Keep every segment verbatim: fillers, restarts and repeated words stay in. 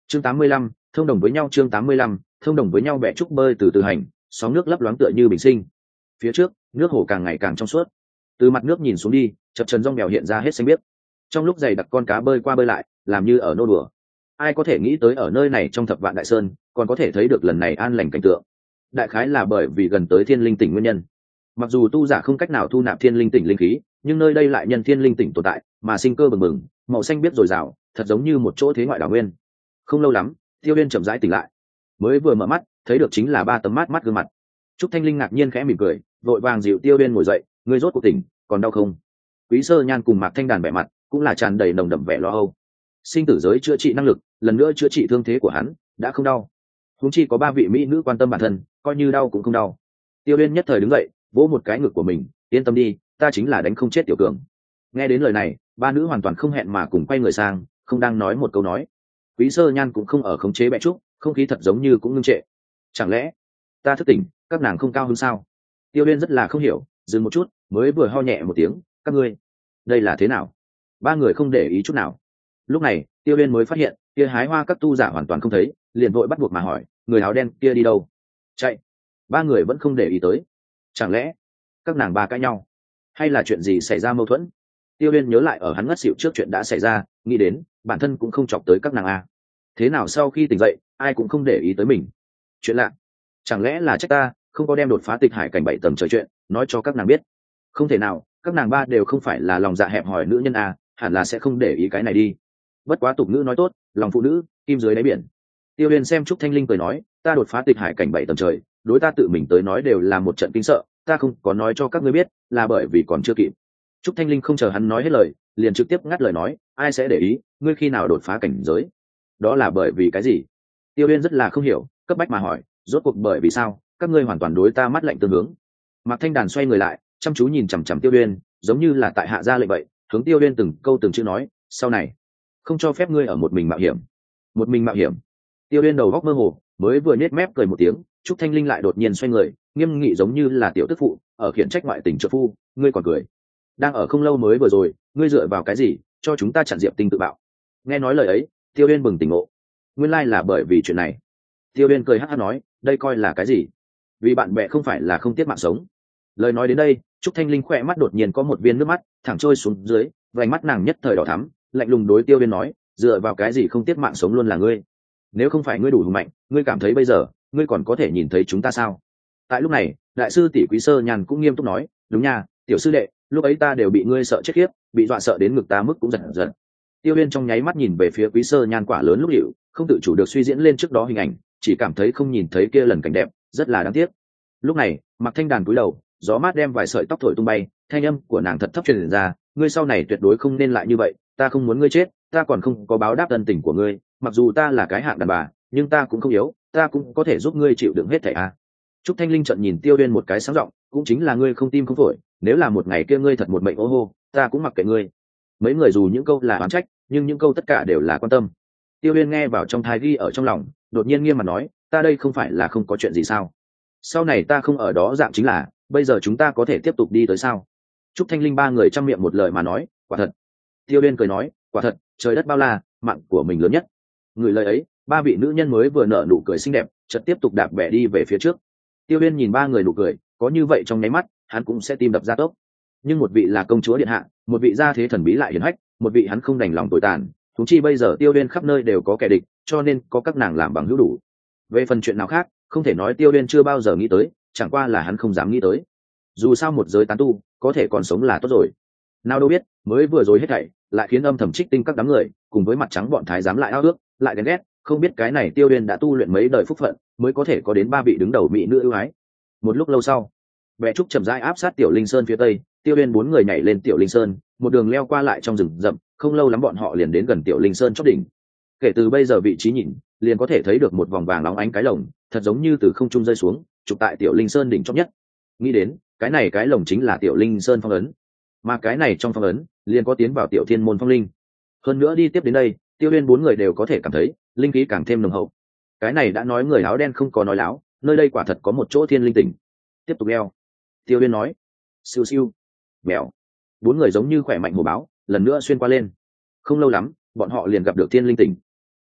chương tám mươi lăm, thông đồng với nhau. Chương tám mươi lăm, thông đồng với nhau. Bẹ trúc bơi từ từ hành, sóng nước lấp loáng tựa như bình sinh. Phía trước nước hồ càng ngày càng trong suốt, từ mặt nước nhìn xuống đi, chập trần rong bèo hiện ra hết xanh biếc. Trong lúc dày đặc con cá bơi qua bơi lại, làm như ở nô đùa. Ai có thể nghĩ tới ở nơi này trong thập vạn đại sơn còn có thể thấy được lần này an lành cảnh tượng. Đại khái là bởi vì gần tới thiên linh tỉnh nguyên nhân. Mặc dù tu giả không cách nào thu nạp thiên linh tỉnh linh khí, nhưng nơi đây lại nhân thiên linh tỉnh tồn tại mà sinh cơ bừng bừng, màu xanh biếc dồi dào, thật giống như một chỗ thế ngoại đảo nguyên. Không lâu lắm, Tiêu Uyên chậm rãi tỉnh lại, mới vừa mở mắt thấy được chính là ba tấm mát mắt gương mặt. Trúc Thanh Linh ngạc nhiên khẽ mỉm cười, vội vàng dịu Tiêu Uyên ngồi dậy. Ngươi rốt cuộc tỉnh, còn đau không? Quý Sơ Nhan cùng Mạc Thanh Đàn vẻ mặt cũng là tràn đầy nồng đậm vẻ lo âu. Sinh tử giới chữa trị năng lực, lần nữa chữa trị thương thế của hắn, đã không đau. Huống chi có ba vị mỹ nữ quan tâm bản thân, coi như đau cũng không đau. Tiêu Uyên nhất thời đứng dậy, vỗ một cái ngực của mình, yên tâm đi, ta chính là đánh không chết tiểu cường. Nghe đến lời này, ba nữ hoàn toàn không hẹn mà cùng quay người sang, không đang nói một câu nói. Quý Sơ Nhan cũng không ở khống chế Bẹ Trúc, không khí thật giống như cũng ngưng trệ. Chẳng lẽ ta thức tỉnh, các nàng không cao hơn sao? Tiêu Uyên rất là không hiểu, dừng một chút, mới vừa ho nhẹ một tiếng, các ngươi, đây là thế nào? Ba người không để ý chút nào. Lúc này, Tiêu Uyên mới phát hiện, kia hái hoa các tu giả hoàn toàn không thấy, liền vội bắt buộc mà hỏi, người áo đen kia đi đâu? Chạy. Ba người vẫn không để ý tới. Chẳng lẽ các nàng ba cãi nhau, hay là chuyện gì xảy ra mâu thuẫn? Tiêu Uyên nhớ lại ở hắn ngất xỉu trước chuyện đã xảy ra, nghĩ đến bản thân cũng không chọc tới các nàng a. Thế nào sau khi tỉnh dậy, ai cũng không để ý tới mình? Chuyện lạ, chẳng lẽ là trách ta không có đem đột phá tịch hải cảnh bảy tầng trời chuyện nói cho các nàng biết? Không thể nào, các nàng ba đều không phải là lòng dạ hẹp hòi nữ nhân a, hẳn là sẽ không để ý cái này đi. Bất quá tục ngữ nói tốt, lòng phụ nữ kim dưới đáy biển. Tiêu Uyên xem Trúc Thanh Linh cười nói, ta đột phá tịch hải cảnh bảy tầng trời, đối ta tự mình tới nói đều là một trận kinh sợ, ta không có nói cho các ngươi biết là bởi vì còn chưa kịp. Trúc Thanh Linh không chờ hắn nói hết lời, liền trực tiếp ngắt lời nói, ai sẽ để ý ngươi khi nào đột phá cảnh giới? Đó là bởi vì cái gì? Tiêu Uyên rất là không hiểu, cấp bách mà hỏi, rốt cuộc bởi vì sao các ngươi hoàn toàn đối ta mắt lạnh tương hướng? Mạc Thanh Đàn xoay người lại, chăm chú nhìn chằm chằm Tiêu Uyên, giống như là tại hạ ra lệnh vậy, hướng Tiêu Uyên từng câu từng chữ nói, sau này không cho phép ngươi ở một mình mạo hiểm. Một mình mạo hiểm? Tiêu Uyên đầu góc mơ hồ, mới vừa nhếch mép cười một tiếng, Trúc Thanh Linh lại đột nhiên xoay người, nghiêm nghị giống như là tiểu tức phụ ở khiển trách ngoại tình trợ phu, ngươi còn cười? Đang ở không lâu mới vừa rồi, ngươi dựa vào cái gì cho chúng ta chặn Diệp Tinh tự bạo? Nghe nói lời ấy, Tiêu Uyên bừng tỉnh ngộ, nguyên lai là bởi vì chuyện này. Tiêu Uyên cười hắc hắc nói, đây coi là cái gì? Vì bạn bè không phải là không tiếc mạng sống. Lời nói đến đây, Trúc Thanh Linh khỏe mắt đột nhiên có một viên nước mắt thẳng trôi xuống dưới, vành mắt nàng nhất thời đỏ thắm, lạnh lùng đối Tiêu Uyên nói, dựa vào cái gì không tiếc mạng sống luôn là ngươi? Nếu không phải ngươi đủ hùng mạnh, ngươi cảm thấy bây giờ ngươi còn có thể nhìn thấy chúng ta sao? Tại lúc này, đại sư tỷ Quý Sơ Nhàn cũng nghiêm túc nói, đúng nha, tiểu sư đệ, lúc ấy ta đều bị ngươi sợ chết khiếp, bị dọa sợ đến ngực ta mức cũng giật giật. Tiêu Uyên trong nháy mắt nhìn về phía Quý Sơ Nhan quả lớn lúc hiệu, không tự chủ được suy diễn lên trước đó hình ảnh, chỉ cảm thấy không nhìn thấy kia lần cảnh đẹp, rất là đáng tiếc. Lúc này, Mạc Thanh Đàn cúi đầu, gió mát đem vài sợi tóc thổi tung bay, thanh âm của nàng thật thấp truyền ra, ngươi sau này tuyệt đối không nên lại như vậy, ta không muốn ngươi chết, ta còn không có báo đáp ân tình của ngươi, mặc dù ta là cái hạng đàn bà, nhưng ta cũng không yếu, ta cũng có thể giúp ngươi chịu đựng hết thảy a. Trúc Thanh Linh trợn nhìn Tiêu Uyên một cái sáng giọng, cũng chính là ngươi không tim không phổi, nếu là một ngày kia ngươi thật một mệnh ô hô, ta cũng mặc kệ ngươi. Mấy người dù những câu là oán trách, nhưng những câu tất cả đều là quan tâm. Tiêu Uyên nghe vào trong thai ghi ở trong lòng, đột nhiên nghiêm mặt nói, ta đây không phải là không có chuyện gì sao? Sau này ta không ở đó dạng chính là, bây giờ chúng ta có thể tiếp tục đi tới sao? Trúc Thanh Linh ba người trăm miệng một lời mà nói, quả thật. Tiêu Uyên cười nói, quả thật, trời đất bao la, mạng của mình lớn nhất. Người lời ấy, ba vị nữ nhân mới vừa nở nụ cười xinh đẹp, chợt tiếp tục đạp bẻ đi về phía trước. Tiêu Uyên nhìn ba người nụ cười, có như vậy trong nháy mắt, hắn cũng sẽ tim đập ra tốc. Nhưng một vị là công chúa điện hạ, một vị gia thế thần bí lại hiển hách, một vị hắn không đành lòng tồi tàn. Chúng chi bây giờ Tiêu Uyên khắp nơi đều có kẻ địch, cho nên có các nàng làm bằng hữu đủ. Về phần chuyện nào khác, không thể nói Tiêu Uyên chưa bao giờ nghĩ tới, chẳng qua là hắn không dám nghĩ tới. Dù sao một giới tán tu, có thể còn sống là tốt rồi. Nào đâu biết, mới vừa rồi hết thảy, lại khiến âm thầm trích tinh các đám người, cùng với mặt trắng bọn thái giám lại ao ước, lại ghen ghét, không biết cái này Tiêu Uyên đã tu luyện mấy đời phúc phận, mới có thể có đến ba vị đứng đầu mỹ nữ ưu ái. Một lúc lâu sau, Bẹ Trúc chậm rãi áp sát Tiểu Linh Sơn phía tây, Tiêu Uyên bốn người nhảy lên Tiểu Linh Sơn, một đường leo qua lại trong rừng rậm, không lâu lắm bọn họ liền đến gần Tiểu Linh Sơn chóp đỉnh. Kể từ bây giờ vị trí nhìn, liền có thể thấy được một vòng vàng óng ánh cái lồng, thật giống như từ không trung rơi xuống, chụp tại Tiểu Linh Sơn đỉnh chóp nhất. Nghĩ đến, cái này cái lồng chính là Tiểu Linh Sơn phong ấn, mà cái này trong phong ấn liền có tiến vào Tiểu Thiên môn phong linh. Hơn nữa đi tiếp đến đây, Tiêu Uyên bốn người đều có thể cảm thấy linh khí càng thêm nồng hậu. Cái này đã nói người áo đen không có nói láo, nơi đây quả thật có một chỗ thiên linh tỉnh. Tiếp tục leo. Tiêu Uyên nói. Siêu siêu. Mèo. Bốn người giống như khỏe mạnh hổ báo, lần nữa xuyên qua lên. Không lâu lắm, bọn họ liền gặp được thiên linh tỉnh.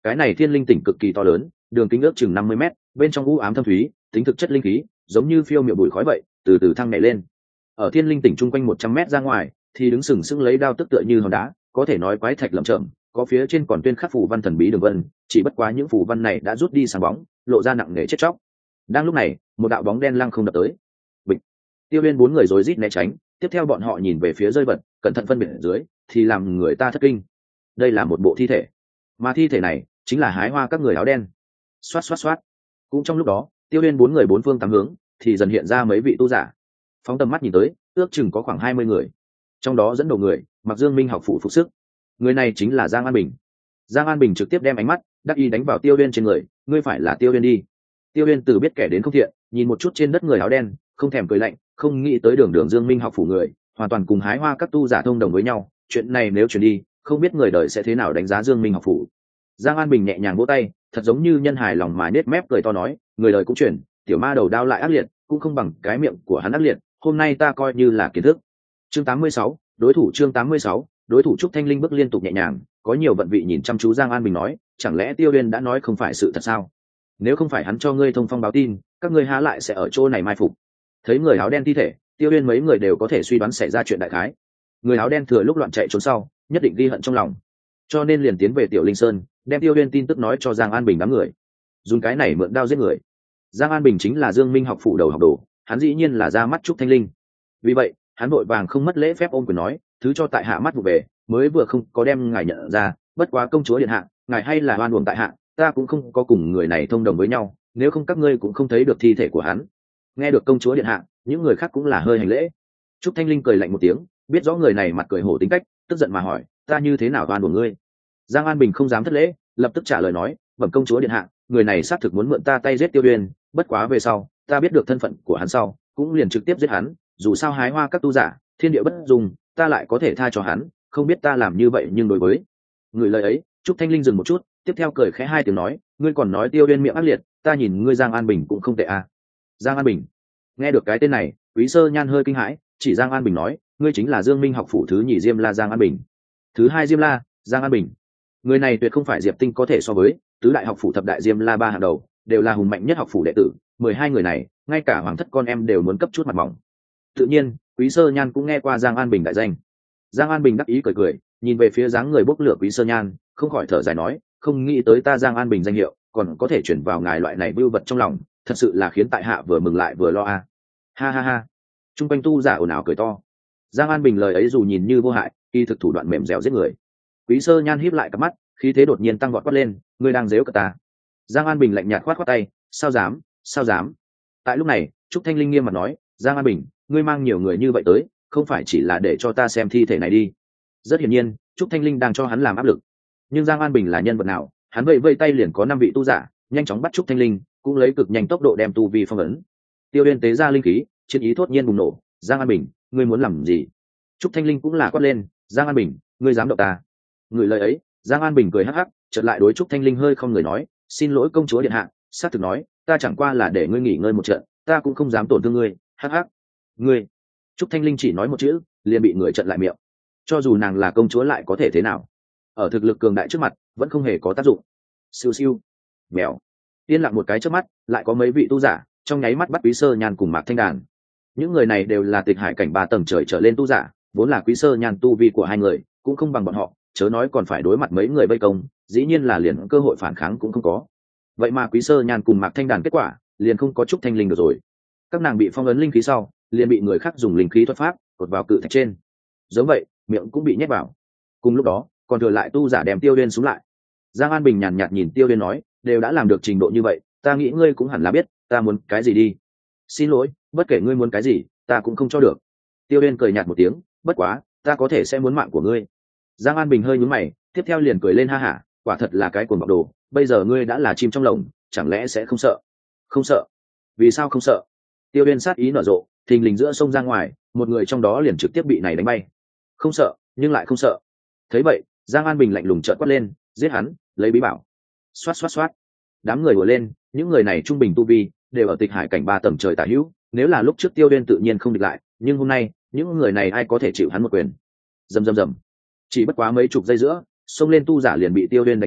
Cái này thiên linh tỉnh cực kỳ to lớn, đường kính ước chừng năm mươi mét, bên trong u ám thâm thúy, tính thực chất linh khí giống như phiêu miệu bụi khói vậy, từ từ thăng nhảy lên. Ở thiên linh tỉnh chung quanh một trăm mét ra ngoài thì đứng sừng sững lấy đao tức tựa như hòn đá, có thể nói quái thạch lởm chởm, có phía trên còn tuyên khắc phù văn thần bí đường vân, chỉ bất quá những phù văn này đã rút đi sáng bóng, lộ ra nặng nề chết chóc. Đang lúc này, một đạo bóng đen lăng không đập tới. Bịch. Tiêu Uyên bốn người rối rít né tránh, tiếp theo bọn họ nhìn về phía rơi vật, cẩn thận phân biệt ở dưới, thì làm người ta thất kinh. Đây là một bộ thi thể, mà thi thể này chính là hái hoa các người áo đen. Xoát xoát xoát. Cũng trong lúc đó, Tiêu Uyên bốn người bốn phương tám hướng thì dần hiện ra mấy vị tu giả. Phóng tầm mắt nhìn tới, ước chừng có khoảng hai mươi người. Trong đó dẫn đầu người, mặc Dương Minh học phụ phục sức. Người này chính là Giang An Bình. Giang An Bình trực tiếp đem ánh mắt đắc ý đánh vào Tiêu Uyên trên người, ngươi phải là Tiêu Uyên đi. Tiêu Uyên từ biết kẻ đến không thiện, nhìn một chút trên đất người áo đen, không thèm cười lạnh, không nghĩ tới đường đường Dương Minh học phủ người, hoàn toàn cùng hái hoa các tu giả thông đồng với nhau, chuyện này nếu truyền đi, không biết người đời sẽ thế nào đánh giá Dương Minh học phủ. Giang An Bình nhẹ nhàng vỗ tay, thật giống như nhân hài lòng mà nết mép cười to nói, người đời cũng truyền, tiểu ma đầu đao lại ác liệt, cũng không bằng cái miệng của hắn ác liệt, hôm nay ta coi như là kiến thức. Chương tám mươi sáu, đối thủ chương tám mươi sáu, đối thủ. Trúc Thanh Linh bước liên tục nhẹ nhàng, có nhiều vận vị nhìn chăm chú Giang An Bình nói, chẳng lẽ Tiêu Uyên đã nói không phải sự thật sao? Nếu không phải hắn cho ngươi thông phong báo tin, các ngươi há lại sẽ ở chỗ này mai phục? Thấy người áo đen thi thể, Tiêu Uyên mấy người đều có thể suy đoán xảy ra chuyện đại khái. Người áo đen thừa lúc loạn chạy trốn sau, nhất định ghi hận trong lòng, cho nên liền tiến về Tiểu Linh Sơn, đem Tiêu Uyên tin tức nói cho Giang An Bình đám người. Dùng cái này mượn đao giết người. Giang An Bình chính là Dương Minh học phủ đầu học đồ, hắn dĩ nhiên là ra mắt Trúc Thanh Linh. Vì vậy, hắn vội vàng không mất lễ phép ôm quyền nói, thứ cho tại hạ mắt vụ về, mới vừa không có đem ngài nhận ra, bất quá công chúa điện hạ, ngài hay là oan uổng tại hạ, ta cũng không có cùng người này thông đồng với nhau, nếu không các ngươi cũng không thấy được thi thể của hắn. Nghe được công chúa điện hạ, những người khác cũng là hơi hành lễ. Trúc Thanh Linh cười lạnh một tiếng, biết rõ người này mặt cười hổ tính cách, tức giận mà hỏi, ta như thế nào oan uổng ngươi? Giang An Bình không dám thất lễ, lập tức trả lời nói, bẩm công chúa điện hạ, người này xác thực muốn mượn ta tay giết Tiêu Uyên, bất quá về sau, ta biết được thân phận của hắn sau, cũng liền trực tiếp giết hắn, dù sao hái hoa các tu giả, thiên địa bất dung, ta lại có thể tha cho hắn, không biết ta làm như vậy nhưng đối với người lời ấy, Trúc Thanh Linh dừng một chút, tiếp theo cười khẽ hai tiếng nói, ngươi còn nói Tiêu Uyên miệng ác liệt, ta nhìn ngươi Giang An Bình cũng không tệ à. Giang An Bình. Nghe được cái tên này, Quý Sơ Nhan hơi kinh hãi, chỉ Giang An Bình nói, ngươi chính là Dương Minh học phủ thứ nhì Diêm La Giang An Bình. Thứ hai Diêm La, Giang An Bình. Người này tuyệt không phải Diệp Tinh có thể so với, tứ đại học phủ thập đại Diêm La ba hàng đầu, đều là hùng mạnh nhất học phủ đệ tử, mười hai người này, ngay cả hoàng thất con em đều muốn cấp chút mặt mỏng. Tự nhiên, Quý Sơ Nhan cũng nghe qua Giang An Bình đại danh. Giang An Bình đắc ý cười cười, nhìn về phía dáng người bốc lửa Quý Sơ Nhan, không khỏi thở dài nói, không nghĩ tới ta Giang An Bình danh hiệu, còn có thể chuyển vào ngài loại này vưu vật trong lòng, thật sự là khiến tại hạ vừa mừng lại vừa lo a. À. Ha ha ha. Trung quanh tu giả ồn ào cười to. Giang An Bình lời ấy dù nhìn như vô hại, kỳ thực thủ đoạn mềm dẻo giết người. Quý Sơ Nhan híp lại cặp mắt, khí thế đột nhiên tăng vọt quát lên, ngươi đang giễu cợt ta. Giang An Bình lạnh nhạt khoát khoát tay, sao dám, sao dám. Tại lúc này, Trúc Thanh Linh nghiêm mặt nói, Giang An Bình, ngươi mang nhiều người như vậy tới, không phải chỉ là để cho ta xem thi thể này đi. Rất hiển nhiên, Trúc Thanh Linh đang cho hắn làm áp lực. Nhưng Giang An Bình là nhân vật nào, hắn vẫy vây tay liền có năm vị tu giả, nhanh chóng bắt Trúc Thanh Linh, cũng lấy cực nhanh tốc độ đem tu vi phong ấn. Tiêu Uyên tế ra linh khí, chiến ý thốt nhiên bùng nổ, Giang An Bình, ngươi muốn làm gì? Trúc Thanh Linh cũng là quát lên, Giang An Bình, ngươi dám động ta? Người lời ấy, Giang An Bình cười hắc hắc, chợt lại đối Trúc Thanh Linh hơi không người nói, xin lỗi công chúa điện hạ, sát thực nói, ta chẳng qua là để ngươi nghỉ ngơi một trận, ta cũng không dám tổn thương ngươi, hắc hắc. Ngươi. Trúc Thanh Linh chỉ nói một chữ, liền bị người chặn lại miệng. Cho dù nàng là công chúa lại có thể thế nào? Ở thực lực cường đại trước mặt, vẫn không hề có tác dụng. Siêu siêu. Mèo. Yên lặng một cái trước mắt, lại có mấy vị tu giả, trong nháy mắt bắt Quý Sơ Nhan cùng Mạc Thanh Đàn. Những người này đều là tịch hải cảnh ba tầng trời trở lên tu giả, vốn là Quý Sơ Nhan tu vi của hai người, cũng không bằng bọn họ, chớ nói còn phải đối mặt mấy người vây công, dĩ nhiên là liền cơ hội phản kháng cũng không có. Vậy mà Quý Sơ Nhan cùng Mạc Thanh Đàn kết quả, liền không có Trúc Thanh Linh được rồi. Các nàng bị phong ấn linh khí sau, liền bị người khác dùng linh khí thuật pháp cột vào cự thạch trên. Giống vậy, miệng cũng bị nhét vào. Cùng lúc đó, còn thừa lại tu giả đem Tiêu Uyên xuống lại. Giang An Bình nhàn nhạt nhìn Tiêu Uyên nói, đều đã làm được trình độ như vậy, ta nghĩ ngươi cũng hẳn là biết, ta muốn cái gì đi. Xin lỗi, bất kể ngươi muốn cái gì, ta cũng không cho được. Tiêu Uyên cười nhạt một tiếng, bất quá, ta có thể sẽ muốn mạng của ngươi. Giang An Bình hơi nhướng mày, tiếp theo liền cười lên ha hả, quả thật là cái cuồng bạo đồ, bây giờ ngươi đã là chim trong lồng, chẳng lẽ sẽ không sợ? Không sợ? Vì sao không sợ? Tiêu Uyên sát ý nở rộ, thình lình giữa sông ra ngoài, một người trong đó liền trực tiếp bị này đánh bay. Không sợ, nhưng lại không sợ. Thấy vậy, Giang An Bình lạnh lùng trợn quát lên, giết hắn, lấy bí bảo. Xoát xoát xoát. Đám người ùa lên, những người này trung bình tu vi, đều ở tịch hải cảnh ba tầng trời tả hữu, nếu là lúc trước Tiêu Uyên tự nhiên không địch lại, nhưng hôm nay, những người này ai có thể chịu hắn một quyền. Rầm rầm rầm. Chỉ bất quá mấy chục giây giữa, xông lên tu giả liền bị Tiêu Uyên đánh bay,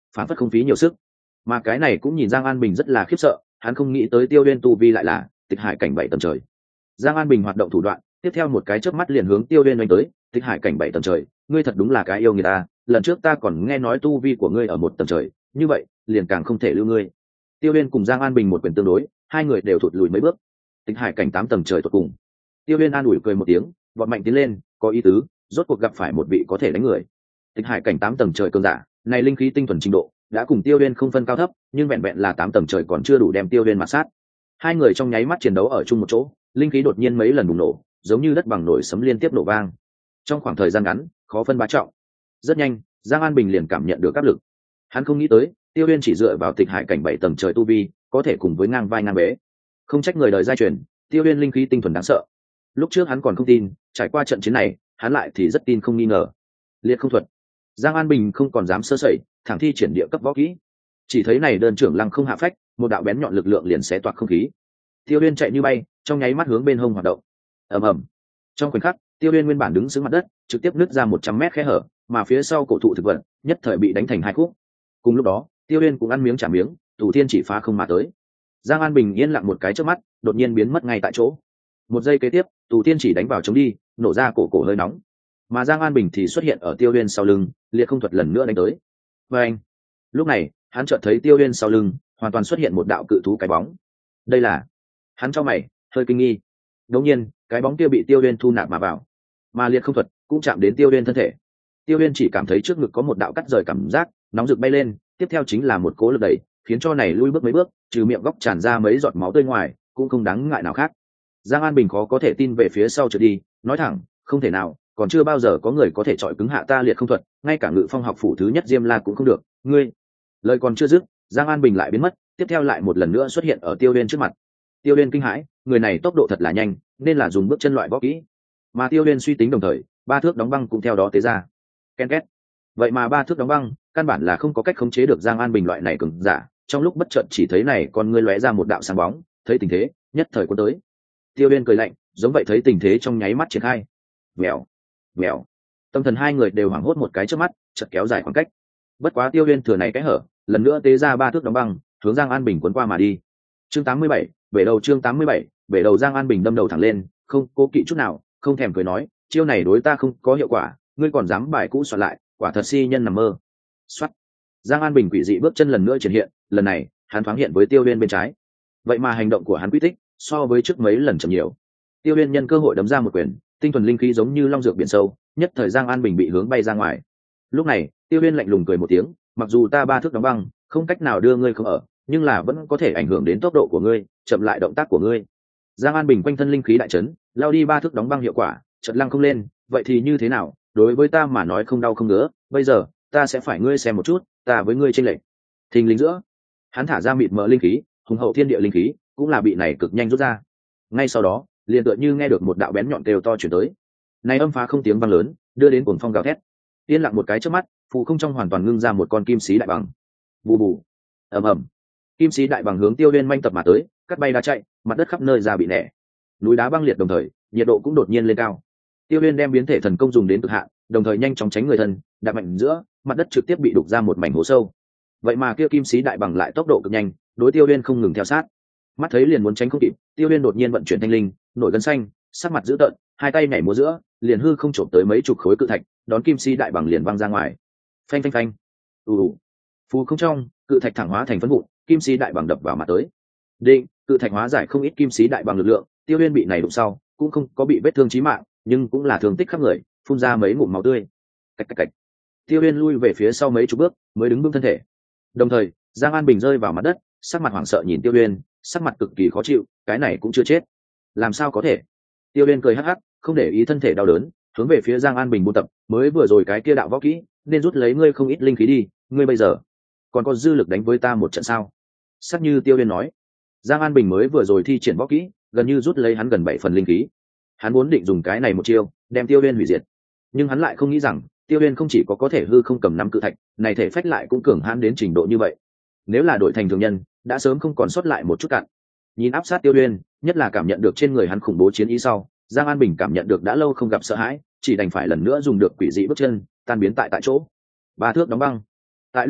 phản phất không phí nhiều sức. Mà cái này cũng nhìn Giang An Bình rất là khiếp sợ, hắn không nghĩ tới Tiêu Uyên tu vi lại là tịch hải cảnh bảy tầng trời. Giang An Bình hoạt động thủ đoạn, tiếp theo một cái chớp mắt liền hướng Tiêu Uyên đánh tới, tịch hải cảnh bảy tầng trời, ngươi thật đúng là cái yêu người ta, lần trước ta còn nghe nói tu vi của ngươi ở một tầng trời, như vậy, liền càng không thể lưu ngươi. Tiêu Uyên cùng Giang An Bình một quyền tương đối, hai người đều thụt lùi mấy bước. Tịch hải cảnh tám tầng trời tụt cùng. Tiêu Uyên an ủi cười một tiếng, vọt mạnh tiến lên, có ý tứ, rốt cuộc gặp phải một vị có thể đánh người. Tịch hải cảnh tám tầng trời cường giả, này linh khí tinh thuần trình độ, đã cùng Tiêu Uyên không phân cao thấp, nhưng vẹn vẹn là tám tầng trời còn chưa đủ đem Tiêu Uyên mà sát. Hai người trong nháy mắt chiến đấu ở chung một chỗ, linh khí đột nhiên mấy lần bùng nổ, giống như đất bằng nổi sấm liên tiếp nổ vang. Trong khoảng thời gian ngắn, khó phân bá trọng. Rất nhanh, Giang An Bình liền cảm nhận được áp lực. Hắn không nghĩ tới, Tiêu Uyên chỉ dựa vào tịch hải cảnh bảy tầng trời tu vi, có thể cùng với ngang vai ngang bế. Không trách người đời giai truyền, Tiêu Uyên linh khí tinh thuần đáng sợ. Lúc trước hắn còn không tin, trải qua trận chiến này, hắn lại thì rất tin không nghi ngờ. Liệt không thuật. Giang An Bình không còn dám sơ sẩy, thẳng thi triển địa cấp võ kỹ. Chỉ thấy này đơn trưởng lăng không hạ phách, một đạo bén nhọn lực lượng liền xé toạc không khí. Tiêu Uyên chạy như bay, trong nháy mắt hướng bên hông hoạt động. Ầm ầm. Trong khoảnh khắc, Tiêu Uyên nguyên bản đứng sững mặt đất, trực tiếp nứt ra một trăm mét khe hở, mà phía sau cổ thụ thực vật, nhất thời bị đánh thành hai khúc. Cùng lúc đó, Tiêu Uyên cũng ăn miếng trả miếng, Tù Thiên chỉ phá không mà tới. Giang An Bình yên lặng một cái trước mắt, đột nhiên biến mất ngay tại chỗ. Một giây kế tiếp, Tù Thiên chỉ đánh vào chống đi, nổ ra cổ cổ hơi nóng. Mà Giang An Bình thì xuất hiện ở Tiêu Uyên sau lưng, liệt không thuật lần nữa đánh tới. Và anh, lúc này, hắn chợt thấy Tiêu Uyên sau lưng, hoàn toàn xuất hiện một đạo cự thú cái bóng. Đây là, hắn cho mày, hơi kinh nghi. Đột nhiên, cái bóng kia bị Tiêu Uyên thu nạp mà vào, mà liệt không thuật cũng chạm đến Tiêu Uyên thân thể. Tiêu Uyên chỉ cảm thấy trước ngực có một đạo cắt rời cảm giác, nóng rực bay lên, tiếp theo chính là một cỗ lực đẩy, khiến cho này lui bước mấy bước, trừ miệng góc tràn ra mấy giọt máu tươi ngoài, cũng không đáng ngại nào khác. Giang An Bình khó có thể tin về phía sau trượt đi, nói thẳng, không thể nào, còn chưa bao giờ có người có thể chọi cứng hạ ta liệt không thuật, ngay cả Ngự Phong học phủ thứ nhất Diêm La cũng không được, ngươi. Lời còn chưa dứt, Giang An Bình lại biến mất, tiếp theo lại một lần nữa xuất hiện ở Tiêu Uyên trước mặt. Tiêu Uyên kinh hãi, người này tốc độ thật là nhanh, nên là dùng bước chân loại võ kỹ. Mà Tiêu Uyên suy tính đồng thời, ba thước đóng băng cũng theo đó tế ra. Ken két. Vậy mà ba thước đóng băng, căn bản là không có cách khống chế được Giang An Bình loại này cường giả, trong lúc bất chợt chỉ thấy này con ngươi lóe ra một đạo sáng bóng, thấy tình thế, nhất thời cuốn tới. Tiêu Uyên cười lạnh, giống vậy thấy tình thế trong nháy mắt triển khai. Vèo, vèo. Tâm thần hai người đều hoảng hốt một cái trước mắt, chợt kéo dài khoảng cách. Bất quá Tiêu Uyên thừa này cái hở, lần nữa tế ra ba thước đóng băng, hướng Giang An Bình cuốn qua mà đi. Chương tám mươi bảy, bể đầu chương tám mươi bảy, bể đầu Giang An Bình đâm đầu thẳng lên, không cố kỵ chút nào, không thèm cười nói, chiêu này đối ta không có hiệu quả, ngươi còn dám bài cũ soạn lại, quả thật si nhân nằm mơ. Soát. Giang An Bình quỷ dị bước chân lần nữa triển hiện, lần này, hắn thoáng hiện với Tiêu Uyên bên trái. Vậy mà hành động của hắn quy tích, so với trước mấy lần chậm nhiều. Tiêu Uyên nhân cơ hội đấm ra một quyền, tinh thuần linh khí giống như long dược biển sâu, nhất thời Giang An Bình bị hướng bay ra ngoài. Lúc này, Tiêu Uyên lạnh lùng cười một tiếng, mặc dù ta ba thước đóng băng, không cách nào đưa ngươi không ở, nhưng là vẫn có thể ảnh hưởng đến tốc độ của ngươi, chậm lại động tác của ngươi. Giang An Bình quanh thân linh khí đại chấn, lao đi ba thước đóng băng hiệu quả, chợt lăng không lên, vậy thì như thế nào, đối với ta mà nói không đau không ngứa, bây giờ, ta sẽ phải ngươi xem một chút, ta với ngươi chênh lệch. Thình lình giữa, hắn thả ra mịt mờ linh khí, hùng hậu thiên địa linh khí, cũng là bị này cực nhanh rút ra. Ngay sau đó, liền tựa như nghe được một đạo bén nhọn kêu to truyền tới. Này âm phá không tiếng vang lớn, đưa đến cuồng phong gào thét. Yên lặng một cái trước mắt, phù không trong hoàn toàn ngưng ra một con kim sĩ đại bằng. Bù bù, ầm ầm. Kim sĩ đại bằng hướng Tiêu Uyên manh tập mà tới, cắt bay đá chạy, mặt đất khắp nơi ra bị nẻ. Núi đá băng liệt đồng thời, nhiệt độ cũng đột nhiên lên cao. Tiêu Uyên đem biến thể thần công dùng đến cực hạn, đồng thời nhanh chóng tránh người thân, đạp mạnh giữa, mặt đất trực tiếp bị đục ra một mảnh hố sâu. Vậy mà kia kim sĩ đại bằng lại tốc độ cực nhanh, đối Tiêu Uyên không ngừng theo sát. Mắt thấy liền muốn tránh không kịp, Tiêu Uyên đột nhiên vận chuyển thanh linh, nổi gân xanh, sắc mặt dữ tợn, hai tay nhảy múa giữa, liền hư không trộm tới mấy chục khối cự thạch, đón kim sĩ đại bằng liền văng ra ngoài. Phanh phanh phanh. Ù. Phù không trong, cự thạch thẳng hóa thành phấn vụn, kim sĩ đại bằng đập vào mặt tới. Định, cự thạch hóa giải không ít kim sĩ đại bằng lực lượng, Tiêu Uyên bị này đụng sau, cũng không có bị vết thương chí mạng, nhưng cũng là thương tích khắp người, phun ra mấy ngụm máu tươi. Cạch cạch cạch. Tiêu Uyên lui về phía sau mấy chục bước, mới đứng vững thân thể. Đồng thời, Giang An Bình rơi vào mặt đất, sắc mặt hoảng sợ nhìn Tiêu Uyên, sắc mặt cực kỳ khó chịu, cái này cũng chưa chết, làm sao có thể? Tiêu Uyên cười hắc hắc, không để ý thân thể đau đớn, hướng về phía Giang An Bình buôn tập, mới vừa rồi cái kia đạo võ kỹ, nên rút lấy ngươi không ít linh khí đi, ngươi bây giờ còn có dư lực đánh với ta một trận sao? Sắc như Tiêu Uyên nói, Giang An Bình mới vừa rồi thi triển võ kỹ, gần như rút lấy hắn gần bảy phần linh khí. Hắn muốn định dùng cái này một chiêu, đem Tiêu Uyên hủy diệt, nhưng hắn lại không nghĩ rằng, Tiêu Uyên không chỉ có có thể hư không cầm nắm cự thạch, này thể phách lại cũng cường hãn đến trình độ như vậy. Nếu là đổi thành thường nhân, đã sớm không còn sót lại một chút cạn. Nhìn áp sát Tiêu Uyên, nhất là cảm nhận được trên người hắn khủng bố chiến ý sau, Giang An Bình cảm nhận được đã lâu không gặp sợ hãi, chỉ đành phải lần nữa dùng được quỷ dị bước chân, tan biến tại tại chỗ. Ba thước đóng băng. Tại lúc này,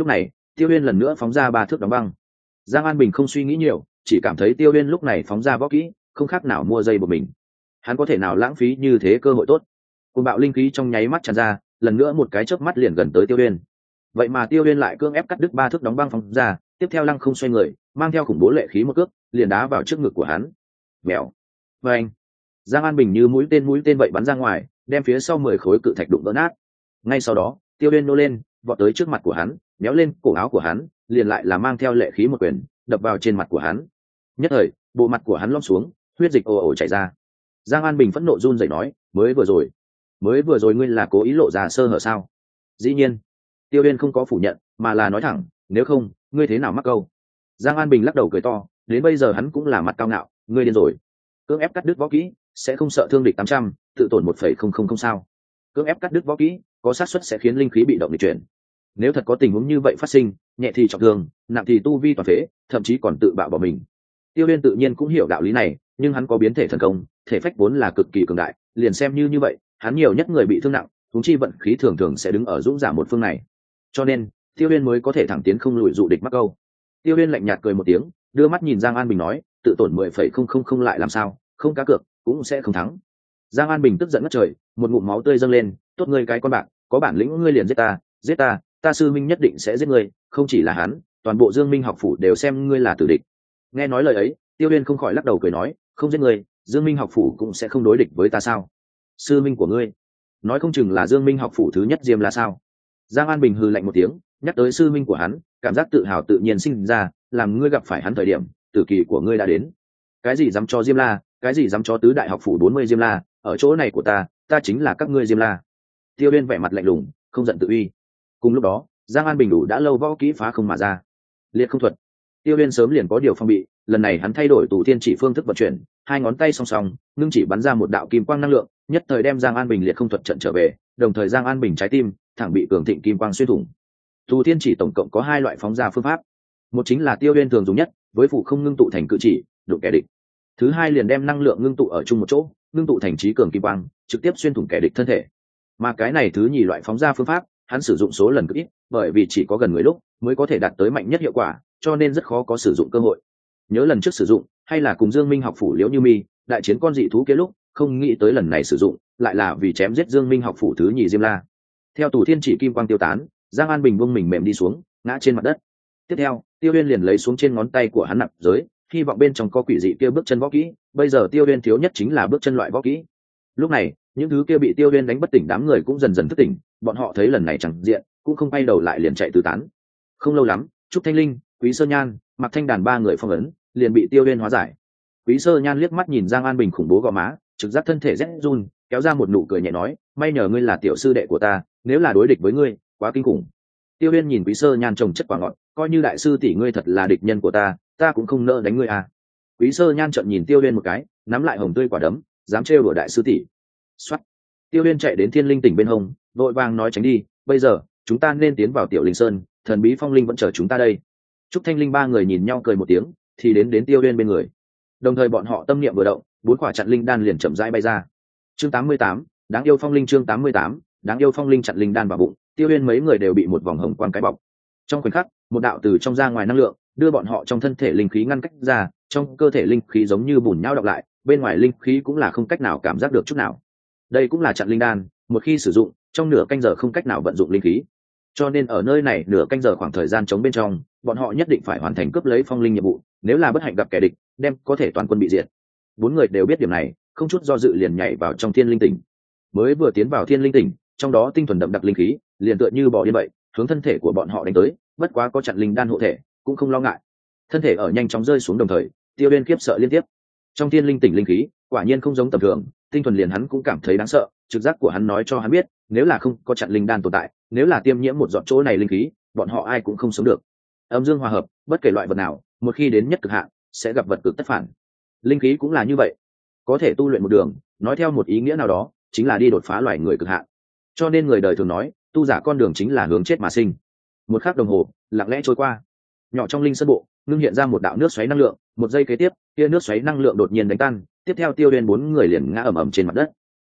Tiêu Uyên lần nữa phóng ra ba thước đóng băng. Giang An Bình không suy nghĩ nhiều, chỉ cảm thấy Tiêu Uyên lúc này phóng ra võ kỹ không khác nào mua dây của mình. Hắn có thể nào lãng phí như thế cơ hội tốt? Cùng bạo linh khí trong nháy mắt tràn ra, lần nữa một cái chớp mắt liền gần tới Tiêu Uyên. Vậy mà Tiêu Uyên lại cưỡng ép cắt đứt ba thước đóng băng phóng ra, tiếp theo lăng không xoay người, mang theo khủng bố lệ khí một cước, liền đá vào trước ngực của hắn. Bèo. Và anh. Giang An Bình như mũi tên mũi tên vậy bắn ra ngoài, đem phía sau mười khối cự thạch đụng vỡ nát. Ngay sau đó, Tiêu Uyên nô lên, vọt tới trước mặt của hắn, méo lên cổ áo của hắn, liền lại là mang theo lệ khí một quyền, đập vào trên mặt của hắn. Nhất thời, bộ mặt của hắn lõm xuống, huyết dịch ồ ồ chảy ra. Giang An Bình phẫn nộ run rẩy nói, mới vừa rồi, mới vừa rồi ngươi là cố ý lộ ra sơ hở sao? Dĩ nhiên. Tiêu Uyên không có phủ nhận, mà là nói thẳng, nếu không, ngươi thế nào mắc câu? Giang An Bình lắc đầu cười to, đến bây giờ hắn cũng là mặt cao ngạo, ngươi điên rồi. Cưỡng ép cắt đứt võ kỹ, sẽ không sợ thương địch tám trăm, tự tổn một phẩy không không không sao? Cưỡng ép cắt đứt võ kỹ, có xác suất sẽ khiến linh khí bị động nghịch chuyển. Nếu thật có tình huống như vậy phát sinh, nhẹ thì trọng thương, nặng thì tu vi toàn phế, thậm chí còn tự bạo bỏ mình. Tiêu Uyên tự nhiên cũng hiểu đạo lý này, nhưng hắn có biến thể thần công, thể phách vốn là cực kỳ cường đại, liền xem như như vậy, hắn nhiều nhất người bị thương nặng, huống chi vận khí thường thường sẽ đứng ở dũng giả một phương này. Cho nên, Tiêu Uyên mới có thể thẳng tiến không lùi dụ địch mắc câu. Tiêu Uyên lạnh nhạt cười một tiếng, đưa mắt nhìn Giang An Bình nói, tự tổn mười phẩy không không không lại làm sao, không cá cược cũng sẽ không thắng. Giang An Bình tức giận ngất trời, một ngụm máu tươi dâng lên, tốt ngươi cái con bạc, có bản lĩnh ngươi liền giết ta, giết ta, ta sư minh nhất định sẽ giết ngươi, không chỉ là hắn, toàn bộ Dương Minh học phủ đều xem ngươi là tử địch. Nghe nói lời ấy, Tiêu Uyên không khỏi lắc đầu cười nói, không giết ngươi, Dương Minh học phủ cũng sẽ không đối địch với ta sao? Sư minh của ngươi, nói không chừng là Dương Minh học phủ thứ nhất Diêm là sao? Giang An Bình hừ lạnh một tiếng, nhắc tới sư minh của hắn, cảm giác tự hào tự nhiên sinh ra, làm ngươi gặp phải hắn thời điểm, tử kỳ của ngươi đã đến. Cái gì dám cho Diêm La, cái gì dám cho tứ đại học phủ bốn mươi Diêm La, ở chỗ này của ta, ta chính là các ngươi Diêm La. Tiêu Uyên vẻ mặt lạnh lùng, không giận tự uy. Cùng lúc đó, Giang An Bình đủ đã lâu võ kỹ phá không mà ra. Liệt không thuật. Tiêu Uyên sớm liền có điều phong bị, lần này hắn thay đổi tù thiên chỉ phương thức vận chuyển, hai ngón tay song song, ngưng chỉ bắn ra một đạo kim quang năng lượng, nhất thời đem Giang An Bình liệt không thuật trận trở về, đồng thời Giang An Bình trái tim thẳng bị cường thịnh kim quang xuyên thủng. Tù thiên chỉ tổng cộng có hai loại phóng ra phương pháp, một chính là Tiêu Uyên thường dùng nhất, với phụ không ngưng tụ thành cự chỉ, đụng kẻ địch. Thứ hai liền đem năng lượng ngưng tụ ở chung một chỗ, ngưng tụ thành trí cường kim quang, trực tiếp xuyên thủng kẻ địch thân thể. Mà cái này thứ nhì loại phóng ra phương pháp, hắn sử dụng số lần cực ít, bởi vì chỉ có gần người lúc mới có thể đạt tới mạnh nhất hiệu quả, cho nên rất khó có sử dụng cơ hội. Nhớ lần trước sử dụng, hay là cùng Dương Minh học phủ Liễu Như Mi đại chiến con dị thú kia lúc, không nghĩ tới lần này sử dụng, lại là vì chém giết Dương Minh học phủ thứ nhì Diêm La. Theo tù thiên chỉ kim quang tiêu tán, Giang An Bình buông mình mềm đi xuống, ngã trên mặt đất. Tiếp theo, Tiêu Uyên liền lấy xuống trên ngón tay của hắn nạp giới, hy vọng bên trong có quỷ dị kia bước chân võ kỹ, bây giờ Tiêu Uyên thiếu nhất chính là bước chân loại võ kỹ. Lúc này, những thứ kia bị Tiêu Uyên đánh bất tỉnh đám người cũng dần dần thức tỉnh, bọn họ thấy lần này chẳng diện, cũng không quay đầu lại liền chạy tứ tán. Không lâu lắm, Trúc Thanh Linh, Quý Sơ Nhan, Mạc Thanh Đàn ba người phong ấn, liền bị Tiêu Uyên hóa giải. Quý Sơ Nhan liếc mắt nhìn Giang An Bình khủng bố gò má, trực giác thân thể rét run, kéo ra một nụ cười nhẹ nói, may nhờ ngươi là tiểu sư đệ của ta, nếu là đối địch với ngươi, quá kinh khủng. Tiêu Uyên nhìn Quý Sơ Nhan trồng chất quả ngọt, coi như đại sư tỷ ngươi thật là địch nhân của ta, ta cũng không nỡ đánh ngươi à. Quý Sơ Nhan trợn nhìn Tiêu Uyên một cái, nắm lại hồng tươi quả đấm, dám trêu đùa đại sư tỷ. Soát. Tiêu Uyên chạy đến Thiên Linh tỉnh bên hông, vội vàng nói tránh đi, bây giờ chúng ta nên tiến vào Tiểu Linh Sơn, thần bí phong linh vẫn chờ chúng ta đây. Trúc Thanh Linh ba người nhìn nhau cười một tiếng, thì đến đến Tiêu Uyên bên người. Đồng thời bọn họ tâm niệm vừa động, bốn quả chặn linh đan liền chậm rãi bay ra. Chương tám mươi tám, đáng yêu phong linh chương tám mươi tám, đáng yêu phong linh chặn linh đan vào bụng, Tiêu Uyên mấy người đều bị một vòng hồng quang cái bọc. Trong khoảnh khắc, một đạo từ trong ra ngoài năng lượng, đưa bọn họ trong thân thể linh khí ngăn cách ra, trong cơ thể linh khí giống như bùn nhão đọng lại, bên ngoài linh khí cũng là không cách nào cảm giác được chút nào. Đây cũng là chặn linh đan, một khi sử dụng, trong nửa canh giờ không cách nào vận dụng linh khí. Cho nên ở nơi này nửa canh giờ khoảng thời gian trống bên trong, bọn họ nhất định phải hoàn thành cướp lấy phong linh nhiệm vụ, nếu là bất hạnh gặp kẻ địch, đem có thể toàn quân bị diệt. Bốn người đều biết điểm này, không chút do dự liền nhảy vào trong Thiên Linh tỉnh. Mới vừa tiến vào Thiên Linh tỉnh, trong đó tinh thuần đậm đặc linh khí, liền tựa như bò điên vậy, hướng thân thể của bọn họ đánh tới, bất quá có chặn linh đan hộ thể, cũng không lo ngại. Thân thể ở nhanh chóng rơi xuống đồng thời, Tiêu Uyên khiếp sợ liên tiếp. Trong Thiên Linh tỉnh linh khí, quả nhiên không giống tầm thường, tinh thuần liền hắn cũng cảm thấy đáng sợ, trực giác của hắn nói cho hắn biết, nếu là không có chặn linh đan tồn tại, nếu là tiêm nhiễm một giọt chỗ này linh khí, bọn họ ai cũng không sống được. Âm dương hòa hợp, bất kể loại vật nào, một khi đến nhất cực hạn, sẽ gặp vật cực tất phản. Linh khí cũng là như vậy, có thể tu luyện một đường, nói theo một ý nghĩa nào đó, chính là đi đột phá loài người cực hạn. Cho nên người đời thường nói, tu giả con đường chính là hướng chết mà sinh. Một khắc đồng hồ lặng lẽ trôi qua, nhỏ trong linh sơn bộ ngưng hiện ra một đạo nước xoáy năng lượng, một giây kế tiếp, kia nước xoáy năng lượng đột nhiên đánh tan, tiếp theo Tiêu Uyên bốn người liền ngã ầm ầm trên mặt đất.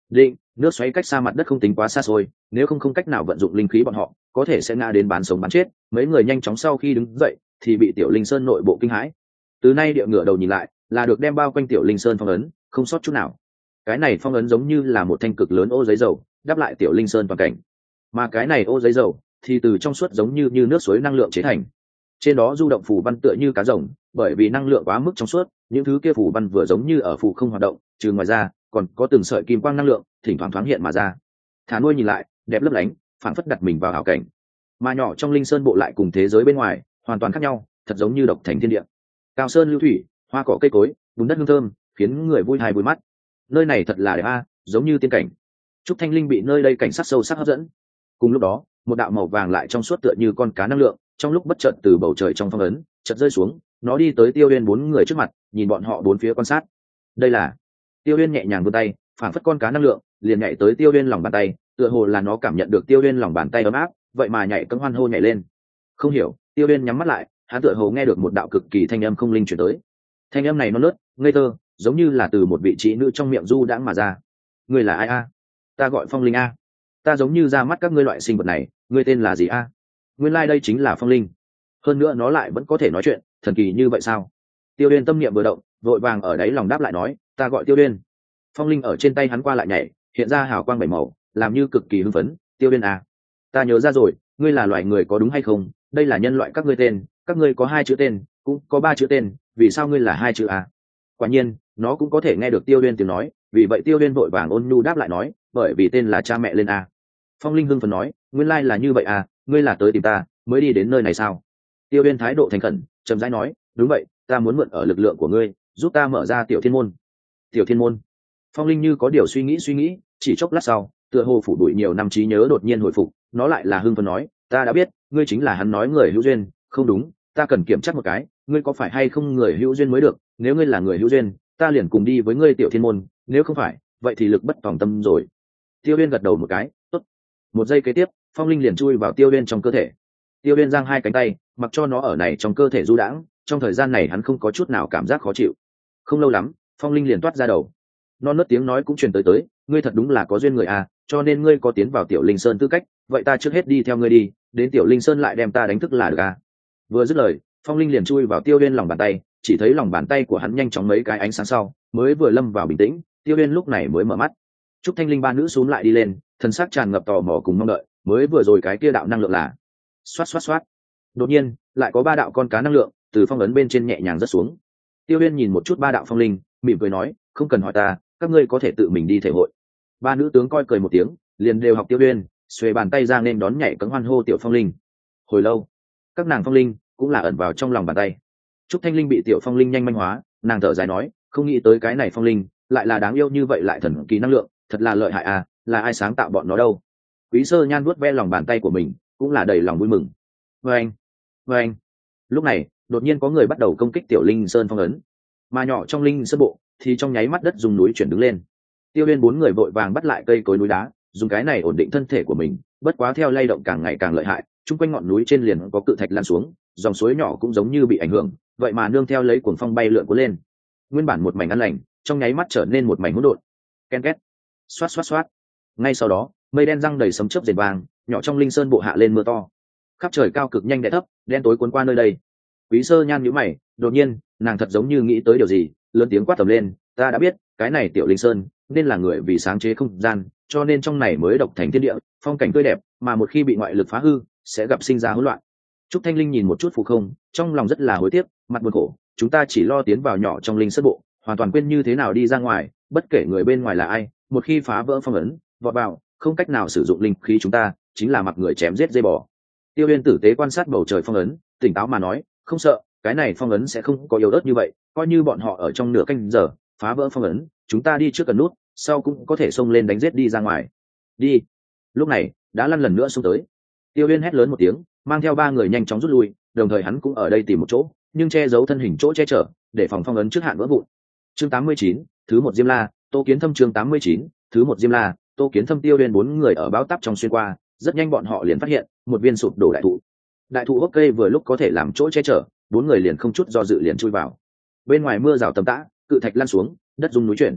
định nước xoáy cách xa mặt đất không tính quá xa xôi, nếu không không cách nào vận dụng linh khí bọn họ có thể sẽ ngã đến bán sống bán chết. Mấy người nhanh chóng sau khi đứng dậy thì bị tiểu linh sơn nội bộ kinh hãi. Từ nay địa ngựa đầu nhìn lại là được đem bao quanh tiểu linh sơn phong ấn, không sót chút nào. Cái này phong ấn giống như là một thanh cực lớn ô giấy dầu đắp lại tiểu linh sơn toàn cảnh, mà cái này ô giấy dầu thì từ trong suốt giống như như nước suối năng lượng chế thành. Trên đó du động phù văn tựa như cá rồng, bởi vì năng lượng quá mức trong suốt, những thứ kia phù văn vừa giống như ở phù không hoạt động, trừ ngoài ra còn có từng sợi kim quang năng lượng thỉnh thoảng thoáng hiện mà ra. Thả nuôi nhìn lại đẹp lấp lánh, phản phất đặt mình vào ảo cảnh. Mà nhỏ trong linh sơn bộ lại cùng thế giới bên ngoài hoàn toàn khác nhau, thật giống như độc thành thiên địa. Cao sơn lưu thủy, hoa cỏ cây cối, bùn đất hương thơm khiến người vui hài vui mắt. Nơi này thật là đẹp a, giống như tiên cảnh. Trúc Thanh Linh bị nơi đây cảnh sắc sâu sắc hấp dẫn. Cùng lúc đó một đạo màu vàng lại trong suốt tựa như con cá năng lượng trong lúc bất chợt từ bầu trời trong phong ấn chợt rơi xuống, nó đi tới Tiêu Uyên bốn người trước mặt, nhìn bọn họ bốn phía quan sát. Đây là Tiêu Uyên nhẹ nhàng vươn tay, phảng phất con cá năng lượng liền nhảy tới Tiêu Uyên lòng bàn tay, tựa hồ là nó cảm nhận được Tiêu Uyên lòng bàn tay ấm áp, vậy mà nhảy cẫng hoan hô nhảy lên. Không hiểu, Tiêu Uyên nhắm mắt lại, hắn tựa hồ nghe được một đạo cực kỳ thanh âm không linh truyền tới. Thanh âm này nó nớt ngây thơ, giống như là từ một vị trí nữ trong miệng du đãng mà ra. Ngươi là ai a? Ta gọi Phong Linh a. Ta giống như ra mắt các ngươi loại sinh vật này, ngươi tên là gì a? Nguyên lai like đây chính là Phong Linh. Hơn nữa nó lại vẫn có thể nói chuyện, thần kỳ như vậy sao? Tiêu Uyên tâm niệm vừa động, vội vàng ở đáy lòng đáp lại nói, ta gọi Tiêu Uyên. Phong Linh ở trên tay hắn qua lại nhảy, hiện ra hào quang bảy màu, làm như cực kỳ hưng phấn. Tiêu Uyên à, ta nhớ ra rồi, ngươi là loài người có đúng hay không? Đây là nhân loại các ngươi tên, các ngươi có hai chữ tên, cũng có ba chữ tên, vì sao ngươi là hai chữ a? Quả nhiên, nó cũng có thể nghe được Tiêu Uyên tiếng nói, vì vậy Tiêu Uyên vội vàng ôn nhu đáp lại nói, bởi vì tên là cha mẹ lên a. Phong Linh hưng phấn nói, nguyên lai là như vậy à, ngươi là tới tìm ta mới đi đến nơi này sao? Tiêu Uyên thái độ thành khẩn chậm rãi nói, đúng vậy, ta muốn mượn ở lực lượng của ngươi giúp ta mở ra tiểu thiên môn. Tiểu thiên môn? Phong Linh như có điều suy nghĩ suy nghĩ, chỉ chốc lát sau tựa hồ phủ đuổi nhiều năm trí nhớ đột nhiên hồi phục, nó lại là hưng phấn nói, ta đã biết, ngươi chính là hắn nói người hữu duyên. Không đúng, ta cần kiểm tra một cái, ngươi có phải hay không người hữu duyên mới được. Nếu ngươi là người hữu duyên, ta liền cùng đi với ngươi tiểu thiên môn, nếu không phải, vậy thì lực bất tòng tâm rồi. Tiêu Uyên gật đầu một cái, tốt. Một giây kế tiếp, Phong Linh liền chui vào Tiêu Uyên trong cơ thể. Tiêu Uyên giang hai cánh tay, mặc cho nó ở này trong cơ thể du đãng, trong thời gian này hắn không có chút nào cảm giác khó chịu. Không lâu lắm, Phong Linh liền toát ra đầu. Non nớt tiếng nói cũng truyền tới tới, ngươi thật đúng là có duyên người à, cho nên ngươi có tiến vào tiểu linh sơn tư cách, vậy ta trước hết đi theo ngươi đi, đến tiểu linh sơn lại đem ta đánh thức là được à. Vừa dứt lời, Phong Linh liền chui vào Tiêu Uyên lòng bàn tay, chỉ thấy lòng bàn tay của hắn nhanh chóng mấy cái ánh sáng sau, mới vừa lâm vào bình tĩnh, Tiêu Uyên lúc này mới mở mắt. Trúc Thanh Linh ba nữ xuống lại đi lên, thân xác tràn ngập tò mò cùng mong đợi, mới vừa rồi cái kia đạo năng lượng là xoát xoát xoát. Đột nhiên, lại có ba đạo con cá năng lượng từ phong ấn bên trên nhẹ nhàng rớt xuống. Tiêu Uyên nhìn một chút ba đạo Phong Linh, mỉm cười nói, không cần hỏi ta, các ngươi có thể tự mình đi thể hội. Ba nữ tướng coi cười một tiếng, liền đều học Tiêu Uyên, xuề bàn tay ra nên đón nhảy cẫng hoan hô tiểu Phong Linh. Hồi lâu, các nàng Phong Linh cũng là ẩn vào trong lòng bàn tay. Trúc Thanh Linh bị tiểu Phong Linh nhanh manh hóa, nàng thở dài nói, không nghĩ tới cái này Phong Linh lại là đáng yêu như vậy, lại thần kỳ năng lượng, thật là lợi hại à, là ai sáng tạo bọn nó đâu? Quý Sơ Nhan vuốt ve lòng bàn tay của mình, cũng là đầy lòng vui mừng. Vâng, vâng. Lúc này, đột nhiên có người bắt đầu công kích tiểu Linh Sơn phong ấn, mà nhỏ trong Linh Sơn bộ thì trong nháy mắt đất dùng núi chuyển đứng lên. Tiêu Uyên bốn người vội vàng bắt lại cây cối núi đá, dùng cái này ổn định thân thể của mình, bất quá theo lay động càng ngày càng lợi hại, chung quanh ngọn núi trên liền có cự thạch lan xuống, dòng suối nhỏ cũng giống như bị ảnh hưởng, vậy mà nương theo lấy cuồng phong bay lượn cuốn lên. Nguyên bản một mảnh an lành, trong nháy mắt trở nên một mảnh hỗn độn. Ken két, xoát xoát xoát. Ngay sau đó, mây đen răng đầy sấm chớp rền vàng, nhỏ trong Linh Sơn bộ hạ lên mưa to. Khắp trời cao cực nhanh đè thấp, đen tối cuốn qua nơi đây. Quý Sơ Nhan nhíu mày, đột nhiên, nàng thật giống như nghĩ tới điều gì, lớn tiếng quát tầm lên, ta đã biết, cái này tiểu Linh Sơn nên là người vì sáng chế không gian, cho nên trong này mới độc thành thiên địa, phong cảnh tươi đẹp, mà một khi bị ngoại lực phá hư, sẽ gặp sinh ra hỗn loạn. Trúc Thanh Linh nhìn một chút phù không, trong lòng rất là hối tiếc, mặt buồn khổ, chúng ta chỉ lo tiến vào nhỏ trong Linh Sơn bộ, hoàn toàn quên như thế nào đi ra ngoài, bất kể người bên ngoài là ai, một khi phá vỡ phong ấn, vọt vào, không cách nào sử dụng linh khí, chúng ta chính là mặc người chém giết dây bò. Tiêu Uyên tử tế quan sát bầu trời phong ấn, tỉnh táo mà nói, không sợ, cái này phong ấn sẽ không có yếu ớt như vậy, coi như bọn họ ở trong nửa canh giờ phá vỡ phong ấn, chúng ta đi trước cần nút, sau cũng có thể xông lên đánh giết đi ra ngoài. Đi. Lúc này, đã lăn lần nữa xông tới. Tiêu Uyên hét lớn một tiếng, mang theo ba người nhanh chóng rút lui, đồng thời hắn cũng ở đây tìm một chỗ, nhưng che giấu thân hình chỗ che chở, để phòng phong ấn trước hạn vỡ vụn. Chương tám mươi chín, thứ một Diêm La, Tô Kiến Thâm. Chương tám mươi chín, thứ một Diêm La, Tô Kiến Thâm. Tiêu Uyên bốn người ở báo táp trong xuyên qua, rất nhanh bọn họ liền phát hiện một viên sụp đổ đại thụ. Đại thụ gốc cây vừa lúc có thể làm chỗ che chở, bốn người liền không chút do dự liền chui vào. Bên ngoài mưa rào tầm tã, cự thạch lăn xuống, đất rung núi chuyển.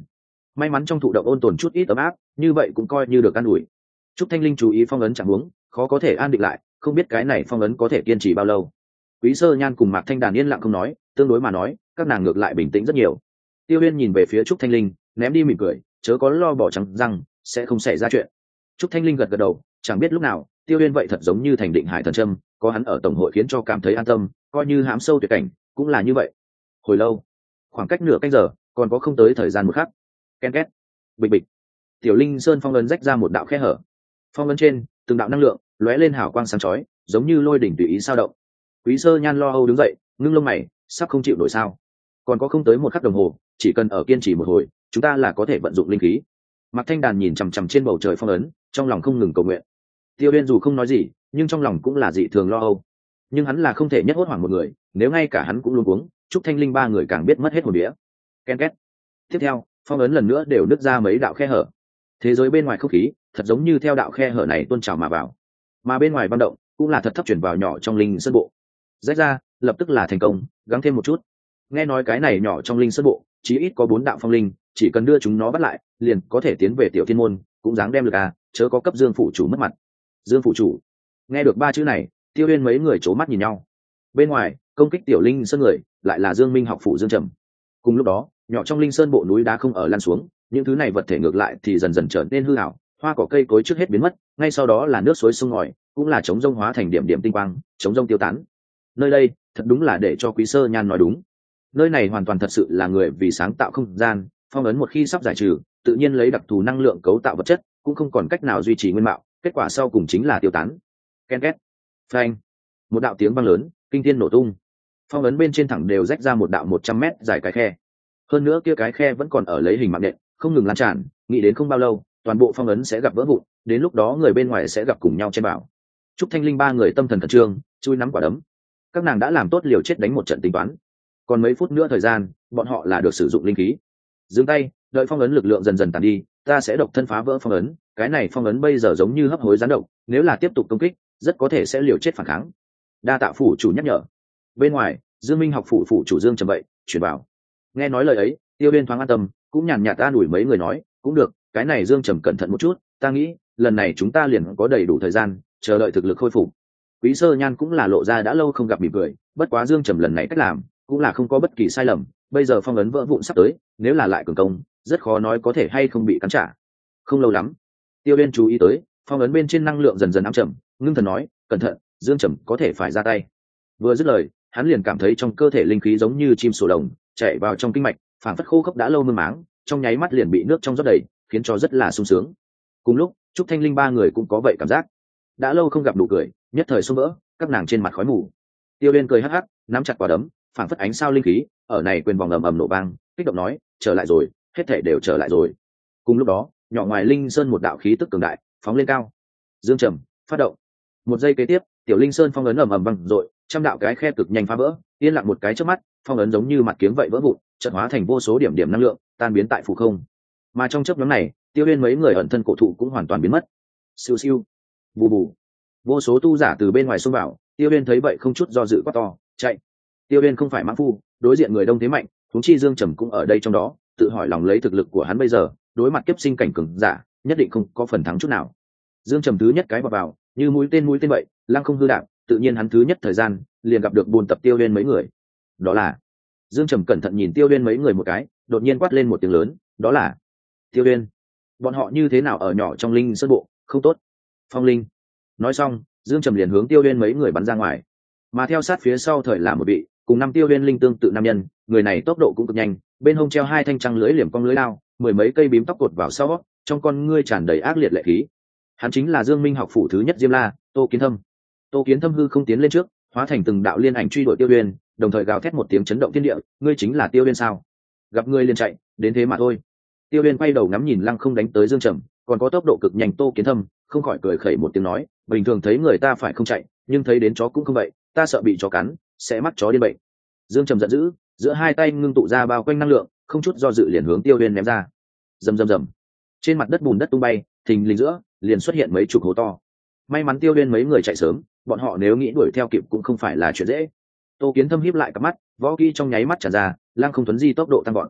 may mắn trong thụ động ôn tồn chút ít ấm áp, như vậy cũng coi như được an ủi. Trúc Thanh Linh chú ý phong ấn chẳng huống, khó có thể an định lại, không biết cái này phong ấn có thể kiên trì bao lâu. Quý Sơ Nhan cùng Mạc Thanh Đàn yên lặng không nói, tương đối mà nói, các nàng ngược lại bình tĩnh rất nhiều. Tiêu Uyên nhìn về phía Trúc Thanh Linh, ném đi mỉm cười, chớ có lo bỏ trắng răng, sẽ không xảy ra chuyện. Trúc Thanh Linh gật gật đầu, chẳng biết lúc nào, Tiêu Uyên vậy thật giống như thành định hải thần châm, có hắn ở tổng hội khiến cho cảm thấy an tâm, coi như hãm sâu tuyệt cảnh, cũng là như vậy. Hồi lâu, khoảng cách nửa canh giờ, còn có không tới thời gian một khắc. Ken két, bịch bịch. Tiểu Linh Sơn phong ấn rách ra một đạo khe hở. Phong ấn trên, từng đạo năng lượng lóe lên hào quang sáng chói, giống như lôi đỉnh tùy ý sao động. Quý Sơ Nhan lo âu đứng dậy, ngưng lông mày, sắp không chịu nổi sao? Còn có không tới một khắc đồng hồ, chỉ cần ở kiên trì một hồi, chúng ta là có thể vận dụng linh khí. Mạc Thanh Đàn nhìn chằm chằm trên bầu trời phong ấn, trong lòng không ngừng cầu nguyện. Tiêu Uyên dù không nói gì, nhưng trong lòng cũng là dị thường lo âu. Nhưng hắn là không thể nhất hốt hoảng một người, nếu ngay cả hắn cũng luống cuống, Trúc Thanh Linh ba người càng biết mất hết hồn vía. Ken két. Tiếp theo, phong ấn lần nữa đều nứt ra mấy đạo khe hở. Thế giới bên ngoài không khí, thật giống như theo đạo khe hở này tuôn trào mà vào. Mà bên ngoài băng động, cũng là thật thấp chuyển vào nhỏ trong linh sơn bộ. Rách ra, lập tức là thành công, gắng thêm một chút. Nghe nói cái này nhỏ trong linh sơn bộ, chí ít có bốn đạo phong linh, chỉ cần đưa chúng nó bắt lại, liền có thể tiến về tiểu thiên môn, cũng dáng đem được à, chớ có cấp Dương phụ chủ mất mặt. Dương phụ chủ. Nghe được ba chữ này, Tiêu Uyên mấy người c mắt nhìn nhau. Bên ngoài, công kích tiểu linh sơn người, lại là Dương Minh học phụ Dương Trầm. Cùng lúc đó, nhỏ trong linh sơn bộ núi đá không ở lan xuống, những thứ này vật thể ngược lại thì dần dần trở nên hư ảo, hoa cỏ cây cối trước hết biến mất, ngay sau đó là nước suối sông ngòi, cũng là chống rông hóa thành điểm điểm tinh quang, chống rông tiêu tán. Nơi đây, thật đúng là để cho Quý Sơ Nhan nói đúng. Nơi này hoàn toàn thật sự là người vì sáng tạo không gian, phong ấn một khi sắp giải trừ, tự nhiên lấy đặc thù năng lượng cấu tạo vật chất, cũng không còn cách nào duy trì nguyên mạo, kết quả sau cùng chính là tiêu tán. Ken két, phanh, một đạo tiếng vang lớn, kinh thiên nổ tung. Phong ấn bên trên thẳng đều rách ra một đạo một trăm mét dài cái khe. Hơn nữa kia cái khe vẫn còn ở lấy hình mạng nện, không ngừng lan tràn, nghĩ đến không bao lâu, toàn bộ phong ấn sẽ gặp vỡ vụn, đến lúc đó người bên ngoài sẽ gặp cùng nhau trên bảo. Trúc Thanh Linh ba người tâm thần khẩn trương, chui nắm quả đấm. Các nàng đã làm tốt liều chết đánh một trận tính toán. Còn mấy phút nữa thời gian, bọn họ là được sử dụng linh khí. Dừng tay, đợi phong ấn lực lượng dần dần tàn đi, ta sẽ độc thân phá vỡ phong ấn. Cái này phong ấn bây giờ giống như hấp hối gián độc, nếu là tiếp tục công kích, rất có thể sẽ liều chết phản kháng. Đa tạ phủ chủ nhắc nhở. Bên ngoài, Dương Minh học phủ phủ chủ Dương trầm vậy, chuyển vào. Nghe nói lời ấy, Tiêu Uyên thoáng an tâm, cũng nhàn nhạt ta đuổi mấy người nói, cũng được, cái này Dương trầm cẩn thận một chút, ta nghĩ, lần này chúng ta liền có đầy đủ thời gian, chờ đợi thực lực khôi phục. Quý Sơ Nhan cũng là lộ ra đã lâu không gặp mỉm cười, bất quá Dương trầm lần này cách làm, cũng là không có bất kỳ sai lầm, bây giờ phong ấn vỡ vụn sắp tới, nếu là lại cường công, rất khó nói có thể hay không bị cắn trả. Không lâu lắm, Tiêu Uyên chú ý tới, phong ấn bên trên năng lượng dần dần ám trầm, ngưng thần nói, cẩn thận, Dương trầm có thể phải ra tay. Vừa dứt lời, hắn liền cảm thấy trong cơ thể linh khí giống như chim sổ đồng, chạy vào trong kinh mạch, phảng phất khô khốc đã lâu mơ máng, trong nháy mắt liền bị nước trong rót đầy, khiến cho rất là sung sướng. Cùng lúc, Trúc Thanh Linh ba người cũng có vậy cảm giác. Đã lâu không gặp nụ cười, nhất thời xông vỡ, các nàng trên mặt khói mù. Tiêu Uyên cười hắc hắc, nắm chặt quả đấm, phảng phất ánh sao linh khí, ở này quyền vòng ầm ầm nổ vang, kích động nói, trở lại rồi, hết thảy đều trở lại rồi. Cùng lúc đó, nhỏ ngoài linh sơn một đạo khí tức cường đại, phóng lên cao. Dương trầm, phát động. Một giây kế tiếp, tiểu linh sơn phong ấn ầm ầm vang dội, trăm đạo cái khe cực nhanh phá vỡ, yên lặng một cái chớp mắt, phong ấn giống như mặt kiếng vậy vỡ vụn, chợt hóa thành vô số điểm điểm năng lượng, tan biến tại phù không. Mà trong chớp nhoáng này, Tiêu Uyên mấy người ẩn thân cổ thụ cũng hoàn toàn biến mất. Siêu siêu, bù bù, vô số tu giả từ bên ngoài xông vào, Tiêu Uyên thấy vậy không chút do dự quát to, chạy. Tiêu Uyên không phải mãng phu, đối diện người đông thế mạnh, huống chi Dương Trầm cũng ở đây trong đó, tự hỏi lòng lấy thực lực của hắn bây giờ, đối mặt kiếp sinh cảnh cường giả, nhất định không có phần thắng chút nào. Dương Trầm thứ nhất cái vào vào, như mũi tên mũi tên vậy, lăng không hư đạp, tự nhiên hắn thứ nhất thời gian, liền gặp được buôn tập Tiêu Uyên mấy người. Đó là Dương Trầm cẩn thận nhìn Tiêu Uyên mấy người một cái, đột nhiên quát lên một tiếng lớn, đó là Tiêu Uyên. Bọn họ như thế nào ở nhỏ trong linh sơn bộ, không tốt. Phong linh. Nói xong, Dương Trầm liền hướng Tiêu Uyên mấy người bắn ra ngoài. Mà theo sát phía sau thời là một vị, cùng năm Tiêu Uyên linh tương tự nam nhân, người này tốc độ cũng cực nhanh, bên hông treo hai thanh trăng lưới liềm cong lưới lao, mười mấy cây bím tóc cột vào sau, trong con ngươi tràn đầy ác liệt lệ khí. Hắn chính là Dương Minh học phủ thứ nhất Diêm La, Tô Kiến Thâm. Tô Kiến Thâm hư không tiến lên trước, hóa thành từng đạo liên ảnh truy đuổi Tiêu Uyên, đồng thời gào thét một tiếng chấn động thiên địa, ngươi chính là Tiêu Uyên sao? Gặp ngươi liền chạy, đến thế mà thôi. Tiêu Uyên quay đầu ngắm nhìn lăng không đánh tới Dương Trầm, còn có tốc độ cực nhanh Tô Kiến Thâm, không khỏi cười khẩy một tiếng nói, bình thường thấy người ta phải không chạy, nhưng thấy đến chó cũng không vậy, ta sợ bị chó cắn, sẽ mắc chó điên bệnh. Dương Trầm giận dữ, giữa hai tay ngưng tụ ra bao quanh năng lượng, không chút do dự liền hướng Tiêu Uyên ném ra. Rầm rầm rầm. Trên mặt đất bùn đất tung bay, thình lình giữa liền xuất hiện mấy chục hố to. May mắn Tiêu Uyên mấy người chạy sớm, bọn họ nếu nghĩ đuổi theo kịp cũng không phải là chuyện dễ. Tô Kiến Thâm híp lại cặp mắt, võ kỹ trong nháy mắt tràn ra, lăng không tuấn di tốc độ tăng vọt.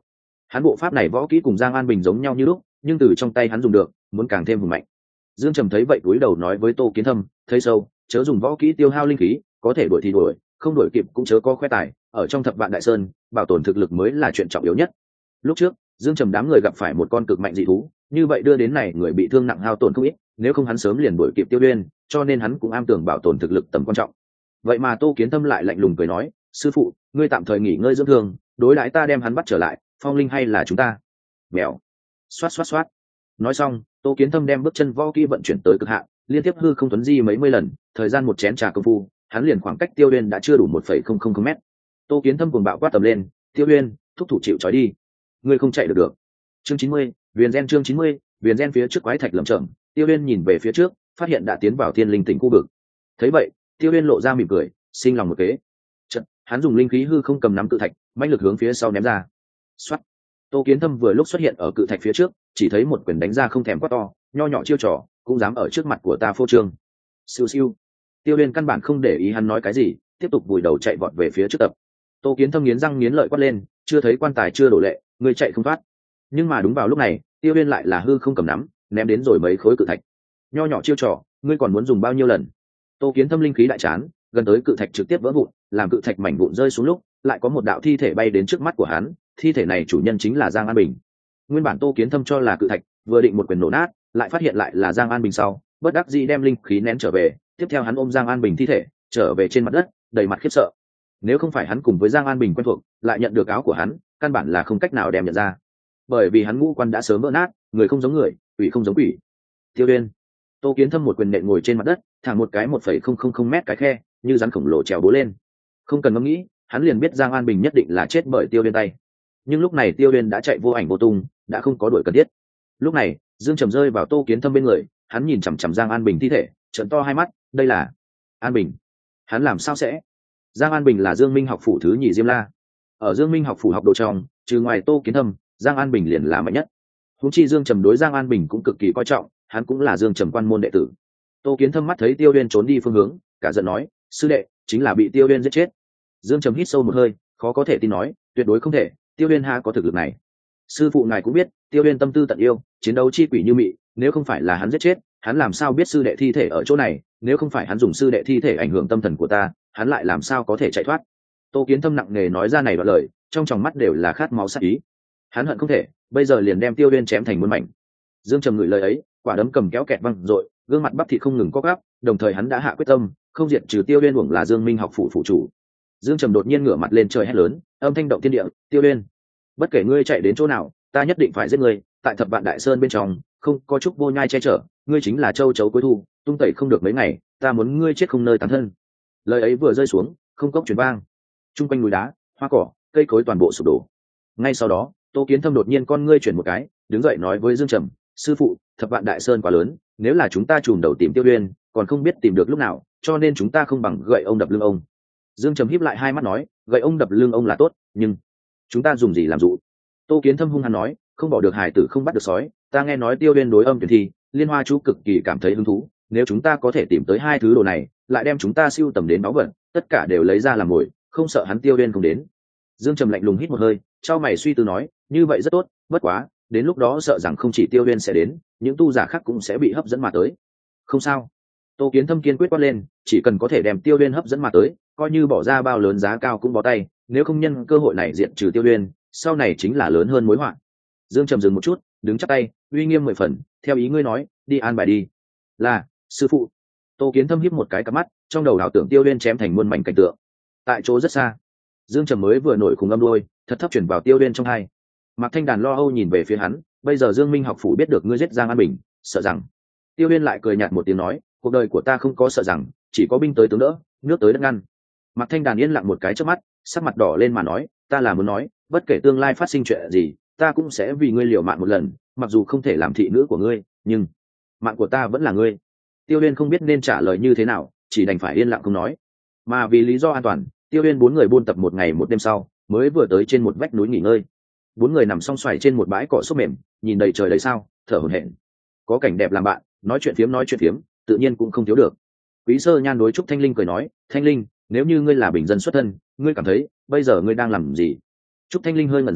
Hắn bộ pháp này võ kỹ cùng Giang An Bình giống nhau như lúc, nhưng từ trong tay hắn dùng được muốn càng thêm hùng mạnh. Dương Trầm thấy vậy cúi đầu nói với Tô Kiến Thâm, thấy sâu, chớ dùng võ kỹ tiêu hao linh khí, có thể đuổi thì đuổi, không đuổi kịp cũng chớ có khoe tài, ở trong thập vạn đại sơn, bảo tồn thực lực mới là chuyện trọng yếu nhất. Lúc trước, Dương Trầm đám người gặp phải một con cực mạnh dị thú, như vậy đưa đến này người bị thương nặng hao tổn không ít, nếu không hắn sớm liền đuổi kịp Tiêu Uyên, cho nên hắn cũng am tưởng bảo tồn thực lực tầm quan trọng. Vậy mà Tô Kiến Thâm lại lạnh lùng cười nói, sư phụ, ngươi tạm thời nghỉ ngơi dưỡng thương, đối đãi ta đem hắn bắt trở lại, phong linh hay là chúng ta? Mèo. Xoát xoát xoát. Nói xong, Tô Kiến Thâm đem bước chân võ kỹ vận chuyển tới cực hạn, liên tiếp hư không tuấn di mấy mươi lần, thời gian một chén trà công phu, hắn liền khoảng cách Tiêu Uyên đã chưa đủ một phẩy không không không mét. Tô Kiến Thâm cuồng bạo quát tầm lên, Tiêu Uyên, thúc thủ chịu trói đi, ngươi không chạy được được. Chương chín mươi, Viền Gen chương chín mươi, Viền Gen phía trước quái thạch lởm chởm, Tiêu Uyên nhìn về phía trước, phát hiện đã tiến vào thiên linh tỉnh khu vực. Thấy vậy, Tiêu Uyên lộ ra mỉm cười, sinh lòng một kế. Chợt, hắn dùng linh khí hư không cầm nắm cự thạch, mãnh lực hướng phía sau ném ra. Soát. Tô Kiến Thâm vừa lúc xuất hiện ở cự thạch phía trước, chỉ thấy một quyền đánh ra không thèm quát to, nho nhỏ chiêu trò, cũng dám ở trước mặt của ta phô trương. Siêu siêu. Tiêu Uyên căn bản không để ý hắn nói cái gì, tiếp tục vùi đầu chạy vọt về phía trước tập. Tô Kiến Thâm nghiến răng nghiến lợi quát lên, chưa thấy quan tài chưa đổ lệ, ngươi chạy không thoát. Nhưng mà đúng vào lúc này, Tiêu Uyên lại là hư không cầm nắm, ném đến rồi mấy khối cự thạch. Nho nhỏ chiêu trò, ngươi còn muốn dùng bao nhiêu lần? Tô Kiến Thâm linh khí đại chán, gần tới cự thạch trực tiếp vỡ vụn, làm cự thạch mảnh vụn rơi xuống lúc, lại có một đạo thi thể bay đến trước mắt của hắn, thi thể này chủ nhân chính là Giang An Bình. Nguyên bản Tô Kiến Thâm cho là cự thạch, vừa định một quyền nổ nát, lại phát hiện lại là Giang An Bình sau, bất đắc dĩ đem linh khí nén trở về, tiếp theo hắn ôm Giang An Bình thi thể, trở về trên mặt đất, đầy mặt khiếp sợ. Nếu không phải hắn cùng với Giang An Bình quen thuộc, lại nhận được áo của hắn, căn bản là không cách nào đem nhận ra. Bởi vì hắn ngũ quan đã sớm vỡ nát, người không giống người, quỷ không giống quỷ. Tiêu Uyên. Tô Kiến Thâm một quyền nện ngồi trên mặt đất, thẳng một cái một phẩy không không không mét cái khe, như rắn khổng lồ trèo bố lên. Không cần ngẫm nghĩ, hắn liền biết Giang An Bình nhất định là chết bởi Tiêu Uyên tay. Nhưng lúc này Tiêu Uyên đã chạy vô ảnh vô tung, đã không có đuổi cần thiết. Lúc này, Dương Trầm rơi vào Tô Kiến Thâm bên người, hắn nhìn chằm chằm Giang An Bình thi thể, trợn to hai mắt, đây là An Bình. Hắn làm sao sẽ? Giang An Bình là Dương Minh học phủ thứ nhì Diêm La. Ở Dương Minh học phủ học đồ trong, trừ ngoài Tô Kiến Thâm, Giang An Bình liền là mạnh nhất. Huống chi Dương Trầm đối Giang An Bình cũng cực kỳ coi trọng, hắn cũng là Dương Trầm quan môn đệ tử. Tô Kiến Thâm mắt thấy Tiêu Uyên trốn đi phương hướng, cả giận nói, sư đệ, chính là bị Tiêu Uyên giết chết. Dương Trầm hít sâu một hơi, khó có thể tin nói, tuyệt đối không thể, Tiêu Uyên ha có thực lực này. Sư phụ ngài cũng biết, Tiêu Uyên tâm tư tận yêu, chiến đấu chi quỷ như mị, nếu không phải là hắn giết chết, hắn làm sao biết sư đệ thi thể ở chỗ này, nếu không phải hắn dùng sư đệ thi thể ảnh hưởng tâm thần của ta, hắn lại làm sao có thể chạy thoát. Tô Kiến Thâm nặng nề nói ra này đoạn lời, trong tròng mắt đều là khát máu sát ý. Hắn hận không thể, bây giờ liền đem Tiêu Uyên chém thành muôn mảnh. Dương Trầm ngửi lời ấy, quả đấm cầm kéo kẹt văng rồi, gương mặt bắp thịt không ngừng co gắp, đồng thời hắn đã hạ quyết tâm, không diệt trừ Tiêu Uyên uổng là Dương Minh học phủ phụ chủ. Dương Trầm đột nhiên ngửa mặt lên trời hét lớn, âm thanh động thiên địa, Tiêu Uyên, bất kể ngươi chạy đến chỗ nào, ta nhất định phải giết ngươi, tại thập vạn đại sơn bên trong, không có chút vô nhai che chở, ngươi chính là châu chấu cuối thu, tung tẩy không được mấy ngày, ta muốn ngươi chết không nơi tán thân. Lời ấy vừa rơi xuống, không cốc truyền vang, trung quanh núi đá, hoa cỏ, cây cối toàn bộ sụp đổ. Ngay sau đó, Tô Kiến Thâm đột nhiên con ngươi chuyển một cái, đứng dậy nói với Dương Trầm, sư phụ, thập vạn đại sơn quá lớn, nếu là chúng ta chùm đầu tìm Tiêu Uyên, còn không biết tìm được lúc nào, cho nên chúng ta không bằng gậy ông đập lưng ông. Dương Trầm híp lại hai mắt nói, gậy ông đập lưng ông là tốt, nhưng chúng ta dùng gì làm dụ? Tô Kiến Thâm hung hăng nói, không bỏ được hải tử không bắt được sói, ta nghe nói Tiêu Uyên đối âm tuyển thi, Liên Hoa chú cực kỳ cảm thấy hứng thú, nếu chúng ta có thể tìm tới hai thứ đồ này, lại đem chúng ta siêu tầm đến báu vật, tất cả đều lấy ra làm mồi, không sợ hắn Tiêu Uyên không đến. Dương Trầm lạnh lùng hít một hơi, trao mày suy tư nói, như vậy rất tốt, bất quá, đến lúc đó sợ rằng không chỉ Tiêu Uyên sẽ đến, những tu giả khác cũng sẽ bị hấp dẫn mà tới. Không sao. Tô Kiến Thâm kiên quyết quát lên, chỉ cần có thể đem Tiêu Uyên hấp dẫn mà tới, coi như bỏ ra bao lớn giá cao cũng bó tay, nếu không nhân cơ hội này diệt trừ Tiêu Uyên, sau này chính là lớn hơn mối họa. Dương Trầm dừng một chút, đứng chắp tay, uy nghiêm mười phần, theo ý ngươi nói, đi an bài đi. Là, sư phụ. Tô Kiến Thâm híp một cái cặp mắt, trong đầu ảo tưởng Tiêu Uyên chém thành muôn mảnh cảnh tượng. Tại chỗ rất xa, Dương Trầm mới vừa nổi cùng âm đôi, thật thấp chuyển vào Tiêu Uyên trong hai. Mạc Thanh Đàn lo âu nhìn về phía hắn, bây giờ Dương Minh học phủ biết được ngươi giết Giang An Bình, sợ rằng. Tiêu Uyên lại cười nhạt một tiếng nói, cuộc đời của ta không có sợ rằng, chỉ có binh tới tướng đỡ, nước tới đất ngăn. Mạc Thanh Đàn yên lặng một cái trước mắt, sắc mặt đỏ lên mà nói, ta là muốn nói, bất kể tương lai phát sinh chuyện gì, ta cũng sẽ vì ngươi liều mạng một lần, mặc dù không thể làm thị nữ của ngươi, nhưng mạng của ta vẫn là ngươi. Tiêu Uyên không biết nên trả lời như thế nào, chỉ đành phải yên lặng không nói. Mà vì lý do an toàn, Tiêu Uyên bốn người buôn tập một ngày một đêm sau, mới vừa tới trên một vách núi nghỉ ngơi. Bốn người nằm song xoài trên một bãi cỏ xốp mềm, nhìn đầy trời đầy sao, thở hổn hển. Có cảnh đẹp làm bạn, nói chuyện phiếm nói chuyện phiếm, tự nhiên cũng không thiếu được. Quý Sơ Nhan đối Trúc Thanh Linh cười nói, Thanh Linh, nếu như ngươi là bình dân xuất thân, ngươi cảm thấy bây giờ ngươi đang làm gì? Trúc Thanh Linh hơi ngẩn ra,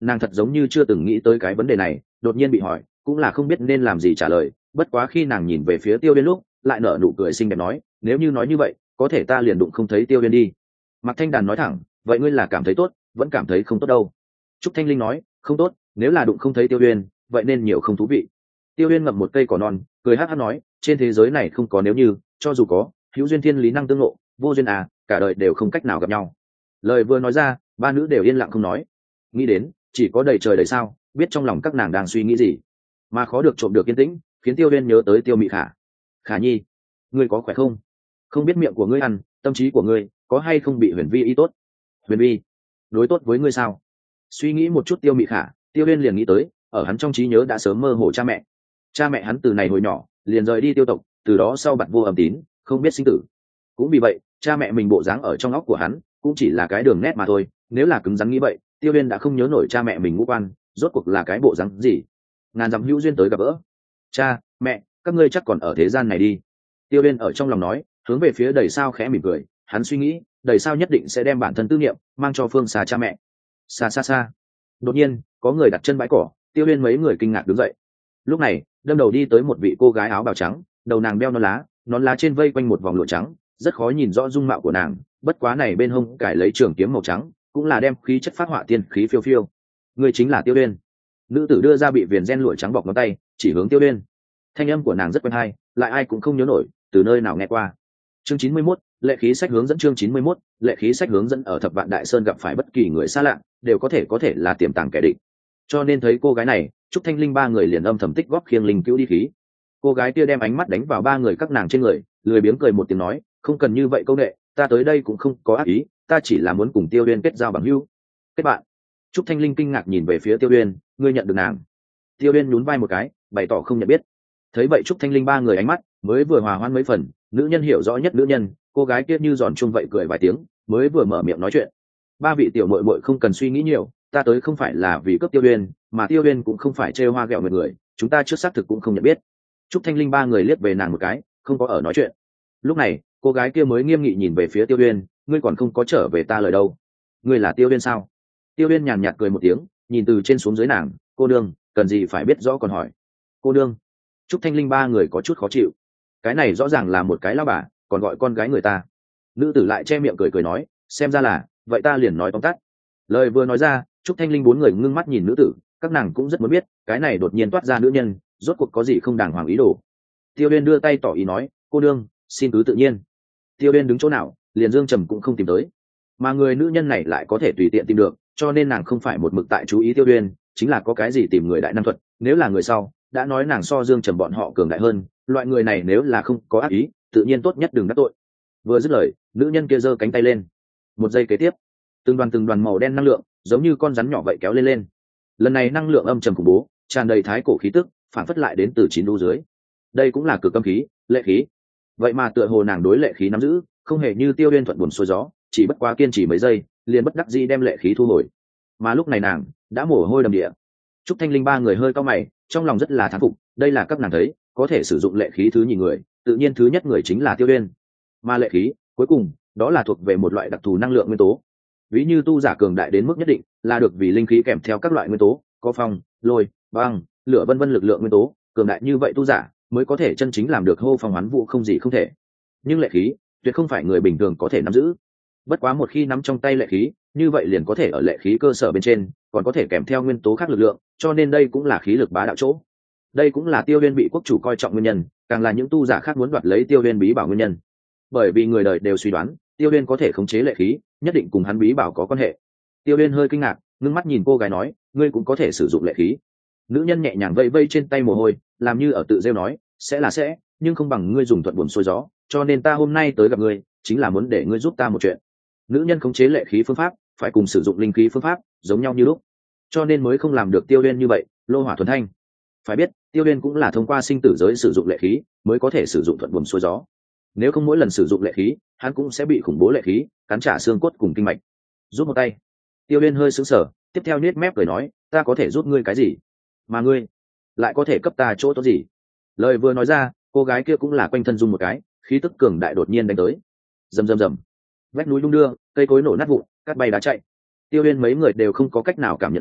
nàng thật giống như chưa từng nghĩ tới cái vấn đề này, đột nhiên bị hỏi cũng là không biết nên làm gì trả lời. Bất quá khi nàng nhìn về phía Tiêu Uyên lúc lại nở nụ cười xinh đẹp nói, nếu như nói như vậy có thể ta liền đụng không thấy Tiêu Uyên đi. Mạc Thanh Đàn nói thẳng, vậy ngươi là cảm thấy tốt vẫn cảm thấy không tốt đâu? Trúc Thanh Linh nói, không tốt, nếu là đụng không thấy Tiêu Uyên vậy nên nhiều không thú vị. Tiêu Uyên ngậm một cây cỏ non cười hát hát nói, trên thế giới này không có nếu như, cho dù có, hữu duyên thiên lý năng tương ngộ, vô duyên à cả đời đều không cách nào gặp nhau. Lời vừa nói ra ba nữ đều yên lặng không nói. Nghĩ đến chỉ có đầy trời đầy sao biết trong lòng các nàng đang suy nghĩ gì, mà khó được trộm được yên tĩnh, khiến Tiêu Uyên nhớ tới Tiêu Mị Khả. Khả nhi, ngươi có khỏe không? Không biết miệng của ngươi ăn, tâm trí của ngươi có hay không bị Huyền Vi y tốt? Huyền Vi đối tốt với ngươi sao? Suy nghĩ một chút Tiêu Mị Khả, Tiêu Uyên liền nghĩ tới ở hắn trong trí nhớ đã sớm mơ hồ cha mẹ. Cha mẹ hắn từ này hồi nhỏ liền rời đi Tiêu tộc, từ đó sau bặt vô âm tín, không biết sinh tử. Cũng vì vậy cha mẹ mình bộ dáng ở trong óc của hắn cũng chỉ là cái đường nét mà thôi. Nếu là cứng rắn nghĩ vậy, Tiêu Uyên đã không nhớ nổi cha mẹ mình ngũ quan rốt cuộc là cái bộ dáng gì. Ngàn dặm hữu duyên tới gặp gỡ, cha mẹ các ngươi chắc còn ở thế gian này đi. Tiêu Uyên ở trong lòng nói, hướng về phía đầy sao khẽ mỉm cười. Hắn suy nghĩ đầy sao nhất định sẽ đem bản thân tư niệm mang cho phương xa cha mẹ. Xa xa xa đột nhiên có người đặt chân bãi cỏ. Tiêu Uyên mấy người kinh ngạc đứng dậy. Lúc này đâm đầu đi tới một vị cô gái áo bào trắng, đầu nàng đeo nón lá, nón lá trên vây quanh một vòng lụa trắng, rất khó nhìn rõ dung mạo của nàng. Bất quá này bên hông cải lấy trường kiếm màu trắng, cũng là đem khí chất phát họa tiên khí phiêu phiêu. Người chính là Tiêu Uyên. Nữ tử đưa ra bị viền ren lụa trắng bọc ngón tay chỉ hướng Tiêu Uyên. Thanh âm của nàng rất quen hay, lại ai cũng không nhớ nổi từ nơi nào nghe qua. Chương chín mươi mốt, lệ khí sách hướng dẫn. Chương chín mươi mốt, lệ khí sách hướng dẫn. Ở Thập Vạn Đại Sơn gặp phải bất kỳ người xa lạ đều có thể có thể là tiềm tàng kẻ địch, cho nên thấy cô gái này, Trúc Thanh Linh ba người liền âm thầm tích góp khiêng linh cứu đi khí. Cô gái kia đem ánh mắt đánh vào ba người các nàng trên người, lười biếng cười một tiếng nói, không cần như vậy câu nệ, ta tới đây cũng không có ác ý, ta chỉ là muốn cùng Tiêu Uyên kết giao bằng hữu. Kết bạn? Trúc Thanh Linh kinh ngạc nhìn về phía Tiêu Uyên, ngươi nhận được nàng? Tiêu Uyên nhún vai một cái, bày tỏ không nhận biết. Thấy vậy Trúc Thanh Linh ba người ánh mắt mới vừa hòa hoãn mấy phần, nữ nhân hiểu rõ nhất nữ nhân, cô gái kia như giòn chuông vậy cười vài tiếng, mới vừa mở miệng nói chuyện. Ba vị tiểu muội muội không cần suy nghĩ nhiều, ta tới không phải là vì cướp Tiêu Uyên, mà Tiêu Uyên cũng không phải trêu hoa ghẹo người người, chúng ta trước xác thực cũng không nhận biết. Trúc Thanh Linh ba người liếc về nàng một cái, không có ở nói chuyện. Lúc này cô gái kia mới nghiêm nghị nhìn về phía Tiêu Uyên, ngươi còn không có trở về ta lời đâu. Ngươi là Tiêu Uyên sao? Tiêu Uyên nhàn nhạt cười một tiếng, nhìn từ trên xuống dưới nàng, cô đương cần gì phải biết rõ còn hỏi. Cô đương. Trúc Thanh Linh ba người có chút khó chịu, cái này rõ ràng là một cái lão bà còn gọi con gái người ta. Nữ tử lại che miệng cười cười nói, xem ra là vậy ta liền nói tóm tắt. Lời vừa nói ra, Trúc Thanh Linh bốn người ngưng mắt nhìn nữ tử, các nàng cũng rất muốn biết cái này đột nhiên toát ra nữ nhân rốt cuộc có gì không đàng hoàng ý đồ. Tiêu Uyên đưa tay tỏ ý nói, cô đương xin cứ tự nhiên. Tiêu Uyên đứng chỗ nào liền Dương Trầm cũng không tìm tới, mà người nữ nhân này lại có thể tùy tiện tìm được, cho nên nàng không phải một mực tại chú ý Tiêu Uyên, chính là có cái gì tìm người đại năng thuật. Nếu là người sau đã nói nàng so Dương Trầm bọn họ cường đại hơn, loại người này nếu là không có ác ý tự nhiên tốt nhất đừng đắc tội. Vừa dứt lời, nữ nhân kia giơ cánh tay lên, một giây kế tiếp từng đoàn từng đoàn màu đen năng lượng giống như con rắn nhỏ vậy kéo lên lên. Lần này năng lượng âm trầm khủng bố, tràn đầy thái cổ khí tức, phản phất lại đến từ chín đu dưới. Đây cũng là cực âm khí, lệ khí. Vậy mà tựa hồ nàng đối lệ khí nắm giữ không hề như Tiêu Uyên thuận buồm xuôi gió, chỉ bất quá kiên trì mấy giây liền bất đắc dĩ đem lệ khí thu hồi. Mà lúc này nàng đã mồ hôi đầm địa. Trúc Thanh Linh ba người hơi cau mày, trong lòng rất là thán phục, đây là các nàng thấy có thể sử dụng lệ khí thứ nhì người, tự nhiên thứ nhất người chính là Tiêu Uyên. Mà lệ khí cuối cùng đó là thuộc về một loại đặc thù năng lượng nguyên tố. Ví như tu giả cường đại đến mức nhất định là được vì linh khí kèm theo các loại nguyên tố, có phong, lôi, băng, lửa vân vân lực lượng nguyên tố, cường đại như vậy tu giả mới có thể chân chính làm được hô phong hoán vũ không gì không thể. Nhưng lệ khí tuyệt không phải người bình thường có thể nắm giữ. Bất quá một khi nắm trong tay lệ khí, như vậy liền có thể ở lệ khí cơ sở bên trên còn có thể kèm theo nguyên tố khác lực lượng, cho nên đây cũng là khí lực bá đạo chỗ. Đây cũng là Tiêu Uyên bị quốc chủ coi trọng nguyên nhân, càng là những tu giả khác muốn đoạt lấy Tiêu Uyên bí bảo nguyên nhân. Bởi vì người đời đều suy đoán Tiêu Uyên có thể khống chế lệ khí, nhất định cùng hắn bí bảo có quan hệ. Tiêu Uyên hơi kinh ngạc, ngưng mắt nhìn cô gái nói, ngươi cũng có thể sử dụng lệ khí. Nữ nhân nhẹ nhàng vây vây trên tay mồ hôi, làm như ở tự rêu nói, sẽ là sẽ, nhưng không bằng ngươi dùng thuận buồm xuôi gió, cho nên ta hôm nay tới gặp ngươi chính là muốn để ngươi giúp ta một chuyện. Nữ nhân khống chế lệ khí phương pháp phải cùng sử dụng linh khí phương pháp giống nhau như lúc, cho nên mới không làm được Tiêu Uyên như vậy lô hỏa thuần thanh. Phải biết Tiêu Uyên cũng là thông qua sinh tử giới sử dụng lệ khí mới có thể sử dụng thuận buồm xuôi gió, nếu không mỗi lần sử dụng lệ khí hắn cũng sẽ bị khủng bố lệ khí cắn trả xương cốt cùng kinh mạch. Giúp một tay. Tiêu Uyên hơi sững sờ, tiếp theo nhếch mép cười nói, ta có thể giúp ngươi cái gì, mà ngươi lại có thể cấp ta chỗ tốt gì? Lời vừa nói ra, cô gái kia cũng là quanh thân rung một cái, khí tức cường đại đột nhiên đánh tới. Rầm rầm rầm, vách núi đung đưa, cây cối nổ nát vụn, cát bay đá chạy. Tiêu Uyên mấy người đều không có cách nào cảm nhận ra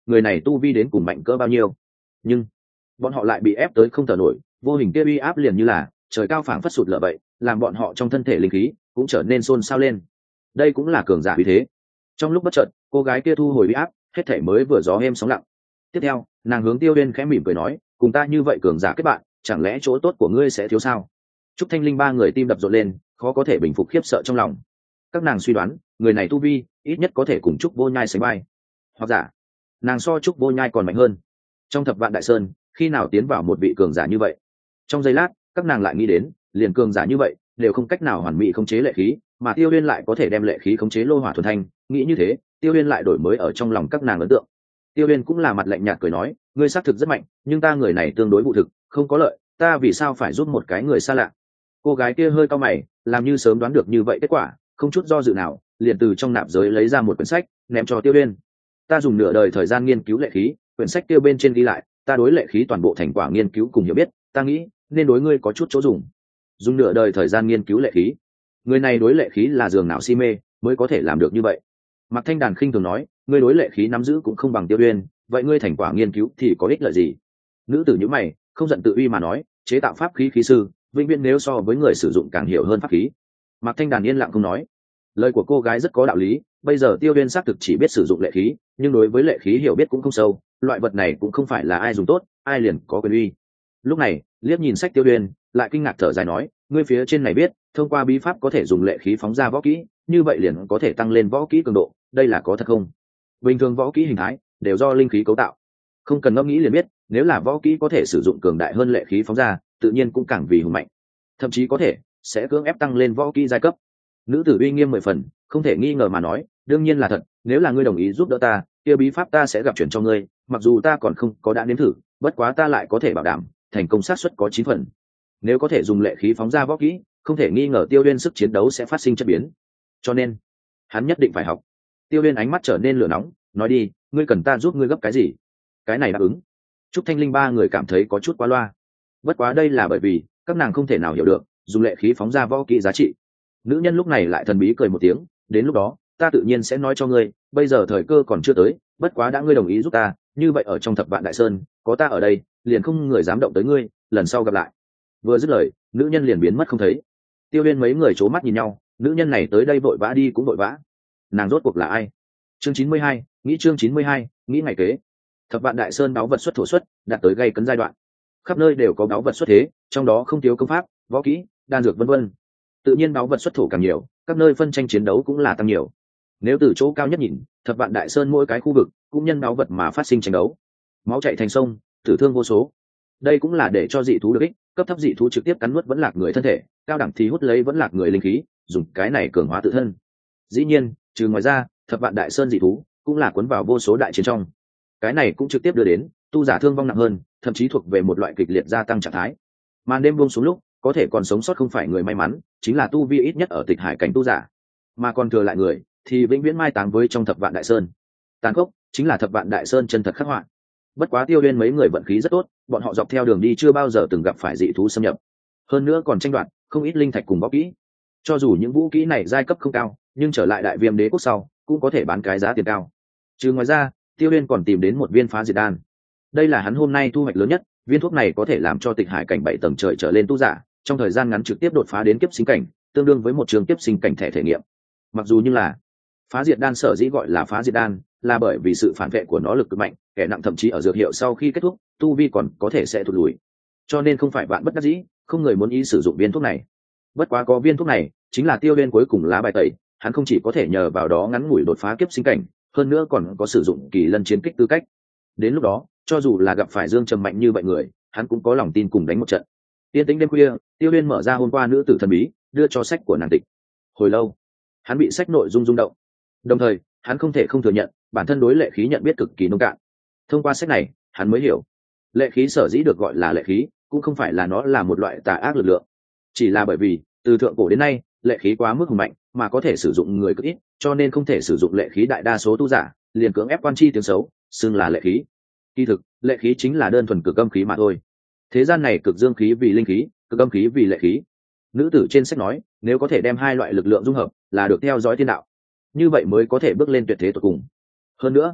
người này tu vi đến cùng mạnh cỡ bao nhiêu. Nhưng bọn họ lại bị ép tới không thở nổi, vô hình kia uy áp liền như là trời cao phảng phất sụt lở vậy, làm bọn họ trong thân thể linh khí cũng trở nên xôn xao lên. Đây cũng là cường giả uy thế. Trong lúc bất chợt, cô gái kia thu hồi uy áp, hết thảy mới vừa gió êm sóng lặng. Tiếp theo, nàng hướng Tiêu Uyên khẽ mỉm cười nói, cùng ta như vậy cường giả kết bạn, chẳng lẽ chỗ tốt của ngươi sẽ thiếu sao? Trúc Thanh Linh ba người tim đập rộn lên, khó có thể bình phục khiếp sợ trong lòng. Các nàng suy đoán, người này tu vi ít nhất có thể cùng Trúc Vô Nhai sánh vai, hoặc giả nàng so Trúc Vô Nhai còn mạnh hơn. Trong thập vạn đại sơn, khi nào tiến vào một vị cường giả như vậy? Trong giây lát, các nàng lại nghĩ đến, liền cường giả như vậy đều không cách nào hoàn mỹ khống chế lệ khí, mà Tiêu Uyên lại có thể đem lệ khí khống chế lô hỏa thuần thanh. Nghĩ như thế, Tiêu Uyên lại đổi mới ở trong lòng các nàng ấn tượng. Tiêu Uyên cũng là mặt lạnh nhạt cười nói, ngươi xác thực rất mạnh, nhưng ta người này tương đối vụ thực, không có lợi, ta vì sao phải giúp một cái người xa lạ? Cô gái kia hơi cau mày, làm như sớm đoán được như vậy kết quả, không chút do dự nào, liền từ trong nạp giới lấy ra một quyển sách, ném cho Tiêu Uyên. Ta dùng nửa đời thời gian nghiên cứu lệ khí, quyển sách kia bên trên ghi lại, ta đối lệ khí toàn bộ thành quả nghiên cứu cùng hiểu biết, ta nghĩ nên đối ngươi có chút chỗ dùng. Dùng nửa đời thời gian nghiên cứu lệ khí, người này đối lệ khí là giường nào si mê mới có thể làm được như vậy. Mạc Thanh Đàn khinh thường nói, ngươi đối lệ khí nắm giữ cũng không bằng Tiêu Uyên, vậy ngươi thành quả nghiên cứu thì có ích lợi gì? Nữ tử nhíu mày, không giận tự uy mà nói, chế tạo pháp khí khí sư, vĩnh viễn nếu so với người sử dụng càng hiểu hơn pháp khí. Mạc Thanh Đàn yên lặng không nói. Lời của cô gái rất có đạo lý, bây giờ Tiêu Uyên xác thực chỉ biết sử dụng lệ khí, nhưng đối với lệ khí hiểu biết cũng không sâu, loại vật này cũng không phải là ai dùng tốt, ai liền có quyền uy. Lúc này, liếc nhìn sách Tiêu Uyên, lại kinh ngạc thở dài nói, ngươi phía trên này biết, thông qua bí pháp có thể dùng lệ khí phóng ra võ kỹ, như vậy liền có thể tăng lên võ kỹ cường độ, đây là có thật không? Bình thường võ kỹ hình thái đều do linh khí cấu tạo, không cần ngẫm nghĩ liền biết, nếu là võ kỹ có thể sử dụng cường đại hơn lệ khí phóng ra, tự nhiên cũng càng vì hùng mạnh, thậm chí có thể sẽ cưỡng ép tăng lên võ kỹ giai cấp. Nữ tử uy nghiêm mười phần, không thể nghi ngờ mà nói, đương nhiên là thật, nếu là ngươi đồng ý giúp đỡ ta, kia bí pháp ta sẽ gặp chuyển cho ngươi, mặc dù ta còn không có đã nếm thử, bất quá ta lại có thể bảo đảm thành công xác suất có chín phần. Nếu có thể dùng lệ khí phóng ra võ kỹ, không thể nghi ngờ Tiêu Uyên sức chiến đấu sẽ phát sinh chất biến, cho nên hắn nhất định phải học. Tiêu Uyên ánh mắt trở nên lửa nóng, nói đi, ngươi cần ta giúp ngươi gấp cái gì? Cái này đáp ứng. Trúc Thanh Linh ba người cảm thấy có chút quá loa, bất quá đây là bởi vì các nàng không thể nào hiểu được dùng lệ khí phóng ra võ kỹ giá trị. Nữ nhân lúc này lại thần bí cười một tiếng, đến lúc đó ta tự nhiên sẽ nói cho ngươi, bây giờ thời cơ còn chưa tới, bất quá đã ngươi đồng ý giúp ta, như vậy ở trong thập vạn đại sơn có ta ở đây, liền không người dám động tới ngươi, lần sau gặp lại. Vừa dứt lời, nữ nhân liền biến mất không thấy. Tiêu Uyên mấy người c mắt nhìn nhau, nữ nhân này tới đây vội vã đi cũng vội vã, nàng rốt cuộc là ai? Chương chín mươi hai, nghĩ chương chín mươi hai, nghĩ ngày kế. Thập vạn đại sơn báu vật xuất thổ xuất, đạt tới gây cấn giai đoạn, khắp nơi đều có báu vật xuất thế, trong đó không thiếu công pháp, võ kỹ, đan dược vân vân. Tự nhiên báu vật xuất thổ càng nhiều, các nơi phân tranh chiến đấu cũng là tăng nhiều. Nếu từ chỗ cao nhất nhìn, thập vạn đại sơn mỗi cái khu vực cũng nhân báu vật mà phát sinh tranh đấu, máu chảy thành sông, tử thương vô số. Đây cũng là để cho dị thú được ích, cấp thấp dị thú trực tiếp cắn nuốt vẫn lạc người thân thể, cao đẳng thì hút lấy vẫn lạc người linh khí, dùng cái này cường hóa tự thân. Dĩ nhiên, trừ ngoài ra, thập vạn đại sơn dị thú cũng là cuốn vào vô số đại chiến trong. Cái này cũng trực tiếp đưa đến tu giả thương vong nặng hơn, thậm chí thuộc về một loại kịch liệt gia tăng trạng thái. Màn đêm buông xuống lúc, có thể còn sống sót không phải người may mắn, chính là tu vi ít nhất ở tịch hải cảnh tu giả, mà còn thừa lại người thì vĩnh viễn mai táng với trong thập vạn đại sơn. Tàn khốc chính là thập vạn đại sơn chân thật khắc họa. Bất quá Tiêu Uyên mấy người vận khí rất tốt, bọn họ dọc theo đường đi chưa bao giờ từng gặp phải dị thú xâm nhập, hơn nữa còn tranh đoạt không ít linh thạch cùng võ kỹ. Cho dù những vũ kỹ này giai cấp không cao, nhưng trở lại đại viêm đế quốc sau cũng có thể bán cái giá tiền cao. Trừ ngoài ra, Tiêu Uyên còn tìm đến một viên phá diệt đan, đây là hắn hôm nay thu hoạch lớn nhất. Viên thuốc này có thể làm cho tịch hải cảnh bảy tầng trời trở lên tu giả trong thời gian ngắn trực tiếp đột phá đến kiếp sinh cảnh, tương đương với một trường kiếp sinh cảnh thẻ thể nghiệm. Mặc dù như là phá diệt đan, sở dĩ gọi là phá diệt đan là bởi vì sự phản vệ của nó lực cực mạnh, kẻ nặng thậm chí ở dược hiệu sau khi kết thúc tu vi còn có thể sẽ thụt lùi, cho nên không phải vạn bất đắc dĩ không người muốn ý sử dụng viên thuốc này. Bất quá có viên thuốc này chính là Tiêu Uyên cuối cùng lá bài tẩy, hắn không chỉ có thể nhờ vào đó ngắn ngủi đột phá kiếp sinh cảnh, hơn nữa còn có sử dụng kỳ lân chiến kích tư cách. Đến lúc đó, cho dù là gặp phải Dương Trầm mạnh như vậy người, hắn cũng có lòng tin cùng đánh một trận. Tiên tính đêm khuya, Tiêu Uyên mở ra hôm qua nữ tử thần bí đưa cho sách của nàng tịch. Hồi lâu, hắn bị sách nội dung rung động, đồng thời hắn không thể không thừa nhận bản thân đối lệ khí nhận biết cực kỳ nông cạn. Thông qua sách này, hắn mới hiểu, lệ khí sở dĩ được gọi là lệ khí cũng không phải là nó là một loại tà ác lực lượng, chỉ là bởi vì từ thượng cổ đến nay lệ khí quá mức hùng mạnh mà có thể sử dụng người cực ít, cho nên không thể sử dụng lệ khí đại đa số tu giả liền cưỡng ép quan chi tiếng xấu xưng là lệ khí. Kỳ thực, lệ khí chính là đơn thuần cực âm khí mà thôi. Thế gian này cực dương khí vì linh khí, cực âm khí vì lệ khí. Nữ tử trên sách nói, nếu có thể đem hai loại lực lượng dung hợp, là được theo dõi thiên đạo, như vậy mới có thể bước lên tuyệt thế tột cùng. Hơn nữa,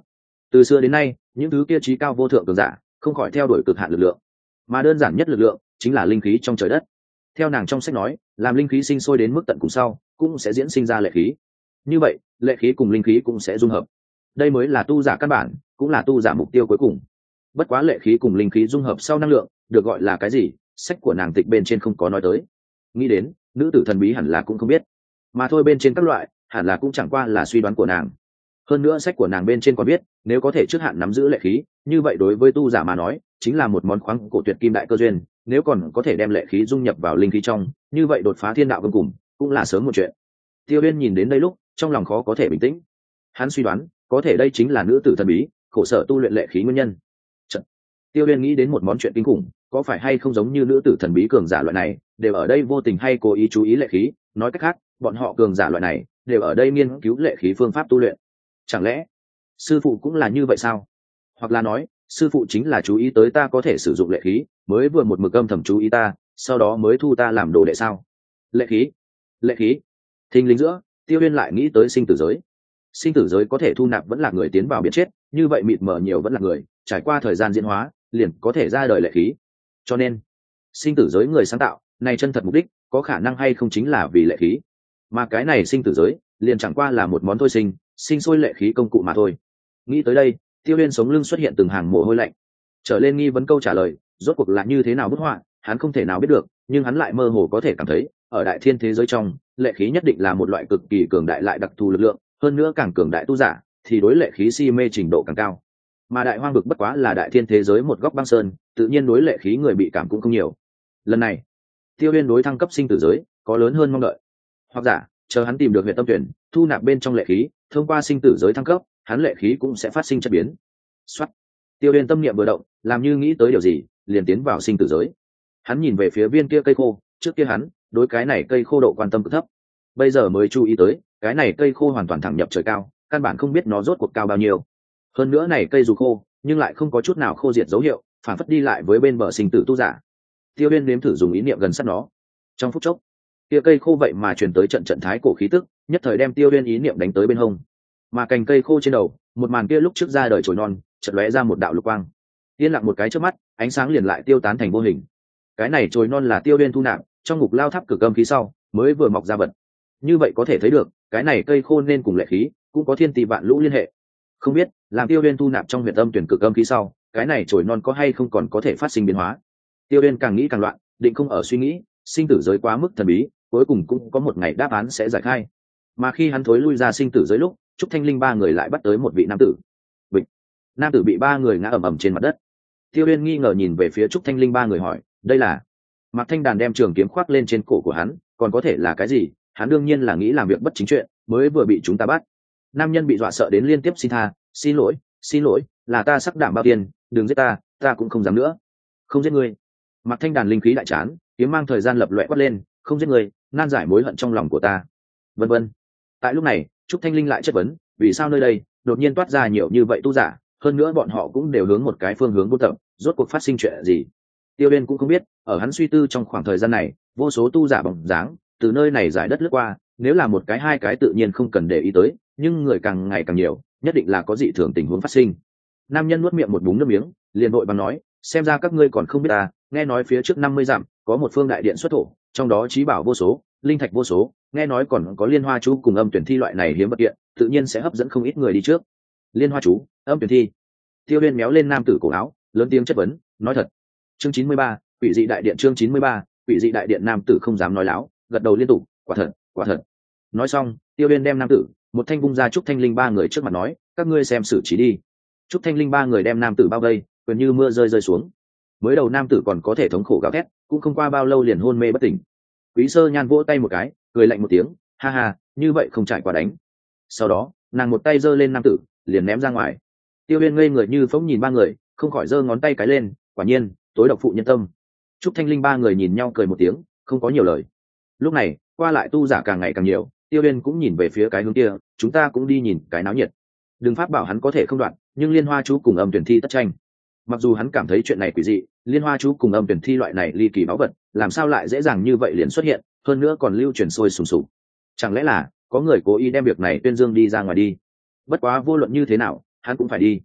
Từ xưa đến nay những thứ kia trí cao vô thượng cường giả không khỏi theo đuổi cực hạn lực lượng, mà đơn giản nhất lực lượng chính là linh khí trong trời đất. Theo nàng trong sách nói, làm linh khí sinh sôi đến mức tận cùng sau cũng sẽ diễn sinh ra lệ khí, như vậy lệ khí cùng linh khí cũng sẽ dung hợp. Đây mới là tu giả căn bản, cũng là tu giả mục tiêu cuối cùng. Bất quá lệ khí cùng linh khí dung hợp sau năng lượng được gọi là cái gì, sách của nàng tịch bên trên không có nói tới. Nghĩ đến nữ tử thần bí hẳn là cũng không biết, mà thôi bên trên các loại hẳn là cũng chẳng qua là suy đoán của nàng. Hơn nữa sách của nàng bên trên còn biết, nếu có thể trước hạn nắm giữ lệ khí, như vậy đối với tu giả mà nói chính là một món khoáng cổ tuyệt kim đại cơ duyên. Nếu còn có thể đem lệ khí dung nhập vào linh khí trong, như vậy đột phá thiên đạo vương cùng cũng là sớm một chuyện. Tiêu Uyên nhìn đến đây lúc trong lòng khó có thể bình tĩnh. Hắn suy đoán có thể đây chính là nữ tử thần bí khổ sở tu luyện lệ khí nguyên nhân. Chật. Tiêu Uyên nghĩ đến một món chuyện kinh khủng, có phải hay không giống như nữ tử thần bí cường giả loại này đều ở đây vô tình hay cố ý chú ý lệ khí, nói cách khác bọn họ cường giả loại này đều ở đây nghiên cứu lệ khí phương pháp tu luyện. Chẳng lẽ sư phụ cũng là như vậy sao? Hoặc là nói sư phụ chính là chú ý tới ta có thể sử dụng lệ khí, mới vừa một mực âm thầm chú ý ta, sau đó mới thu ta làm đồ đệ sao? Lệ khí, lệ khí. Thình lình giữa Tiêu Uyên lại nghĩ tới sinh tử giới. Sinh tử giới có thể thu nạp vẫn là người tiến vào biển chết, như vậy mịt mờ nhiều vẫn là người trải qua thời gian diễn hóa liền có thể ra đời lệ khí. Cho nên sinh tử giới người sáng tạo này chân thật mục đích có khả năng hay không chính là vì lệ khí, mà cái này sinh tử giới liền chẳng qua là một món thôi sinh sinh sôi lệ khí công cụ mà thôi. Nghĩ tới đây Tiêu Uyên sống lưng xuất hiện từng hàng mồ hôi lạnh. Trở lên nghi vấn câu trả lời rốt cuộc là như thế nào bức họa, hắn không thể nào biết được, nhưng hắn lại mơ hồ có thể cảm thấy ở đại thiên thế giới trong, lệ khí nhất định là một loại cực kỳ cường đại lại đặc thù lực lượng, hơn nữa càng cường đại tu giả thì đối lệ khí si mê trình độ càng cao. Mà đại hoang vực bất quá là đại thiên thế giới một góc băng sơn, tự nhiên đối lệ khí người bị cảm cũng không nhiều. Lần này Tiêu Uyên đối thăng cấp sinh tử giới có lớn hơn mong đợi. Hoặc giả chờ hắn tìm được huyệt tâm tuyển, thu nạp bên trong lệ khí, thông qua sinh tử giới thăng cấp, hắn lệ khí cũng sẽ phát sinh chất biến. Soát. Tiêu Uyên tâm niệm vừa động, làm như nghĩ tới điều gì, liền tiến vào sinh tử giới. Hắn nhìn về phía viên kia cây khô, trước kia hắn đối cái này cây khô độ quan tâm cực thấp, bây giờ mới chú ý tới cái này cây khô hoàn toàn thẳng nhập trời cao, căn bản không biết nó rốt cuộc cao bao nhiêu. Hơn nữa này cây dù khô nhưng lại không có chút nào khô diệt dấu hiệu, phản phất đi lại với bên bờ sinh tử tu giả. Tiêu Uyên nếm thử dùng ý niệm gần sát nó, trong phút chốc kia cây khô vậy mà truyền tới trận trận thái cổ khí tức, nhất thời đem Tiêu Uyên ý niệm đánh tới bên hông. Mà cành cây khô trên đầu, một màn kia lúc trước ra đời chồi non, chợt lóe ra một đạo lục quang. Yên lặng một cái chớp mắt, ánh sáng liền lại tiêu tán thành vô hình. Cái này chồi non là Tiêu Uyên thu nạp trong ngục lao tháp cực âm khí sau mới vừa mọc ra vật. Như vậy có thể thấy được, cái này cây khô nên cùng lệ khí cũng có thiên tỷ vạn lũ liên hệ. Không biết làm Tiêu Uyên thu nạp trong huyệt âm tuyển cực âm khí sau, cái này chồi non có hay không còn có thể phát sinh biến hóa. Tiêu Uyên càng nghĩ càng loạn, định không ở suy nghĩ, sinh tử giới quá mức thần bí, cuối cùng cũng có một ngày đáp án sẽ giải khai. Mà khi hắn thối lui ra sinh tử giới lúc, Trúc Thanh Linh ba người lại bắt tới một vị nam tử. Bịch. Nam tử bị ba người ngã ầm ầm trên mặt đất. Tiêu Uyên nghi ngờ nhìn về phía Trúc Thanh Linh ba người hỏi, đây là? Mạc Thanh Đàn đem trường kiếm khoác lên trên cổ của hắn, còn có thể là cái gì? Hắn đương nhiên là nghĩ làm việc bất chính chuyện, mới vừa bị chúng ta bắt. Nam nhân bị dọa sợ đến liên tiếp xin tha, xin lỗi, xin lỗi, là ta sắc đảm bao tiền, đừng giết ta, ta cũng không dám nữa. Không giết ngươi. Mạc Thanh Đàn linh khí đại chán, kiếm mang thời gian lập loè quát lên, không giết ngươi, nan giải mối hận trong lòng của ta. Vân vân. Tại lúc này, Trúc Thanh Linh lại chất vấn, vì sao nơi đây đột nhiên toát ra nhiều như vậy tu giả, hơn nữa bọn họ cũng đều hướng một cái phương hướng buôn tập, rốt cuộc phát sinh chuyện gì? Tiêu Uyên cũng không biết, ở hắn suy tư trong khoảng thời gian này, vô số tu giả bóng dáng từ nơi này giải đất lướt qua, nếu là một cái hai cái tự nhiên không cần để ý tới, nhưng người càng ngày càng nhiều, nhất định là có dị thường tình huống phát sinh. Nam nhân nuốt miệng một búng nước miếng, liền vội bằng nói, xem ra các ngươi còn không biết ta, nghe nói phía trước năm mươi dặm có một phương đại điện xuất thổ, trong đó trí bảo vô số, linh thạch vô số, nghe nói còn có liên hoa chú cùng âm tuyển thi loại này hiếm vật kiện, tự nhiên sẽ hấp dẫn không ít người đi trước. Liên hoa chú, âm tuyển thi. Tiêu Uyên méo lên nam tử cổ áo, lớn tiếng chất vấn, nói thật. Chương chín mươi ba, quỷ dị đại điện. Chương chín mươi ba, quỷ dị đại điện. Nam tử không dám nói láo, gật đầu liên tục, quả thật, quả thật. Nói xong, Tiêu Uyên đem nam tử một thanh vung ra Trúc Thanh Linh ba người trước mặt nói, các ngươi xem xử trí đi. Trúc Thanh Linh ba người đem nam tử bao vây, gần như mưa rơi rơi xuống. Mới đầu nam tử còn có thể thống khổ gào thét, cũng không qua bao lâu liền hôn mê bất tỉnh. Quý Sơ Nhan vỗ tay một cái, cười lạnh một tiếng, ha ha, như vậy không trải qua đánh. Sau đó, nàng một tay giơ lên nam tử, liền ném ra ngoài. Tiêu Uyên ngây người như phóng nhìn ba người, không khỏi giơ ngón tay cái lên, quả nhiên, tối độc phụ nhân tâm. Trúc Thanh Linh ba người nhìn nhau cười một tiếng, không có nhiều lời. Lúc này, qua lại tu giả càng ngày càng nhiều, Tiêu Uyên cũng nhìn về phía cái hướng kia, chúng ta cũng đi nhìn cái náo nhiệt. Đừng pháp bảo hắn có thể không đoạn, nhưng liên hoa chú cùng âm tuyển thi tất tranh. Mặc dù hắn cảm thấy chuyện này quỷ dị, liên hoa chú cùng âm tuyển thi loại này ly kỳ báu vật, làm sao lại dễ dàng như vậy liền xuất hiện, hơn nữa còn lưu truyền sôi sùng sục. Chẳng lẽ là có người cố ý đem việc này tuyên dương đi ra ngoài đi? Bất quá vô luận như thế nào, hắn cũng phải đi.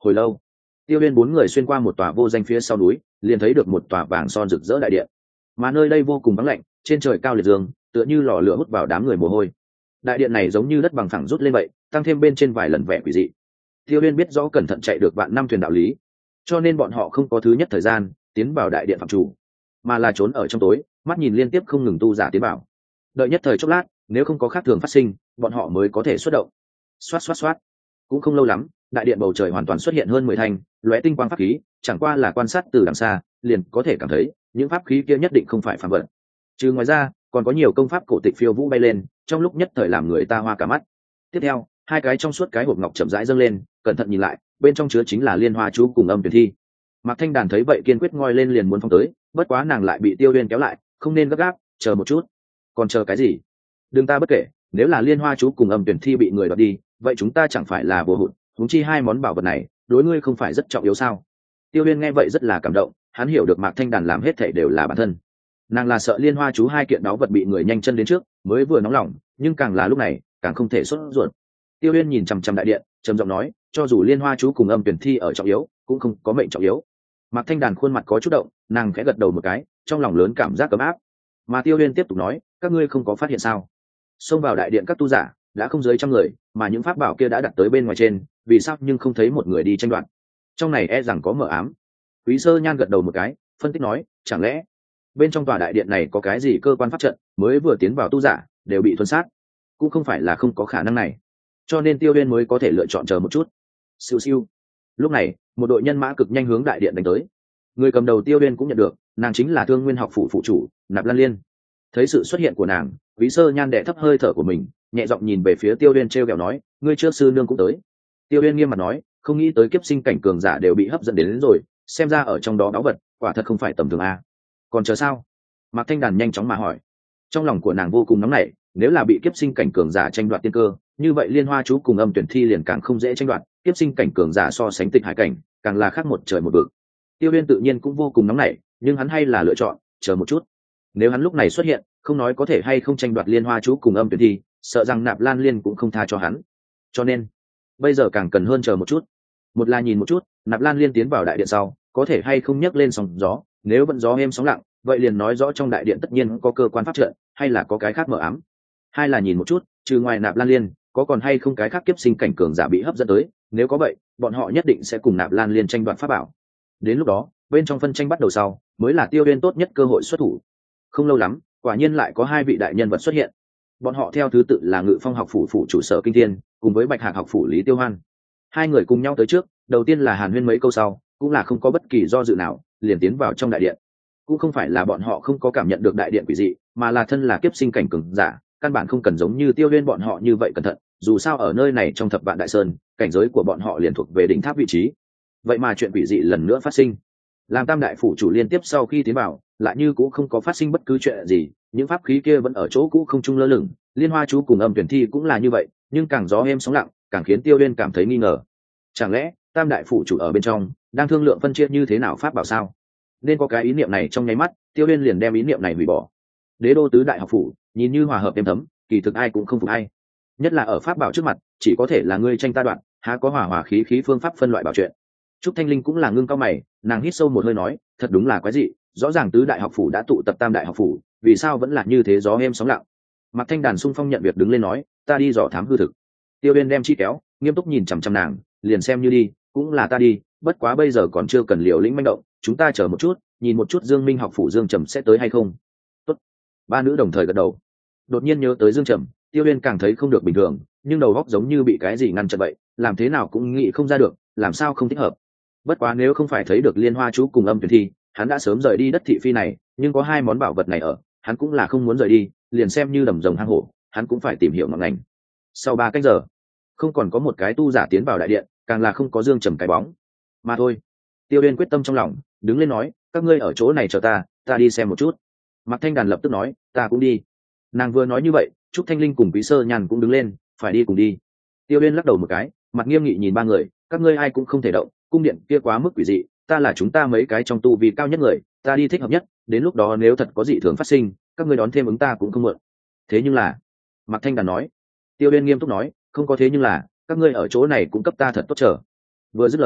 hồi lâu, tiêu huyên bốn người xuyên qua một tòa vô danh phía sau núi, liền thấy được một tòa vàng son rực rỡ đại điện, mà nơi đây vô cùng vắng lạnh, trên trời cao liệt dương tựa như lò lửa hút vào đám người mồ hôi. Đại điện này giống như đất bằng phẳng rút lên vậy, tăng thêm bên trên vài lần vẻ quỷ dị. Tiêu huyên biết rõ cẩn thận chạy được vạn năm thuyền đạo lý, cho nên bọn họ không có thứ nhất thời gian tiến vào đại điện phạm chủ, mà là trốn ở trong tối, mắt nhìn liên tiếp không ngừng tu giả tiến vào. Đợi nhất thời chốc lát, nếu không có khác thường phát sinh, bọn họ mới có thể xuất động. Xoát xoát xoát, cũng không lâu lắm, đại điện bầu trời hoàn toàn xuất hiện hơn mười thanh lóe tinh quang pháp khí, chẳng qua là quan sát từ đằng xa liền có thể cảm thấy những pháp khí kia nhất định không phải phàm vật. Trừ ngoài ra, còn có nhiều công pháp cổ tịch phiêu vũ bay lên, trong lúc nhất thời làm người ta hoa cả mắt. Tiếp theo, hai cái trong suốt cái hộp ngọc chậm rãi dâng lên, cẩn thận nhìn lại, bên trong chứa chính là liên hoa chú cùng âm tuyển thi. Mạc Thanh Đàn thấy vậy kiên quyết ngoi lên liền muốn phóng tới, bất quá nàng lại bị Tiêu Uyên kéo lại, không nên gấp gáp, chờ một chút. Còn chờ cái gì? Đừng ta bất kể, nếu là liên hoa chú cùng âm tuyển thi bị người đoạt đi, vậy chúng ta chẳng phải là vô hụt, huống chi hai món bảo vật này, đối ngươi không phải rất trọng yếu sao? Tiêu Uyên nghe vậy rất là cảm động, hắn hiểu được Mạc Thanh Đàn làm hết thảy đều là bản thân. Nàng là sợ liên hoa chú hai kiện báu vật bị người nhanh chân đến trước, mới vừa nóng lòng, nhưng càng là lúc này, càng không thể xuất ruột. Tiêu Uyên nhìn chằm chằm đại điện, trầm giọng nói, cho dù liên hoa chú cùng âm tuyển thi ở trọng yếu, cũng không có mệnh trọng yếu. Mạc Thanh Đàn khuôn mặt có chút động, nàng khẽ gật đầu một cái, trong lòng lớn cảm giác ấm áp. Mà Tiêu Uyên tiếp tục nói, các ngươi không có phát hiện sao? Xông vào đại điện các tu giả đã không dưới trăm người, mà những pháp bảo kia đã đặt tới bên ngoài trên, vì sao nhưng không thấy một người đi tranh đoạt? Trong này e rằng có mờ ám. Quý Sơ Nhan gật đầu một cái, phân tích nói, chẳng lẽ bên trong tòa đại điện này có cái gì cơ quan pháp trận, mới vừa tiến vào tu giả đều bị thuần sát? Cũng không phải là không có khả năng này, cho nên Tiêu Uyên mới có thể lựa chọn chờ một chút. Siêu siêu. Lúc này, một đội nhân mã cực nhanh hướng đại điện đánh tới. Người cầm đầu Tiêu Uyên cũng nhận được, nàng chính là Thương Nguyên học phủ phụ chủ Nạp Lan Liên. Thấy sự xuất hiện của nàng, Quý Sơ Nhan đè thấp hơi thở của mình, nhẹ giọng nhìn về phía Tiêu Uyên trêu ghẹo nói, ngươi trước sư nương cũng tới. Tiêu Uyên nghiêm mặt nói, không nghĩ tới kiếp sinh cảnh cường giả đều bị hấp dẫn đến, đến rồi, xem ra ở trong đó báu vật quả thật không phải tầm thường a. Còn chờ sao? Mạc Thanh Đàn nhanh chóng mà hỏi. Trong lòng của nàng vô cùng nóng nảy, nếu là bị kiếp sinh cảnh cường giả tranh đoạt tiên cơ, như vậy liên hoa chú cùng âm tuyển thi liền càng không dễ tranh đoạt, kiếp sinh cảnh cường giả so sánh tịch hải cảnh càng là khác một trời một vực. Tiêu Uyên tự nhiên cũng vô cùng nóng nảy, nhưng hắn hay là lựa chọn chờ một chút. Nếu hắn lúc này xuất hiện, không nói có thể hay không tranh đoạt liên hoa chú cùng âm tuyển thi, sợ rằng Nạp Lan Liên cũng không tha cho hắn. Cho nên bây giờ càng cần hơn chờ một chút. Một là nhìn một chút Nạp Lan Liên tiến vào đại điện sau có thể hay không nhấc lên sóng gió, nếu vẫn gió êm sóng lặng, vậy liền nói rõ trong đại điện tất nhiên có cơ quan pháp trận, hay là có cái khác mờ ám. Hai là nhìn một chút, trừ ngoài Nạp Lan Liên, có còn hay không cái khác kiếp sinh cảnh cường giả bị hấp dẫn tới, nếu có vậy, bọn họ nhất định sẽ cùng Nạp Lan Liên tranh đoạt pháp bảo. Đến lúc đó, bên trong phân tranh bắt đầu sau, mới là Tiêu Uyên tốt nhất cơ hội xuất thủ. Không lâu lắm, quả nhiên lại có hai vị đại nhân vật xuất hiện. Bọn họ theo thứ tự là Ngự Phong học phủ phủ chủ Sở Kinh Thiên, cùng với Bạch Hạc học phủ Lý Tiêu Hoan. Hai người cùng nhau tới trước, đầu tiên là Hàn Huyên mấy câu sau, cũng là không có bất kỳ do dự nào, liền tiến vào trong đại điện. Cũng không phải là bọn họ không có cảm nhận được đại điện quỷ dị, mà là thân là kiếp sinh cảnh cường giả, căn bản không cần giống như Tiêu Uyên bọn họ như vậy cẩn thận, dù sao ở nơi này trong Thập Vạn Đại Sơn, cảnh giới của bọn họ liền thuộc về đỉnh tháp vị trí. Vậy mà chuyện quỷ dị lần nữa phát sinh. Làm Tam đại phủ chủ liên tiếp sau khi tiến vào, lại như cũng không có phát sinh bất cứ chuyện gì, những pháp khí kia vẫn ở chỗ cũ không trung lơ lửng, liên hoa chú cùng âm tuyển thi cũng là như vậy, nhưng càng gió êm sóng lặng, càng khiến Tiêu Uyên cảm thấy nghi ngờ. Chẳng lẽ Tam đại phủ chủ ở bên trong đang thương lượng phân chia như thế nào pháp bảo sao? Nên có cái ý niệm này trong nháy mắt, Tiêu Uyên liền đem ý niệm này hủy bỏ. Đế đô tứ đại học phủ nhìn như hòa hợp êm thấm, kỳ thực ai cũng không phục ai. Nhất là ở pháp bảo trước mặt, chỉ có thể là ngươi tranh ta đoạn, há có hòa hòa khí khí phương pháp phân loại bảo chuyện. Trúc Thanh Linh cũng là ngưng cao mày, nàng hít sâu một hơi nói, thật đúng là quái dị, rõ ràng tứ đại học phủ đã tụ tập tam đại học phủ, vì sao vẫn là như thế gió êm sóng lặng? Mạc Thanh Đàn xung phong nhận việc đứng lên nói, ta đi dò thám hư thực. Tiêu Uyên đem chi kéo, nghiêm túc nhìn chằm chằm nàng, liền xem như đi, cũng là ta đi, bất quá bây giờ còn chưa cần liều lĩnh manh động, chúng ta chờ một chút, nhìn một chút Dương Minh học phủ Dương Trầm sẽ tới hay không. Tốt. Ba nữ đồng thời gật đầu. Đột nhiên nhớ tới Dương Trầm, Tiêu Uyên càng thấy không được bình thường, nhưng đầu óc giống như bị cái gì ngăn chặn vậy, làm thế nào cũng nghĩ không ra được, làm sao không thích hợp. Bất quá nếu không phải thấy được liên hoa chú cùng âm tuyển thi, hắn đã sớm rời đi đất thị phi này, nhưng có hai món bảo vật này ở, hắn cũng là không muốn rời đi, liền xem như đầm rồng hang hổ, hắn cũng phải tìm hiểu ngọn ngành. Sau ba cách giờ, không còn có một cái tu giả tiến vào đại điện, càng là không có Dương Trầm cái bóng. Mà thôi. Tiêu Uyên quyết tâm trong lòng, đứng lên nói, các ngươi ở chỗ này chờ ta, ta đi xem một chút. Mạc Thanh Đàn lập tức nói, ta cũng đi. Nàng vừa nói như vậy, Trúc Thanh Linh cùng Quý Sơ Nhàn cũng đứng lên, phải đi cùng đi. Tiêu Uyên lắc đầu một cái, mặt nghiêm nghị nhìn ba người, các ngươi ai cũng không thể động, cung điện kia quá mức quỷ dị, ta là chúng ta mấy cái trong tu vi cao nhất người, ta đi thích hợp nhất, đến lúc đó nếu thật có dị thường phát sinh, các ngươi đón thêm ứng ta cũng không muộn. Thế nhưng là, Mạc Thanh Đàn nói. Tiêu Uyên nghiêm túc nói, không có thế nhưng là, các ngươi ở chỗ này cũng cấp ta thật tốt chờ. Vừa dứt lời,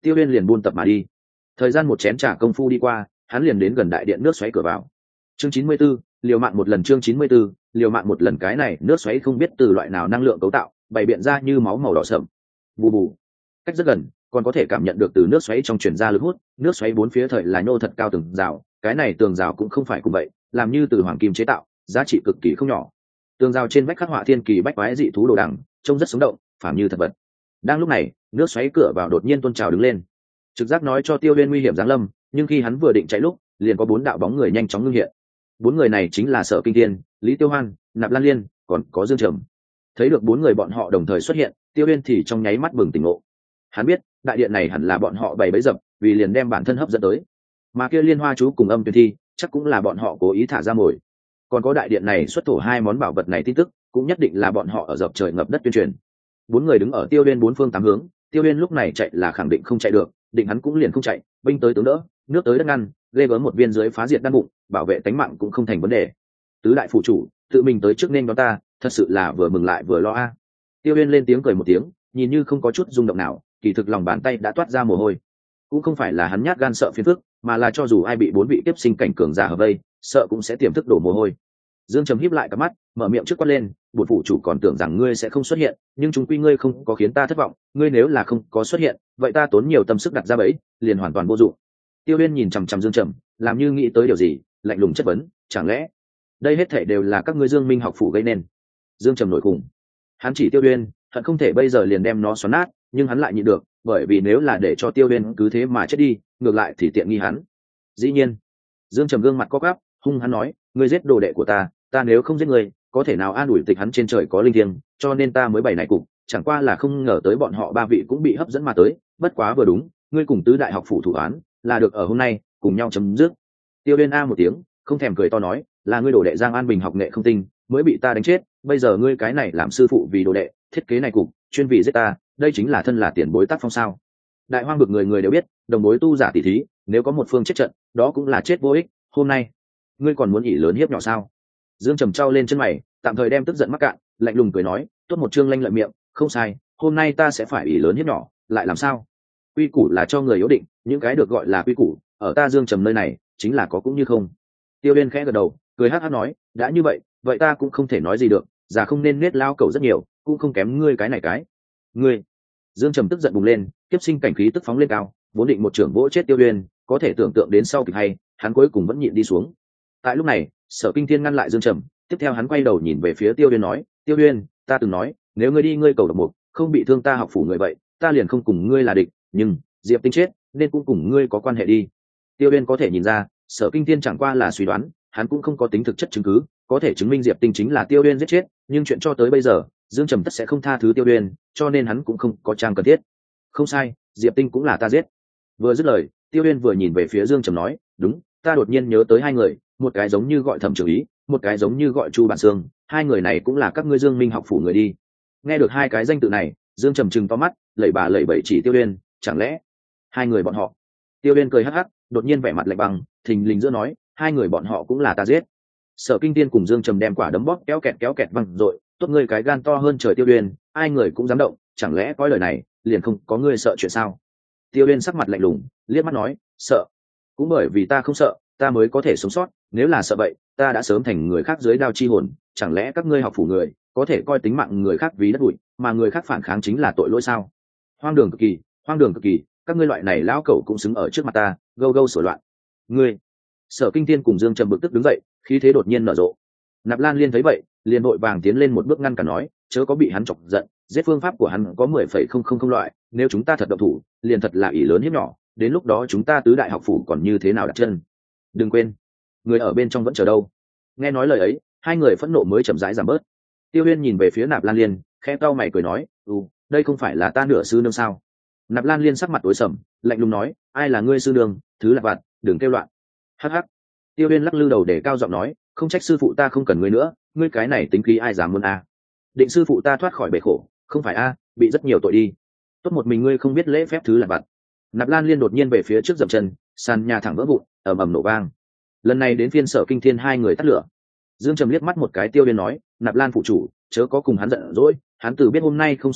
Tiêu Uyên liền buôn tập mà đi. Thời gian một chén trà công phu đi qua, hắn liền đến gần đại điện nước xoáy cửa vào. Chương chín mươi 94, liều mạng một lần. Chương chín mươi 94, liều mạng một lần. Cái này nước xoáy không biết từ loại nào năng lượng cấu tạo, bày biện ra như máu màu đỏ sẫm. Bù bù. Cách rất gần, còn có thể cảm nhận được từ nước xoáy trong truyền ra lực hút, nước xoáy bốn phía thời là nhô thật cao tường rào, cái này tường rào cũng không phải cùng vậy, làm như từ hoàng kim chế tạo, giá trị cực kỳ không nhỏ. Tường rào trên vách khắc họa thiên kỳ bách quái dị thú đồ đằng, trông rất sống động, phảng như thật vật. Đang lúc này, nước xoáy cửa vào đột nhiên tôn trào đứng lên. Trực giác nói cho Tiêu Uyên nguy hiểm giáng lâm, nhưng khi hắn vừa định chạy lúc, liền có bốn đạo bóng người nhanh chóng ngưng hiện. Bốn người này chính là Sở Kinh Thiên, Lý Tiêu Hoan, Nạp Lan Liên, còn có Dương Trầm. Thấy được bốn người bọn họ đồng thời xuất hiện, Tiêu Uyên thì trong nháy mắt bừng tỉnh ngộ. Hắn biết, đại điện này hẳn là bọn họ bày bẫy dập, vì liền đem bản thân hấp dẫn tới. Mà kia liên hoa chú cùng âm tuyển thi, chắc cũng là bọn họ cố ý thả ra mồi. Còn có đại điện này xuất thổ hai món bảo vật này tin tức, cũng nhất định là bọn họ ở dọc trời ngập đất tuyên truyền. Bốn người đứng ở Tiêu Uyên bốn phương tám hướng, Tiêu Uyên lúc này chạy là khẳng định không chạy được, định hắn cũng liền không chạy, binh tới tướng đỡ, nước tới đất ngăn, lê gớm một viên dưới phá diệt đan bụng, bảo vệ tính mạng cũng không thành vấn đề. Tứ đại phụ chủ, tự mình tới trước nên đón ta, thật sự là vừa mừng lại vừa lo a. Tiêu Uyên lên tiếng cười một tiếng, nhìn như không có chút rung động nào, kỳ thực lòng bàn tay đã toát ra mồ hôi. Cũng không phải là hắn nhát gan sợ phiền phức, mà là cho dù ai bị bốn vị tiếp sinh cảnh cường giả hợp vây, sợ cũng sẽ tiềm thức đổ mồ hôi. Dương Trầm híp lại cặp mắt, mở miệng trước quát lên, "Bổn phụ chủ còn tưởng rằng ngươi sẽ không xuất hiện, nhưng chúng quy ngươi không có khiến ta thất vọng, ngươi nếu là không có xuất hiện, vậy ta tốn nhiều tâm sức đặt ra bẫy, liền hoàn toàn vô dụng." Tiêu Uyên nhìn chằm chằm Dương Trầm, làm như nghĩ tới điều gì, lạnh lùng chất vấn, "Chẳng lẽ đây hết thảy đều là các ngươi Dương Minh học phủ gây nên?" Dương Trầm nổi khủng. Hắn chỉ Tiêu Uyên, hận không thể bây giờ liền đem nó xoắn nát, nhưng hắn lại nhịn được, bởi vì nếu là để cho Tiêu Uyên cứ thế mà chết đi, ngược lại thì tiện nghi hắn. Dĩ nhiên, Dương Trầm gương mặt co quắp, hung hắn nói, "Ngươi giết đồ đệ của ta, ta nếu không giết ngươi, có thể nào an ủi tịch hắn trên trời có linh thiêng, cho nên ta mới bày này cục, chẳng qua là không ngờ tới bọn họ ba vị cũng bị hấp dẫn mà tới, bất quá vừa đúng, ngươi cùng tứ đại học phủ thủ án, là được ở hôm nay, cùng nhau chấm dứt." Tiêu Uyên a một tiếng, không thèm cười to nói, "Là ngươi đồ đệ Giang An Bình học nghệ không tinh, mới bị ta đánh chết, bây giờ ngươi cái này làm sư phụ vì đồ đệ, thiết kế này cục, chuyên vì giết ta, đây chính là thân là tiền bối tác phong sao?" Đại hoang vực người người đều biết, đồng bối tu giả tỷ thí, nếu có một phương chết trận, đó cũng là chết vô ích, hôm nay, ngươi còn muốn ỷ lớn hiếp nhỏ sao? Dương Trầm trao lên chân mày, tạm thời đem tức giận mắc cạn, lạnh lùng cười nói, tốt một chương lanh lợi miệng, không sai, hôm nay ta sẽ phải ỷ lớn hiếp nhỏ, lại làm sao? Quy củ là cho người yếu định, những cái được gọi là quy củ, ở ta Dương Trầm nơi này, chính là có cũng như không. Tiêu Uyên khẽ gật đầu, cười hắc hắc nói, đã như vậy, vậy ta cũng không thể nói gì được, già không nên nết lao cầu rất nhiều, cũng không kém ngươi cái này cái. Ngươi. Dương Trầm tức giận bùng lên, tiếp sinh cảnh khí tức phóng lên cao, vốn định một trưởng vỗ chết Tiêu Uyên, có thể tưởng tượng đến sau kịch hay, hắn cuối cùng vẫn nhịn đi xuống. Tại lúc này, Sở Kinh Thiên ngăn lại Dương Trầm, tiếp theo hắn quay đầu nhìn về phía Tiêu Uyên nói, "Tiêu Uyên, ta từng nói, nếu ngươi đi ngươi cầu độc mục, không bị thương ta học phủ người vậy, ta liền không cùng ngươi là địch, nhưng Diệp Tinh chết, nên cũng cùng ngươi có quan hệ đi." Tiêu Uyên có thể nhìn ra, Sở Kinh Thiên chẳng qua là suy đoán, hắn cũng không có tính thực chất chứng cứ, có thể chứng minh Diệp Tinh chính là Tiêu Uyên giết chết, nhưng chuyện cho tới bây giờ, Dương Trầm tất sẽ không tha thứ Tiêu Uyên, cho nên hắn cũng không có trang cần thiết. "Không sai, Diệp Tinh cũng là ta giết." Vừa dứt lời, Tiêu Uyên vừa nhìn về phía Dương Trầm nói, "Đúng, ta đột nhiên nhớ tới hai người, một cái giống như gọi Thẩm Trưởng Ý, một cái giống như gọi Chu Bản Sương, hai người này cũng là các ngươi Dương Minh học phủ người đi." Nghe được hai cái danh tự này, Dương Trầm trừng to mắt, lẩy bà lẩy bẩy chỉ Tiêu Uyên, "Chẳng lẽ hai người bọn họ?" Tiêu Uyên cười hắc hắc, đột nhiên vẻ mặt lạnh băng, thình lình giữa nói, "Hai người bọn họ cũng là ta giết." Sở Kinh Thiên cùng Dương Trầm đem quả đấm bóp kéo kẹt kéo kẹt văng rồi, tốt ngươi cái gan to hơn trời Tiêu Uyên, ai người cũng dám động, chẳng lẽ coi lời này, liền không có ngươi sợ chuyện sao? Tiêu Uyên sắc mặt lạnh lùng, liếc mắt nói, "Sợ? Cũng bởi vì ta không sợ, ta mới có thể sống sót, nếu là sợ vậy, ta đã sớm thành người khác dưới đao chi hồn, chẳng lẽ các ngươi học phủ người có thể coi tính mạng người khác vì đất bụi, mà người khác phản kháng chính là tội lỗi sao? Hoang đường cực kỳ, hoang đường cực kỳ, các ngươi loại này lão cẩu cũng xứng ở trước mặt ta, gâu gâu sửa loạn." Ngươi. Sở Kinh Thiên cùng Dương Trầm bực tức đứng dậy, khí thế đột nhiên nở rộ. Nạp Lan Liên thấy vậy, liền vội vàng tiến lên một bước ngăn cản nói, chớ có bị hắn chọc giận, giết phương pháp của hắn có mười phẩy không không không loại, nếu chúng ta thật động thủ, liền thật là ỷ lớn hiếp nhỏ, đến lúc đó chúng ta tứ đại học phủ còn như thế nào đặt chân. Đừng quên, người ở bên trong vẫn chờ đâu. Nghe nói lời ấy, hai người phẫn nộ mới chậm rãi giảm bớt. Tiêu Uyên nhìn về phía Nạp Lan Liên, khẽ cau mày cười nói, "Ừ, đây không phải là ta nửa sư nương sao?" Nạp Lan Liên sắc mặt tối sầm, lạnh lùng nói, "Ai là ngươi sư nương, thứ lặt vặt, đừng kêu loạn." Hắc hắc. Tiêu Uyên lắc lư đầu để cao giọng nói, "Không trách sư phụ ta không cần ngươi nữa, ngươi cái này tính khí ai dám muốn a? Định sư phụ ta thoát khỏi bể khổ, không phải a, bị rất nhiều tội đi. Tốt một mình ngươi không biết lễ phép thứ lặt vặt." Nạp Lan Liên đột nhiên về phía trước dậm chân, sàn nhà thẳng vỡ vụn, ầm ầm nổ vang. Lần này đến phiên Sở Kinh Thiên hai người tắt lửa. Dương Trầm liếc mắt một cái Tiêu Uyên nói, "Nạp Lan phụ chủ, chớ có cùng hắn giận dỗi, hắn từ biết hôm nay không sống được,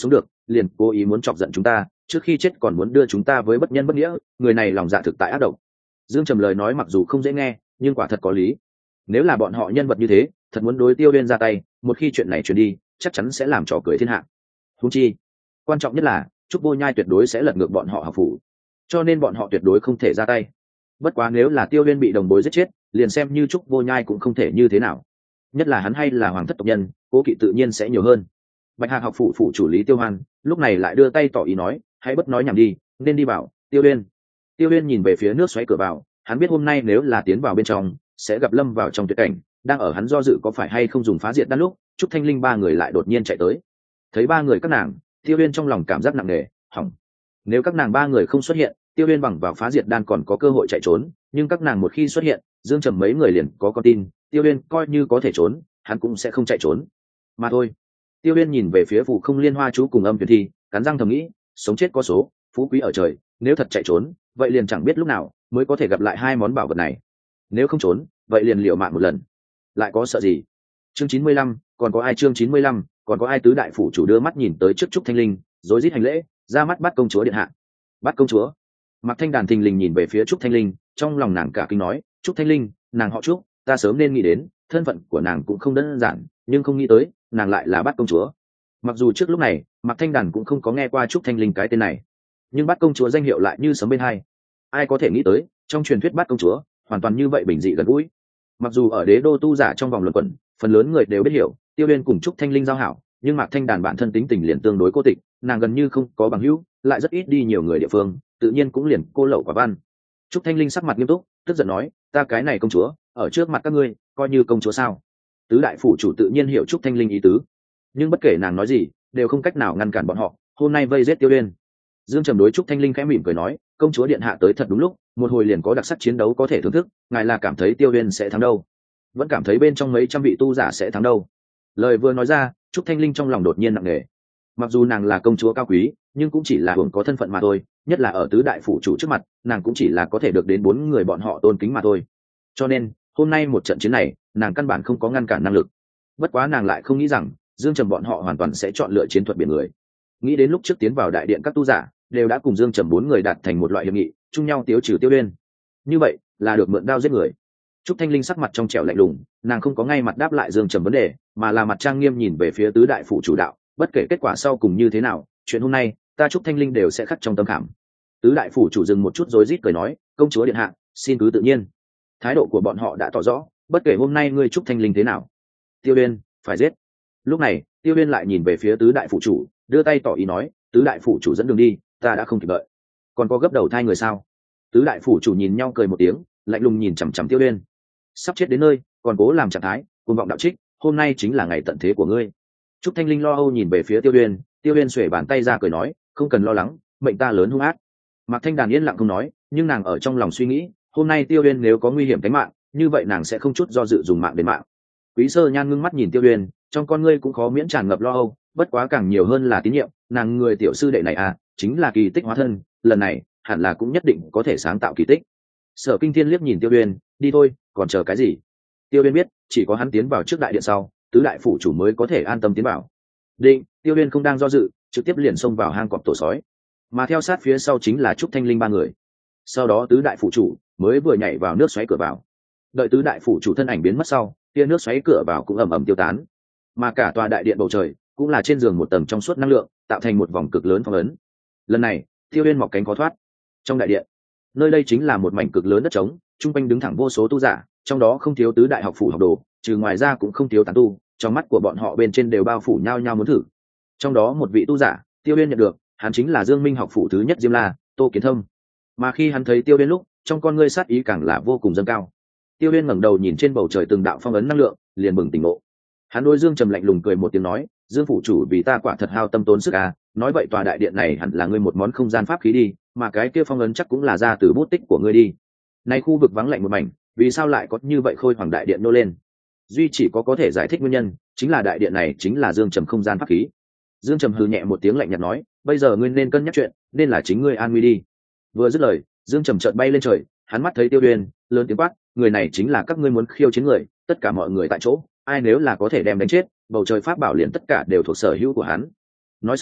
liền cố ý muốn chọc giận chúng ta, trước khi chết còn muốn đưa chúng ta với bất nhân bất nghĩa, người này lòng dạ thực tại ác độc. Dương Trầm lời nói mặc dù không dễ nghe, nhưng quả thật có lý. Nếu là bọn họ nhân vật như thế, thật muốn đối Tiêu Uyên ra tay, một khi chuyện này truyền đi, chắc chắn sẽ làm trò cười thiên hạ. Huống chi, quan trọng nhất là Trúc Vô Nhai tuyệt đối sẽ lật ngược bọn họ học phủ, cho nên bọn họ tuyệt đối không thể ra tay. Bất quá nếu là Tiêu Uyên bị đồng bối giết chết, liền xem như Trúc Vô Nhai cũng không thể như thế nào. Nhất là hắn hay là hoàng thất tộc nhân, cố kỵ tự nhiên sẽ nhiều hơn. Bạch Hạc học phủ phụ chủ Lý Tiêu Hoan lúc này lại đưa tay tỏ ý nói, hãy bất nói nhảm đi, nên đi vào. Tiêu Uyên. Tiêu Uyên nhìn về phía nước xoáy cửa vào, hắn biết hôm nay nếu là tiến vào bên trong, sẽ gặp lâm vào trong tuyệt cảnh. Đang ở hắn do dự có phải hay không dùng phá diệt đan lúc, Trúc Thanh Linh ba người lại đột nhiên chạy tới. Thấy ba người các nàng, Tiêu Uyên trong lòng cảm giác nặng nề, hỏng. Nếu các nàng ba người không xuất hiện, Tiêu Uyên bằng vào phá diệt đan còn có cơ hội chạy trốn, nhưng các nàng một khi xuất hiện, Dương Trầm mấy người liền có con tin, Tiêu Uyên coi như có thể trốn, hắn cũng sẽ không chạy trốn. Mà thôi. Tiêu Uyên nhìn về phía Phù Không Liên Hoa chú cùng Âm Tuyển Thi, cắn răng thầm nghĩ, sống chết có số, phú quý ở trời, nếu thật chạy trốn, vậy liền chẳng biết lúc nào mới có thể gặp lại hai món bảo vật này. Nếu không trốn, vậy liền liều mạng một lần. Lại có sợ gì? Chương chín mươi lăm, còn có ai chương chín mươi lăm, còn có ai tứ đại phủ chủ đưa mắt nhìn tới trước Trúc Thanh Linh, rối rít hành lễ, ra mắt bắt công chúa điện hạ. Bắt công chúa. Mạc Thanh Đàn thình lình nhìn về phía Trúc Thanh Linh, trong lòng nàng cả kinh nói, Trúc Thanh Linh, nàng họ Trúc, ta sớm nên nghĩ đến, thân phận của nàng cũng không đơn giản, nhưng không nghĩ tới, nàng lại là bắt công chúa. Mặc dù trước lúc này, Mạc Thanh Đàn cũng không có nghe qua Trúc Thanh Linh cái tên này, nhưng bắt công chúa danh hiệu lại như sấm bên hai. Ai có thể nghĩ tới, trong truyền thuyết bắt công chúa, hoàn toàn như vậy bình dị gần gũi. Mặc dù ở đế đô tu giả trong vòng luận quẩn, phần lớn người đều biết hiểu, Tiêu Uyên cùng Trúc Thanh Linh giao hảo, nhưng Mạc Thanh Đàn bản thân tính tình liền tương đối cô tịch, nàng gần như không có bằng hữu, lại rất ít đi nhiều người địa phương, tự nhiên cũng liền cô lậu quả văn. Trúc Thanh Linh sắc mặt nghiêm túc, tức giận nói, ta cái này công chúa, ở trước mặt các ngươi, coi như công chúa sao? Tứ đại phủ chủ tự nhiên hiểu Trúc Thanh Linh ý tứ, nhưng bất kể nàng nói gì, đều không cách nào ngăn cản bọn họ. Hôm nay vây giết Tiêu Uyên. Dương Trầm đối Trúc Thanh Linh khẽ mỉm cười nói, công chúa điện hạ tới thật đúng lúc, một hồi liền có đặc sắc chiến đấu có thể thưởng thức, ngài là cảm thấy Tiêu Uyên sẽ thắng đâu, vẫn cảm thấy bên trong mấy trăm vị tu giả sẽ thắng đâu? Lời vừa nói ra, Trúc Thanh Linh trong lòng đột nhiên nặng nề. Mặc dù nàng là công chúa cao quý, nhưng cũng chỉ là hưởng có thân phận mà thôi, nhất là ở tứ đại phủ chủ trước mặt, nàng cũng chỉ là có thể được đến bốn người bọn họ tôn kính mà thôi. Cho nên, hôm nay một trận chiến này, nàng căn bản không có ngăn cản năng lực. Bất quá nàng lại không nghĩ rằng, Dương Trầm bọn họ hoàn toàn sẽ chọn lựa chiến thuật biển người. Nghĩ đến lúc trước tiến vào đại điện các tu giả, đều đã cùng Dương Trầm bốn người đạt thành một loại hiệp nghị, chung nhau tiêu trừ Tiêu Uyên. Như vậy, là được mượn đao giết người. Trúc Thanh Linh sắc mặt trong trẻo lạnh lùng, nàng không có ngay mặt đáp lại Dương Trầm vấn đề, mà là mặt trang nghiêm nhìn về phía tứ đại phủ chủ đạo, bất kể kết quả sau cùng như thế nào, chuyện hôm nay, ta Trúc Thanh Linh đều sẽ khắc trong tâm khảm. Tứ đại phủ chủ dừng một chút rối rít cười nói, công chúa điện hạ, xin cứ tự nhiên. Thái độ của bọn họ đã tỏ rõ, bất kể hôm nay ngươi Trúc Thanh Linh thế nào, Tiêu Uyên phải giết. Lúc này, Tiêu Uyên lại nhìn về phía tứ đại phủ chủ, đưa tay tỏ ý nói, tứ đại phủ chủ dẫn đường đi, ta đã không kịp đợi. Còn có gấp đầu thai người sao? Tứ đại phủ chủ nhìn nhau cười một tiếng, lạnh lùng nhìn chằm chằm Tiêu Uyên. Sắp chết đến nơi, còn cố làm trạng thái, cuồng vọng đạo trích, hôm nay chính là ngày tận thế của ngươi. Trúc Thanh Linh lo âu nhìn về phía Tiêu Uyên, Tiêu Uyên xuề bàn tay ra cười nói, không cần lo lắng, mệnh ta lớn hung ác. Mạc Thanh Đàn yên lặng không nói, nhưng nàng ở trong lòng suy nghĩ, hôm nay Tiêu Uyên nếu có nguy hiểm tính mạng, như vậy nàng sẽ không chút do dự dùng mạng đến mạng. Quý Sơ Nhan ngưng mắt nhìn Tiêu Uyên, trong con ngươi cũng khó miễn tràn ngập lo âu, bất quá càng nhiều hơn là tín nhiệm, nàng người tiểu sư đệ này à, chính là kỳ tích hóa thân, lần này hẳn là cũng nhất định có thể sáng tạo kỳ tích. Sở Kinh Thiên liếc nhìn Tiêu Uyên, đi thôi, còn chờ cái gì? Tiêu Uyên biết, chỉ có hắn tiến vào trước đại điện sau, tứ đại phủ chủ mới có thể an tâm tiến vào. Định, Tiêu Uyên không đang do dự, trực tiếp liền xông vào hang cọp tổ sói, mà theo sát phía sau chính là Trúc Thanh Linh ba người. Sau đó tứ đại phủ chủ mới vừa nhảy vào nước xoáy cửa vào. Đợi tứ đại phủ chủ thân ảnh biến mất sau, tia nước xoáy cửa vào cũng ầm ầm tiêu tán, mà cả tòa đại điện bầu trời cũng là trên giường một tầng trong suốt năng lượng, tạo thành một vòng cực lớn phong ấn. Lần này, Tiêu Uyên mọc cánh khó thoát. Trong đại điện, nơi đây chính là một mảnh cực lớn đất trống, trung quanh đứng thẳng vô số tu giả, trong đó không thiếu tứ đại học phủ học đồ, trừ ngoài ra cũng không thiếu tán tu, trong mắt của bọn họ bên trên đều bao phủ nhau nhau muốn thử. Trong đó một vị tu giả, Tiêu Uyên nhận được, hắn chính là Dương Minh học phủ thứ nhất Diêm La, Tô Kiến Thông. Mà khi hắn thấy Tiêu Uyên lúc, trong con ngươi sát ý càng là vô cùng dâng cao. Tiêu Uyên ngẩng đầu nhìn trên bầu trời từng đạo phong ấn năng lượng, liền bừng tỉnh ngộ. Hắn đối Dương Trầm lạnh lùng cười một tiếng nói, Dương phủ chủ vì ta quả thật hao tâm tốn sức à, nói vậy tòa đại điện này hẳn là ngươi một món không gian pháp khí đi, mà cái kia phong ấn chắc cũng là ra từ bút tích của ngươi đi. Nay khu vực vắng lạnh một mảnh, vì sao lại có như vậy khôi hoàng đại điện nô lên? Duy chỉ có có thể giải thích nguyên nhân, chính là đại điện này chính là Dương Trầm không gian pháp khí. Dương Trầm hừ nhẹ một tiếng lạnh nhạt nói, bây giờ ngươi nên cân nhắc chuyện, nên là chính ngươi an nguy đi. Vừa dứt lời, Dương Trầm chợt bay lên trời, hắn mắt thấy Tiêu Uyên, lớn tiếng quát, người này chính là các ngươi muốn khiêu chiến người, tất cả mọi người tại chỗ, ai nếu là có thể đem đánh chết, bầu trời pháp bảo liền tất cả đều thuộc sở hữu của hắn. Nói xong,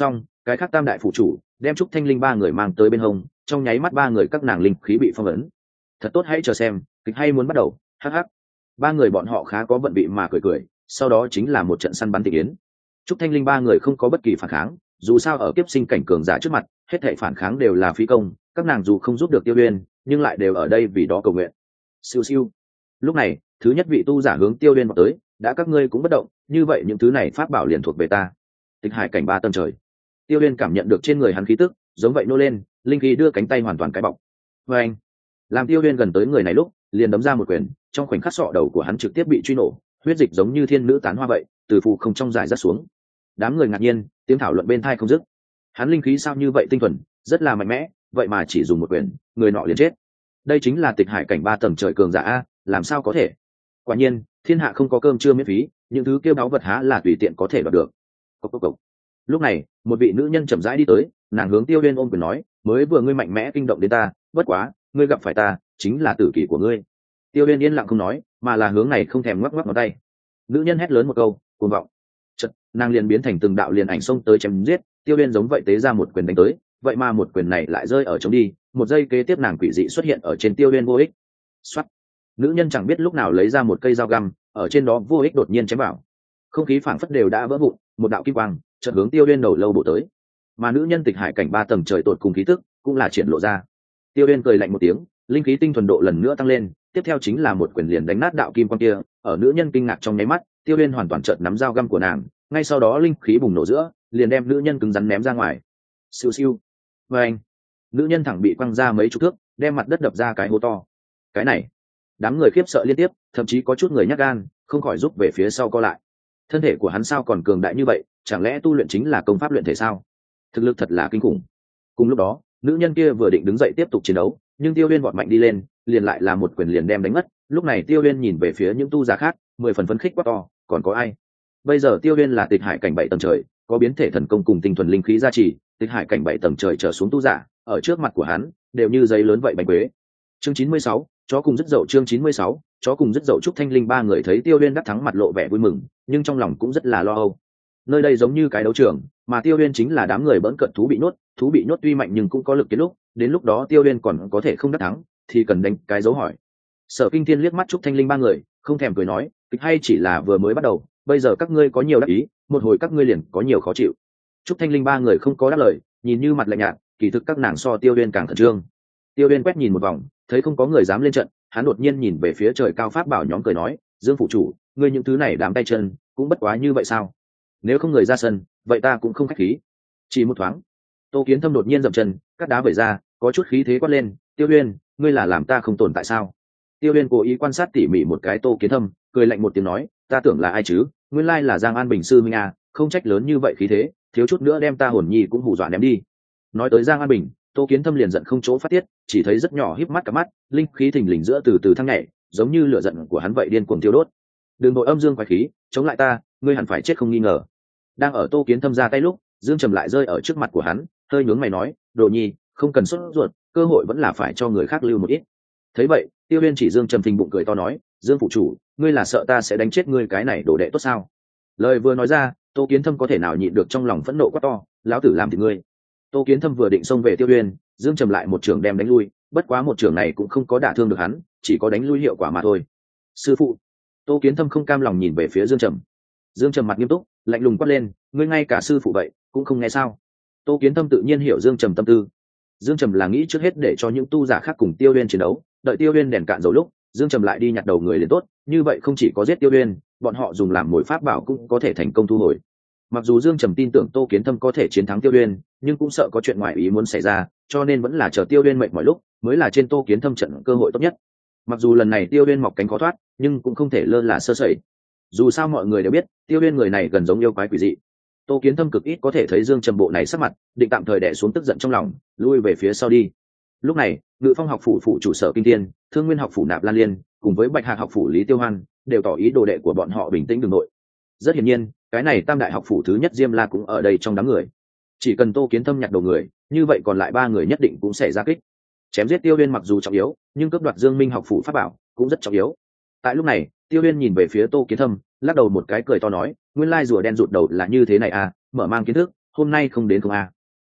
cái khác tam đại phụ chủ đem trúc thanh linh ba người mang tới bên hông, trong nháy mắt ba người các nàng linh khí bị phong ấn. Thật tốt, hãy chờ xem kịch hay muốn bắt đầu. Hắc hắc. Ba người bọn họ khá có vận vị mà cười cười, sau đó chính là một trận săn bắn thị yến. Trúc thanh linh ba người không có bất kỳ phản kháng, dù sao ở kiếp sinh cảnh cường giả trước mặt, hết thảy phản kháng đều là phí công. Các nàng dù không giúp được Tiêu Uyên, nhưng lại đều ở đây vì đó cầu nguyện. Siêu siêu. Lúc này, thứ nhất vị tu giả hướng Tiêu Uyên vào tới, đã các ngươi cũng bất động, như vậy những thứ này pháp bảo liền thuộc về ta. Tịch hải cảnh ba tầng trời. Tiêu Uyên cảm nhận được trên người hắn khí tức, giống vậy nô lên, linh khí đưa cánh tay hoàn toàn cái bọc. Và anh, làm Tiêu Uyên gần tới người này lúc, liền đấm ra một quyền, trong khoảnh khắc sọ đầu của hắn trực tiếp bị truy nổ, huyết dịch giống như thiên nữ tán hoa vậy, từ phù không trong dài ra xuống. Đám người ngạc nhiên, tiếng thảo luận bên tai không dứt. Hắn linh khí sao như vậy tinh thuần, rất là mạnh mẽ, vậy mà chỉ dùng một quyền, người nọ liền chết. Đây chính là tịch hải cảnh ba tầng trời cường giả a, làm sao có thể? Quả nhiên, thiên hạ không có cơm trưa miễn phí, những thứ kêu báu vật há là tùy tiện có thể đoạt được. Cốc cốc cốc. Lúc này, một vị nữ nhân chậm rãi đi tới, nàng hướng Tiêu Uyên ôm quyền nói, mới vừa ngươi mạnh mẽ kinh động đến ta, bất quá, ngươi gặp phải ta, chính là tử kỷ của ngươi. Tiêu Uyên yên lặng không nói, mà là hướng này không thèm ngoắc ngoắc ngón tay. Nữ nhân hét lớn một câu, cuồng vọng. Chợt, nàng liền biến thành từng đạo liền ảnh xông tới chém giết. Tiêu Uyên giống vậy tế ra một quyền đánh tới, vậy mà một quyền này lại rơi ở trống đi, một giây kế tiếp nàng quỷ dị xuất hiện ở trên Tiêu Uyên vô ích. Soát. Nữ nhân chẳng biết lúc nào lấy ra một cây dao găm, ở trên đó vô ích đột nhiên chém vào. Không khí phảng phất đều đã vỡ vụn, một đạo kim quang chợt hướng Tiêu Uyên đầu lâu bổ tới. Mà nữ nhân tịch hải cảnh ba tầng trời tột cùng khí tức, cũng là triển lộ ra. Tiêu Uyên cười lạnh một tiếng, linh khí tinh thuần độ lần nữa tăng lên, tiếp theo chính là một quyền liền đánh nát đạo kim quang kia. Ở nữ nhân kinh ngạc trong nháy mắt, Tiêu Uyên hoàn toàn chợt nắm dao găm của nàng, ngay sau đó linh khí bùng nổ giữa, liền đem nữ nhân cứng rắn ném ra ngoài. Siêu siêu. Và anh, nữ nhân thẳng bị quăng ra mấy chục thước, đem mặt đất đập ra cái hố to. Cái này, đám người khiếp sợ liên tiếp, thậm chí có chút người nhát gan, không khỏi rút về phía sau co lại. Thân thể của hắn sao còn cường đại như vậy, chẳng lẽ tu luyện chính là công pháp luyện thể sao? Thực lực thật là kinh khủng. Cùng lúc đó, nữ nhân kia vừa định đứng dậy tiếp tục chiến đấu, nhưng Tiêu Uyên vọt mạnh đi lên, liền lại là một quyền liền đem đánh mất. Lúc này Tiêu Uyên nhìn về phía những tu giả khác, mười phần phấn khích quá to, còn có ai? Bây giờ Tiêu Uyên là tịch hải cảnh bảy tầng trời, có biến thể thần công cùng tinh thuần linh khí gia trì, tịch hải cảnh bảy tầng trời trở xuống tu giả, ở trước mặt của hắn, đều như giấy lớn vậy bánh quế. Chương chín mươi sáu, chó cùng rất dậu. Chương chín mươi sáu, chó cùng rất dậu. Trúc Thanh Linh ba người thấy Tiêu Uyên đắc thắng mặt lộ vẻ vui mừng, nhưng trong lòng cũng rất là lo âu. Nơi đây giống như cái đấu trường, mà Tiêu Uyên chính là đám người bỡn cận thú bị nhốt, thú bị nhốt tuy mạnh nhưng cũng có lực kết lúc, đến lúc đó Tiêu Uyên còn có thể không đắc thắng, thì cần đánh cái dấu hỏi. Sở Kinh Thiên liếc mắt Trúc Thanh Linh ba người, không thèm cười nói, kịch hay chỉ là vừa mới bắt đầu, bây giờ các ngươi có nhiều đắc ý, một hồi các ngươi liền có nhiều khó chịu. Trúc Thanh Linh ba người không có đáp lời, nhìn như mặt lạnh nhạt, kỳ thực các nàng so Tiêu Uyên càng khẩn trương. Tiêu Uyên quét nhìn một vòng, thấy không có người dám lên trận, hắn đột nhiên nhìn về phía trời cao pháp bảo nhóm cười nói, Dương phụ chủ, ngươi những thứ này đám tay chân, cũng bất quá như vậy sao? Nếu không người ra sân, vậy ta cũng không khách khí. Chỉ một thoáng, Tô Kiến Thâm đột nhiên dậm chân, cắt đá vẩy ra, có chút khí thế quát lên, Tiêu Uyên, ngươi là làm ta không tồn tại sao? Tiêu Uyên cố ý quan sát tỉ mỉ một cái Tô Kiến Thâm, cười lạnh một tiếng nói, ta tưởng là ai chứ, nguyên lai là Giang An Bình sư minh à, không trách lớn như vậy khí thế, thiếu chút nữa đem ta hồn nhi cũng hù dọa ném đi. Nói tới Giang An Bình, Tô Kiến Thâm liền giận không chỗ phát tiết, chỉ thấy rất nhỏ híp mắt cả mắt, linh khí thình lình giữa từ từ thăng nhảy, giống như lửa giận của hắn vậy điên cuồng tiêu đốt. Đường nội âm dương quái khí, chống lại ta, ngươi hẳn phải chết không nghi ngờ. Đang ở Tô Kiến Thâm ra tay lúc, Dương Trầm lại rơi ở trước mặt của hắn, hơi nhướng mày nói, Đồ Nhi, không cần sốt ruột, cơ hội vẫn là phải cho người khác lưu một ít. Thấy vậy, Tiêu Uyên chỉ Dương Trầm phình bụng cười to nói, Dương phụ chủ, ngươi là sợ ta sẽ đánh chết ngươi cái này đồ đệ tốt sao? Lời vừa nói ra, Tô Kiến Thâm có thể nào nhịn được trong lòng phẫn nộ quá to, lão tử làm thì ngươi. Tô Kiến Thâm vừa định xông về Tiêu Uyên, Dương Trầm lại một trường đem đánh lui, bất quá một trường này cũng không có đả thương được hắn, chỉ có đánh lui hiệu quả mà thôi. Sư phụ. Tô Kiến Thâm không cam lòng nhìn về phía Dương Trầm. Dương Trầm mặt nghiêm túc, lạnh lùng quát lên, ngươi ngay cả sư phụ vậy cũng không nghe sao? Tô Kiến Thâm tự nhiên hiểu Dương Trầm tâm tư. Dương Trầm là nghĩ trước hết để cho những tu giả khác cùng Tiêu Uyên chiến đấu, đợi Tiêu Uyên đèn cạn dầu lúc, Dương Trầm lại đi nhặt đầu người liền tốt, như vậy không chỉ có giết Tiêu Uyên, bọn họ dùng làm mồi pháp bảo cũng có thể thành công thu hồi. Mặc dù Dương Trầm tin tưởng Tô Kiến Thâm có thể chiến thắng Tiêu Uyên, nhưng cũng sợ có chuyện ngoài ý muốn xảy ra, cho nên vẫn là chờ Tiêu Uyên mệt mỏi lúc, mới là trên Tô Kiến Thâm trận cơ hội tốt nhất. Mặc dù lần này Tiêu Uyên mọc cánh khó thoát, nhưng cũng không thể lơ là sơ sẩy. Dù sao mọi người đều biết, Tiêu Uyên người này gần giống yêu quái quỷ dị. Tô Kiến Thâm cực ít có thể thấy Dương Trầm bộ này sắc mặt, định tạm thời đè xuống tức giận trong lòng, lui về phía sau đi. Lúc này, Ngự Phong học phủ phụ chủ Sở Kinh Thiên, Thương Nguyên học phủ Nạp Lan Liên, cùng với Bạch Hạc học phủ Lý Tiêu Hoan, đều tỏ ý đồ đệ của bọn họ bình tĩnh đừng nội. Rất hiển nhiên, cái này Tam đại học phủ thứ nhất Diêm La cũng ở đây trong đám người. Chỉ cần Tô Kiến Thâm nhặt đầu người, như vậy còn lại ba người nhất định cũng sẽ ra kích. Chém giết Tiêu Uyên mặc dù trọng yếu, nhưng cướp đoạt Dương Minh học phủ pháp bảo cũng rất trọng yếu. Tại lúc này, Tiêu Uyên nhìn về phía Tô Kiến Thâm, lắc đầu một cái cười to nói, nguyên lai rùa đen rụt đầu là như thế này à, mở mang kiến thức, hôm nay không đến không à.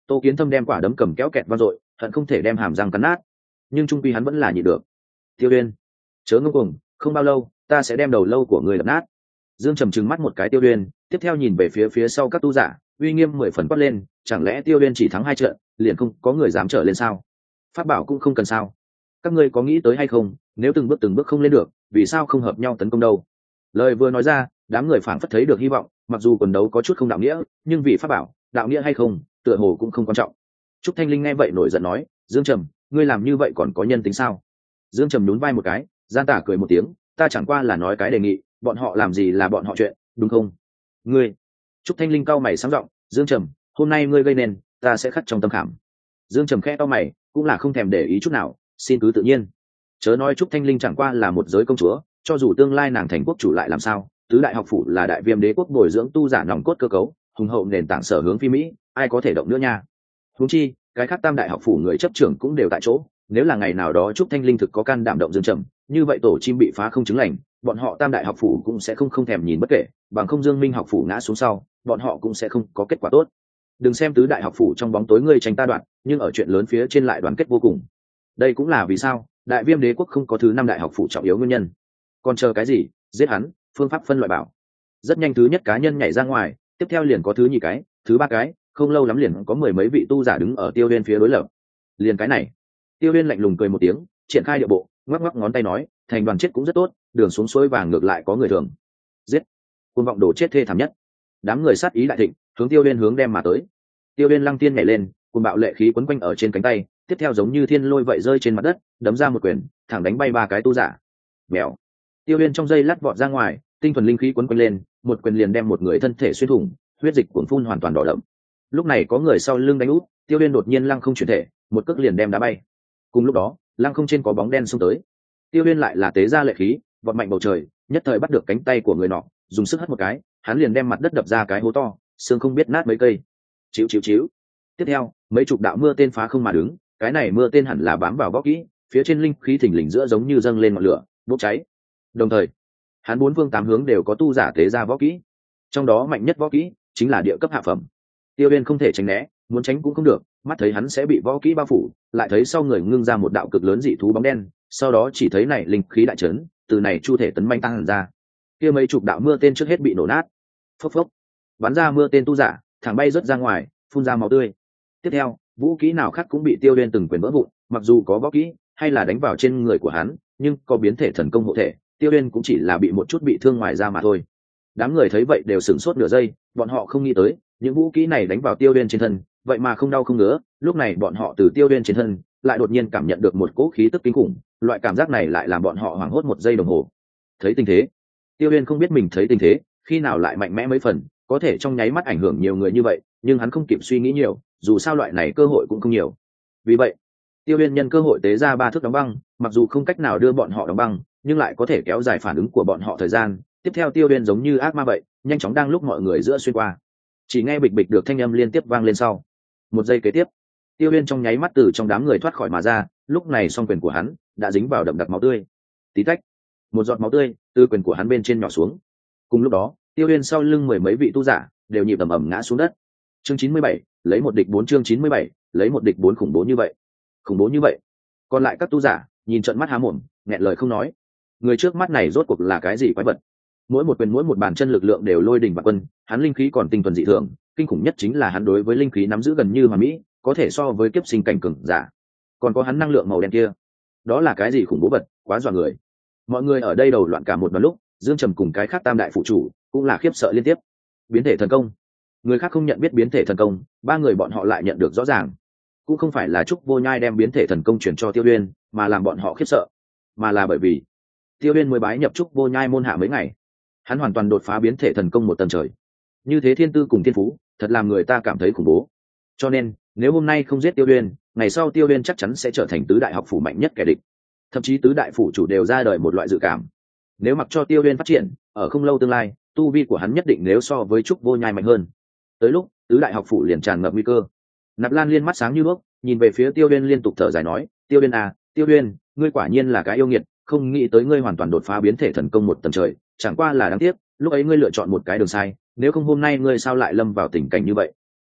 Tô Kiến Thâm đem quả đấm cầm kéo kẹt vang dội, hận không thể đem hàm răng cắn nát, nhưng trung quy hắn vẫn là nhịn được. Tiêu Uyên, chớ ngông cuồng, không bao lâu ta sẽ đem đầu lâu của người đập nát. Dương Trầm trừng mắt một cái Tiêu Uyên, tiếp theo nhìn về phía phía sau các tu giả, uy nghiêm mười phần quát lên, chẳng lẽ Tiêu Uyên chỉ thắng hai trận liền không có người dám trở lên sao? Pháp bảo cũng không cần sao? Các ngươi có nghĩ tới hay không, nếu từng bước từng bước không lên được, vì sao không hợp nhau tấn công đâu? Lời vừa nói ra, đám người phảng phất thấy được hy vọng, mặc dù quần đấu có chút không đạo nghĩa, nhưng vì pháp bảo, đạo nghĩa hay không, tựa hồ cũng không quan trọng. Trúc Thanh Linh nghe vậy nổi giận nói, Dương Trầm, ngươi làm như vậy còn có nhân tính sao? Dương Trầm nhún vai một cái, gian tả cười một tiếng, ta chẳng qua là nói cái đề nghị, bọn họ làm gì là bọn họ chuyện, đúng không? Ngươi. Trúc Thanh Linh cau mày sáng giọng, Dương Trầm, hôm nay ngươi gây nên, ta sẽ khắc trong tâm khảm. Dương Trầm khẽ cau mày, cũng là không thèm để ý chút nào, xin cứ tự nhiên. Chớ nói Trúc Thanh Linh chẳng qua là một giới công chúa, cho dù tương lai nàng thành quốc chủ lại làm sao, tứ đại học phủ là đại viêm đế quốc bồi dưỡng tu giả nòng cốt cơ cấu, hùng hậu nền tảng sở hướng phi mỹ, ai có thể động nữa nha. Huống chi, cái khác tam đại học phủ người chấp trưởng cũng đều tại chỗ, nếu là ngày nào đó Trúc Thanh Linh thực có can đảm động Dương Trầm, như vậy tổ chim bị phá không chứng lành, bọn họ tam đại học phủ cũng sẽ không không thèm nhìn bất kể, bằng không Dương Minh học phủ ngã xuống sau, bọn họ cũng sẽ không có kết quả tốt. Đừng xem tứ đại học phủ trong bóng tối ngươi tranh ta đoạn, nhưng ở chuyện lớn phía trên lại đoàn kết vô cùng. Đây cũng là vì sao đại viêm đế quốc không có thứ năm đại học phủ trọng yếu nguyên nhân. Còn chờ cái gì, giết hắn, phương pháp phân loại bảo. Rất nhanh thứ nhất cá nhân nhảy ra ngoài, tiếp theo liền có thứ nhì cái, thứ ba cái, không lâu lắm liền có mười mấy vị tu giả đứng ở Tiêu Uyên phía đối lập. Liền cái này, Tiêu Uyên lạnh lùng cười một tiếng, triển khai địa bộ, ngoắc ngoắc ngón tay nói, thành đoàn chết cũng rất tốt, đường xuống suối vàng ngược lại có người thường. Giết. Cuồng vọng đổ chết thê thảm nhất. Đám người sát ý đại thịnh, hướng Tiêu Uyên hướng đem mà tới. Tiêu Uyên lăng tiên nhảy lên, cuồng bạo lệ khí quấn quanh ở trên cánh tay, tiếp theo giống như thiên lôi vậy rơi trên mặt đất, đấm ra một quyền, thẳng đánh bay ba cái tu giả. Mèo. Tiêu Uyên trong giây lát vọt ra ngoài, tinh thuần linh khí quấn quanh lên, một quyền liền đem một người thân thể xuyên thủng, huyết dịch cuồn phun hoàn toàn đỏ đậm. Lúc này có người sau lưng đánh úp, Tiêu Uyên đột nhiên lăng không chuyển thể, một cước liền đem đá bay. Cùng lúc đó, lăng không trên có bóng đen xông tới. Tiêu Uyên lại là tế ra lệ khí, vọt mạnh bầu trời, nhất thời bắt được cánh tay của người nọ, dùng sức hất một cái, hắn liền đem mặt đất đập ra cái hố to, xương không biết nát mấy cây. Chíu chíu chíu. Tiếp theo, mấy chục đạo mưa tên phá không mà đứng, cái này mưa tên hẳn là bám vào võ kỹ, phía trên linh khí thình lình giữa giống như dâng lên ngọn lửa, bốc cháy. Đồng thời, hắn bốn phương tám hướng đều có tu giả tế ra võ kỹ, trong đó mạnh nhất võ kỹ chính là địa cấp hạ phẩm. Tiêu Uyên không thể tránh né, muốn tránh cũng không được, mắt thấy hắn sẽ bị võ kỹ bao phủ, lại thấy sau người ngưng ra một đạo cực lớn dị thú bóng đen, sau đó chỉ thấy này linh khí đại chấn, từ này chu thể tấn manh tăng hẳn ra. Kia mấy chục đạo mưa tên trước hết bị nổ nát, phốc phốc, bắn ra mưa tên tu giả, thẳng bay rớt ra ngoài, phun ra máu tươi. Tiếp theo, vũ kỹ nào khác cũng bị Tiêu Uyên từng quyền vỡ vụn, mặc dù có võ kỹ hay là đánh vào trên người của hắn, nhưng có biến thể thần công hộ thể, Tiêu Uyên cũng chỉ là bị một chút bị thương ngoài da mà thôi. Đám người thấy vậy đều sửng sốt nửa giây, bọn họ không nghĩ tới, những vũ kỹ này đánh vào Tiêu Uyên trên thân, vậy mà không đau không ngứa. Lúc này bọn họ từ Tiêu Uyên trên thân lại đột nhiên cảm nhận được một cỗ khí tức kinh khủng, loại cảm giác này lại làm bọn họ hoảng hốt một giây đồng hồ. Thấy tình thế, Tiêu Uyên không biết mình thấy tình thế khi nào lại mạnh mẽ mấy phần, có thể trong nháy mắt ảnh hưởng nhiều người như vậy, nhưng hắn không kịp suy nghĩ nhiều, dù sao loại này cơ hội cũng không nhiều. Vì vậy, Tiêu Uyên nhân cơ hội tế ra ba thước đóng băng, mặc dù không cách nào đưa bọn họ đóng băng, nhưng lại có thể kéo dài phản ứng của bọn họ thời gian. Tiếp theo Tiêu Uyên giống như ác ma vậy, nhanh chóng đang lúc mọi người giữa xuyên qua. Chỉ nghe bịch bịch được thanh âm liên tiếp vang lên sau. Một giây kế tiếp, Tiêu Uyên trong nháy mắt từ trong đám người thoát khỏi mà ra, lúc này song quyền của hắn đã dính vào đậm đặc máu tươi. Tí tách, một giọt máu tươi từ quyền của hắn bên trên nhỏ xuống. Cùng lúc đó, Tiêu Uyên sau lưng mười mấy vị tu giả đều nhịp ầm ầm ngã xuống đất. Chương chín mươi bảy, lấy một địch bốn chương chín mươi bảy, lấy một địch bốn khủng bố như vậy. Khủng bố như vậy. Còn lại các tu giả nhìn trợn mắt há mồm, nghẹn lời không nói. Người trước mắt này rốt cuộc là cái gì quái vật? Mỗi một quyền mỗi một bàn chân lực lượng đều lôi đỉnh bạc quân, hắn linh khí còn tinh thuần dị thường, kinh khủng nhất chính là hắn đối với linh khí nắm giữ gần như hoàn mỹ, có thể so với kiếp sinh cảnh cường giả. Còn có hắn năng lượng màu đen kia, đó là cái gì khủng bố vật, quá dọa người. Mọi người ở đây đầu loạn cả một đoạn lúc, Dương Trầm cùng cái khác tam đại phụ chủ cũng là khiếp sợ liên tiếp. Biến thể thần công, người khác không nhận biết biến thể thần công, ba người bọn họ lại nhận được rõ ràng. Cũng không phải là Trúc Vô Nhai đem biến thể thần công truyền cho Tiêu Uyên, mà làm bọn họ khiếp sợ, mà là bởi vì Tiêu Uyên mới bái nhập Trúc Vô Nhai môn hạ mấy ngày, hắn hoàn toàn đột phá biến thể thần công một tầng trời. Như thế thiên tư cùng thiên phú, thật làm người ta cảm thấy khủng bố. Cho nên, nếu hôm nay không giết Tiêu Uyên, ngày sau Tiêu Uyên chắc chắn sẽ trở thành tứ đại học phủ mạnh nhất kẻ địch. Thậm chí tứ đại phủ chủ đều ra đời một loại dự cảm. Nếu mặc cho Tiêu Uyên phát triển, ở không lâu tương lai, tu vi của hắn nhất định nếu so với Trúc Vô Nhai mạnh hơn. Tới lúc, tứ đại học phủ liền tràn ngập nguy cơ. Nạp Lan Liên mắt sáng như đuốc, nhìn về phía Tiêu Uyên liên tục thở dài nói, Tiêu Uyên à, Tiêu Uyên, ngươi quả nhiên là cái yêu nghiệt, không nghĩ tới ngươi hoàn toàn đột phá biến thể thần công một tầng trời, chẳng qua là đáng tiếc, lúc ấy ngươi lựa chọn một cái đường sai, nếu không hôm nay ngươi sao lại lâm vào tình cảnh như vậy.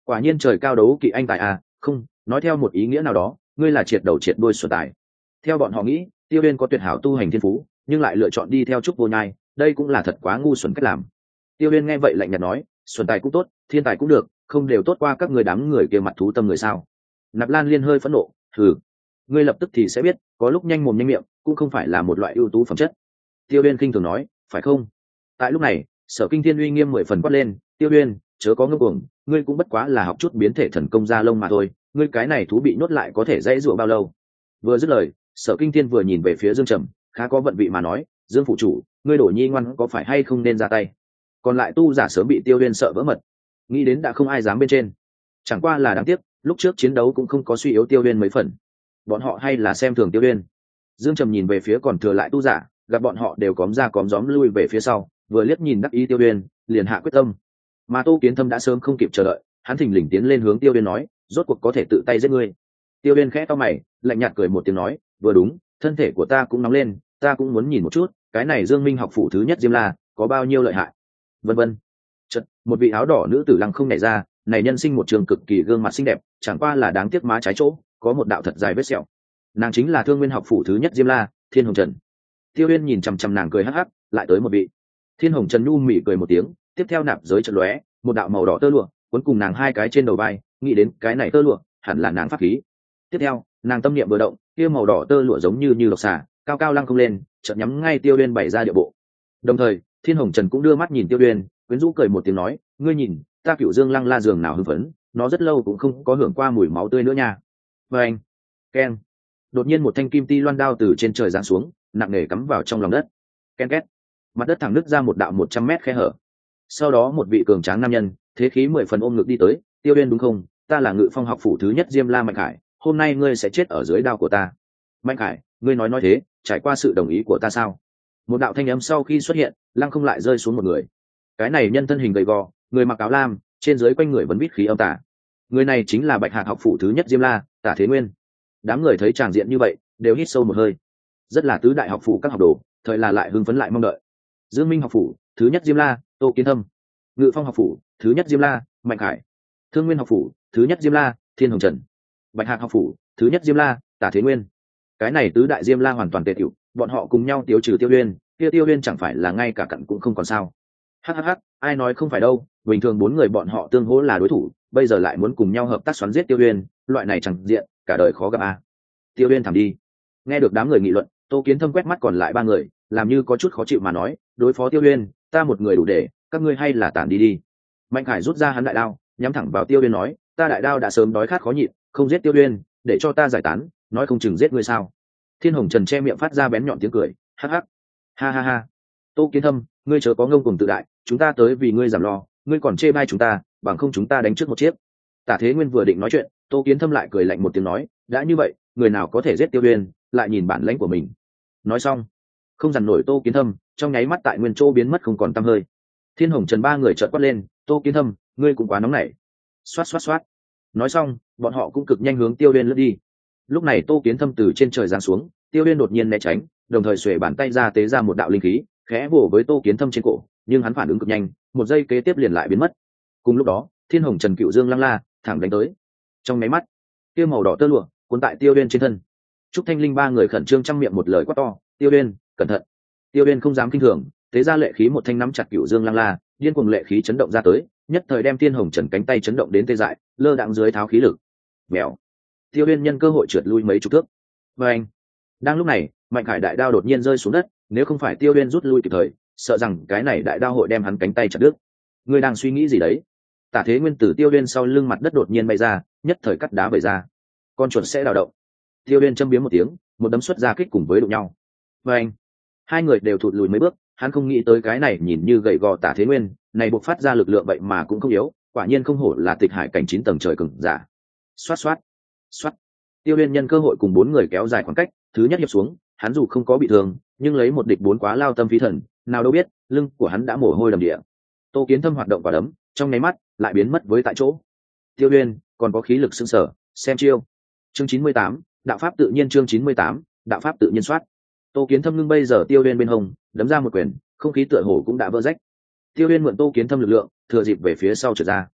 Quả nhiên trời cao đấu kỵ anh tài à, không, nói theo một ý nghĩa nào đó, ngươi là triệt đầu triệt đuôi xuẩn tài. Theo bọn họ nghĩ, Tiêu Uyên có tuyệt hảo tu hành thiên phú, nhưng lại lựa chọn đi theo Trúc Vô Nhai, đây cũng là thật quá ngu xuẩn cách làm. Tiêu Uyên nghe vậy lạnh nhạt nói, xuẩn tài cũng tốt, thiên tài cũng được, không đều tốt qua các người đám người kia mặt thú tâm người sao? Nạp Lan Liên hơi phẫn nộ, thử, ngươi lập tức thì sẽ biết, có lúc nhanh mồm nhanh miệng, cũng không phải là một loại ưu tú phẩm chất. Tiêu Uyên khinh thường nói, phải không? Tại lúc này, Sở Kinh Thiên uy nghiêm mười phần quát lên, Tiêu Uyên, chớ có ngông cuồng, ngươi cũng bất quá là học chút biến thể thần công ra lông mà thôi, ngươi cái này thú bị nhốt lại có thể dãy dụa bao lâu? Vừa dứt lời, Sở Kinh Thiên vừa nhìn về phía Dương Trầm, khá có vận vị mà nói, Dương phụ chủ, ngươi đổ nhi ngoan có phải hay không nên ra tay? Còn lại tu giả sớm bị Tiêu Uyên sợ vỡ mật, nghĩ đến đã không ai dám bên trên. Chẳng qua là đáng tiếc, lúc trước chiến đấu cũng không có suy yếu Tiêu Uyên mấy phần, bọn họ hay là xem thường Tiêu Uyên. Dương Trầm nhìn về phía còn thừa lại tu giả, gặp bọn họ đều cóm ra cóm gióm lui về phía sau, vừa liếc nhìn đắc ý Tiêu Uyên, liền hạ quyết tâm. Mà Tô Kiến Thâm đã sớm không kịp chờ đợi, hắn thình lình tiến lên hướng Tiêu Uyên nói, rốt cuộc có thể tự tay giết ngươi. Tiêu Uyên khẽ cau mày, lạnh nhạt cười một tiếng nói, vừa đúng, thân thể của ta cũng nóng lên, ta cũng muốn nhìn một chút, cái này Dương Minh học phủ thứ nhất Diêm La có bao nhiêu lợi hại. Vân vân. Chợt, một vị áo đỏ nữ tử lăng không nhảy ra, này nhân sinh một trường cực kỳ gương mặt xinh đẹp, chẳng qua là đáng tiếc má trái chỗ có một đạo thật dài vết sẹo. Nàng chính là Thương Nguyên học phủ thứ nhất Diêm La, Thiên Hồng Trần. Tiêu Uyên nhìn chằm chằm nàng cười hắc hắc, lại tới một vị. Thiên Hồng Trần nhu mỉ cười một tiếng, tiếp theo nạp giới chợt lóe, một đạo màu đỏ tơ lụa cuốn cùng nàng hai cái trên đầu vai, nghĩ đến cái này tơ lụa hẳn là nàng pháp khí. Tiếp theo, nàng tâm niệm vừa động, kia màu đỏ tơ lụa giống như như độc xà, cao cao lăng không lên, chợt nhắm ngay Tiêu Uyên bày ra địa bộ. Đồng thời, Thiên Hồng Trần cũng đưa mắt nhìn Tiêu Uyên, quyến rũ cười một tiếng nói, ngươi nhìn, ta Cửu Dương Lăng La giường nào hưng phấn, nó rất lâu cũng không có hưởng qua mùi máu tươi nữa nha. Và anh, keng. Đột nhiên một thanh kim ti loan đao từ trên trời giáng xuống, nặng nề cắm vào trong lòng đất. Ken két. Mặt đất thẳng nứt ra một đạo một trăm mét khe hở. Sau đó một vị cường tráng nam nhân, thế khí mười phần ôm ngực đi tới, Tiêu Uyên đúng không? Ta là Ngự Phong học phủ thứ nhất Diêm La Mạnh Khải, hôm nay ngươi sẽ chết ở dưới đao của ta. Mạnh Khải, ngươi nói nói thế, trải qua sự đồng ý của ta sao? Một đạo thanh âm sau khi xuất hiện, lăng không lại rơi xuống một người. Cái này nhân thân hình gầy gò, người mặc áo lam, trên dưới quanh người vẫn vít khí âm tà. Người này chính là Bạch Hạc học phủ thứ nhất Diêm La, Tả Thế Nguyên. Đám người thấy tràng diện như vậy, đều hít sâu một hơi. Rất là tứ đại học phủ các học đồ, thời là lại hưng phấn lại mong đợi. Dương Minh học phủ thứ nhất Diêm La, Tô Kiến Thâm. Ngự Phong học phủ thứ nhất Diêm La, Mạnh Khải. Thương Nguyên học phủ thứ nhất Diêm La, Thiên Hồng Trần. Bạch Hạc học phủ thứ nhất Diêm La, Tả Thế Nguyên. Cái này tứ đại Diêm La hoàn toàn tề tiểu, bọn họ cùng nhau tiêu trừ Tiêu Uyên, kia Tiêu Uyên chẳng phải là ngay cả cặn cũng không còn sao? Hắc hắc hắc, ai nói không phải đâu, bình thường bốn người bọn họ tương hỗ là đối thủ, bây giờ lại muốn cùng nhau hợp tác xoắn giết Tiêu Uyên, loại này chẳng diện, cả đời khó gặp a. Tiêu Uyên thẳng đi. Nghe được đám người nghị luận, Tô Kiến Thâm quét mắt còn lại ba người, làm như có chút khó chịu mà nói, đối phó Tiêu Uyên, ta một người đủ để, các ngươi hay là tản đi đi. Mạnh Khải rút ra hắn đại đao, nhắm thẳng vào Tiêu Uyên nói, ta đại đao đã sớm đói khát khó nhịn, không giết Tiêu Uyên, để cho ta giải tán, nói không chừng giết ngươi sao? Thiên Hồng Trần che miệng phát ra bén nhọn tiếng cười, hắc hắc, ha ha ha. Tô Kiến Thâm, ngươi chớ có ngông cuồng tự đại, chúng ta tới vì ngươi giảm lo, ngươi còn chê bai chúng ta, bằng không chúng ta đánh trước một chiếc. Tả Thế Nguyên vừa định nói chuyện, Tô Kiến Thâm lại cười lạnh một tiếng nói, đã như vậy, người nào có thể giết Tiêu Uyên, lại nhìn bản lãnh của mình. Nói xong, không dằn nổi Tô Kiến Thâm, trong nháy mắt tại nguyên chỗ biến mất không còn tăm hơi. Thiên Hồng Trần ba người chợt quát lên, Tô Kiến Thâm, ngươi cũng quá nóng nảy. Xoát xoát xoát. Nói xong, bọn họ cũng cực nhanh hướng Tiêu Uyên lướt đi. Lúc này Tô Kiến Thâm từ trên trời giáng xuống, Tiêu Uyên đột nhiên né tránh, đồng thời xuề bàn tay ra tế ra một đạo linh khí, khẽ vồ với Tô Kiến Thâm trên cổ, nhưng hắn phản ứng cực nhanh, một giây kế tiếp liền lại biến mất. Cùng lúc đó, Thiên Hồng Trần Cựu Dương Lăng La thẳng đánh tới. Trong máy mắt, kia màu đỏ tơ lụa cuốn tại Tiêu Uyên trên thân. Trúc Thanh Linh ba người khẩn trương trong miệng một lời quát to, Tiêu Uyên, cẩn thận. Tiêu Uyên không dám kinh thường, tế ra lệ khí một thanh nắm chặt Cựu Dương Lăng La, điên cuồng lệ khí chấn động ra tới, nhất thời đem Thiên Hồng Trần cánh tay chấn động đến tê dại, lơ đãng dưới tháo khí lực. Mèo. Tiêu Uyên nhân cơ hội trượt lui mấy chục thước. Và anh. Đang lúc này, Mạnh Khải đại đao đột nhiên rơi xuống đất, nếu không phải Tiêu Uyên rút lui kịp thời, sợ rằng cái này đại đao hội đem hắn cánh tay chặt đứt. Ngươi đang suy nghĩ gì đấy? Tả Thế Nguyên từ Tiêu Uyên sau lưng mặt đất đột nhiên bay ra, nhất thời cắt đá vẩy ra. Con chuột sẽ đào động. Tiêu Uyên châm biếm một tiếng, một đấm xuất ra kích cùng với đụng nhau. Và anh. Hai người đều thụt lùi mấy bước, hắn không nghĩ tới cái này nhìn như gầy gò Tả Thế Nguyên, này buộc phát ra lực lượng vậy mà cũng không yếu, quả nhiên không hổ là tịch hải cảnh chín tầng trời cường giả. Xoát xoát, xoát. Tiêu Uyên nhân cơ hội cùng bốn người kéo dài khoảng cách, thứ nhất hiệp xuống, hắn dù không có bị thương, nhưng lấy một địch bốn quá lao tâm phí thần, nào đâu biết, lưng của hắn đã mồ hôi đầm địa. Tô Kiến Thâm hoạt động quả đấm, trong nháy mắt lại biến mất với tại chỗ. Tiêu Uyên còn có khí lực sững sờ, xem chiêu. Chương chín mươi tám, đạo pháp tự nhiên chương chín mươi tám, đạo pháp tự nhiên soát. Tô Kiến Thâm ngưng bây giờ Tiêu Uyên bên hông, đấm ra một quyền, không khí tựa hồ cũng đã vỡ rách. Tiêu Uyên mượn Tô Kiến Thâm lực lượng, thừa dịp về phía sau trở ra.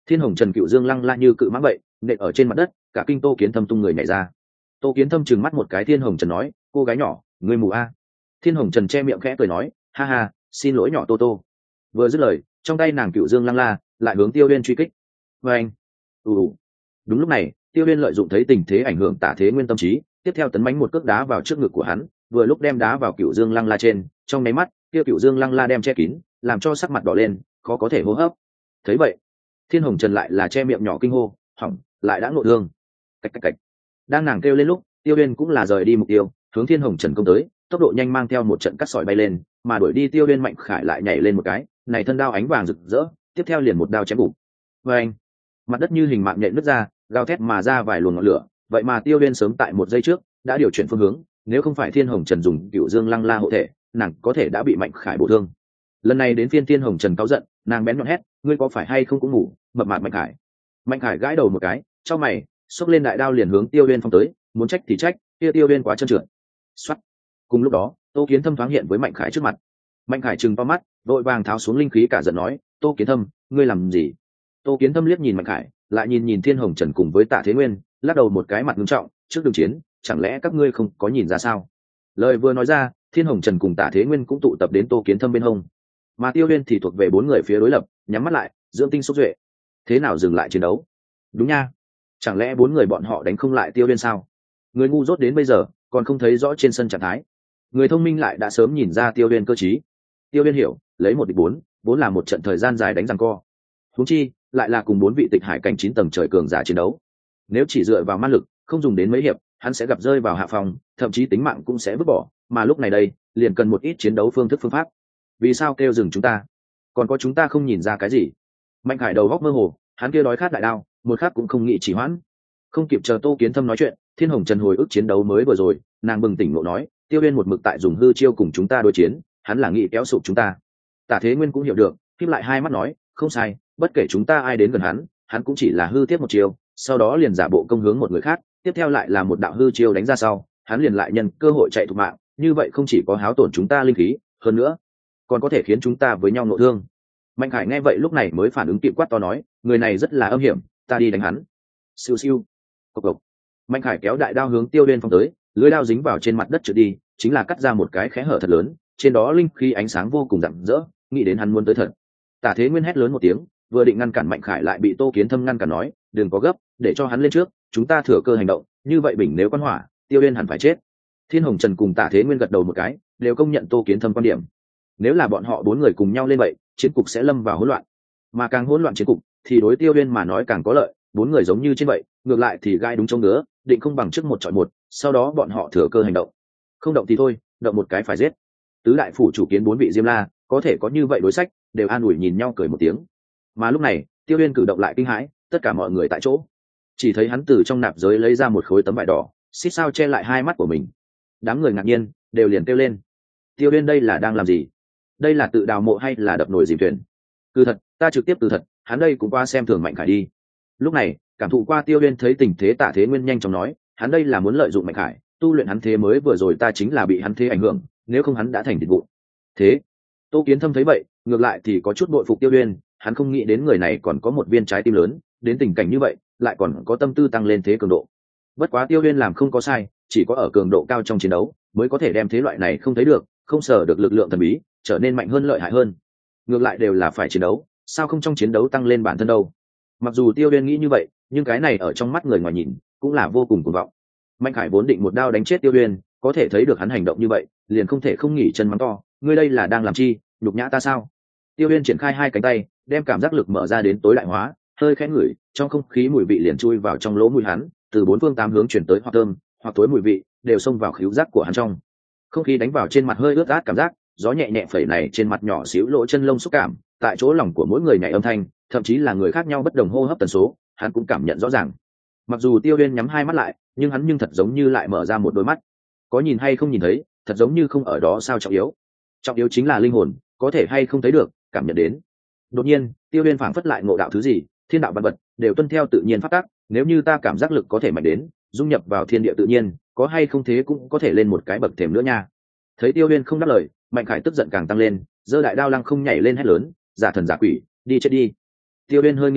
Thiên hồng trần cựu dương lăng la như cự mãng vậy nện ở trên mặt đất, cả kinh Tô Kiến Thâm tung người nhảy ra. Tô Kiến Thâm trừng mắt một cái Thiên hồng trần nói, cô gái nhỏ người mù a. Thiên hồng trần che miệng khẽ cười nói, ha ha, xin lỗi nhỏ Tô Tô. Vừa dứt lời, trong tay nàng cựu dương lăng la lại hướng Tiêu Uyên truy kích. Và anh, ù đúng lúc này Tiêu Uyên lợi dụng thấy tình thế ảnh hưởng Tả Thế Nguyên tâm trí, tiếp theo tấn mãnh một cước đá vào trước ngực của hắn, vừa lúc đem đá vào cựu dương lăng la trên, trong nháy mắt kia cựu dương lăng la đem che kín, làm cho sắc mặt đỏ lên, khó có thể hô hấp. Thấy vậy, Thiên hồng trần lại là che miệng nhỏ kinh hô, hỏng, lại đã nội thương. Cách cách cách. Đang nàng kêu lên lúc, Tiêu Uyên cũng là rời đi mục tiêu, hướng Thiên hồng trần công tới, tốc độ nhanh mang theo một trận cắt sỏi bay lên, mà đuổi đi Tiêu Uyên Mạnh Khải lại nhảy lên một cái, này thân đao ánh vàng rực rỡ, tiếp theo liền một đao chém bụng. Và anh, mặt đất như hình mạng nhện nứt ra, gào thét mà ra vài luồng ngọn lửa, vậy mà Tiêu Uyên sớm tại một giây trước đã điều chuyển phương hướng, nếu không phải Thiên hồng trần dùng cựu dương lăng la hộ thể, nàng có thể đã bị Mạnh Khải bổ thương. Lần này đến phiên Thiên hồng trần cáu giận, nàng bén nhọn hét, ngươi có phải hay không cũng ngủ, mập mạp Mạnh Khải. Mạnh Khải gãi đầu một cái, trong mày xốc lên đại đao liền hướng Tiêu Uyên phong tới, muốn trách thì trách, kia Tiêu Uyên quá trơn trượt. Soát. Cùng lúc đó, Tô Kiến Thâm thoáng hiện với Mạnh Khải trước mặt. Mạnh Khải trừng to mắt, vội vàng tháo xuống linh khí cả giận nói, Tô Kiến Thâm, ngươi làm gì? Tô Kiến Thâm liếc nhìn Mạnh Khải, lại nhìn nhìn Thiên hồng trần cùng với Tạ Thế Nguyên, lắc đầu một cái mặt nghiêm trọng, trước đường chiến, chẳng lẽ các ngươi không có nhìn ra sao? Lời vừa nói ra, Thiên hồng trần cùng Tạ Thế Nguyên cũng tụ tập đến Tô Kiến Thâm bên hông, mà Tiêu Uyên thì thuộc về bốn người phía đối lập, nhắm mắt lại, dưỡng tinh xúc duệ. Thế nào dừng lại chiến đấu? Đúng nha, chẳng lẽ bốn người bọn họ đánh không lại Tiêu Uyên sao? Người ngu dốt đến bây giờ còn không thấy rõ trên sân trạng thái, người thông minh lại đã sớm nhìn ra Tiêu Uyên cơ trí. Tiêu Uyên hiểu, lấy một địch bốn, vốn là một trận thời gian dài đánh giằng co. Huống chi, lại là cùng bốn vị tịch hải cảnh chín tầng trời cường giả chiến đấu. Nếu chỉ dựa vào ma lực, không dùng đến mấy hiệp, hắn sẽ gặp rơi vào hạ phòng, thậm chí tính mạng cũng sẽ vứt bỏ. Mà lúc này đây, liền cần một ít chiến đấu phương thức phương pháp. Vì sao kêu dừng chúng ta? Còn có chúng ta không nhìn ra cái gì? Mạnh Khải đầu góc mơ hồ, hắn kia đói khát đại đao, một khắc cũng không nghĩ chỉ hoãn. Không kịp chờ Tô Kiến Thâm nói chuyện, Thiên hồng trần hồi ức chiến đấu mới vừa rồi, nàng bừng tỉnh ngộ nói, Tiêu Uyên một mực tại dùng hư chiêu cùng chúng ta đối chiến, hắn là nghĩ kéo sụp chúng ta. Tả Thế Nguyên cũng hiểu được, khép lại hai mắt nói, không sai, bất kể chúng ta ai đến gần hắn, hắn cũng chỉ là hư tiếp một chiêu, sau đó liền giả bộ công hướng một người khác, tiếp theo lại là một đạo hư chiêu đánh ra sau, hắn liền lại nhân cơ hội chạy thục mạng, như vậy không chỉ có háo tổn chúng ta linh khí, hơn nữa còn có thể khiến chúng ta với nhau nội thương. Mạnh Khải nghe vậy lúc này mới phản ứng kịp, quát to nói, người này rất là âm hiểm, ta đi đánh hắn. Siêu siêu. Cộc cộc. Mạnh Khải kéo đại đao hướng Tiêu Uyên phong tới, lưỡi đao dính vào trên mặt đất trượt đi, chính là cắt ra một cái kẽ hở thật lớn, trên đó linh khí ánh sáng vô cùng rạng rỡ, nghĩ đến hắn muốn tới thật. Tả Thế Nguyên hét lớn một tiếng, vừa định ngăn cản Mạnh Khải lại bị Tô Kiến Thâm ngăn cản nói, đừng có gấp, để cho hắn lên trước, chúng ta thừa cơ hành động, như vậy bình nếu quan hỏa, Tiêu Uyên hẳn phải chết. Thiên hồng trần cùng Tả Thế Nguyên gật đầu một cái, đều công nhận Tô Kiến Thâm quan điểm. Nếu là bọn họ bốn người cùng nhau lên vậy, chiến cục sẽ lâm vào hỗn loạn, mà càng hỗn loạn chiến cục thì đối Tiêu Uyên mà nói càng có lợi. Bốn người giống như trên vậy, ngược lại thì gai đúng chỗ ngứa, định không bằng trước một chọi một, sau đó bọn họ thừa cơ hành động. Không động thì thôi, động một cái phải giết. Tứ đại phủ chủ kiến bốn vị Diêm La có thể có như vậy đối sách, đều an ủi nhìn nhau cười một tiếng. Mà lúc này, Tiêu Uyên cử động lại kinh hãi, tất cả mọi người tại chỗ chỉ thấy hắn từ trong nạp giới lấy ra một khối tấm vải đỏ, xích sao che lại hai mắt của mình. Đám người ngạc nhiên đều liền kêu lên, Tiêu Uyên đây là đang làm gì? Đây là tự đào mộ hay là đập nồi dìm thuyền? Cứ thật, ta trực tiếp từ thật, hắn đây cũng qua xem thường Mạnh Khải đi. Lúc này, cảm thụ qua Tiêu Uyên thấy tình thế Tả Thế Nguyên nhanh chóng nói, hắn đây là muốn lợi dụng Mạnh Khải tu luyện hắn thế mới vừa rồi, ta chính là bị hắn thế ảnh hưởng, nếu không hắn đã thành thịt vụ. Thế Tô Kiến Thâm thấy vậy, ngược lại thì có chút bội phục Tiêu Uyên, hắn không nghĩ đến người này còn có một viên trái tim lớn, đến tình cảnh như vậy lại còn có tâm tư tăng lên thế cường độ. Bất quá Tiêu Uyên làm không có sai, chỉ có ở cường độ cao trong chiến đấu mới có thể đem thế loại này không thấy được, không sở được lực lượng thần bí trở nên mạnh hơn lợi hại hơn. Ngược lại đều là phải chiến đấu, sao không trong chiến đấu tăng lên bản thân đâu? Mặc dù Tiêu Uyên nghĩ như vậy, nhưng cái này ở trong mắt người ngoài nhìn cũng là vô cùng cuồng vọng. Mạnh Khải vốn định một đao đánh chết Tiêu Uyên, có thể thấy được hắn hành động như vậy, liền không thể không nghỉ chân mắng to, ngươi đây là đang làm chi, nhục nhã ta sao? Tiêu Uyên triển khai hai cánh tay, đem cảm giác lực mở ra đến tối đại hóa, hơi khẽ ngửi, trong không khí mùi vị liền chui vào trong lỗ mũi hắn, từ bốn phương tám hướng chuyển tới hoặc thơm, hoặc tối mùi vị đều xông vào khứu giác của hắn trong. Không khí đánh vào trên mặt hơi ướt át cảm giác, gió nhẹ nhẹ phẩy này trên mặt nhỏ xíu lỗ chân lông xúc cảm, tại chỗ lòng của mỗi người nhảy âm thanh, thậm chí là người khác nhau bất đồng hô hấp tần số, hắn cũng cảm nhận rõ ràng. Mặc dù Tiêu Uyên nhắm hai mắt lại, nhưng hắn nhưng thật giống như lại mở ra một đôi mắt. Có nhìn hay không nhìn thấy, thật giống như không ở đó sao trọng yếu. Trọng yếu chính là linh hồn, có thể hay không thấy được, cảm nhận đến. Đột nhiên, Tiêu Uyên phảng phất lại ngộ đạo thứ gì, thiên đạo văn vật đều tuân theo tự nhiên pháp tắc, nếu như ta cảm giác lực có thể mạnh đến, dung nhập vào thiên địa tự nhiên, có hay không thế cũng có thể lên một cái bậc thềm nữa nha. Thấy Tiêu Uyên không đáp lời, Mạnh Khải tức giận càng tăng lên, giơ đại đao lăng không nhảy lên hét lớn, giả thần giả quỷ, đi chết đi. Tiêu Uyên hơi nghiêng đầu,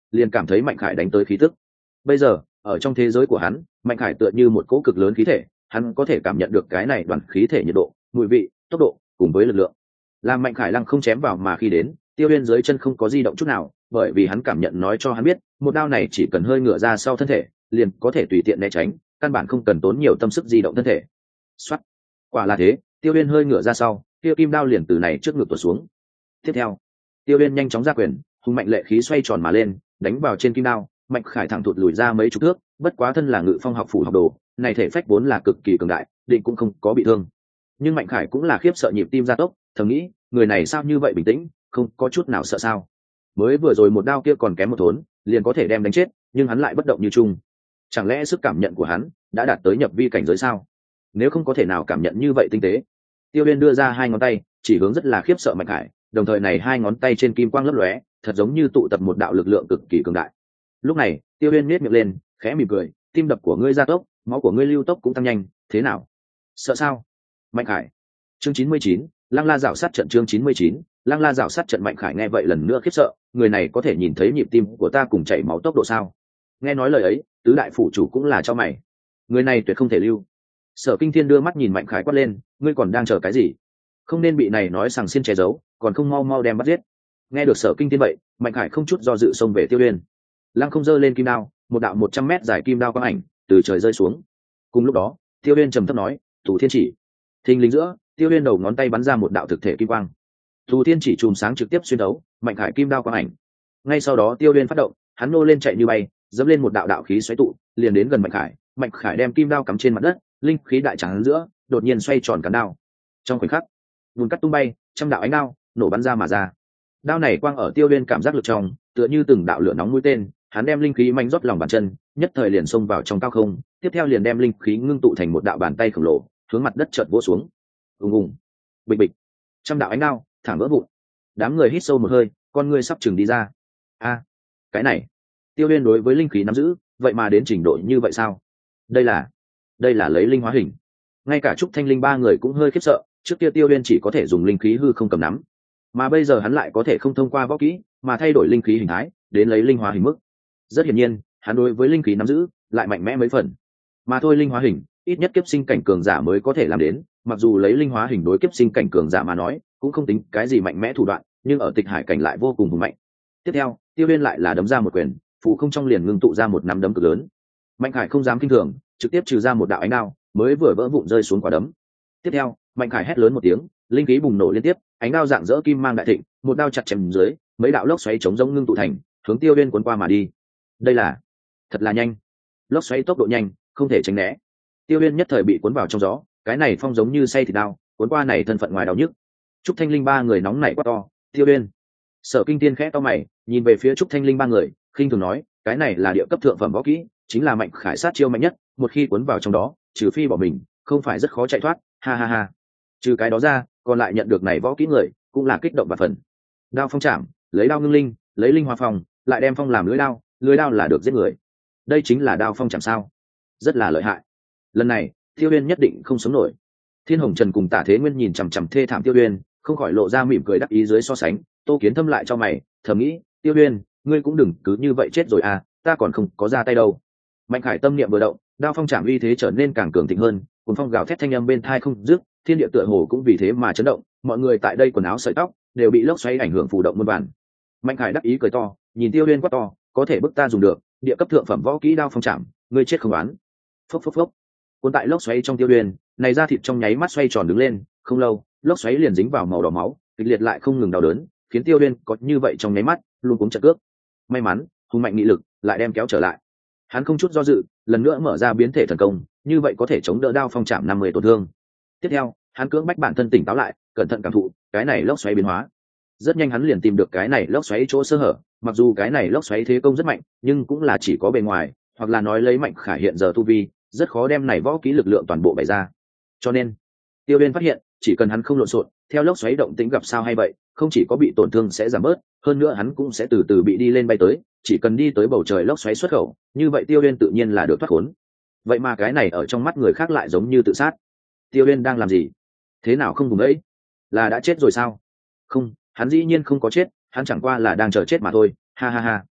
liền cảm thấy mạnh khải đánh tới khí tức. Bây giờ ở trong thế giới của hắn, mạnh khải tựa như một cỗ cực lớn khí thể, hắn có thể cảm nhận được cái này đoàn khí thể nhiệt độ, mùi vị, tốc độ cùng với lực lượng. Làm mạnh khải lăng không chém vào mà khi đến, Tiêu Uyên dưới chân không có di động chút nào, bởi vì hắn cảm nhận nói cho hắn biết, một đao này chỉ cần hơi ngửa ra sau thân thể, liền có thể tùy tiện né tránh, căn bản không cần tốn nhiều tâm sức di động thân thể. Soát. Quả là thế, Tiêu Uyên hơi ngửa ra sau, kia kim đao liền từ này trước ngực tuột xuống. Tiếp theo, Tiêu Uyên nhanh chóng ra quyền, hùng mạnh lệ khí xoay tròn mà lên, đánh vào trên kim đao, mạnh khải thẳng thụt lùi ra mấy chục thước, bất quá thân là ngự phong học phủ học đồ, này thể phách vốn là cực kỳ cường đại, định cũng không có bị thương. Nhưng mạnh khải cũng là khiếp sợ nhịp tim gia tốc, thầm nghĩ, người này sao như vậy bình tĩnh, không có chút nào sợ sao? Mới vừa rồi một đao kia còn kém một thốn, liền có thể đem đánh chết, nhưng hắn lại bất động như chung. Chẳng lẽ sức cảm nhận của hắn đã đạt tới nhập vi cảnh giới sao? Nếu không có thể nào cảm nhận như vậy tinh tế. Tiêu Uyên đưa ra hai ngón tay, chỉ hướng rất là khiếp sợ mạnh khải, đồng thời này hai ngón tay trên kim quang lấp lóe, thật giống như tụ tập một đạo lực lượng cực kỳ cường đại. Lúc này, Tiêu Uyên nhếch miệng lên, khẽ mỉm cười, tim đập của ngươi gia tốc, máu của ngươi lưu tốc cũng tăng nhanh, thế nào? Sợ sao? Mạnh khải. Chương chín mươi chín, Lăng La rảo sát trận chương chín mươi chín, Lăng La rảo sát trận mạnh khải nghe vậy lần nữa khiếp sợ, người này có thể nhìn thấy nhịp tim của ta cùng chảy máu tốc độ sao? Nghe nói lời ấy, tứ đại phủ chủ cũng là cho mày. Người này tuyệt không thể lưu. Sở Kinh Thiên đưa mắt nhìn mạnh khải quát lên, ngươi còn đang chờ cái gì? Không nên bị này nói sằng xiên che giấu, còn không mau mau đem bắt giết. Nghe được Sở Kinh Thiên vậy, mạnh khải không chút do dự xông về Tiêu Uyên. Lăng không giơ lên kim đao, một đạo một trăm mét dài kim đao quang ảnh từ trời rơi xuống. Cùng lúc đó, Tiêu Uyên trầm thấp nói, "Thủ Thiên chỉ." Thình lình giữa, Tiêu Uyên đầu ngón tay bắn ra một đạo thực thể kim quang. Thủ Thiên chỉ chùm sáng trực tiếp xuyên đấu, mạnh khải kim đao quang ảnh. Ngay sau đó Tiêu Uyên phát động, hắn nô lên chạy như bay, dẫm lên một đạo đạo khí xoáy tụ, liền đến gần mạnh khải. Mạnh khải đem kim đao cắm trên mặt đất, linh khí đại trắng giữa, đột nhiên xoay tròn cán đao. Trong khoảnh khắc, bùn cắt tung bay, trăm đạo ánh đao nổ bắn ra mà ra. Đao này quang ở Tiêu Uyên cảm giác lực trong, tựa như từng đạo lửa nóng mũi tên, hắn đem linh khí mạnh rót lòng bàn chân, nhất thời liền xông vào trong cao không, tiếp theo liền đem linh khí ngưng tụ thành một đạo bàn tay khổng lồ, hướng mặt đất chợt vỗ xuống. Ùng ùng, bịch bịch, trăm đạo ánh đao thẳng vỡ vụn. Đám người hít sâu một hơi, con ngươi sắp chừng đi ra. A, cái này, Tiêu Uyên đối với linh khí nắm giữ, vậy mà đến trình độ như vậy sao? Đây là, đây là lấy linh hóa hình. Ngay cả Trúc Thanh Linh ba người cũng hơi khiếp sợ, trước kia Tiêu Uyên chỉ có thể dùng linh khí hư không cầm nắm, mà bây giờ hắn lại có thể không thông qua võ kỹ, mà thay đổi linh khí hình thái, đến lấy linh hóa hình mức. Rất hiển nhiên, hắn đối với linh khí nắm giữ lại mạnh mẽ mấy phần. Mà thôi linh hóa hình, ít nhất kiếp sinh cảnh cường giả mới có thể làm đến, mặc dù lấy linh hóa hình đối kiếp sinh cảnh cường giả mà nói, cũng không tính cái gì mạnh mẽ thủ đoạn, nhưng ở Tịch Hải cảnh lại vô cùng hùng mạnh. Tiếp theo, Tiêu Uyên lại là đấm ra một quyền, phụ không trong liền ngưng tụ ra một nắm đấm cực lớn. Mạnh Khải không dám kinh thường, trực tiếp trừ ra một đạo ánh đao, mới vừa vỡ vụn rơi xuống quả đấm. Tiếp theo, Mạnh Khải hét lớn một tiếng, linh khí bùng nổ liên tiếp, ánh đao dạng dỡ kim mang đại thịnh, một đao chặt chém dưới, mấy đạo lốc xoáy chống rông ngưng tụ thành, hướng Tiêu Uyên cuốn qua mà đi. Đây là, thật là nhanh. Lốc xoáy tốc độ nhanh, không thể tránh né. Tiêu Uyên nhất thời bị cuốn vào trong gió, cái này phong giống như say thịt đao, cuốn qua này thân phận ngoài đau nhức. Trúc Thanh Linh ba người nóng nảy quá to, Tiêu Uyên. Sở Kinh Tiên khẽ to mày, nhìn về phía Trúc Thanh Linh ba người, khinh thường nói, cái này là địa cấp thượng phẩm võ kỹ, chính là Mạnh Khải sát chiêu mạnh nhất, một khi cuốn vào trong đó, trừ phi bỏ mình, không phải rất khó chạy thoát, ha ha ha. Trừ cái đó ra, còn lại nhận được này võ kỹ người, cũng là kích động và phần. Đao phong chạm, lấy đao ngưng linh, lấy linh hóa phong, lại đem phong làm lưới đao, lưới đao là được giết người. Đây chính là đao phong chạm sao? Rất là lợi hại. Lần này, Tiêu Uyên nhất định không sống nổi. Thiên Hồng Trần cùng Tả Thế Nguyên nhìn chằm chằm thê thảm Tiêu Uyên, không khỏi lộ ra mỉm cười đắc ý dưới so sánh. Tô Kiến Thâm lại cho mày, thầm nghĩ, Tiêu Uyên, ngươi cũng đừng cứ như vậy chết rồi à, ta còn không có ra tay đâu. Mạnh Khải tâm niệm vừa động, đao phong chạm uy thế trở nên càng cường thịnh hơn, cuốn phong gào thét thanh âm bên tai không dứt, thiên địa tựa hồ cũng vì thế mà chấn động, mọi người tại đây quần áo sợi tóc đều bị lốc xoáy ảnh hưởng phù động muôn bản. Mạnh Khải đắc ý cười to, nhìn Tiêu Uyên quát to, có thể bức ta dùng được, địa cấp thượng phẩm võ kỹ đao phong chạm, ngươi chết không oán. Phốc phốc phốc. Cuốn tại lốc xoáy trong Tiêu Uyên, này da thịt trong nháy mắt xoay tròn đứng lên, không lâu, lốc xoáy liền dính vào màu đỏ máu, kịch liệt lại không ngừng đau đớn, khiến Tiêu Uyên có như vậy trong nháy mắt, luôn cuống chật cước. May mắn, hùng mạnh nghị lực lại đem kéo trở lại. Hắn không chút do dự, lần nữa mở ra biến thể thần công, như vậy có thể chống đỡ đao phong chạm năm mươi tổn thương. Tiếp theo, hắn cưỡng bách bản thân tỉnh táo lại, cẩn thận cảm thụ cái này lốc xoáy biến hóa. Rất nhanh hắn liền tìm được cái này lốc xoáy chỗ sơ hở, mặc dù cái này lốc xoáy thế công rất mạnh, nhưng cũng là chỉ có bề ngoài, hoặc là nói lấy Mạnh Khải hiện giờ tu vi, rất khó đem này võ kỹ lực lượng toàn bộ bày ra. Cho nên, Tiêu Uyên phát hiện, chỉ cần hắn không lộn xộn, theo lốc xoáy động tĩnh gặp sao hay vậy, không chỉ có bị tổn thương sẽ giảm bớt, hơn nữa hắn cũng sẽ từ từ bị đi lên bay tới, chỉ cần đi tới bầu trời lốc xoáy xuất khẩu, như vậy Tiêu Uyên tự nhiên là được thoát khốn. Vậy mà cái này ở trong mắt người khác lại giống như tự sát. Tiêu Uyên đang làm gì? Thế nào không vùng ấy? Là đã chết rồi sao? Không, hắn dĩ nhiên không có chết, hắn chẳng qua là đang chờ chết mà thôi, ha ha ha.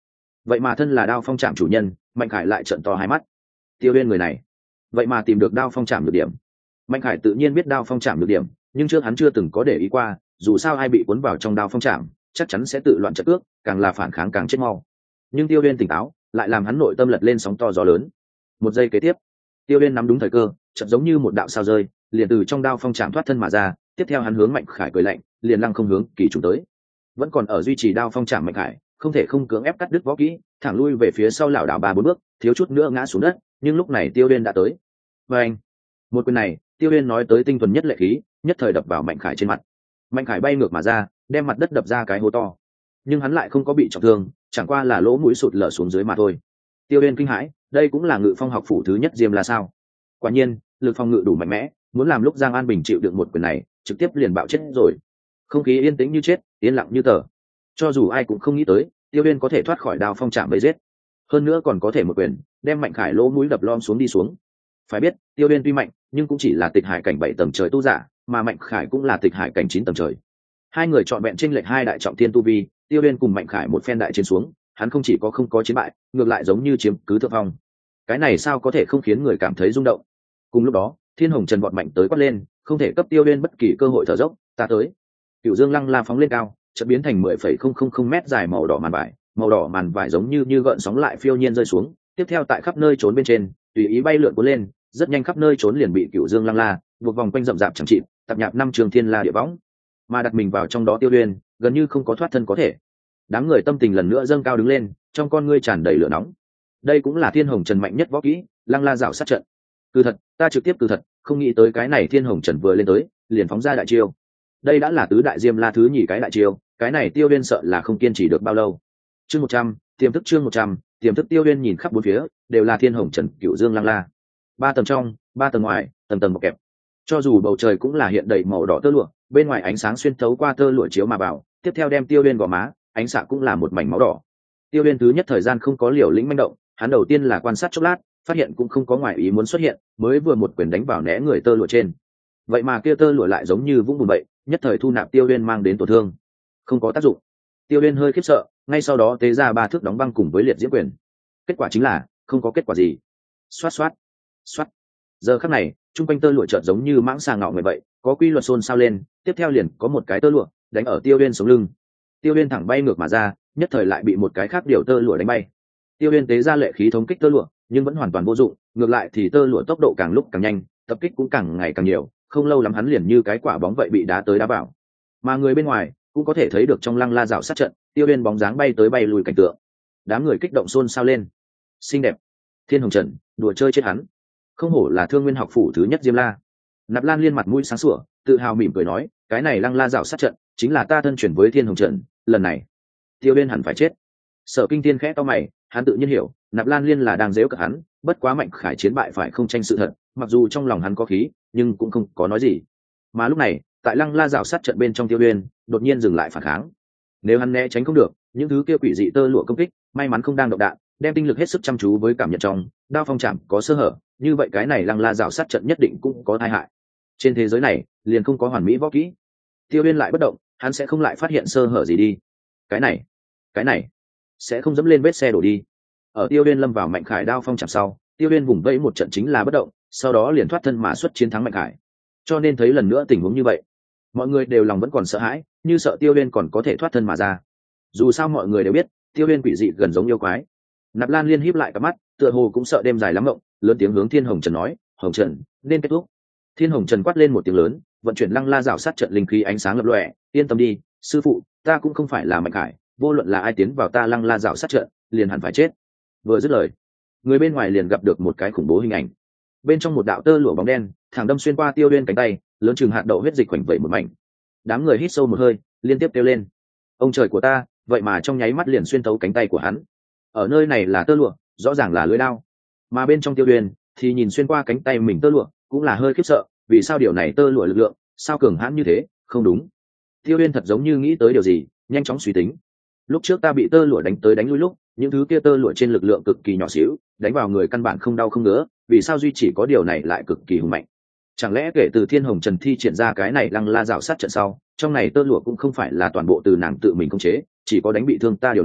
vậy mà thân là đao phong trạm chủ nhân, Mạnh Khải lại trợn to hai mắt. Tiêu Uyên người này vậy mà tìm được đao phong trạm được điểm. Mạnh Khải tự nhiên biết đao phong trạm được điểm, nhưng trước hắn chưa từng có để ý qua, dù sao ai bị cuốn vào trong đao phong trạm chắc chắn sẽ tự loạn trận ước, càng là phản kháng càng chết mau. Nhưng Tiêu Uyên tỉnh táo lại làm hắn nội tâm lật lên sóng to gió lớn. Một giây kế tiếp, Tiêu Uyên nắm đúng thời cơ, chợt giống như một đạo sao rơi, liền từ trong đao phong trạm thoát thân mà ra. Tiếp theo hắn hướng Mạnh Khải cười lạnh, liền lăng không hướng Kỳ Trùng tới. Vẫn còn ở duy trì đao phong trạm Mạnh Khải không thể không cưỡng ép cắt đứt võ kỹ, thẳng lui về phía sau lảo đảo ba bốn bước, thiếu chút nữa ngã xuống đất. Nhưng lúc này Tiêu Uyên đã tới. Và anh, một quyền này, Tiêu Uyên nói tới tinh thuần nhất lệ khí, nhất thời đập vào Mạnh Khải trên mặt. Mạnh Khải bay ngược mà ra, đem mặt đất đập ra cái hố to. Nhưng hắn lại không có bị trọng thương, chẳng qua là lỗ mũi sụt lở xuống dưới mà thôi. Tiêu Uyên kinh hãi, đây cũng là Ngự Phong học phủ thứ nhất Diêm La sao? Quả nhiên, lực phòng ngự đủ mạnh mẽ, muốn làm lúc Giang An Bình chịu đựng một quyền này, trực tiếp liền bạo chết rồi. Không khí yên tĩnh như chết, yên lặng như tờ. Cho dù ai cũng không nghĩ tới, Tiêu Uyên có thể thoát khỏi đao phong trạm bấy giết, hơn nữa còn có thể một quyền đem Mạnh Khải lỗ mũi đập lom xuống đi xuống. Phải biết, Tiêu Uyên tuy mạnh, nhưng cũng chỉ là tịch hải cảnh bảy tầng trời tu giả, mà Mạnh Khải cũng là tịch hải cảnh chín tầng trời. Hai người chọn vẹn chênh lệch hai đại trọng thiên tu vi, Tiêu Uyên cùng Mạnh Khải một phen đại chiến xuống, hắn không chỉ có không có chiến bại, ngược lại giống như chiếm cứ thượng phong. Cái này sao có thể không khiến người cảm thấy rung động? Cùng lúc đó, Thiên Hồng Trần vọt mạnh tới quát lên, không thể cấp Tiêu Uyên bất kỳ cơ hội thở dốc, ta tới. Cửu Dương Lăng La phóng lên cao, chợt biến thành mười phẩy không không không mét dài màu đỏ màn vải, màu đỏ màn vải giống như như gợn sóng lại phiêu nhiên rơi xuống, tiếp theo tại khắp nơi trốn bên trên, tùy ý bay lượn cuốn lên, rất nhanh khắp nơi trốn liền bị Cửu Dương Lăng La buộc vòng quanh rậm rạp chẳng chịt, tập nhạp năm trường thiên la địa võng, mà đặt mình vào trong đó Tiêu Uyên gần như không có thoát thân có thể. Đám người tâm tình lần nữa dâng cao đứng lên, trong con ngươi tràn đầy lửa nóng. Đây cũng là Thiên Hồng Trần mạnh nhất võ kỹ, Lăng La rảo sát trận. Cứ thật, ta trực tiếp từ thật, không nghĩ tới cái này Thiên Hồng Trần vừa lên tới, liền phóng ra đại chiêu. Đây đã là tứ đại Diêm La thứ nhì cái đại chiêu, cái này Tiêu Uyên sợ là không kiên trì được bao lâu. Chương một trăm, tiềm thức chương một trăm, tiềm thức Tiêu Uyên nhìn khắp bốn phía, đều là Thiên Hồng Trần, Cửu Dương Lăng La. Ba tầng trong, ba tầng ngoài, tầng tầng một kẹp. Cho dù bầu trời cũng là hiện đầy màu đỏ tơ lụa, bên ngoài ánh sáng xuyên thấu qua tơ lụa chiếu mà vào, tiếp theo đem Tiêu Uyên gò má, ánh xạ cũng là một mảnh máu đỏ. Tiêu Uyên thứ nhất thời gian không có liều lĩnh manh động, hắn đầu tiên là quan sát chốc lát, phát hiện cũng không có ngoại ý muốn xuất hiện, mới vừa một quyền đánh vào né người tơ lụa trên. Vậy mà kia tơ lụa lại giống như vũng bùn vậy, nhất thời thu nạp Tiêu Uyên mang đến tổn thương, không có tác dụng. Tiêu Uyên hơi khiếp sợ, ngay sau đó tế ra ba thước đóng băng cùng với liệt diễm quyền. Kết quả chính là không có kết quả gì. Xoát xoát, xoát. Giờ khắc này, trung quanh tơ lụa chợt giống như mãng xà ngạo người vậy, có quy luật xôn xao lên, tiếp theo liền có một cái tơ lụa đánh ở Tiêu Uyên sống lưng. Tiêu Uyên thẳng bay ngược mà ra, nhất thời lại bị một cái khác điều tơ lụa đánh bay. Tiêu Uyên tế ra lệ khí thống kích tơ lụa, nhưng vẫn hoàn toàn vô dụng, ngược lại thì tơ lụa tốc độ càng lúc càng nhanh, tập kích cũng càng ngày càng nhiều, không lâu lắm hắn liền như cái quả bóng vậy bị đá tới đá vào. Mà người bên ngoài cũng có thể thấy được trong Lăng La rào sát trận, Tiêu Uyên bóng dáng bay tới bay lùi cảnh tượng. Đám người kích động xôn xao lên. Xinh đẹp, Thiên Hồng Trần, đùa chơi chết hắn. Không hổ là Thương Nguyên học phủ thứ nhất Diêm La. Nạp Lan Liên mặt mũi sáng sủa, tự hào mỉm cười nói, cái này Lăng La rào sát trận chính là ta thân chuyển với Thiên Hồng Trần, lần này Tiêu Uyên hẳn phải chết. Sở Kinh Thiên khẽ to mày, hắn tự nhiên hiểu, Nạp Lan Liên là đang giễu cợt hắn, bất quá Mạnh Khải chiến bại phải không tranh sự thật, mặc dù trong lòng hắn có khí, nhưng cũng không có nói gì. Mà lúc này, tại Lăng La rào sát trận bên trong Tiêu Uyên đột nhiên dừng lại phản kháng. Nếu hắn né tránh không được, những thứ kia quỷ dị tơ lụa công kích, may mắn không đang động đạn, đem tinh lực hết sức chăm chú với cảm nhận trong đao phong chạm có sơ hở, như vậy cái này Lăng La rào sát trận nhất định cũng có tai hại. Trên thế giới này, liền không có hoàn mỹ võ kỹ. Tiêu Uyên lại bất động, hắn sẽ không lại phát hiện sơ hở gì đi. Cái này, cái này sẽ không dẫm lên vết xe đổ đi. Ở Tiêu Uyên lâm vào Mạnh Khải đao phong chạm sau, Tiêu Uyên vùng vẫy một trận chính là bất động, sau đó liền thoát thân mà xuất chiến thắng Mạnh Khải. Cho nên thấy lần nữa tình huống như vậy, mọi người đều lòng vẫn còn sợ hãi, như sợ Tiêu Uyên còn có thể thoát thân mà ra. Dù sao mọi người đều biết, Tiêu Uyên quỷ dị gần giống yêu quái. Nạp Lan Liên híp lại cả mắt, tựa hồ cũng sợ đêm dài lắm mộng, lớn tiếng hướng Thiên Hồng Trần nói, "Hồng Trần, nên kết thúc." Thiên Hồng Trần quát lên một tiếng lớn, vận chuyển Lăng La rào sát trận linh khí ánh sáng lập lòe, "Yên tâm đi, sư phụ, ta cũng không phải là Mạnh Khải, vô luận là ai tiến vào ta Lăng La rào sát trận, liền hẳn phải chết." Vừa dứt lời, người bên ngoài liền gặp được một cái khủng bố hình ảnh. Bên trong một đạo tơ lụa bóng đen, thẳng đâm xuyên qua Tiêu Uyên cánh tay, lớn chừng hạt đậu huyết dịch khoảnh vẩy một mảnh. Đám người hít sâu một hơi, liên tiếp kêu lên, ông trời của ta, vậy mà trong nháy mắt liền xuyên thấu cánh tay của hắn. Ở nơi này là tơ lụa, rõ ràng là lưỡi đao, mà bên trong Tiêu Uyên thì nhìn xuyên qua cánh tay mình tơ lụa, cũng là hơi khiếp sợ, vì sao điều này tơ lụa lực lượng sao cường hãn như thế? Không đúng. Tiêu Uyên thật giống như nghĩ tới điều gì, nhanh chóng suy tính. Lúc trước ta bị tơ lụa đánh tới đánh lui lúc, những thứ kia tơ lụa trên lực lượng cực kỳ nhỏ xíu, đánh vào người căn bản không đau không ngứa, vì sao duy chỉ có điều này lại cực kỳ hùng mạnh? Chẳng lẽ kể từ Thiên Hồng Trần thi triển ra cái này Lăng La rào sát trận sau, trong này tơ lụa cũng không phải là toàn bộ từ nàng tự mình khống chế, chỉ có đánh bị thương ta điều này,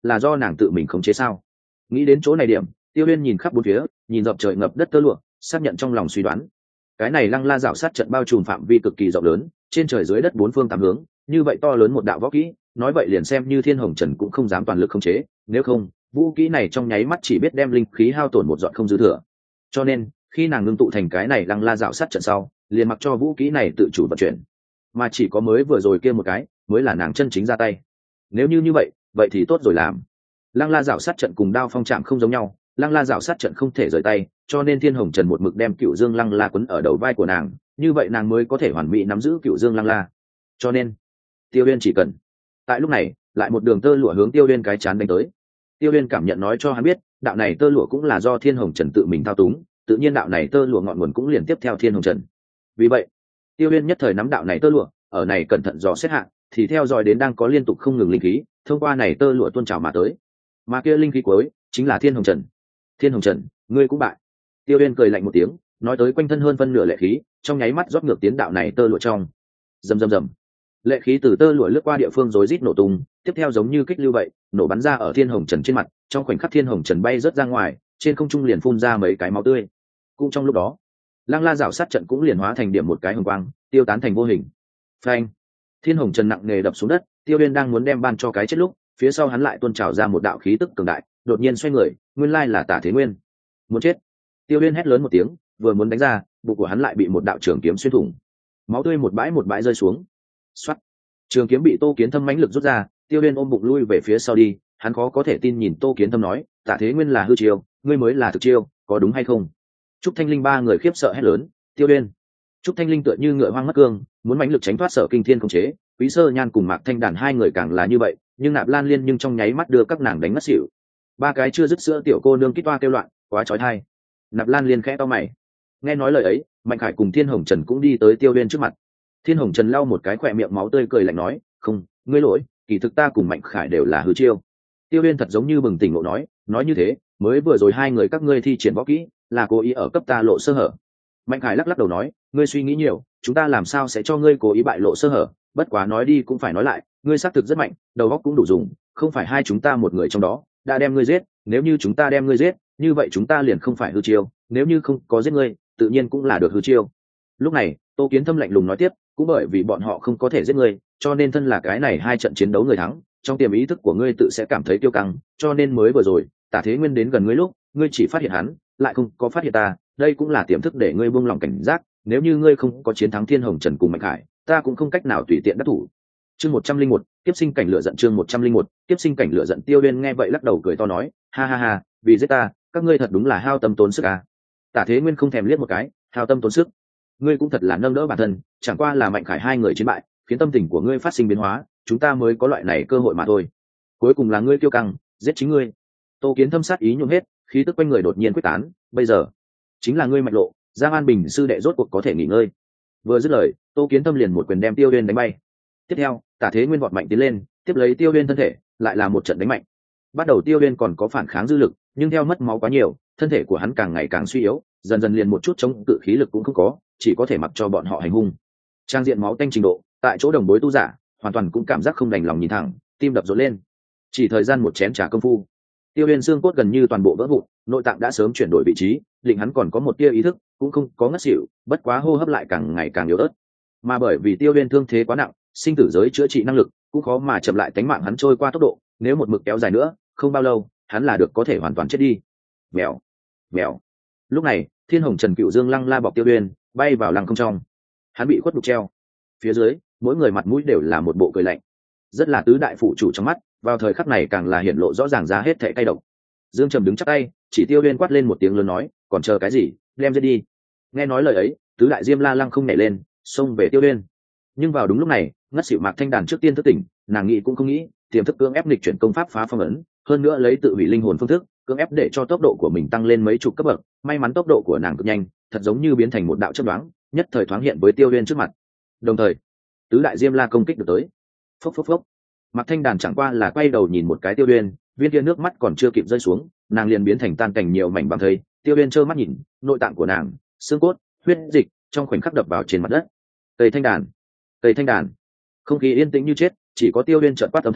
là do nàng tự mình khống chế sao? Nghĩ đến chỗ này điểm, Tiêu Uyên nhìn khắp bốn phía, nhìn dọc trời ngập đất tơ lụa, xác nhận trong lòng suy đoán. Cái này lăng la rảo sát trận bao trùm phạm vi cực kỳ rộng lớn, trên trời dưới đất bốn phương tám hướng, như vậy to lớn một đạo võ kỹ, nói vậy liền xem như Thiên Hồng Trần cũng không dám toàn lực khống chế, nếu không, vũ kỹ này trong nháy mắt chỉ biết đem linh khí hao tổn một dọn không dư thừa. Cho nên, khi nàng ngưng tụ thành cái này lăng la rảo sát trận sau, liền mặc cho vũ kỹ này tự chủ vận chuyển, mà chỉ có mới vừa rồi kia một cái mới là nàng chân chính ra tay. Nếu như như vậy, vậy thì tốt rồi làm. Lăng la rảo sát trận cùng đao phong chạm không giống nhau, lăng la rảo sát trận không thể rời tay, cho nên Thiên Hồng Trần một mực đem Cựu Dương Lăng La quấn ở đầu vai của nàng, như vậy nàng mới có thể hoàn mỹ nắm giữ Cựu Dương Lăng La. Cho nên, Tiêu Uyên chỉ cần. Tại lúc này, lại một đường tơ lụa hướng Tiêu Uyên cái chán đánh tới. Tiêu Uyên cảm nhận nói cho hắn biết, đạo này tơ lụa cũng là do Thiên Hồng Trần tự mình thao túng, tự nhiên đạo này tơ lụa ngọn nguồn cũng liền tiếp theo Thiên Hồng Trần. Vì vậy, Tiêu Uyên nhất thời nắm đạo này tơ lụa, ở này cẩn thận dò xét hạ, thì theo dõi đến đang có liên tục không ngừng linh khí, thông qua này tơ lụa tuôn trào mà tới. Mà kia linh khí cuối chính là Thiên Hồng Trần. Thiên Hồng Trần, ngươi cũng bại. Tiêu Uyên cười lạnh một tiếng, nói tới quanh thân hơn phân nửa lệ khí, trong nháy mắt rót ngược tiến đạo này tơ lụa trong. Rầm rầm rầm. Lệ khí từ tơ lụa lướt qua địa phương rối rít nổ tung, tiếp theo giống như kích lưu vậy, nổ bắn ra ở Thiên Hồng Trần trên mặt, trong khoảnh khắc Thiên Hồng Trần bay rớt ra ngoài, trên không trung liền phun ra mấy cái máu tươi. Cũng trong lúc đó, Lăng La rảo sát trận cũng liền hóa thành điểm một cái hồng quang, tiêu tán thành vô hình. Phanh! Thiên Hồng Trần nặng nề đập xuống đất, Tiêu Uyên đang muốn đem ban cho cái chết lúc, phía sau hắn lại tuôn trào ra một đạo khí tức cường đại, đột nhiên xoay người, nguyên lai là Tả Thế Nguyên. Muốn chết! Tiêu Uyên hét lớn một tiếng, vừa muốn đánh ra, bụng của hắn lại bị một đạo trường kiếm xuyên thủng. Máu tươi một bãi một bãi rơi xuống. Soát! Trường kiếm bị Tô Kiến Thâm mãnh lực rút ra, Tiêu Uyên ôm bụng lui về phía sau đi, hắn khó có thể tin nhìn Tô Kiến Thâm nói, Tả Thế Nguyên là hư chiêu, ngươi mới là thực chiêu, có đúng hay không? Trúc Thanh Linh ba người khiếp sợ hét lớn, Tiêu Uyên! Trúc Thanh Linh tựa như ngựa hoang mất cương, muốn mãnh lực tránh thoát Sở Kinh Thiên khống chế, Quý Sơ Nhan cùng Mạc Thanh Đàn hai người càng là như vậy, nhưng Nạp Lan Liên nhưng trong nháy mắt đưa các nàng đánh mất xỉu. Ba cái chưa dứt sữa tiểu cô nương kít toa kêu loạn, quá chói tai. Nạp Lan Liên khẽ to mày. Nghe nói lời ấy, Mạnh Khải cùng Thiên Hồng Trần cũng đi tới Tiêu Uyên trước mặt. Thiên Hồng Trần lau một cái khỏe miệng máu tươi cười lạnh nói, "Không, ngươi lỗi, kỳ thực ta cùng Mạnh Khải đều là hư chiêu." Tiêu Uyên thật giống như bừng tỉnh ngộ nói, "Nói như thế, mới vừa rồi hai người các ngươi thi triển võ kỹ, là cố ý ở cấp ta lộ sơ hở." Mạnh Khải lắc lắc đầu nói, "Ngươi suy nghĩ nhiều, chúng ta làm sao sẽ cho ngươi cố ý bại lộ sơ hở, bất quá nói đi cũng phải nói lại, ngươi xác thực rất mạnh, đầu óc cũng đủ dùng, không phải hai chúng ta một người trong đó đã đem ngươi giết, nếu như chúng ta đem ngươi giết, như vậy chúng ta liền không phải hư chiêu, nếu như không có giết ngươi, tự nhiên cũng là được hư chiêu." Lúc này, Tô Kiến Thâm lạnh lùng nói tiếp, "Cũng bởi vì bọn họ không có thể giết ngươi, cho nên thân là cái này hai trận chiến đấu người thắng, trong tiềm ý thức của ngươi tự sẽ cảm thấy tiêu căng, cho nên mới vừa rồi, Tả Thế Nguyên đến gần ngươi lúc, ngươi chỉ phát hiện hắn, lại không có phát hiện ta, đây cũng là tiềm thức để ngươi buông lòng cảnh giác, nếu như ngươi không có chiến thắng Thiên Hồng Trần cùng Mạnh Hải, ta cũng không cách nào tùy tiện đắc thủ." Chương một trăm linh một, tiếp sinh cảnh lửa giận chương một trăm linh một, tiếp sinh cảnh lửa giận Tiêu Uyên nghe vậy lắc đầu cười to nói, "Ha ha ha, vì giết ta, các ngươi thật đúng là hao tâm tốn sức à?" Tả Thế Nguyên không thèm liếc một cái, "Hao tâm tốn sức? Ngươi cũng thật là nâng đỡ bản thân, chẳng qua là Mạnh Khải hai người chiến bại, khiến tâm tình của ngươi phát sinh biến hóa, chúng ta mới có loại này cơ hội mà thôi. Cuối cùng là ngươi kiêu căng, giết chính ngươi." Tô Kiến Thâm sát ý nhuộm hết, khí tức quanh người đột nhiên quyết tán, "Bây giờ, chính là ngươi Mạnh Lộ, Giang An Bình sư đệ rốt cuộc có thể nghỉ ngơi." Vừa dứt lời, Tô Kiến Thâm liền một quyền đem Tiêu Uyên đánh bay. Tiếp theo, Tả Thế Nguyên vọt mạnh tiến lên, tiếp lấy Tiêu Uyên thân thể, lại là một trận đánh mạnh. Bắt đầu Tiêu Uyên còn có phản kháng dư lực, nhưng theo mất máu quá nhiều, thân thể của hắn càng ngày càng suy yếu, dần dần liền một chút chống cự khí lực cũng không có, chỉ có thể mặc cho bọn họ hành hung. Trang diện máu tanh trình độ, tại chỗ đồng bối tu giả, hoàn toàn cũng cảm giác không đành lòng nhìn thẳng, tim đập rộn lên. Chỉ thời gian một chén trà công phu, Tiêu Uyên xương cốt gần như toàn bộ vỡ vụn, nội tạng đã sớm chuyển đổi vị trí, định hắn còn có một tia ý thức, cũng không có ngất xỉu, bất quá hô hấp lại càng ngày càng yếu ớt. Mà bởi vì Tiêu Uyên thương thế quá nặng, sinh tử giới chữa trị năng lực cũng khó mà chậm lại tánh mạng hắn trôi qua tốc độ, nếu một mực kéo dài nữa, không bao lâu, hắn là được có thể hoàn toàn chết đi. Mèo, mèo. Lúc này, Thiên Hồng Trần Cựu Dương Lăng La bọc Tiêu Uyên, bay vào lăng không trong. Hắn bị khuất đục treo. Phía dưới, mỗi người mặt mũi đều là một bộ cười lạnh. Rất là tứ đại phụ chủ trong mắt, vào thời khắc này càng là hiển lộ rõ ràng ra hết thảy cay độc. Dương Trầm đứng chắp tay, chỉ Tiêu Uyên quát lên một tiếng lớn nói, "Còn chờ cái gì, đem giết đi." Nghe nói lời ấy, tứ đại Diêm La Lăng không nhảy lên, xông về Tiêu Uyên. Nhưng vào đúng lúc này, ngất xỉu Mạc Thanh Đàn trước tiên thức tỉnh, nàng nghĩ cũng không nghĩ, tiềm thức cưỡng ép nghịch chuyển công pháp phá phong ấn, hơn nữa lấy tự hủy linh hồn phương thức, cưỡng ép để cho tốc độ của mình tăng lên mấy chục cấp bậc, may mắn tốc độ của nàng cực nhanh, thật giống như biến thành một đạo chớp nhoáng, nhất thời thoáng hiện với Tiêu Uyên trước mặt. Đồng thời, tứ đại Diêm La công kích được tới. Phốc phốc phốc. Mạc Thanh Đàn chẳng qua là quay đầu nhìn một cái Tiêu Uyên, viên kia nước mắt còn chưa kịp rơi xuống, nàng liền biến thành tan cảnh nhiều mảnh băng thây. Tiêu Uyên trơ mắt nhìn, nội tạng của nàng, xương cốt, huyết dịch trong khoảnh khắc đập vào trên mặt đất. Tây Thanh Đàn, Tây Thanh Đàn. Không khí yên tĩnh như chết, chỉ có Tiêu Uyên chợt quát âm thanh,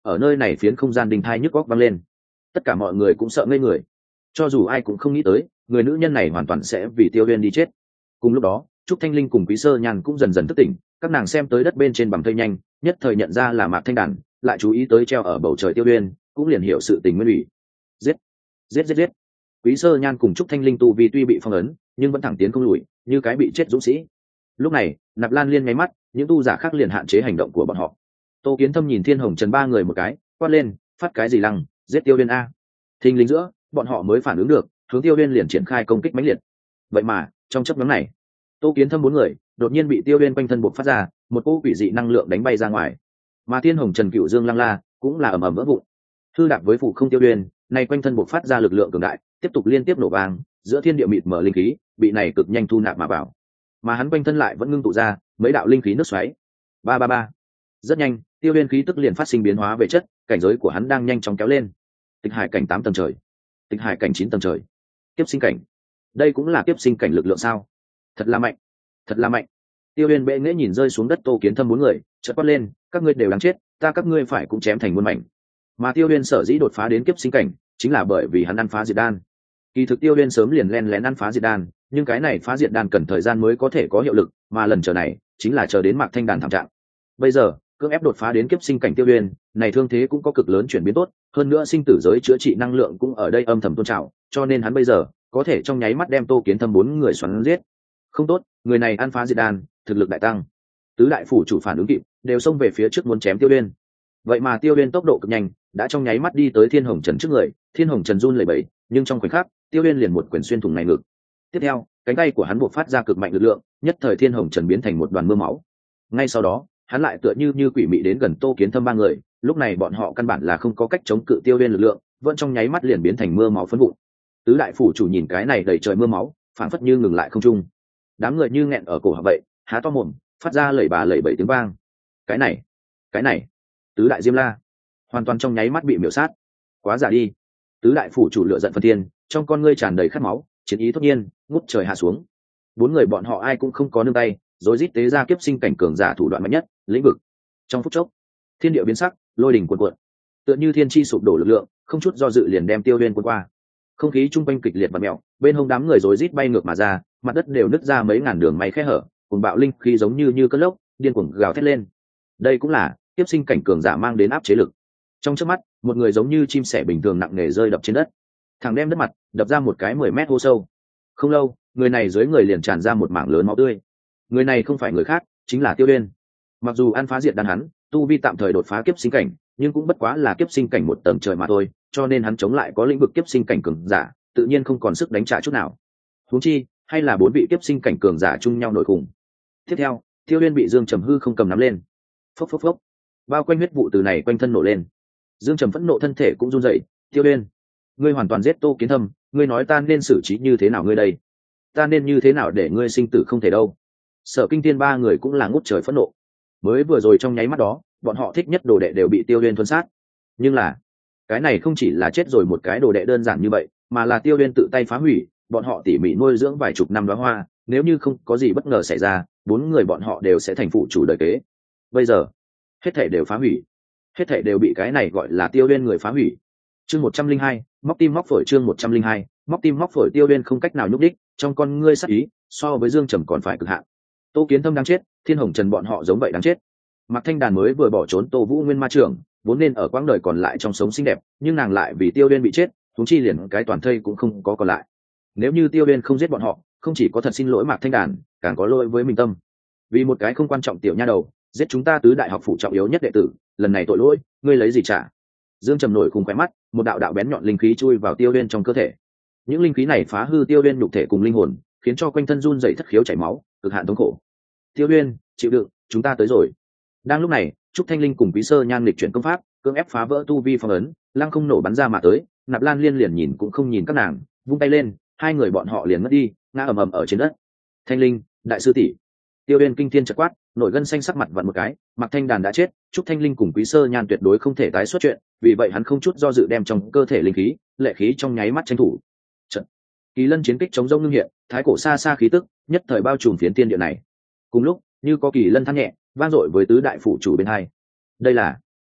ở nơi này phiến không gian đình thai nhức góc vang lên. Tất cả mọi người cũng sợ ngây người, cho dù ai cũng không nghĩ tới người nữ nhân này hoàn toàn sẽ vì Tiêu Uyên đi chết. Cùng lúc đó Trúc Thanh Linh cùng Quý Sơ Nhan cũng dần dần thức tỉnh, các nàng xem tới đất bên trên bằng thây nhanh, nhất thời nhận ra là Mạc Thanh Đàn, lại chú ý tới treo ở bầu trời Tiêu Uyên, cũng liền hiểu sự tình nguyên ủy. Giết, giết giết giết! Quý Sơ Nhan cùng Trúc Thanh Linh tu vi tuy bị phong ấn, nhưng vẫn thẳng tiến không lùi, như cái bị chết dũng sĩ. Lúc này, Nạp Lan Liên nháy mắt, những tu giả khác liền hạn chế hành động của bọn họ. Tô Kiến Thâm nhìn Thiên Hồng Trần ba người một cái, quát lên, phát cái gì lăng, giết Tiêu Uyên a! Thình lình giữa, bọn họ mới phản ứng được, hướng Tiêu Uyên liền triển khai công kích mãnh liệt. Vậy mà, trong chớp nhoáng này, Tô Kiến Thâm bốn người đột nhiên bị Tiêu Uyên quanh thân buộc phát ra một cỗ quỷ dị năng lượng đánh bay ra ngoài, mà Thiên Hồng Trần Cựu Dương Lăng La cũng là ầm ầm vỡ vụn. Hư đạp với phụ không Tiêu Uyên, này quanh thân buộc phát ra lực lượng cường đại, tiếp tục liên tiếp nổ vang, giữa thiên địa mịt mở linh khí bị này cực nhanh thu nạp mà vào, mà hắn quanh thân lại vẫn ngưng tụ ra mấy đạo linh khí nước xoáy. Ba ba ba. Rất nhanh, Tiêu Uyên khí tức liền phát sinh biến hóa về chất, cảnh giới của hắn đang nhanh chóng kéo lên. Tịch hải cảnh tám tầng trời, tịch hải cảnh chín tầng trời, kiếp sinh cảnh. Đây cũng là kiếp sinh cảnh lực lượng sao? Thật là mạnh, thật là mạnh. Tiêu Uyên bệ nghễ nhìn rơi xuống đất Tô Kiến Thâm bốn người, chợt quát lên, các ngươi đều đáng chết, ta các ngươi phải cũng chém thành muôn mảnh. Mà Tiêu Uyên sở dĩ đột phá đến kiếp sinh cảnh, chính là bởi vì hắn ăn phá diệt đan. Kỳ thực Tiêu Uyên sớm liền lén lén ăn phá diệt đan, nhưng cái này phá diệt đan cần thời gian mới có thể có hiệu lực, mà lần chờ này chính là chờ đến Mạc Thanh Đàn thảm trạng. Bây giờ, cưỡng ép đột phá đến kiếp sinh cảnh Tiêu Uyên, này thương thế cũng có cực lớn chuyển biến tốt, hơn nữa sinh tử giới chữa trị năng lượng cũng ở đây âm thầm tôn trào, cho nên hắn bây giờ có thể trong nháy mắt đem Tô Kiến Thâm bốn người xoắn giết. Không tốt, người này ăn phá diệt đan, thực lực đại tăng. Tứ đại phủ chủ phản ứng kịp, đều xông về phía trước muốn chém Tiêu Uyên. Vậy mà Tiêu Uyên tốc độ cực nhanh, đã trong nháy mắt đi tới Thiên Hồng Trần trước người, Thiên Hồng Trần run lẩy bẩy, nhưng trong khoảnh khắc, Tiêu Uyên liền một quyền xuyên thủng này ngực. Tiếp theo, cánh tay của hắn buộc phát ra cực mạnh lực lượng, nhất thời Thiên Hồng Trần biến thành một đoàn mưa máu. Ngay sau đó, hắn lại tựa như như quỷ mị đến gần Tô Kiến Thâm ba người, lúc này bọn họ căn bản là không có cách chống cự Tiêu Uyên lực lượng, vẫn trong nháy mắt liền biến thành mưa máu phấn vụn. Tứ đại phủ chủ nhìn cái này đầy trời mưa máu, phảng phất như ngừng lại không trung. Đám người như nghẹn ở cổ họng vậy, há to mồm, phát ra lẩy bà lẩy bẩy tiếng vang. Cái này, cái này, tứ đại Diêm La, hoàn toàn trong nháy mắt bị miểu sát. Quá giả đi. Tứ đại phủ chủ lựa giận phân thiên, trong con ngươi tràn đầy khát máu, chiến ý thốt nhiên, ngút trời hạ xuống. Bốn người bọn họ ai cũng không có nương tay, rồi rít tế ra kiếp sinh cảnh cường giả thủ đoạn mạnh nhất, lĩnh vực. Trong phút chốc, thiên địa biến sắc, lôi đình cuồn cuộn, tựa như thiên chi sụp đổ lực lượng, không chút do dự liền đem Tiêu Uyên cuốn qua. Không khí trung quanh kịch liệt và mèo, bên hông đám người rối rít bay ngược mà ra, mặt đất đều nứt ra mấy ngàn đường may khe hở, cùng bạo linh khí giống như như cơn lốc, điên cuồng gào thét lên. Đây cũng là tiếp sinh cảnh cường giả mang đến áp chế lực. Trong chớp mắt, một người giống như chim sẻ bình thường nặng nề rơi đập trên đất, thằng đem đất mặt đập ra một cái mười mét hố sâu. Không lâu, người này dưới người liền tràn ra một mảng lớn máu tươi. Người này không phải người khác, chính là Tiêu Uyên. Mặc dù ăn phá diệt đan hắn, tu vi tạm thời đột phá kiếp sinh cảnh, nhưng cũng bất quá là kiếp sinh cảnh một tầng trời mà thôi, cho nên hắn chống lại có lĩnh vực kiếp sinh cảnh cường giả, tự nhiên không còn sức đánh trả chút nào. Huống chi, hay là bốn vị kiếp sinh cảnh cường giả chung nhau nổi khủng. Tiếp theo, Tiêu Uyên bị Dương Trầm hư không cầm nắm lên. Phốc phốc phốc. Bao quanh huyết vụ từ này quanh thân nổ lên. Dương Trầm phẫn nộ thân thể cũng run rẩy, "Tiêu Uyên, ngươi hoàn toàn giết Tô Kiến Thâm, ngươi nói ta nên xử trí như thế nào ngươi đây? Ta nên như thế nào để ngươi sinh tử không thể đâu?" Sở Kinh Thiên ba người cũng là ngút trời phẫn nộ. Mới vừa rồi trong nháy mắt đó, bọn họ thích nhất đồ đệ đều bị Tiêu Uyên thuần sát. Nhưng là, cái này không chỉ là chết rồi một cái đồ đệ đơn giản như vậy, mà là Tiêu Uyên tự tay phá hủy, bọn họ tỉ mỉ nuôi dưỡng vài chục năm đóa hoa, nếu như không có gì bất ngờ xảy ra, bốn người bọn họ đều sẽ thành phụ chủ đời kế. Bây giờ, hết thảy đều phá hủy, hết thảy đều bị cái này gọi là Tiêu Uyên người phá hủy. Chương một trăm linh hai, móc tim móc phổi. Chương một trăm linh hai, móc tim móc phổi. Tiêu Uyên không cách nào nhúc đích, trong con ngươi sắc ý so với Dương Trầm còn phải cực hạn. Tô Kiến Thâm đang chết, Thiên Hồng Trần bọn họ giống vậy đang chết. Mạc Thanh Đàn mới vừa bỏ trốn Tô Vũ Nguyên ma trưởng, vốn nên ở quãng đời còn lại trong sống xinh đẹp, nhưng nàng lại vì Tiêu Uyên bị chết, chúng chi liền cái toàn thây cũng không có còn lại. Nếu như Tiêu Uyên không giết bọn họ, không chỉ có thật xin lỗi Mạc Thanh Đàn, càng có lỗi với Minh Tâm. Vì một cái không quan trọng tiểu nha đầu, giết chúng ta tứ đại học phụ trọng yếu nhất đệ tử, lần này tội lỗi, ngươi lấy gì trả? Dương Trầm nổi cùng khóe mắt, một đạo đạo bén nhọn linh khí chui vào Tiêu Uyên trong cơ thể. Những linh khí này phá hư Tiêu Uyên nhục thể cùng linh hồn, khiến cho quanh thân run rẩy thất khiếu chảy máu, cực hạn thống khổ. Tiêu Uyên, chịu đựng, chúng ta tới rồi. Đang lúc này, Trúc Thanh Linh cùng Quý Sơ Nhan lịch chuyển công pháp, cưỡng ép phá vỡ tu vi phong ấn, lăng không nổ bắn ra mà tới. Nạp Lan Liên liền nhìn cũng không nhìn các nàng, vung tay lên, hai người bọn họ liền ngất đi, ngã ầm ầm ở trên đất. Thanh Linh, đại sư tỷ. Tiêu Uyên kinh thiên chợt quát, nổi gân xanh sắc mặt vặn một cái. Mạc Thanh Đàn đã chết, Trúc Thanh Linh cùng Quý Sơ Nhan tuyệt đối không thể tái xuất chuyện, vì vậy hắn không chút do dự đem trong cơ thể linh khí, lệ khí trong nháy mắt tranh thủ. Trận Kỳ Lân chiến kích chống rông ngưng hiện, thái cổ xa xa khí tức, nhất thời bao trùm phiến thiên địa này. Cùng lúc, như có kỳ lân than nhẹ, vang dội với tứ đại phủ chủ bên hai. Đây là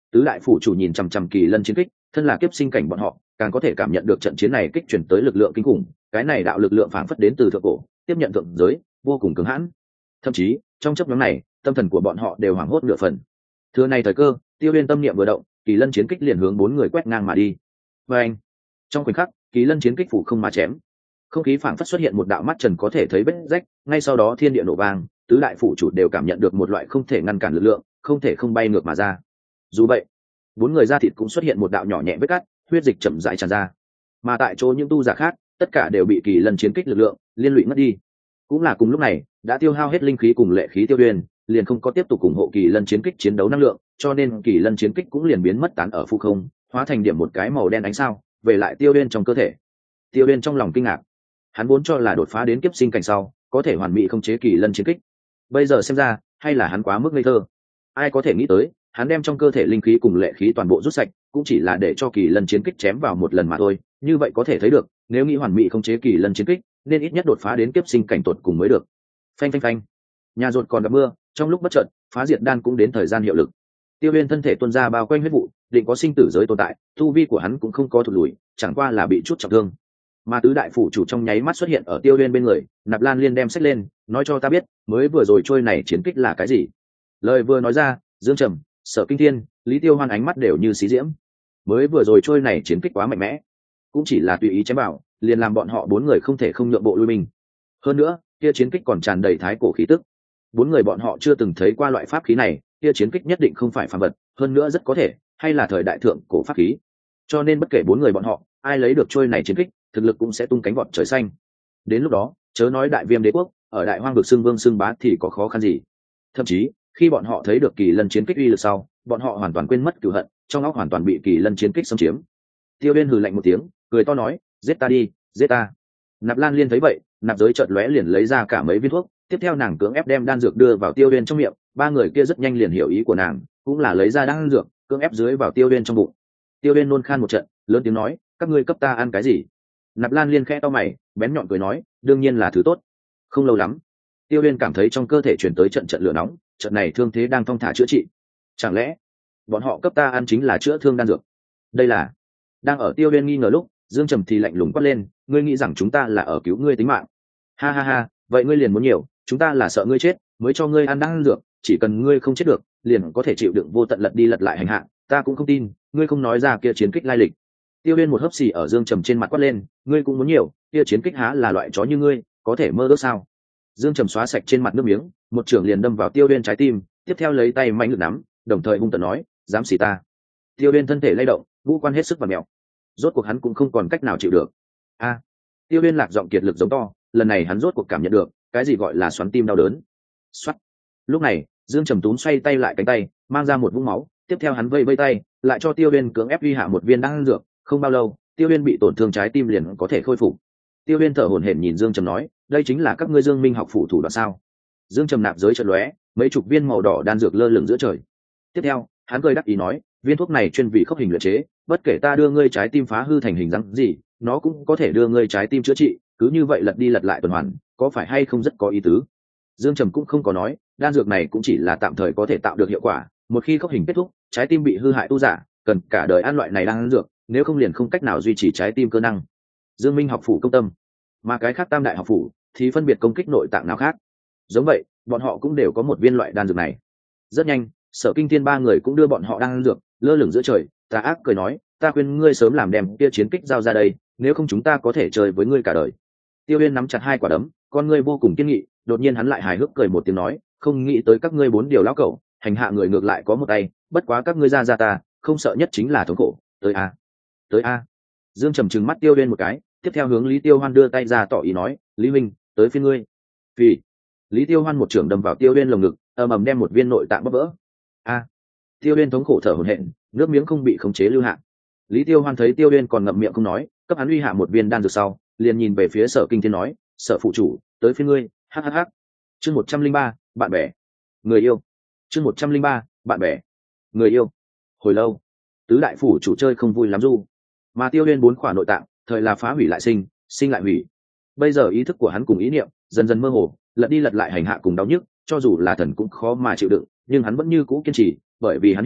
Tứ đại phủ chủ nhìn chằm chằm kỳ lân chiến kích, thân là kiếp sinh cảnh bọn họ càng có thể cảm nhận được trận chiến này kích chuyển tới lực lượng kinh khủng. Cái này đạo lực lượng phảng phất đến từ thượng cổ, tiếp nhận thượng giới, vô cùng cứng hãn. Thậm chí trong chấp nhóm này, tâm thần của bọn họ đều hoảng hốt nửa phần. Thừa này thời cơ, Tiêu Uyên tâm niệm vừa động, kỳ lân chiến kích liền hướng bốn người quét ngang mà đi. Và anh, trong khoảnh khắc, kỳ lân chiến kích phủ không mà chém, không khí phảng phất xuất hiện một đạo mắt trần có thể thấy vết rách, ngay sau đó thiên địa nổ vang, tứ đại phủ chủ đều cảm nhận được một loại không thể ngăn cản lực lượng, không thể không bay ngược mà ra. Dù vậy, bốn người da thịt cũng xuất hiện một đạo nhỏ nhẹ vết cắt, huyết dịch chậm rãi tràn ra. Mà tại chỗ những tu giả khác, tất cả đều bị kỳ lân chiến kích lực lượng liên lụy mất đi. Cũng là cùng lúc này, đã tiêu hao hết linh khí cùng lệ khí Tiêu Uyên, liền không có tiếp tục ủng hộ kỳ lân chiến kích chiến đấu năng lượng, cho nên kỳ lân chiến kích cũng liền biến mất tán ở phu không, hóa thành điểm một cái màu đen ánh sao, về lại Tiêu Uyên trong cơ thể. Tiêu Uyên trong lòng kinh ngạc, hắn vốn cho là đột phá đến kiếp sinh cảnh sau, có thể hoàn mỹ khống chế kỳ lân chiến kích. Bây giờ xem ra, hay là hắn quá mức ngây thơ. Ai có thể nghĩ tới, hắn đem trong cơ thể linh khí cùng lệ khí toàn bộ rút sạch, cũng chỉ là để cho kỳ lân chiến kích chém vào một lần mà thôi. Như vậy có thể thấy được, nếu nghĩ hoàn mỹ khống chế kỳ lân chiến kích, nên ít nhất đột phá đến kiếp sinh cảnh tột cùng mới được. Phanh phanh phanh, nhà rột còn gặp mưa, trong lúc bất chợt, phá diệt đan cũng đến thời gian hiệu lực. Tiêu Uyên thân thể tuôn ra bao quanh huyết vụ, định có sinh tử giới tồn tại, tu vi của hắn cũng không có thụt lùi, chẳng qua là bị chút trọng thương. Mà tứ đại phủ chủ trong nháy mắt xuất hiện ở Tiêu Uyên bên người, Nạp Lan Liên đem sách lên, nói cho ta biết, mới vừa rồi trôi này chiến kích là cái gì. Lời vừa nói ra, Dương Trầm, Sở Kinh Thiên, Lý Tiêu Hoan ánh mắt đều như xí diễm. Mới vừa rồi trôi này chiến kích quá mạnh mẽ, cũng chỉ là tùy ý chém bảo, liền làm bọn họ bốn người không thể không nhượng bộ lui mình. Hơn nữa, kia chiến kích còn tràn đầy thái cổ khí tức. Bốn người bọn họ chưa từng thấy qua loại pháp khí này, kia chiến kích nhất định không phải phàm vật, hơn nữa rất có thể hay là thời đại thượng cổ pháp khí. Cho nên bất kể bốn người bọn họ, ai lấy được trôi này chiến kích, thực lực cũng sẽ tung cánh vọt trời xanh. Đến lúc đó, chớ nói đại viêm đế quốc, ở đại hoang vực xưng vương xưng bá thì có khó khăn gì. Thậm chí, khi bọn họ thấy được kỳ lân chiến kích uy lực sau, bọn họ hoàn toàn quên mất cửu hận, trong óc hoàn toàn bị kỳ lân chiến kích xâm chiếm. Tiêu Uyên hừ lạnh một tiếng, cười to nói, giết ta đi, giết ta. Nạp Lan Liên thấy vậy, nạp giới chợt lóe liền lấy ra cả mấy viên thuốc, tiếp theo nàng cưỡng ép đem đan dược đưa vào Tiêu Uyên trong miệng, ba người kia rất nhanh liền hiểu ý của nàng, cũng là lấy ra đan dược, cưỡng ép dưới vào Tiêu Uyên trong bụng. Tiêu Uyên nôn khan một trận, lớn tiếng nói, các ngươi cấp ta ăn cái gì? Nạp Lan Liên khẽ to mày, bén nhọn cười nói, đương nhiên là thứ tốt. Không lâu lắm, Tiêu Uyên cảm thấy trong cơ thể chuyển tới trận trận lửa nóng, trận này thương thế đang thong thả chữa trị. Chẳng lẽ bọn họ cấp ta ăn chính là chữa thương đan dược? Đây là đang ở Tiêu Uyên nghi ngờ lúc, Dương Trầm thì lạnh lùng quát lên, ngươi nghĩ rằng chúng ta là ở cứu ngươi tính mạng? Ha ha ha, vậy ngươi liền muốn nhiều, chúng ta là sợ ngươi chết mới cho ngươi ăn đan dược, chỉ cần ngươi không chết được, liền có thể chịu đựng vô tận lật đi lật lại hành hạ, ta cũng không tin, ngươi không nói ra kia chiến kích lai lịch. Tiêu Uyên một hớp xì ở Dương Trầm trên mặt quát lên, ngươi cũng muốn nhiều, kia chiến kích há là loại chó như ngươi, có thể mơ ước sao? Dương Trầm xóa sạch trên mặt nước miếng, một trường liền đâm vào Tiêu Uyên trái tim, tiếp theo lấy tay mạnh lực nắm, đồng thời hung tợn nói, dám xỉ ta? Tiêu Uyên thân thể lay động, ngũ quan hết sức và mèo, rốt cuộc hắn cũng không còn cách nào chịu được. A! Tiêu Uyên lạc giọng kiệt lực giống to, lần này hắn rốt cuộc cảm nhận được cái gì gọi là xoắn tim đau đớn. Xoắt. Lúc này, Dương Trầm Tún xoay tay lại cánh tay, mang ra một vũng máu, tiếp theo hắn vây vây tay, lại cho Tiêu Uyên cưỡng ép uy hạ một viên đan dược, không bao lâu, Tiêu Uyên bị tổn thương trái tim liền có thể khôi phục. Tiêu Uyên thở hổn hển nhìn Dương Trầm nói, đây chính là các ngươi Dương Minh học phủ thủ đoạn sao? Dương Trầm nạp giới chợt lóe, mấy chục viên màu đỏ đan dược lơ lửng giữa trời. Tiếp theo, hắn cười đắc ý nói, viên thuốc này chuyên vì khốc hình luyện chế, bất kể ta đưa ngươi trái tim phá hư thành hình dáng gì, nó cũng có thể đưa ngươi trái tim chữa trị, cứ như vậy lật đi lật lại tuần hoàn, có phải hay không rất có ý tứ? Dương Trầm cũng không có nói, đan dược này cũng chỉ là tạm thời có thể tạo được hiệu quả, một khi khốc hình kết thúc, trái tim bị hư hại tu giả, cần cả đời ăn loại này đan dược, nếu không liền không cách nào duy trì trái tim cơ năng. Dương Minh học phủ công tâm, mà cái khác tam đại học phủ thì phân biệt công kích nội tạng nào khác. Giống vậy, bọn họ cũng đều có một viên loại đan dược này. Rất nhanh, Sở Kinh Thiên ba người cũng đưa bọn họ đan dược lơ lửng giữa trời, tà ác cười nói, ta khuyên ngươi sớm làm đem kia chiến kích giao ra đây, nếu không chúng ta có thể chơi với ngươi cả đời. Tiêu Uyên nắm chặt hai quả đấm, con ngươi vô cùng kiên nghị, đột nhiên hắn lại hài hước cười một tiếng nói, không nghĩ tới các ngươi bốn điều lão cẩu, hành hạ người ngược lại có một tay, bất quá các ngươi ra ra ta, không sợ nhất chính là thống khổ, tới a, tới a. Dương Trầm trừng mắt Tiêu Uyên một cái, tiếp theo hướng Lý Tiêu Hoan đưa tay ra tỏ ý nói, Lý Minh, tới phiên ngươi. Vì Lý Tiêu Hoan một trưởng đâm vào Tiêu Uyên lồng ngực, ầm ầm đem một viên nội tạng bóp vỡ. A. Tiêu Uyên thống khổ thở hổn hển, nước miếng không bị khống chế lưu hạ. Lý Tiêu Hoan thấy Tiêu Uyên còn ngậm miệng không nói, cấp hắn uy hạ một viên đan dược sau, liền nhìn về phía Sở Kinh Thiên nói, Sở phụ chủ, tới phiên ngươi, hắc hắc hắc. Chương một trăm linh ba, bạn bè, người yêu. Chương một trăm linh ba, bạn bè, người yêu. Hồi lâu, tứ đại phủ chủ chơi không vui lắm du, mà Tiêu Uyên bốn khỏa nội tạng, thời là phá hủy lại sinh, sinh lại hủy. Bây giờ ý thức của hắn cùng ý niệm dần dần mơ hồ, lật đi lật lại hành hạ cùng đau nhức, cho dù là thần cũng khó mà chịu đựng, nhưng hắn vẫn như cũ kiên trì, bởi vì hắn hiểu,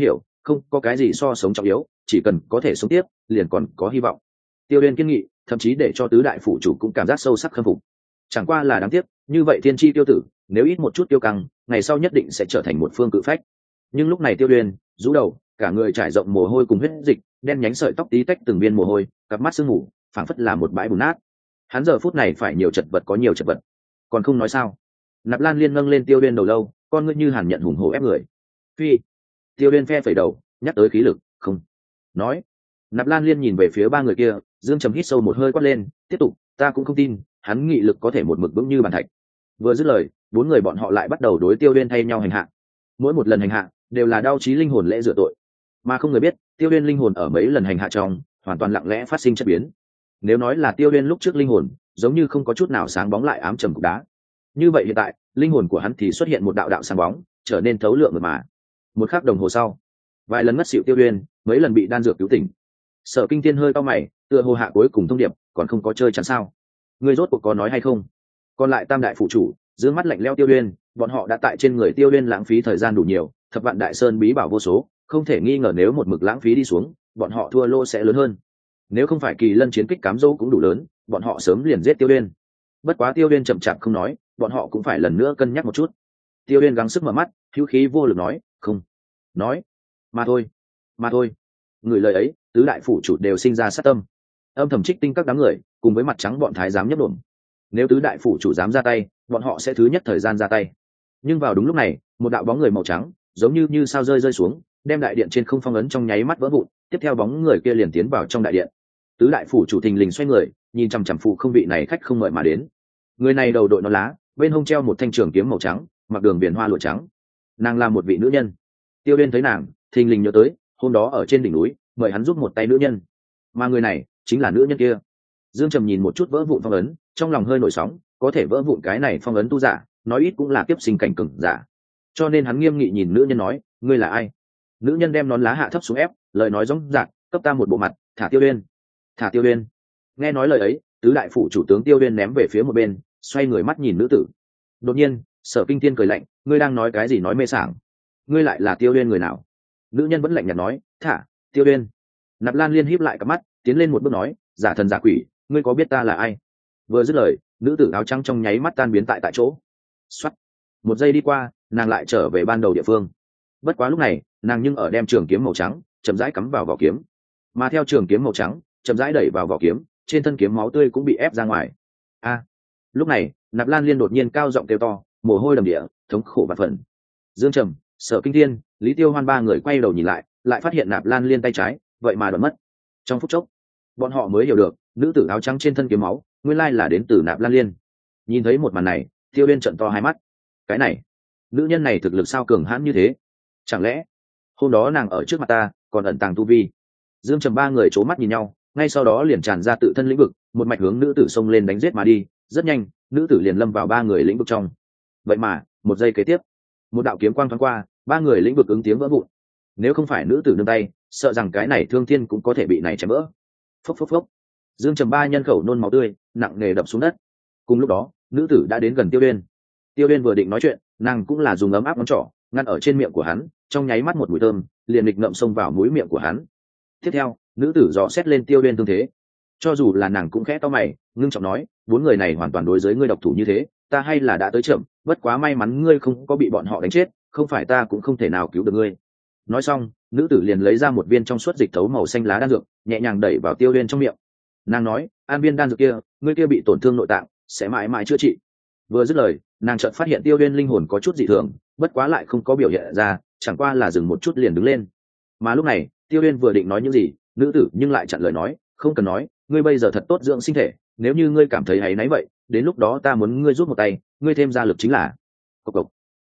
không có cái gì so sống trọng yếu, chỉ cần có thể sống tiếp liền còn có hy vọng. Tiêu Uyên kiên nghị, thậm chí để cho tứ đại phủ chủ cũng cảm giác sâu sắc khâm phục. Chẳng qua là đáng tiếc, như vậy thiên chi tiêu tử nếu ít một chút tiêu căng, ngày sau nhất định sẽ trở thành một phương cự phách. Nhưng lúc này Tiêu Uyên rũ đầu, cả người trải rộng mồ hôi cùng huyết dịch, đen nhánh sợi tóc tí tách từng viên mồ hôi, cặp mắt sương mù phảng phất là một bãi bùn nát. Hắn giờ phút này phải nhiều chật vật có nhiều chật vật, còn không nói sao. Nạp Lan Liên nâng lên Tiêu Uyên đầu lâu, con ngươi như hàn nhận hùng hổ ép người. Phi. Tiêu Uyên phe phẩy đầu, nhắc tới khí lực, không nói. Nạp Lan Liên nhìn về phía ba người kia, Dương Trầm hít sâu một hơi quát lên, tiếp tục, ta cũng không tin hắn nghị lực có thể một mực vững như bàn thạch. Vừa dứt lời, bốn người bọn họ lại bắt đầu đối Tiêu Uyên thay nhau hành hạ. Mỗi một lần hành hạ đều là đau chí linh hồn lễ rửa tội, mà không người biết Tiêu Uyên linh hồn ở mấy lần hành hạ trong hoàn toàn lặng lẽ phát sinh chất biến. Nếu nói là Tiêu Uyên lúc trước linh hồn giống như không có chút nào sáng bóng lại ám trầm cục đá, như vậy hiện tại linh hồn của hắn thì xuất hiện một đạo đạo sáng bóng, trở nên thấu lượng mượt mà. Một khắc đồng hồ sau, vài lần ngất xỉu Tiêu Uyên, mấy lần bị đan dược cứu tỉnh. Sở Kinh Thiên hơi cau mày, tựa hồ hạ cuối cùng thông điệp còn không có chơi chắn sao? Ngươi rốt cuộc có nói hay không? Còn lại tam đại phụ chủ giữ mắt lạnh lẽo Tiêu Uyên, bọn họ đã tại trên người Tiêu Uyên lãng phí thời gian đủ nhiều, thập vạn đại sơn bí bảo vô số, không thể nghi ngờ nếu một mực lãng phí đi xuống, bọn họ thua lô sẽ lớn hơn. Nếu không phải kỳ lân chiến kích cám dỗ cũng đủ lớn, bọn họ sớm liền giết Tiêu Uyên. Bất quá Tiêu Uyên chậm chạp không nói, bọn họ cũng phải lần nữa cân nhắc một chút. Tiêu Uyên gắng sức mở mắt, hữu khí vô lực nói, không nói, mà thôi, mà thôi. Người lời ấy, tứ đại phủ chủ đều sinh ra sát tâm, âm thầm trích tinh các đám người cùng với mặt trắng bọn thái giám nhấp đổm. Nếu tứ đại phủ chủ dám ra tay, bọn họ sẽ thứ nhất thời gian ra tay. Nhưng vào đúng lúc này, một đạo bóng người màu trắng giống như như sao rơi rơi xuống, đem đại điện trên không phong ấn trong nháy mắt vỡ vụn. Tiếp theo bóng người kia liền tiến vào trong đại điện. Tứ đại phủ chủ thình lình xoay người, nhìn chằm chằm phụ không vị này khách không mời mà đến. Người này đầu đội nón lá, bên hông treo một thanh trường kiếm màu trắng, mặc đường viền hoa lụa trắng. Nàng là một vị nữ nhân. Tiêu Uyên thấy nàng, thình lình nhớ tới hôm đó ở trên đỉnh núi mời hắn giúp một tay nữ nhân, mà người này chính là nữ nhân kia. Dương Trầm nhìn một chút vỡ vụn phong ấn, trong lòng hơi nổi sóng, có thể vỡ vụn cái này phong ấn tu giả, nói ít cũng là kiếp sinh cảnh cường giả. Cho nên hắn nghiêm nghị nhìn nữ nhân nói, ngươi là ai? Nữ nhân đem nón lá hạ thấp xuống ép, lời nói giống dạc, cấp ta một bộ mặt, thả Tiêu Uyên, thả Tiêu Uyên. Nghe nói lời ấy, tứ đại phủ chủ tướng Tiêu Uyên ném về phía một bên, xoay người mắt nhìn nữ tử. Đột nhiên, Sở Kinh Thiên cười lạnh, ngươi đang nói cái gì nói mê sảng? Ngươi lại là Tiêu Uyên người nào? Nữ nhân vẫn lạnh nhạt nói, thả Tiêu Uyên. Nạp Lan Liên híp lại cặp mắt, tiến lên một bước nói, giả thần giả quỷ, ngươi có biết ta là ai? Vừa dứt lời, nữ tử áo trắng trong nháy mắt tan biến tại tại chỗ. Xoắt. Một giây đi qua, nàng lại trở về ban đầu địa phương. Bất quá lúc này, nàng nhưng ở đem trường kiếm màu trắng chậm rãi cắm vào vỏ kiếm, mà theo trường kiếm màu trắng chậm rãi đẩy vào vỏ kiếm, trên thân kiếm máu tươi cũng bị ép ra ngoài. A! Lúc này, Nạp Lan Liên đột nhiên cao giọng kêu to, mồ hôi đầm địa, thống khổ vạn phần. Dương Trầm, Sở Kinh Thiên, Lý Tiêu Hoan ba người quay đầu nhìn lại, lại phát hiện Nạp Lan Liên tay trái vậy mà đoạn mất. Trong phút chốc, bọn họ mới hiểu được, nữ tử áo trắng trên thân kiếm máu nguyên lai là đến từ Nạp Lan Liên. Nhìn thấy một màn này, Tiêu Uyên trợn to hai mắt. Cái này, nữ nhân này thực lực sao cường hãn như thế? Chẳng lẽ hôm đó nàng ở trước mặt ta còn ẩn tàng tu vi? Dương Trầm ba người c mắt nhìn nhau, ngay sau đó liền tràn ra tự thân lĩnh vực, một mạch hướng nữ tử xông lên đánh giết mà đi. Rất nhanh, nữ tử liền lâm vào ba người lĩnh vực trong. Vậy mà một giây kế tiếp, một đạo kiếm quang thoáng qua, ba người lĩnh vực ứng tiếng vỡ vụn. Nếu không phải nữ tử nương tay, sợ rằng cái này thương thiên cũng có thể bị này chém vỡ. Phốc phốc phốc. Dương Trầm ba nhân khẩu nôn máu tươi, nặng nề đập xuống đất. Cùng lúc đó, nữ tử đã đến gần Tiêu Uyên. Tiêu Uyên vừa định nói chuyện, nàng cũng là dùng ấm áp ngón trỏ ngăn ở trên miệng của hắn, trong nháy mắt một mùi thơm liền nghịch ngậm xông vào mũi miệng của hắn. Tiếp theo, nữ tử dò xét lên Tiêu Uyên tương thế. Cho dù là nàng cũng khẽ to mày, ngưng trọng nói, bốn người này hoàn toàn đối với ngươi độc thủ như thế, ta hay là đã tới chậm, bất quá may mắn ngươi không có bị bọn họ đánh chết, không phải ta cũng không thể nào cứu được ngươi. Nói xong, nữ tử liền lấy ra một viên trong suốt dịch thấu màu xanh lá đan dược, nhẹ nhàng đẩy vào Tiêu Uyên trong miệng. Nàng nói, an viên đan dược kia, ngươi kia bị tổn thương nội tạng, sẽ mãi mãi chữa trị. Vừa dứt lời, nàng chợt phát hiện Tiêu Uyên linh hồn có chút dị thường, bất quá lại không có biểu hiện ra, chẳng qua là dừng một chút liền đứng lên. Mà lúc này, Tiêu Uyên vừa định nói những gì, nữ tử nhưng lại chặn lời nói, không cần nói, ngươi bây giờ thật tốt dưỡng sinh thể, nếu như ngươi cảm thấy hay nấy vậy, đến lúc đó ta muốn ngươi rút một tay, ngươi thêm ra lực chính là. Cộc cộc.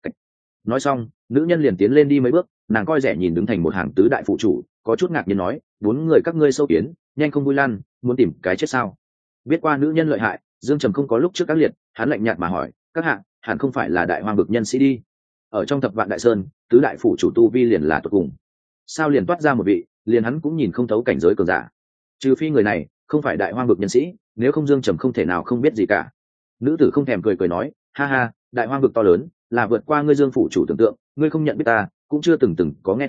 Nói xong, nữ nhân liền tiến lên đi mấy bước, nàng coi rẻ nhìn đứng thành một hàng tứ đại phụ chủ, có chút ngạc nhiên nói, bốn người các ngươi sâu kiến, nhanh không vui lan, muốn tìm cái chết sao? Biết qua nữ nhân lợi hại, Dương Trầm không có lúc trước các liệt, hắn lạnh nhạt mà hỏi, các hạ, hẳn không phải là đại hoang vực nhân sĩ đi? Ở trong thập vạn đại sơn, tứ đại phụ chủ tu vi liền là tuyệt cùng, sao liền toát ra một vị, liền hắn cũng nhìn không thấu cảnh giới cường giả? Trừ phi người này không phải đại hoang vực nhân sĩ, nếu không Dương Trầm không thể nào không biết gì cả. Nữ tử không thèm cười cười nói, ha ha, đại hoang vực to lớn, là vượt qua ngươi Dương phủ chủ tưởng tượng, ngươi không nhận biết ta, cũng chưa từng từng có nghe thấy,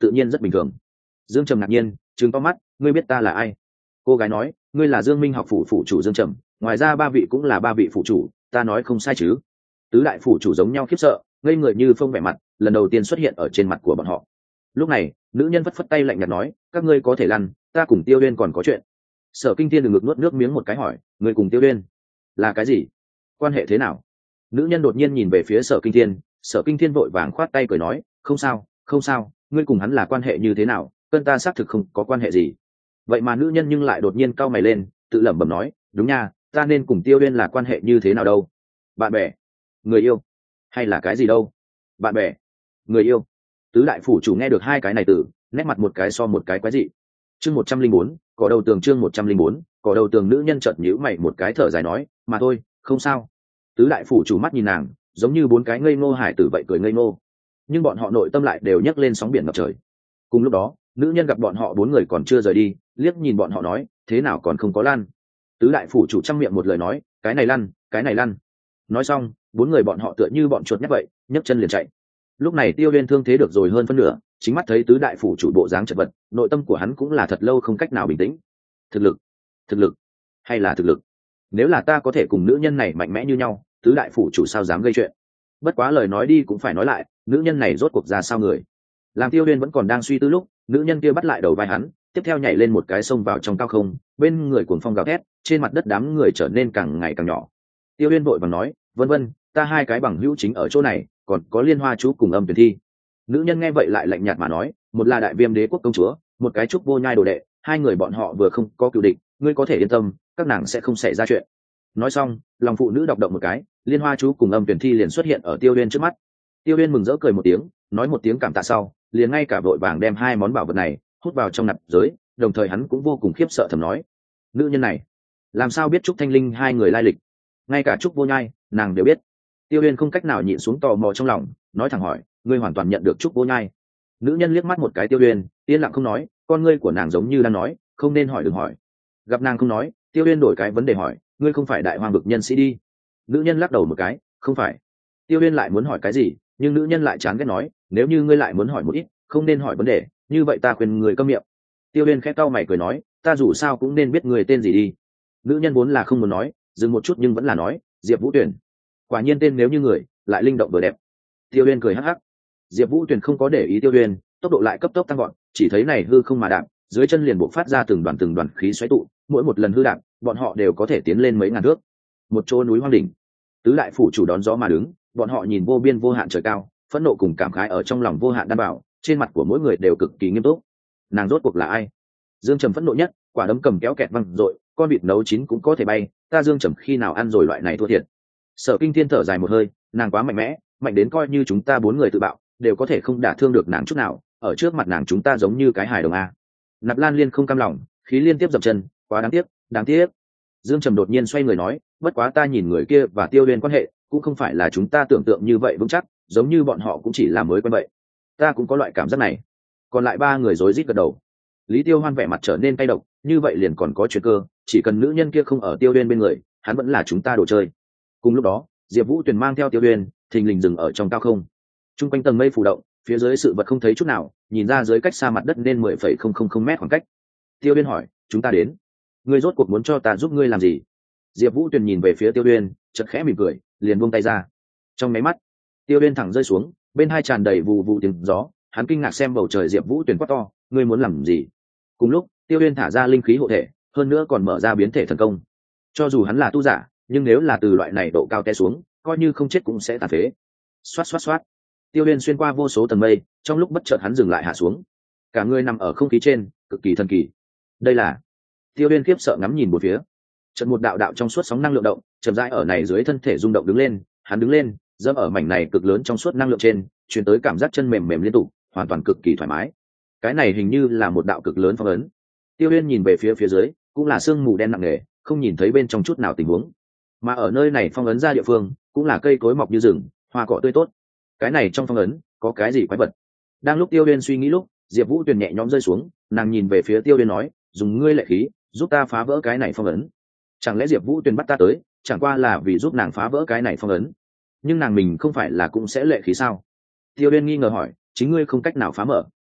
tự nhiên rất bình thường. Dương Trầm ngạc nhiên trừng to mắt, ngươi biết ta là ai? Cô gái nói, ngươi là Dương Minh học phủ phủ chủ Dương Trầm, ngoài ra ba vị cũng là ba vị phủ chủ, ta nói không sai chứ? Tứ đại phủ chủ giống nhau khiếp sợ, ngây người như phông vẻ mặt, lần đầu tiên xuất hiện ở trên mặt của bọn họ. Lúc này nữ nhân phất phất tay lạnh nhạt nói, các ngươi có thể lăn, ta cùng Tiêu Uyên còn có chuyện. Sở Kinh Thiên đừng ngực nuốt nước miếng một cái hỏi, ngươi cùng Tiêu Uyên là cái gì, quan hệ thế nào? Nữ nhân đột nhiên nhìn về phía Sở Kinh Thiên, Sở Kinh Thiên vội vàng khoát tay cười nói, không sao không sao, ngươi cùng hắn là quan hệ như thế nào, cơn ta xác thực không có quan hệ gì. Vậy mà nữ nhân nhưng lại đột nhiên cau mày lên, tự lẩm bẩm nói, đúng nha, ta nên cùng Tiêu Uyên là quan hệ như thế nào đâu? Bạn bè, người yêu, hay là cái gì đâu? Bạn bè, người yêu. Tứ đại phủ chủ nghe được hai cái này từ nét mặt một cái so một cái quái dị. Chương một trăm linh bốn, cỏ đầu tường chương một trăm linh bốn, cỏ đầu tường. Nữ nhân chợt nhíu mày một cái thở dài nói, mà thôi, không sao. Tứ đại phủ chủ mắt nhìn nàng, giống như bốn cái ngây ngô hải tử vậy cười ngây ngô. Nhưng bọn họ nội tâm lại đều nhấc lên sóng biển ngập trời. Cùng lúc đó, nữ nhân gặp bọn họ bốn người còn chưa rời đi, liếc nhìn bọn họ nói, thế nào còn không có lăn? Tứ đại phủ chủ trăm miệng một lời nói, cái này lăn, cái này lăn. Nói xong, bốn người bọn họ tựa như bọn chuột nhắt vậy, nhấc chân liền chạy. Lúc này Tiêu Uyên thương thế được rồi hơn phân nửa, chính mắt thấy tứ đại phủ chủ bộ dáng chật vật, nội tâm của hắn cũng là thật lâu không cách nào bình tĩnh. Thực lực, thực lực, hay là thực lực? Nếu là ta có thể cùng nữ nhân này mạnh mẽ như nhau, tứ đại phủ chủ sao dám gây chuyện? Bất quá lời nói đi cũng phải nói lại, nữ nhân này rốt cuộc ra sao người? Làm Tiêu Uyên vẫn còn đang suy tư lúc, nữ nhân kia bắt lại đầu vai hắn, tiếp theo nhảy lên một cái xông vào trong cao không, bên người cuồng phong gào thét, trên mặt đất đám người trở nên càng ngày càng nhỏ. Tiêu Uyên vội vàng nói, vân vân, ta hai cái bằng hữu chính ở chỗ này, còn có Liên Hoa chú cùng Âm Tuyển Thi. Nữ nhân nghe vậy lại lạnh nhạt mà nói, một là Đại Viêm Đế quốc công chúa, một cái Trúc Vô Nhai đồ đệ, hai người bọn họ vừa không có cựu địch, ngươi có thể yên tâm, các nàng sẽ không xảy ra chuyện. Nói xong, lòng phụ nữ đọc động một cái, Liên Hoa chú cùng Âm Tuyển Thi liền xuất hiện ở Tiêu Uyên trước mắt. Tiêu Uyên mừng rỡ cười một tiếng, nói một tiếng cảm tạ sau, liền ngay cả vội vàng đem hai món bảo vật này hút vào trong nạp giới, đồng thời hắn cũng vô cùng khiếp sợ thầm nói, nữ nhân này làm sao biết Trúc Thanh Linh hai người lai lịch? Ngay cả Trúc Vô Nhai nàng đều biết. Tiêu Uyên không cách nào nhịn xuống tò mò trong lòng, nói thẳng hỏi, ngươi hoàn toàn nhận được Trúc Vô Nhai? Nữ nhân liếc mắt một cái Tiêu Uyên, yên lặng không nói, con ngươi của nàng giống như đang nói, không nên hỏi đừng hỏi. Gặp nàng không nói, Tiêu Uyên đổi cái vấn đề hỏi, ngươi không phải Đại Hoang vực nhân sĩ đi? Nữ nhân lắc đầu một cái, không phải. Tiêu Uyên lại muốn hỏi cái gì, nhưng nữ nhân lại chán ghét nói, nếu như ngươi lại muốn hỏi một ít, không nên hỏi vấn đề, như vậy ta khuyên người câm miệng. Tiêu Uyên khẽ cau mày cười nói, ta dù sao cũng nên biết người tên gì đi. Nữ nhân vốn là không muốn nói, dừng một chút nhưng vẫn là nói, Diệp Vũ Tuyển. Quả nhiên tên nếu như người, lại linh động vừa đẹp. Tiêu Uyên cười hắc hắc. Diệp Vũ Tuyển không có để ý Tiêu Uyên, tốc độ lại cấp tốc tăng gọn, chỉ thấy này hư không mà đạp, dưới chân liền bộc phát ra từng đoàn từng đoàn khí xoáy tụ, mỗi một lần hư đạp, bọn họ đều có thể tiến lên mấy ngàn thước. Một chỗ núi hoang đỉnh, tứ đại phủ chủ đón gió mà đứng, bọn họ nhìn vô biên vô hạn trời cao, phẫn nộ cùng cảm khái ở trong lòng vô hạn đảm bảo, trên mặt của mỗi người đều cực kỳ nghiêm túc. Nàng rốt cuộc là ai? Dương Trầm phẫn nộ nhất, quả đấm cầm kéo kẹt văng rội, con vịt nấu chín cũng có thể bay, ta Dương Trầm khi nào ăn rồi loại này thua thiệt. Sở Kinh Thiên thở dài một hơi, nàng quá mạnh mẽ, mạnh đến coi như chúng ta bốn người tự bạo, đều có thể không đả thương được nàng chút nào, ở trước mặt nàng chúng ta giống như cái hài đồng a. Nạp Lan Liên không cam lòng, khí liên tiếp dậm chân, quá đáng tiếc, đáng tiếc. Dương Trầm đột nhiên xoay người nói, bất quá ta nhìn người kia và Tiêu Uyên quan hệ, cũng không phải là chúng ta tưởng tượng như vậy vững chắc, giống như bọn họ cũng chỉ là mới quen vậy. Ta cũng có loại cảm giác này. Còn lại ba người rối rít gật đầu. Lý Tiêu Hoan vẻ mặt trở nên cay độc, như vậy liền còn có chuyện cơ, chỉ cần nữ nhân kia không ở Tiêu Uyên bên người, hắn vẫn là chúng ta đồ chơi. Cùng lúc đó, Diệp Vũ Tuyền mang theo Tiêu Uyên, thình lình dừng ở trong cao không. Trung quanh tầng mây phủ động, phía dưới sự vật không thấy chút nào, nhìn ra dưới cách xa mặt đất nên mười phẩy không không không mét khoảng cách. Tiêu Uyên hỏi, chúng ta đến, ngươi rốt cuộc muốn cho ta giúp ngươi làm gì? Diệp Vũ Tuyền nhìn về phía Tiêu Uyên, chợt khẽ mỉm cười, liền buông tay ra. Trong máy mắt, Tiêu Uyên thẳng rơi xuống, bên hai tràn đầy vù vù tiếng gió, hắn kinh ngạc xem bầu trời. Diệp Vũ Tuyền quát to, ngươi muốn làm gì? Cùng lúc, Tiêu Uyên thả ra linh khí hộ thể, hơn nữa còn mở ra biến thể thần công. Cho dù hắn là tu giả, nhưng nếu là từ loại này độ cao té xuống, coi như không chết cũng sẽ tàn phế. Xoát xoát xoát. Tiêu Uyên xuyên qua vô số tầng mây, trong lúc bất chợt hắn dừng lại hạ xuống. Cả người nằm ở không khí trên, cực kỳ thần kỳ. Đây là... Tiêu Uyên khiếp sợ ngắm nhìn một phía. Chợt một đạo đạo trong suốt sóng năng lượng động, chậm rãi ở này dưới thân thể rung động đứng lên, hắn đứng lên, dẫm ở mảnh này cực lớn trong suốt năng lượng trên, truyền tới cảm giác chân mềm mềm liên tục, hoàn toàn cực kỳ thoải mái. Cái này hình như là một đạo cực lớn phong ấn. Tiêu Uyên nhìn về phía phía dưới, cũng là sương mù đen nặng nề, không nhìn thấy bên trong chút nào tình huống. Mà ở nơi này phong ấn ra địa phương, cũng là cây cối mọc như rừng, hoa cỏ tươi tốt. Cái này trong phong ấn, có cái gì quái vật? Đang lúc Tiêu Uyên suy nghĩ lúc, Diệp Vũ Tuyền nhẹ nhõm rơi xuống, nàng nhìn về phía Tiêu Uyên nói, dùng ngươi lệ khí, giúp ta phá vỡ cái này phong ấn. Chẳng lẽ Diệp Vũ Tuyền bắt ta tới, chẳng qua là vì giúp nàng phá vỡ cái này phong ấn? Nhưng nàng mình không phải là cũng sẽ lệ khí sao? Tiêu Uyên nghi ngờ hỏi, chính ngươi không cách nào phá mở?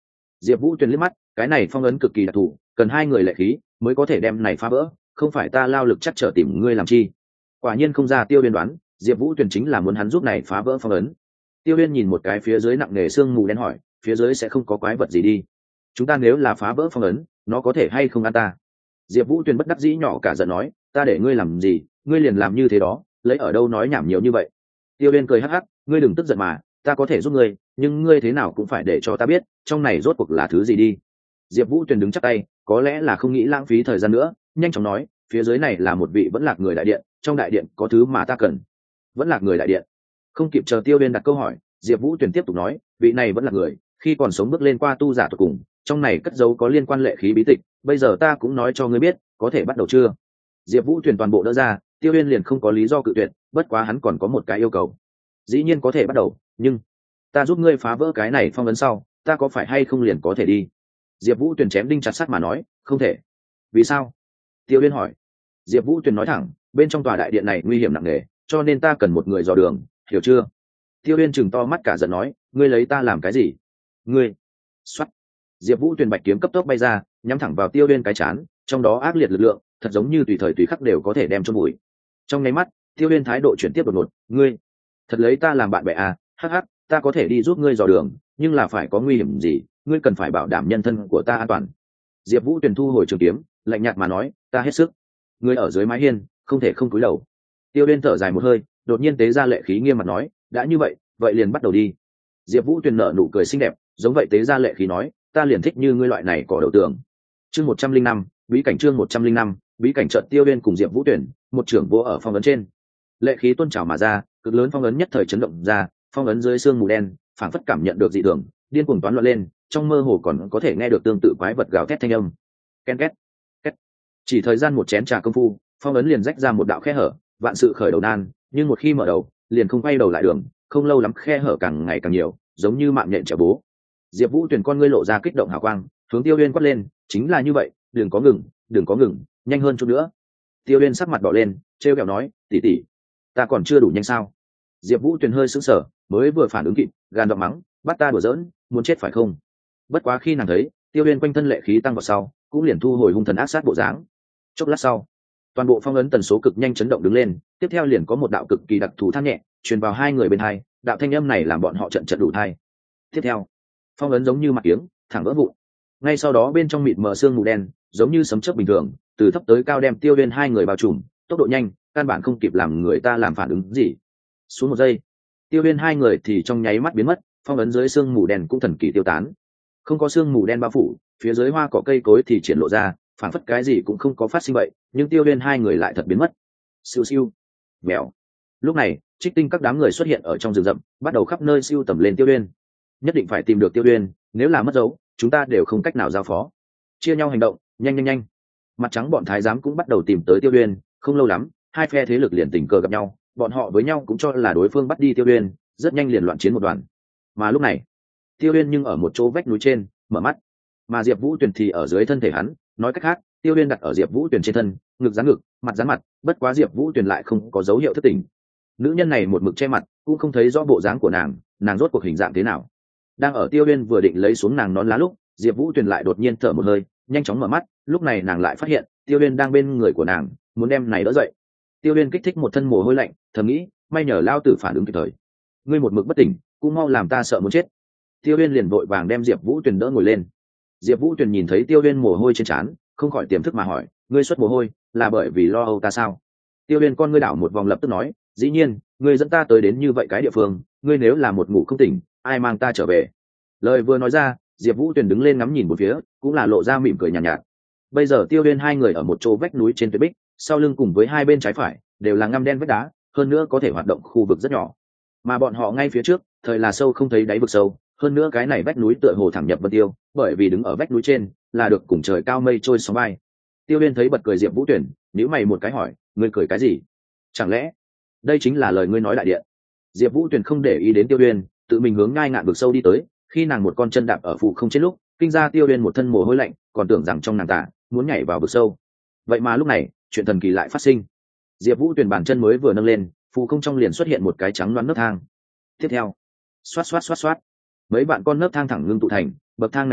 Diệp Vũ Tuyền liếc mắt, cái này phong ấn cực kỳ đặc thù, cần hai người lệ khí mới có thể đem này phá vỡ, không phải ta lao lực chắc trở tìm ngươi làm chi. Quả nhiên không ra Tiêu Uyên đoán, Diệp Vũ Tuyền chính là muốn hắn giúp này phá vỡ phong ấn. Tiêu Uyên nhìn một cái phía dưới nặng nề sương mù đen hỏi, phía dưới sẽ không có quái vật gì đi? Chúng ta nếu là phá vỡ phong ấn, nó có thể hay không ăn ta? Diệp Vũ Tuyền bất đắc dĩ nhỏ cả giận nói, ta để ngươi làm gì, ngươi liền làm như thế đó, lấy ở đâu nói nhảm nhiều như vậy. Tiêu Uyên cười hắc hắc, ngươi đừng tức giận mà, ta có thể giúp ngươi, nhưng ngươi thế nào cũng phải để cho ta biết, trong này rốt cuộc là thứ gì đi. Diệp Vũ Tuyền đứng chắp tay, có lẽ là không nghĩ lãng phí thời gian nữa, nhanh chóng nói, phía dưới này là một vị vẫn lạc người đại điện, trong đại điện có thứ mà ta cần. Vẫn lạc người đại điện? Không kịp chờ Tiêu Uyên đặt câu hỏi, Diệp Vũ Tuyền tiếp tục nói, vị này vẫn là người, khi còn sống bước lên qua tu giả tuyệt cùng, trong này cất giấu có liên quan lệ khí bí tịch, bây giờ ta cũng nói cho ngươi biết, có thể bắt đầu chưa? Diệp Vũ Tuyền toàn bộ đỡ ra, Tiêu Uyên liền không có lý do cự tuyệt, bất quá hắn còn có một cái yêu cầu. Dĩ nhiên có thể bắt đầu, nhưng ta giúp ngươi phá vỡ cái này phong ấn sau, ta có phải hay không liền có thể đi? Diệp Vũ Tuyền chém đinh chặt sắt mà nói, không thể. Vì sao? Tiêu Uyên hỏi. Diệp Vũ Tuyền nói thẳng, bên trong tòa đại điện này nguy hiểm nặng nề, cho nên ta cần một người dò đường, hiểu chưa? Tiêu Uyên chừng to mắt cả giận nói, ngươi lấy ta làm cái gì? Ngươi? Soát. Diệp Vũ Tuyền bạch kiếm cấp tốc bay ra, nhắm thẳng vào Tiêu Uyên cái chán, trong đó ác liệt lực lượng, thật giống như tùy thời tùy khắc đều có thể đem chôn vùi. Trong nháy mắt, Tiêu Uyên thái độ chuyển tiếp đột ngột, ngươi thật lấy ta làm bạn bè à? Hắc hắc, ta có thể đi giúp ngươi dò đường, nhưng là phải có nguy hiểm gì, ngươi cần phải bảo đảm nhân thân của ta an toàn. Diệp Vũ Tuyền thu hồi trường kiếm, lạnh nhạt mà nói, ta hết sức. Ngươi ở dưới mái hiên, không thể không cúi đầu. Tiêu Uyên thở dài một hơi, đột nhiên tế ra lệ khí nghiêm mặt nói, đã như vậy, vậy liền bắt đầu đi. Diệp Vũ Tuyền nở nụ cười xinh đẹp, giống vậy tế ra lệ khí nói, ta liền thích như ngươi loại này cỏ đầu tường. Chương một trăm linh năm, bí cảnh chương một trăm linh năm, bí cảnh trận Tiêu Uyên cùng Diệp Vũ Tuyền, một trưởng vô ở phong ấn trên. Lệ khí tuôn trào mà ra, cực lớn phong ấn nhất thời chấn động ra, phong ấn dưới sương mù đen, phảng phất cảm nhận được dị thường, điên cuồng toán loạn lên, trong mơ hồ còn có thể nghe được tương tự quái vật gào thét thanh âm. Ken két, két. Chỉ thời gian một chén trà công phu, phong ấn liền rách ra một đạo khe hở, vạn sự khởi đầu nan, nhưng một khi mở đầu, liền không quay đầu lại đường, không lâu lắm khe hở càng ngày càng nhiều, giống như mạng nhện chở bố. Diệp Vũ Tuyền con ngươi lộ ra kích động hào quang, hướng Tiêu Uyên quát lên, chính là như vậy, đừng có ngừng, đừng có ngừng, nhanh hơn chút nữa. Tiêu Uyên sắc mặt đỏ lên, trêu ghẹo nói, tỷ tỷ, ta còn chưa đủ nhanh sao? Diệp Vũ Tuyền hơi sững sờ, mới vừa phản ứng kịp, gan giọng mắng, bắt ta đùa giỡn, muốn chết phải không? Bất quá khi nàng thấy Tiêu Uyên quanh thân lệ khí tăng vào sau, cũng liền thu hồi hung thần ác sát bộ dáng. Chốc lát sau, toàn bộ phong ấn tần số cực nhanh chấn động đứng lên, tiếp theo liền có một đạo cực kỳ đặc thù than nhẹ truyền vào hai người bên hai, đạo thanh âm này làm bọn họ trận trận đủ thai. Tiếp theo, phong ấn giống như mặt kiếng, thẳng vỡ vụn. Ngay sau đó bên trong mịt mờ sương mù đen, giống như sấm chớp bình thường, từ thấp tới cao đem Tiêu Uyên hai người bao trùm, tốc độ nhanh, căn bản không kịp làm người ta làm phản ứng gì. Xuống một giây, Tiêu Uyên hai người thì trong nháy mắt biến mất, phong ấn dưới sương mù đen cũng thần kỳ tiêu tán. Không có sương mù đen bao phủ, phía dưới hoa cỏ cây cối thì triển lộ ra, phản phất cái gì cũng không có phát sinh vậy, nhưng Tiêu Uyên hai người lại thật biến mất. Siêu siêu, mèo. Lúc này, Trích Tinh các đám người xuất hiện ở trong rừng rậm, bắt đầu khắp nơi siêu tầm lên Tiêu Uyên. Nhất định phải tìm được Tiêu Uyên, nếu là mất dấu, chúng ta đều không cách nào giao phó. Chia nhau hành động, nhanh nhanh nhanh. Mặt trắng bọn thái giám cũng bắt đầu tìm tới Tiêu Uyên, không lâu lắm, hai phe thế lực liền tình cờ gặp nhau, bọn họ với nhau cũng cho là đối phương bắt đi Tiêu Uyên, rất nhanh liền loạn chiến một đoàn. Mà lúc này, Tiêu Uyên nhưng ở một chỗ vách núi trên, mở mắt, mà Diệp Vũ Tuyền thì ở dưới thân thể hắn, nói cách khác, Tiêu Uyên đặt ở Diệp Vũ Tuyền trên thân, ngực dán ngực, mặt dán mặt, bất quá Diệp Vũ Tuyền lại không có dấu hiệu thức tỉnh. Nữ nhân này một mực che mặt, cũng không thấy rõ bộ dáng của nàng, nàng rốt cuộc hình dạng thế nào. Đang ở Tiêu Uyên vừa định lấy xuống nàng nón lá lúc, Diệp Vũ Tuyền lại đột nhiên thở một hơi, nhanh chóng mở mắt, lúc này nàng lại phát hiện, Tiêu Uyên đang bên người của nàng, muốn đem này đỡ dậy. Tiêu Uyên kích thích một thân mồ hôi lạnh, thầm nghĩ, may nhờ lao tử phản ứng kịp thời. Ngươi một mực bất tỉnh, cũng mau làm ta sợ muốn chết. Tiêu Uyên liền vội vàng đem Diệp Vũ Tuyền đỡ ngồi lên. Diệp Vũ Tuyền nhìn thấy Tiêu Uyên mồ hôi trên trán, không khỏi tiềm thức mà hỏi, ngươi xuất mồ hôi, là bởi vì lo âu ta sao? Tiêu Uyên con ngươi đảo một vòng lập tức nói, dĩ nhiên, ngươi dẫn ta tới đến như vậy cái địa phương, ngươi nếu là một ngủ không tỉnh, ai mang ta trở về? Lời vừa nói ra, Diệp Vũ Tuyền đứng lên ngắm nhìn một phía, cũng là lộ ra mỉm cười nhàn nhạt, nhạt. Bây giờ Tiêu Uyên hai người ở một chỗ vách núi trên tuyết bích, sau lưng cùng với hai bên trái phải đều là ngăm đen vách đá, hơn nữa có thể hoạt động khu vực rất nhỏ. Mà bọn họ ngay phía trước, thời là sâu không thấy đáy vực sâu, hơn nữa cái này vách núi tựa hồ thẳng nhập vân tiêu, bởi vì đứng ở vách núi trên, là được cùng trời cao mây trôi sóng bay. Tiêu Uyên thấy bật cười Diệp Vũ Tuyền, nhíu mày một cái hỏi, ngươi cười cái gì? Chẳng lẽ đây chính là lời ngươi nói đại điện? Diệp Vũ Tuyền không để ý đến Tiêu Uyên, tự mình hướng ngai ngạn vực sâu đi tới, khi nàng một con chân đạp ở phụ không trên lúc, kinh ra Tiêu Uyên một thân mồ hôi lạnh, còn tưởng rằng trong nàng ta muốn nhảy vào vực sâu. Vậy mà lúc này, chuyện thần kỳ lại phát sinh. Diệp Vũ Tuyền bàn chân mới vừa nâng lên, phụ không trong liền xuất hiện một cái trắng loáng nấc thang. Tiếp theo, xoát xoát xoát xoát, mấy bạn con nấc thang thẳng ngưng tụ thành, bậc thang này cuối,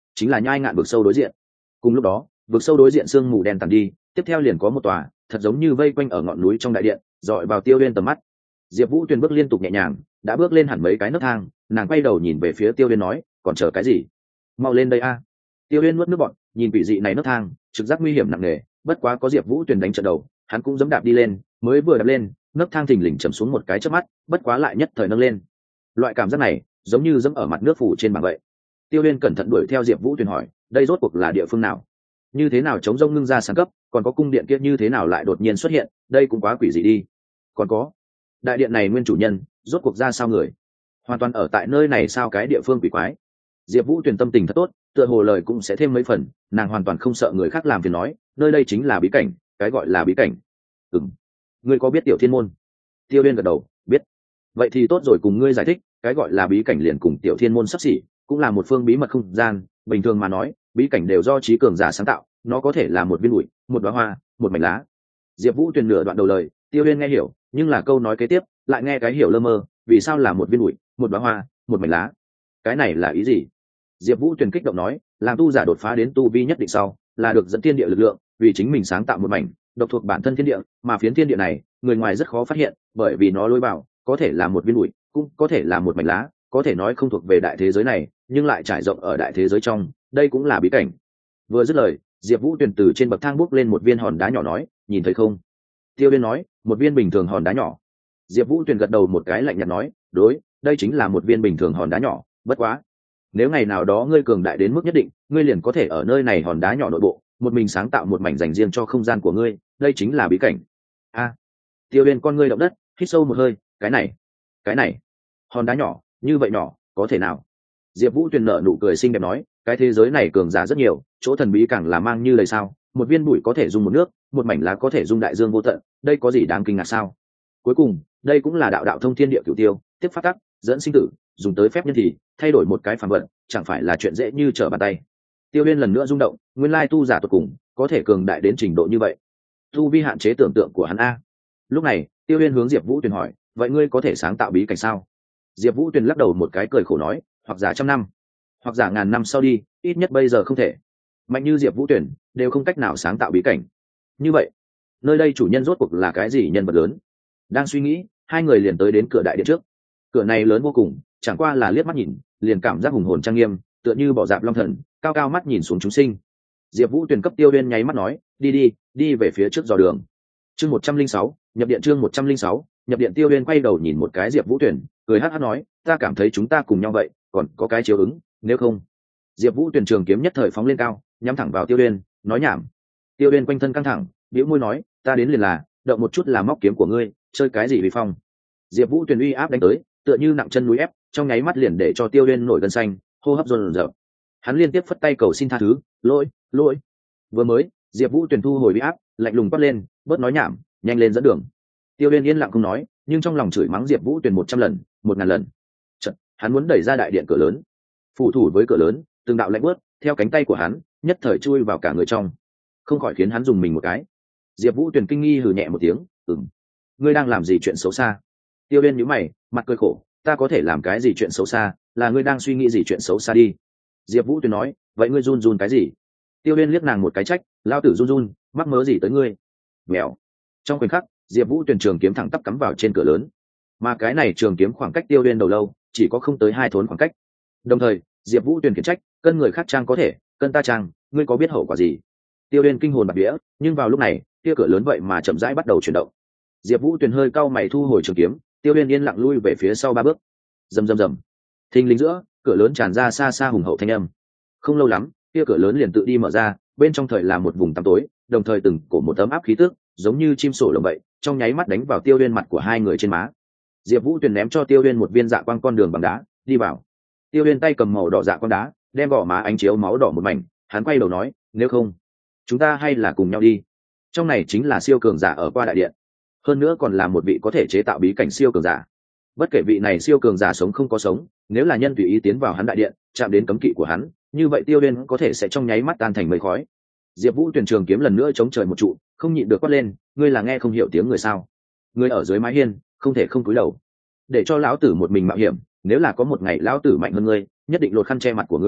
chính là nhai ngạn vực sâu đối diện. Cùng lúc đó vực sâu đối diện sương mù đen tàn đi, tiếp theo liền có một tòa thật giống như vây quanh ở ngọn núi trong đại điện dọi vào Tiêu Uyên tầm mắt. Diệp Vũ Tuyền bước liên tục nhẹ nhàng đã bước lên hẳn mấy cái nấc thang, nàng quay đầu nhìn về phía Tiêu Uyên nói, còn chờ cái gì, mau lên đây a. Tiêu Uyên nuốt nước bọt, nhìn vị dị này nấc thang trực giác nguy hiểm nặng nề, bất quá có Diệp Vũ Tuyền đánh trận đầu, hắn cũng giẫm đạp đi lên, mới vừa đạp lên nấc thang thình lình chầm xuống một cái chớp mắt, bất quá lại nhất thời nâng lên. Loại cảm giác này giống như giẫm ở mặt nước phủ trên bảng vậy. Tiêu Uyên cẩn thận đuổi theo Diệp Vũ Tuyền hỏi, đây rốt cuộc là địa phương nào, như thế nào chống rông ngưng ra sáng cấp, còn có cung điện kia như thế nào lại đột nhiên xuất hiện, đây cũng quá quỷ dị đi. Còn có đại điện này nguyên chủ nhân rốt cuộc ra sao người, hoàn toàn ở tại nơi này sao, cái địa phương quỷ quái. Diệp Vũ Tuyền tâm tình thật tốt, tựa hồ lời cũng sẽ thêm mấy phần, nàng hoàn toàn không sợ người khác làm phiền nói, nơi đây chính là bí cảnh. Cái gọi là bí cảnh? Ừm. Ngươi có biết Tiểu Thiên môn? Tiêu Uyên gật đầu, biết. Vậy thì tốt rồi, cùng ngươi giải thích, cái gọi là bí cảnh liền cùng Tiểu Thiên môn sắp xỉ, cũng là một phương bí mật không gian, bình thường mà nói, bí cảnh đều do trí cường giả sáng tạo, nó có thể là một viên bụi, một đóa hoa, một mảnh lá. Diệp Vũ Tuyền nửa đoạn đầu lời, Tiêu Uyên nghe hiểu, nhưng là câu nói kế tiếp lại nghe cái hiểu lơ mơ, vì sao là một viên bụi, một đóa hoa, một mảnh lá? Cái này là ý gì? Diệp Vũ Tuyền kích động nói, làm tu giả đột phá đến tu vi nhất định sau, là được dẫn thiên địa lực lượng, vì chính mình sáng tạo một mảnh độc thuộc bản thân thiên địa, mà phiến thiên địa này, người ngoài rất khó phát hiện, bởi vì nó lối vào có thể là một viên bụi, cũng có thể là một mảnh lá, có thể nói không thuộc về đại thế giới này, nhưng lại trải rộng ở đại thế giới trong, đây cũng là bí cảnh. Vừa dứt lời, Diệp Vũ Tuyền từ trên bậc thang bước lên một viên hòn đá nhỏ nói, nhìn thấy không? Tiêu Uyên nói, một viên bình thường hòn đá nhỏ. Diệp Vũ Tuyền gật đầu một cái lạnh nhạt nói, đối, đây chính là một viên bình thường hòn đá nhỏ, bất quá, nếu ngày nào đó ngươi cường đại đến mức nhất định, ngươi liền có thể ở nơi này hòn đá nhỏ nội bộ, một mình sáng tạo một mảnh dành riêng cho không gian của ngươi, đây chính là bí cảnh. A. À, Tiêu Uyên con ngươi động đất, hít sâu một hơi, cái này, cái này, hòn đá nhỏ, như vậy nhỏ, có thể nào? Diệp Vũ Tuyền nở nụ cười xinh đẹp nói, cái thế giới này cường giả rất nhiều, chỗ thần bí càng là mang như lời sao, một viên bụi có thể dung một nước, một mảnh lá có thể dung đại dương vô tận, đây có gì đáng kinh ngạc sao? Cuối cùng, đây cũng là đạo đạo thông thiên địa cửu tiêu, tiếp phát tắc, dẫn sinh tử, dùng tới phép nhân thì thay đổi một cái phàm vật, chẳng phải là chuyện dễ như trở bàn tay. Tiêu Uyên lần nữa rung động, nguyên lai tu giả tuyệt cùng có thể cường đại đến trình độ như vậy, tu vi hạn chế tưởng tượng của hắn a. Lúc này, Tiêu Uyên hướng Diệp Vũ Tuyền hỏi, vậy ngươi có thể sáng tạo bí cảnh sao? Diệp Vũ Tuyền lắc đầu một cái cười khổ nói, hoặc giả trăm năm, hoặc giả ngàn năm sau đi, ít nhất bây giờ không thể. Mạnh như Diệp Vũ Tuyền đều không cách nào sáng tạo bí cảnh. Như vậy, nơi đây chủ nhân rốt cuộc là cái gì nhân vật lớn? Đang suy nghĩ, hai người liền tới đến cửa đại điện trước. Cửa này lớn vô cùng, chẳng qua là liếc mắt nhìn, liền cảm giác hùng hồn trang nghiêm, tựa như bỏ dạp long thần, cao cao mắt nhìn xuống chúng sinh. Diệp Vũ Tuyền cấp Tiêu Uyên nháy mắt nói, đi đi, đi về phía trước dò đường. Chương một trăm linh sáu, nhập điện. Chương một trăm linh sáu, nhập điện. Tiêu Uyên quay đầu nhìn một cái Diệp Vũ Tuyền, cười hắc hắc nói, ta cảm thấy chúng ta cùng nhau vậy, còn có cái chiếu ứng, nếu không. Diệp Vũ Tuyền trường kiếm nhất thời phóng lên cao, nhắm thẳng vào Tiêu Uyên, nói nhảm. Tiêu Uyên quanh thân căng thẳng, bĩu môi nói, ta đến liền là, động một chút là móc kiếm của ngươi, chơi cái gì vì phong. Diệp Vũ Tuyền uy áp đánh tới, tựa như nặng chân núi ép, trong nháy mắt liền để cho Tiêu Uyên nổi gân xanh, hô hấp dồn dập. Hắn liên tiếp phất tay cầu xin tha thứ, lỗi, lỗi. Vừa mới, Diệp Vũ Tuyền thu hồi uy áp, lạnh lùng quát lên, bớt nói nhảm, nhanh lên dẫn đường. Tiêu Uyên yên lặng không nói, nhưng trong lòng chửi mắng Diệp Vũ Tuyền một trăm lần, một ngàn lần. Chợt, hắn muốn đẩy ra đại điện cửa lớn. Phủ thủ với cửa lớn, từng đạo lạnh bước theo cánh tay của hắn, nhất thời chui vào cả người trong, không khỏi khiến hắn dùng mình một cái. Diệp Vũ Tuyền kinh nghi hừ nhẹ một tiếng, "Ừm, ngươi đang làm gì chuyện xấu xa?" Tiêu Uyên nhíu mày, mặt cười khổ, "Ta có thể làm cái gì chuyện xấu xa, là ngươi đang suy nghĩ gì chuyện xấu xa đi." Diệp Vũ Tuyền nói, "Vậy ngươi run run cái gì?" Tiêu Uyên liếc nàng một cái trách, "Lão tử run run, mắc mớ gì tới ngươi?" Mèo. Trong khoảnh khắc, Diệp Vũ Tuyền trường kiếm thẳng tắp cắm vào trên cửa lớn. Mà cái này trường kiếm khoảng cách Tiêu Uyên đầu lâu, chỉ có không tới hai thốn khoảng cách. Đồng thời, Diệp Vũ Tuyền khiển trách, "Cân người khác trang có thể, cân ta trang, ngươi có biết hậu quả gì?" Tiêu Uyên kinh hồn bạt vía, nhưng vào lúc này, kia cửa lớn vậy mà chậm rãi bắt đầu chuyển động. Diệp Vũ Tuyền hơi cau mày thu hồi trường kiếm, Tiêu Uyên yên lặng lui về phía sau ba bước. Rầm rầm rầm. Thình lình giữa, cửa lớn tràn ra xa xa hùng hậu thanh âm. Không lâu lắm, kia cửa lớn liền tự đi mở ra, bên trong thời là một vùng tăm tối, đồng thời từng cổ một tấm áp khí tức, giống như chim sổ lồng bậy, trong nháy mắt đánh vào Tiêu Uyên mặt của hai người trên má. Diệp Vũ Tuyền ném cho Tiêu Uyên một viên dạ quang con đường bằng đá, đi vào. Tiêu Uyên tay cầm màu đỏ dạ quang đá, đem gò má ánh chiếu máu đỏ một mảnh, hắn quay đầu nói, "Nếu không, chúng ta hay là cùng nhau đi." Trong này chính là siêu cường giả ở qua đại điện, hơn nữa còn là một vị có thể chế tạo bí cảnh siêu cường giả. Bất kể vị này siêu cường giả sống không có sống, nếu là nhân tùy ý tiến vào hắn đại điện, chạm đến cấm kỵ của hắn, như vậy Tiêu Uyên có thể sẽ trong nháy mắt tan thành mây khói. Diệp Vũ Tuyền trường kiếm lần nữa chống trời một trụ, không nhịn được quát lên, "Ngươi là nghe không hiểu tiếng người sao? Ngươi ở dưới mái hiên, không thể không cúi đầu. Để cho lão tử một mình mạo hiểm, nếu là có một ngày lão tử mạnh hơn ngươi, nhất định lột khăn che mặt của ngươi,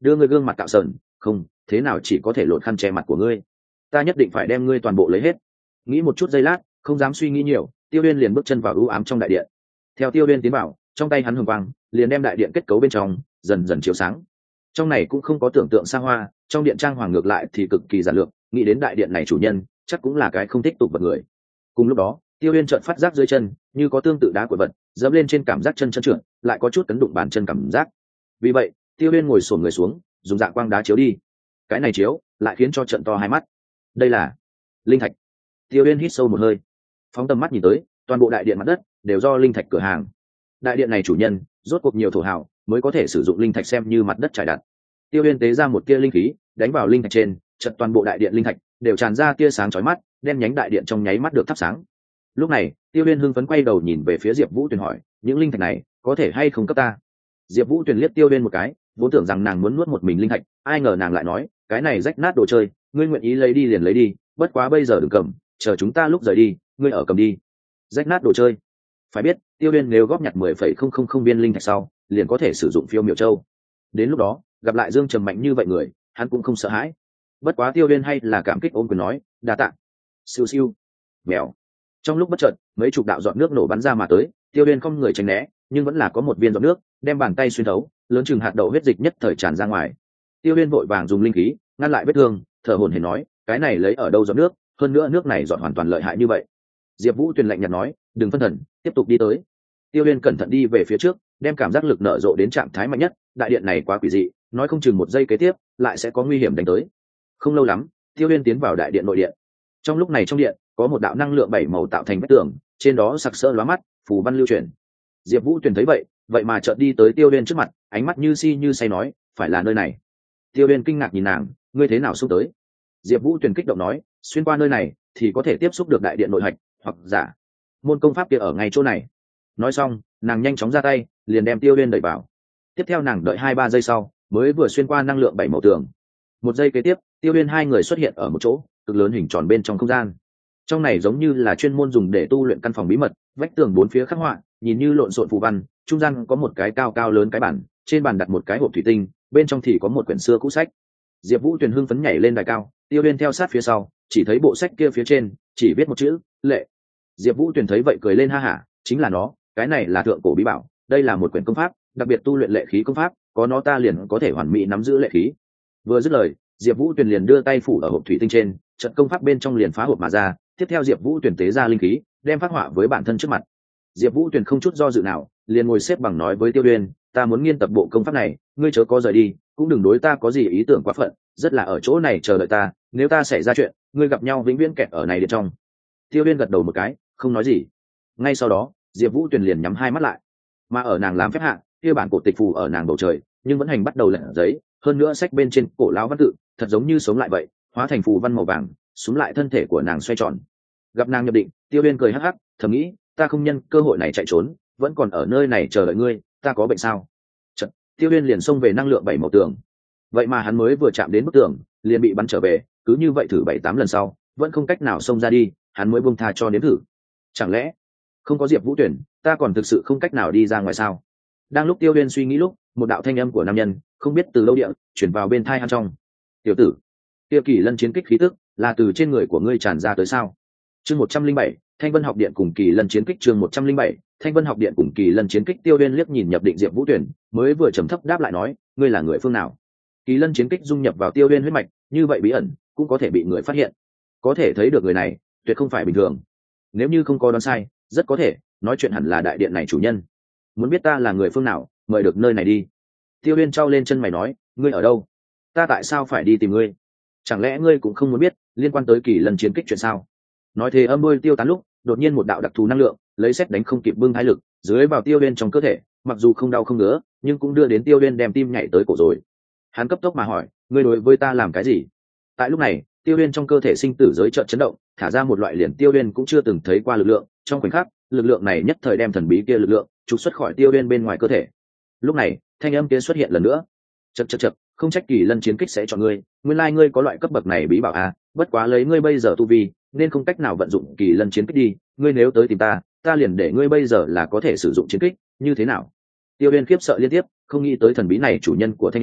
đưa ngươi gương mặt tạo sờn, không thế nào chỉ có thể lột khăn che mặt của ngươi, ta nhất định phải đem ngươi toàn bộ lấy hết. Nghĩ một chút giây lát, không dám suy nghĩ nhiều, Tiêu Uyên liền bước chân vào u ám trong đại điện. Theo Tiêu Uyên tiến vào, trong tay hắn hồng quang liền đem đại điện kết cấu bên trong dần dần chiếu sáng. Trong này cũng không có tưởng tượng xa hoa, trong điện trang hoàng ngược lại thì cực kỳ giản lược, nghĩ đến đại điện này chủ nhân chắc cũng là cái không thích tục vật người. Cùng lúc đó, Tiêu Uyên chợt phát giác dưới chân như có tương tự đá của vật dẫm lên trên, cảm giác chân chân trượt, lại có chút cấn đụng bàn chân cảm giác. Vì vậy, Tiêu Uyên ngồi xổm người xuống, dùng dạ quang đá chiếu đi. Cái này chiếu lại khiến cho trận to hai mắt. Đây là linh thạch. Tiêu Uyên hít sâu một hơi, phóng tầm mắt nhìn tới, toàn bộ đại điện mặt đất đều do linh thạch cửa hàng. Đại điện này chủ nhân rốt cuộc nhiều thổ hào mới có thể sử dụng linh thạch xem như mặt đất trải đặt. Tiêu Uyên tế ra một tia linh khí đánh vào linh thạch trên, chợt toàn bộ đại điện linh thạch đều tràn ra tia sáng chói mắt, đen nhánh đại điện trong nháy mắt được thắp sáng. Lúc này, Tiêu Uyên hưng phấn quay đầu nhìn về phía Diệp Vũ Tuyền hỏi, những linh thạch này có thể hay không cấp ta? Diệp Vũ Tuyền liếc Tiêu Uyên một cái, vốn tưởng rằng nàng muốn nuốt một mình linh thạch, ai ngờ nàng lại nói, cái này rách nát đồ chơi, ngươi nguyện ý lấy đi liền lấy đi, bất quá bây giờ đừng cầm, chờ chúng ta lúc rời đi, ngươi ở cầm đi. Rách nát đồ chơi. Phải biết, Tiêu Uyên nếu góp nhặt mười phẩy không không không viên linh thạch sau, liền có thể sử dụng phiêu miểu châu. Đến lúc đó, gặp lại Dương Trầm mạnh như vậy người, hắn cũng không sợ hãi. Bất quá Tiêu Uyên hay là cảm kích ôm quyền nói, đa tạ. Siêu siêu. Mèo. Trong lúc bất chợt, mấy chục đạo giọt nước nổ bắn ra mà tới, Tiêu Uyên không người tránh né, nhưng vẫn là có một viên giọt nước đem bàn tay xuyên thấu, lớn chừng hạt đậu huyết dịch nhất thời tràn ra ngoài. Tiêu Uyên vội vàng dùng linh khí ngăn lại vết thương, thở hổn hển nói, cái này lấy ở đâu giọt nước, hơn nữa nước này giọt hoàn toàn lợi hại như vậy. Diệp Vũ Tuyền lạnh nhạt nói, đừng phân thần, tiếp tục đi tới. Tiêu Uyên cẩn thận đi về phía trước, đem cảm giác lực nở rộ đến trạng thái mạnh nhất, đại điện này quá quỷ dị, nói không chừng một giây kế tiếp lại sẽ có nguy hiểm đánh tới. Không lâu lắm, Tiêu Uyên tiến vào đại điện nội điện. Trong lúc này trong điện có một đạo năng lượng bảy màu tạo thành vách tường, trên đó sặc sỡ lóa mắt, phù văn lưu chuyển. Diệp Vũ Tuyền thấy vậy, vậy mà chợt đi tới Tiêu Uyên trước mặt, ánh mắt như si như say nói, phải là nơi này. Tiêu Uyên kinh ngạc nhìn nàng, ngươi thế nào xúc tới? Diệp Vũ Tuyền kích động nói, xuyên qua nơi này thì có thể tiếp xúc được đại điện nội hạch, hoặc giả môn công pháp kia ở ngay chỗ này. Nói xong, nàng nhanh chóng ra tay, liền đem Tiêu Uyên đẩy vào. Tiếp theo nàng đợi hai ba giây sau, mới vừa xuyên qua năng lượng bảy màu tường. Một giây kế tiếp, Tiêu Uyên hai người xuất hiện ở một chỗ cực lớn hình tròn bên trong không gian. Trong này giống như là chuyên môn dùng để tu luyện căn phòng bí mật, vách tường bốn phía khắc họa, nhìn như lộn xộn phù văn, trung gian có một cái cao cao lớn cái bản, trên bàn đặt một cái hộp thủy tinh, bên trong thì có một quyển xưa cũ sách. Diệp Vũ Tuyền hưng phấn nhảy lên đài cao, Tiêu Uyên theo sát phía sau, chỉ thấy bộ sách kia phía trên chỉ viết một chữ, lệ. Diệp Vũ Tuyền thấy vậy cười lên ha hả, chính là nó, cái này là thượng cổ bí bảo, đây là một quyển công pháp, đặc biệt tu luyện lệ khí công pháp, có nó ta liền có thể hoàn mỹ nắm giữ lệ khí. Vừa dứt lời, Diệp Vũ Tuyền liền đưa tay phủ ở hộp thủy tinh trên, trận công pháp bên trong liền phá hộp mà ra, tiếp theo Diệp Vũ Tuyền tế ra linh khí, đem phát họa với bản thân trước mặt. Diệp Vũ Tuyền không chút do dự nào, liền ngồi xếp bằng nói với Tiêu Uyên, ta muốn nghiên tập bộ công pháp này, ngươi chớ có rời đi, cũng đừng đối ta có gì ý tưởng quá phận, rất là ở chỗ này chờ đợi ta, nếu ta xảy ra chuyện, ngươi gặp nhau vĩnh viễn kẹt ở này điện trong. Tiêu Uyên gật đầu một cái, không nói gì. Ngay sau đó, Diệp Vũ Tuyền liền nhắm hai mắt lại. Mà ở nàng làm phép hạ, kia bản cổ tịch phù ở nàng bầu trời, nhưng vẫn hành bắt đầu lật giấy, hơn nữa sách bên trên cổ lão văn tự, thật giống như sống lại vậy, hóa thành phù văn màu vàng, xuống lại thân thể của nàng xoay tròn. Gặp nàng nhập định, Tiêu Uyên cười hắc hắc, thầm nghĩ, ta không nhân cơ hội này chạy trốn, vẫn còn ở nơi này chờ đợi ngươi, ta có bệnh sao? Chợt, Tiêu Uyên liền xông về năng lượng bảy màu tường. Vậy mà hắn mới vừa chạm đến bức tường, liền bị bắn trở về, cứ như vậy thử bảy tám lần sau, vẫn không cách nào xông ra đi, hắn mới buông tha cho nếm thử. Chẳng lẽ không có Diệp Vũ Tuyền, ta còn thực sự không cách nào đi ra ngoài sao? Đang lúc Tiêu Uyên suy nghĩ lúc, một đạo thanh âm của nam nhân, không biết từ lâu địa, chuyển vào bên tai hắn trong. "Tiểu tử, kia Kỳ Lân chiến kích khí tức, là từ trên người của ngươi tràn ra tới sao?" Chương một trăm linh bảy, Thanh Vân học điện cùng Kỳ Lân chiến kích chương một trăm linh bảy, Thanh Vân học điện cùng Kỳ Lân chiến kích. Tiêu Uyên liếc nhìn nhập định Diệp Vũ Tuyền, mới vừa trầm thấp đáp lại nói, ngươi là người phương nào? Kỳ Lân chiến kích dung nhập vào Tiêu Uyên huyết mạch, như vậy bí ẩn cũng có thể bị người phát hiện. Có thể thấy được người này, tuyệt không phải bình thường. Nếu như không có đoán sai, rất có thể nói chuyện hẳn là đại điện này chủ nhân. Muốn biết ta là người phương nào, mời được nơi này đi. Tiêu Uyên trao lên chân mày nói, ngươi ở đâu? Ta tại sao phải đi tìm ngươi? Chẳng lẽ ngươi cũng không muốn biết liên quan tới Kỳ Lân chiến kích chuyện sao? Nói thế âm đôi tiêu tán lúc, đột nhiên một đạo đặc thù năng lượng lấy xét đánh không kịp bưng thái lực dưới vào Tiêu Uyên trong cơ thể, mặc dù không đau không ngứa, nhưng cũng đưa đến Tiêu Uyên đem tim nhảy tới cổ rồi. Hắn cấp tốc mà hỏi, ngươi đối với ta làm cái gì? Tại lúc này, Tiêu Uyên trong cơ thể sinh tử giới chợt chấn động, thả ra một loại liền Tiêu Uyên cũng chưa từng thấy qua lực lượng, trong khoảnh khắc, lực lượng này nhất thời đem thần bí kia lực lượng trục xuất khỏi Tiêu Uyên bên ngoài cơ thể. Lúc này, thanh âm kia xuất hiện lần nữa. Chậc chậc chậc, không trách Kỳ Lân chiến kích sẽ chọn ngươi, nguyên lai ngươi có loại cấp bậc này bí bảo à, bất quá lấy ngươi bây giờ tu vi, nên không cách nào vận dụng Kỳ Lân chiến kích đi, ngươi nếu tới tìm ta, ta liền để ngươi bây giờ là có thể sử dụng chiến kích, như thế nào? Tiêu Uyên khiếp sợ liên tiếp, không nghĩ tới thần bí này chủ nhân của thanh âm,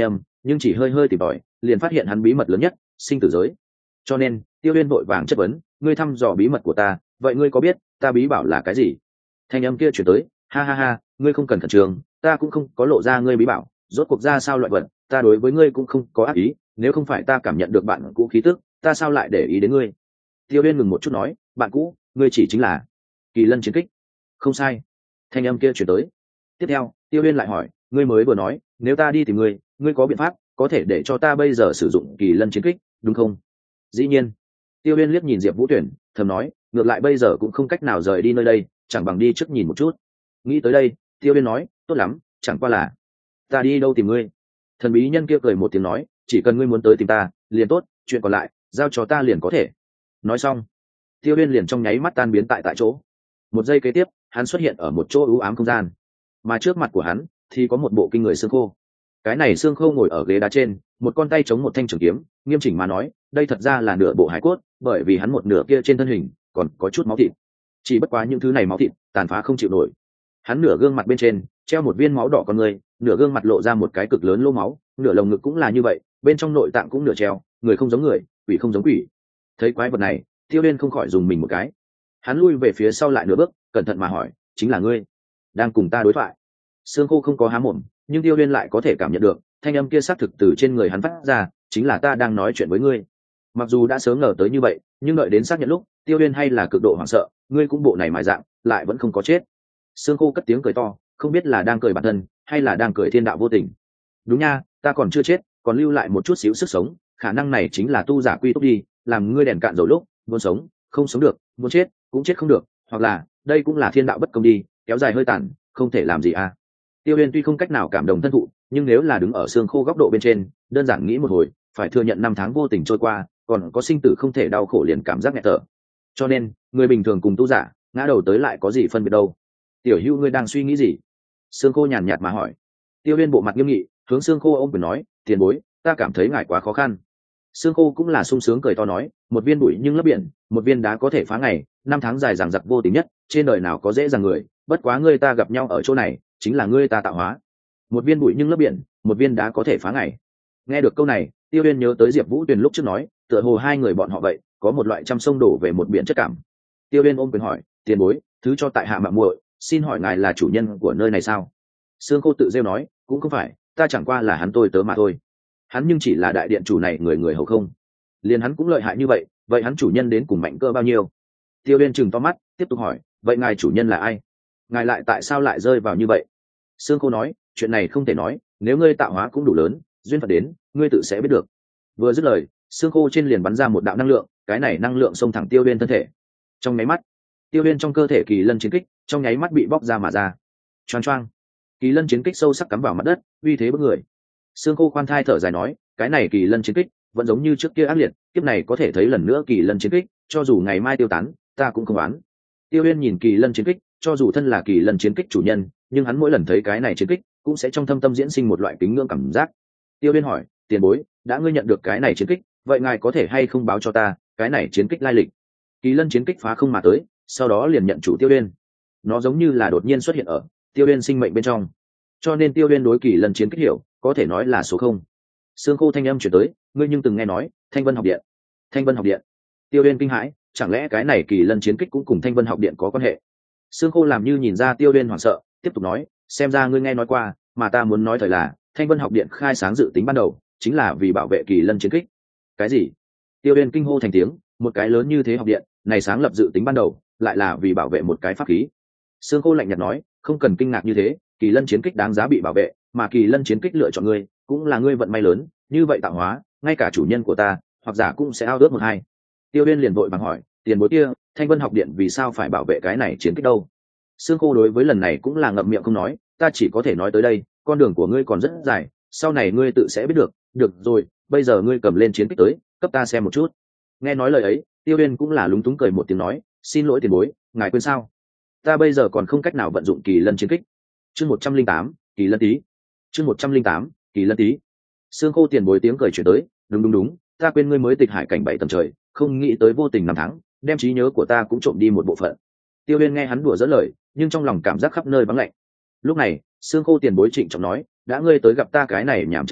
nhưng chỉ hơi hơi tìm tòi liền phát hiện hắn bí mật lớn nhất, sinh tử giới. Cho nên Tiêu Uyên vội vàng chất vấn, ngươi thăm dò bí mật của ta, vậy ngươi có biết ta bí bảo là cái gì? Thanh âm kia chuyển tới, ha ha ha, ngươi không cần khẩn trương, ta cũng không có lộ ra ngươi bí bảo, rốt cuộc ra sao loại vật, ta đối với ngươi cũng không có ác ý, nếu không phải ta cảm nhận được bạn cũ khí tức, ta sao lại để ý đến ngươi? Tiêu Uyên ngừng một chút nói, bạn cũ, ngươi chỉ chính là Kỳ Lân chiến kích. Không sai. Thanh âm kia chuyển tới. Tiếp theo, Tiêu Uyên lại hỏi, ngươi mới vừa nói, nếu ta đi tìm ngươi, ngươi có biện pháp có thể để cho ta bây giờ sử dụng Kỳ Lân chiến kích, đúng không? Dĩ nhiên. Tiêu Uyên liếc nhìn Diệp Vũ Tuyển, thầm nói, ngược lại bây giờ cũng không cách nào rời đi nơi đây, chẳng bằng đi trước nhìn một chút. Nghĩ tới đây, Tiêu Uyên nói, tốt lắm, chẳng qua là ta đi đâu tìm ngươi? Thần bí nhân kia cười một tiếng nói, chỉ cần ngươi muốn tới tìm ta, liền tốt, chuyện còn lại giao cho ta liền có thể. Nói xong, Tiêu Uyên liền trong nháy mắt tan biến tại tại chỗ. Một giây kế tiếp, hắn xuất hiện ở một chỗ u ám không gian, mà trước mặt của hắn thì có một bộ kinh người xương khô. Cái này xương khô ngồi ở ghế đá trên, một con tay chống một thanh trường kiếm, nghiêm chỉnh mà nói, đây thật ra là nửa bộ hải cốt, bởi vì hắn một nửa kia trên thân hình còn có chút máu thịt. Chỉ bất quá những thứ này máu thịt tàn phá không chịu nổi. Hắn nửa gương mặt bên trên treo một viên máu đỏ con người, nửa gương mặt lộ ra một cái cực lớn lỗ máu, nửa lồng ngực cũng là như vậy, bên trong nội tạng cũng nửa treo, người không giống người, quỷ không giống quỷ. Thấy quái vật này, Tiêu Uyên không khỏi dùng mình một cái. Hắn lui về phía sau lại nửa bước, cẩn thận mà hỏi, chính là ngươi đang cùng ta đối thoại? Xương khô không có há mồm, nhưng Tiêu Uyên lại có thể cảm nhận được thanh âm kia xác thực từ trên người hắn phát ra, chính là ta đang nói chuyện với ngươi. Mặc dù đã sớm ngờ tới như vậy, nhưng đợi đến xác nhận lúc, Tiêu Uyên hay là cực độ hoảng sợ, ngươi cũng bộ này mài dạng, lại vẫn không có chết. Xương khô cất tiếng cười to, không biết là đang cười bản thân hay là đang cười thiên đạo vô tình. Đúng nha, ta còn chưa chết, còn lưu lại một chút xíu sức sống, khả năng này chính là tu giả quy túc đi, làm ngươi đèn cạn dầu lúc, muốn sống không sống được, muốn chết cũng chết không được, hoặc là đây cũng là thiên đạo bất công đi, kéo dài hơi tàn, không thể làm gì à. Tiêu Uyên tuy không cách nào cảm động thân thụ, nhưng nếu là đứng ở xương khô góc độ bên trên, đơn giản nghĩ một hồi, phải thừa nhận năm tháng vô tình trôi qua, còn có sinh tử không thể đau khổ liền cảm giác nghẹt thở. Cho nên, người bình thường cùng tu giả, ngã đầu tới lại có gì phân biệt đâu. Tiểu Hữu ngươi đang suy nghĩ gì? Xương khô nhàn nhạt mà hỏi. Tiêu Uyên bộ mặt nghiêm nghị, hướng xương khô ôm quyền nói, tiền bối, ta cảm thấy ngài quá khó khăn. Xương khô cũng là sung sướng cười to nói, một viên bụi nhưng lấp biển, một viên đá có thể phá ngày, năm tháng dài dằng dặc vô tình nhất, trên đời nào có dễ dàng người, bất quá ngươi ta gặp nhau ở chỗ này, chính là ngươi ta tạo hóa. Một viên bụi nhưng lấp biển, một viên đá có thể phá ngày. Nghe được câu này, Tiêu Uyên nhớ tới Diệp Vũ Tuyền lúc trước nói, tựa hồ hai người bọn họ vậy, có một loại trăm sông đổ về một biển chất cảm. Tiêu Uyên ôm quyền hỏi, tiền bối, thứ cho tại hạ mạo muội, xin hỏi ngài là chủ nhân của nơi này sao? Sương Khô tự rêu nói, cũng không phải, ta chẳng qua là hắn tôi tớ mà thôi. Hắn nhưng chỉ là đại điện chủ này người người hầu không. Liền hắn cũng lợi hại như vậy, vậy hắn chủ nhân đến cùng mạnh cơ bao nhiêu? Tiêu Uyên trừng to mắt, tiếp tục hỏi, vậy ngài chủ nhân là ai? Ngài lại tại sao lại rơi vào như vậy? Sương Khô nói, chuyện này không thể nói, nếu ngươi tạo hóa cũng đủ lớn, duyên phận đến, ngươi tự sẽ biết được. Vừa dứt lời, Sương Khô trên liền bắn ra một đạo năng lượng, cái này năng lượng xông thẳng Tiêu Uyên thân thể. Trong nháy mắt, Tiêu Uyên trong cơ thể kỳ lân chiến kích, trong nháy mắt bị bóc ra mà ra. Choang choang, kỳ lân chiến kích sâu sắc cắm vào mặt đất, uy thế bức người. Sương Khô khoan thai thở dài nói, cái này kỳ lân chiến kích vẫn giống như trước kia ác liệt, kiếp này có thể thấy lần nữa kỳ lân chiến kích, cho dù ngày mai tiêu tán, ta cũng không oán. Tiêu Uyên nhìn kỳ lân chiến kích, cho dù thân là kỳ lân chiến kích chủ nhân, nhưng hắn mỗi lần thấy cái này chiến kích, cũng sẽ trong thâm tâm diễn sinh một loại kính ngưỡng cảm giác. Tiêu Uyên hỏi, tiền bối, đã ngươi nhận được cái này chiến kích, vậy ngài có thể hay không báo cho ta, cái này chiến kích lai lịch? Kỳ lân chiến kích phá không mà tới, sau đó liền nhận chủ Tiêu Uyên. Nó giống như là đột nhiên xuất hiện ở Tiêu Uyên sinh mệnh bên trong, cho nên Tiêu Uyên đối kỳ lân chiến kích hiểu, có thể nói là số không. Sương Khô thanh âm chuyển tới, ngươi nhưng từng nghe nói Thanh Vân học điện? Thanh Vân học điện? Tiêu Uyên kinh hãi, chẳng lẽ cái này kỳ lân chiến kích cũng cùng Thanh Vân học điện có quan hệ? Sương Khô làm như nhìn ra Tiêu Uyên hoảng sợ, tiếp tục nói, xem ra ngươi nghe nói qua, mà ta muốn nói thời là Thanh Vân học điện khai sáng dự tính ban đầu chính là vì bảo vệ kỳ lân chiến kích. Cái gì? Tiêu Uyên kinh hô thành tiếng, một cái lớn như thế học điện, này sáng lập dự tính ban đầu, lại là vì bảo vệ một cái pháp khí. Sương Khô lạnh nhạt nói, không cần kinh ngạc như thế, kỳ lân chiến kích đáng giá bị bảo vệ, mà kỳ lân chiến kích lựa chọn ngươi, cũng là ngươi vận may lớn, như vậy tạo hóa, ngay cả chủ nhân của ta, hoặc giả cũng sẽ ao ước một hai. Tiêu Uyên liền vội vàng hỏi, tiền bối kia, Thanh Vân học điện vì sao phải bảo vệ cái này chiến kích đâu? Sương Khô đối với lần này cũng là ngậm miệng không nói, ta chỉ có thể nói tới đây, con đường của ngươi còn rất dài, sau này ngươi tự sẽ biết được. Được rồi, bây giờ ngươi cầm lên chiến kích tới, cấp ta xem một chút. Nghe nói lời ấy, Tiêu Uyên cũng là lúng túng cười một tiếng nói, xin lỗi tiền bối, ngài quên sao? Ta bây giờ còn không cách nào vận dụng kỳ lân chiến kích. Chương một trăm linh tám, kỳ lân tí. Chương một trăm linh tám, kỳ lân tí. Sương Khô tiền bối tiếng cười chuyển tới, đúng đúng đúng, ta quên ngươi mới tịch hải cảnh bảy tầng trời, không nghĩ tới vô tình năm tháng, đem trí nhớ của ta cũng trộm đi một bộ phận. Tiêu Uyên nghe hắn đùa dẫn lời, nhưng trong lòng cảm giác khắp nơi vắng lạnh. Lúc này, Sương Khô tiền bối trịnh trọng nói, đã ngươi tới gặp ta cái này nhảm chán người,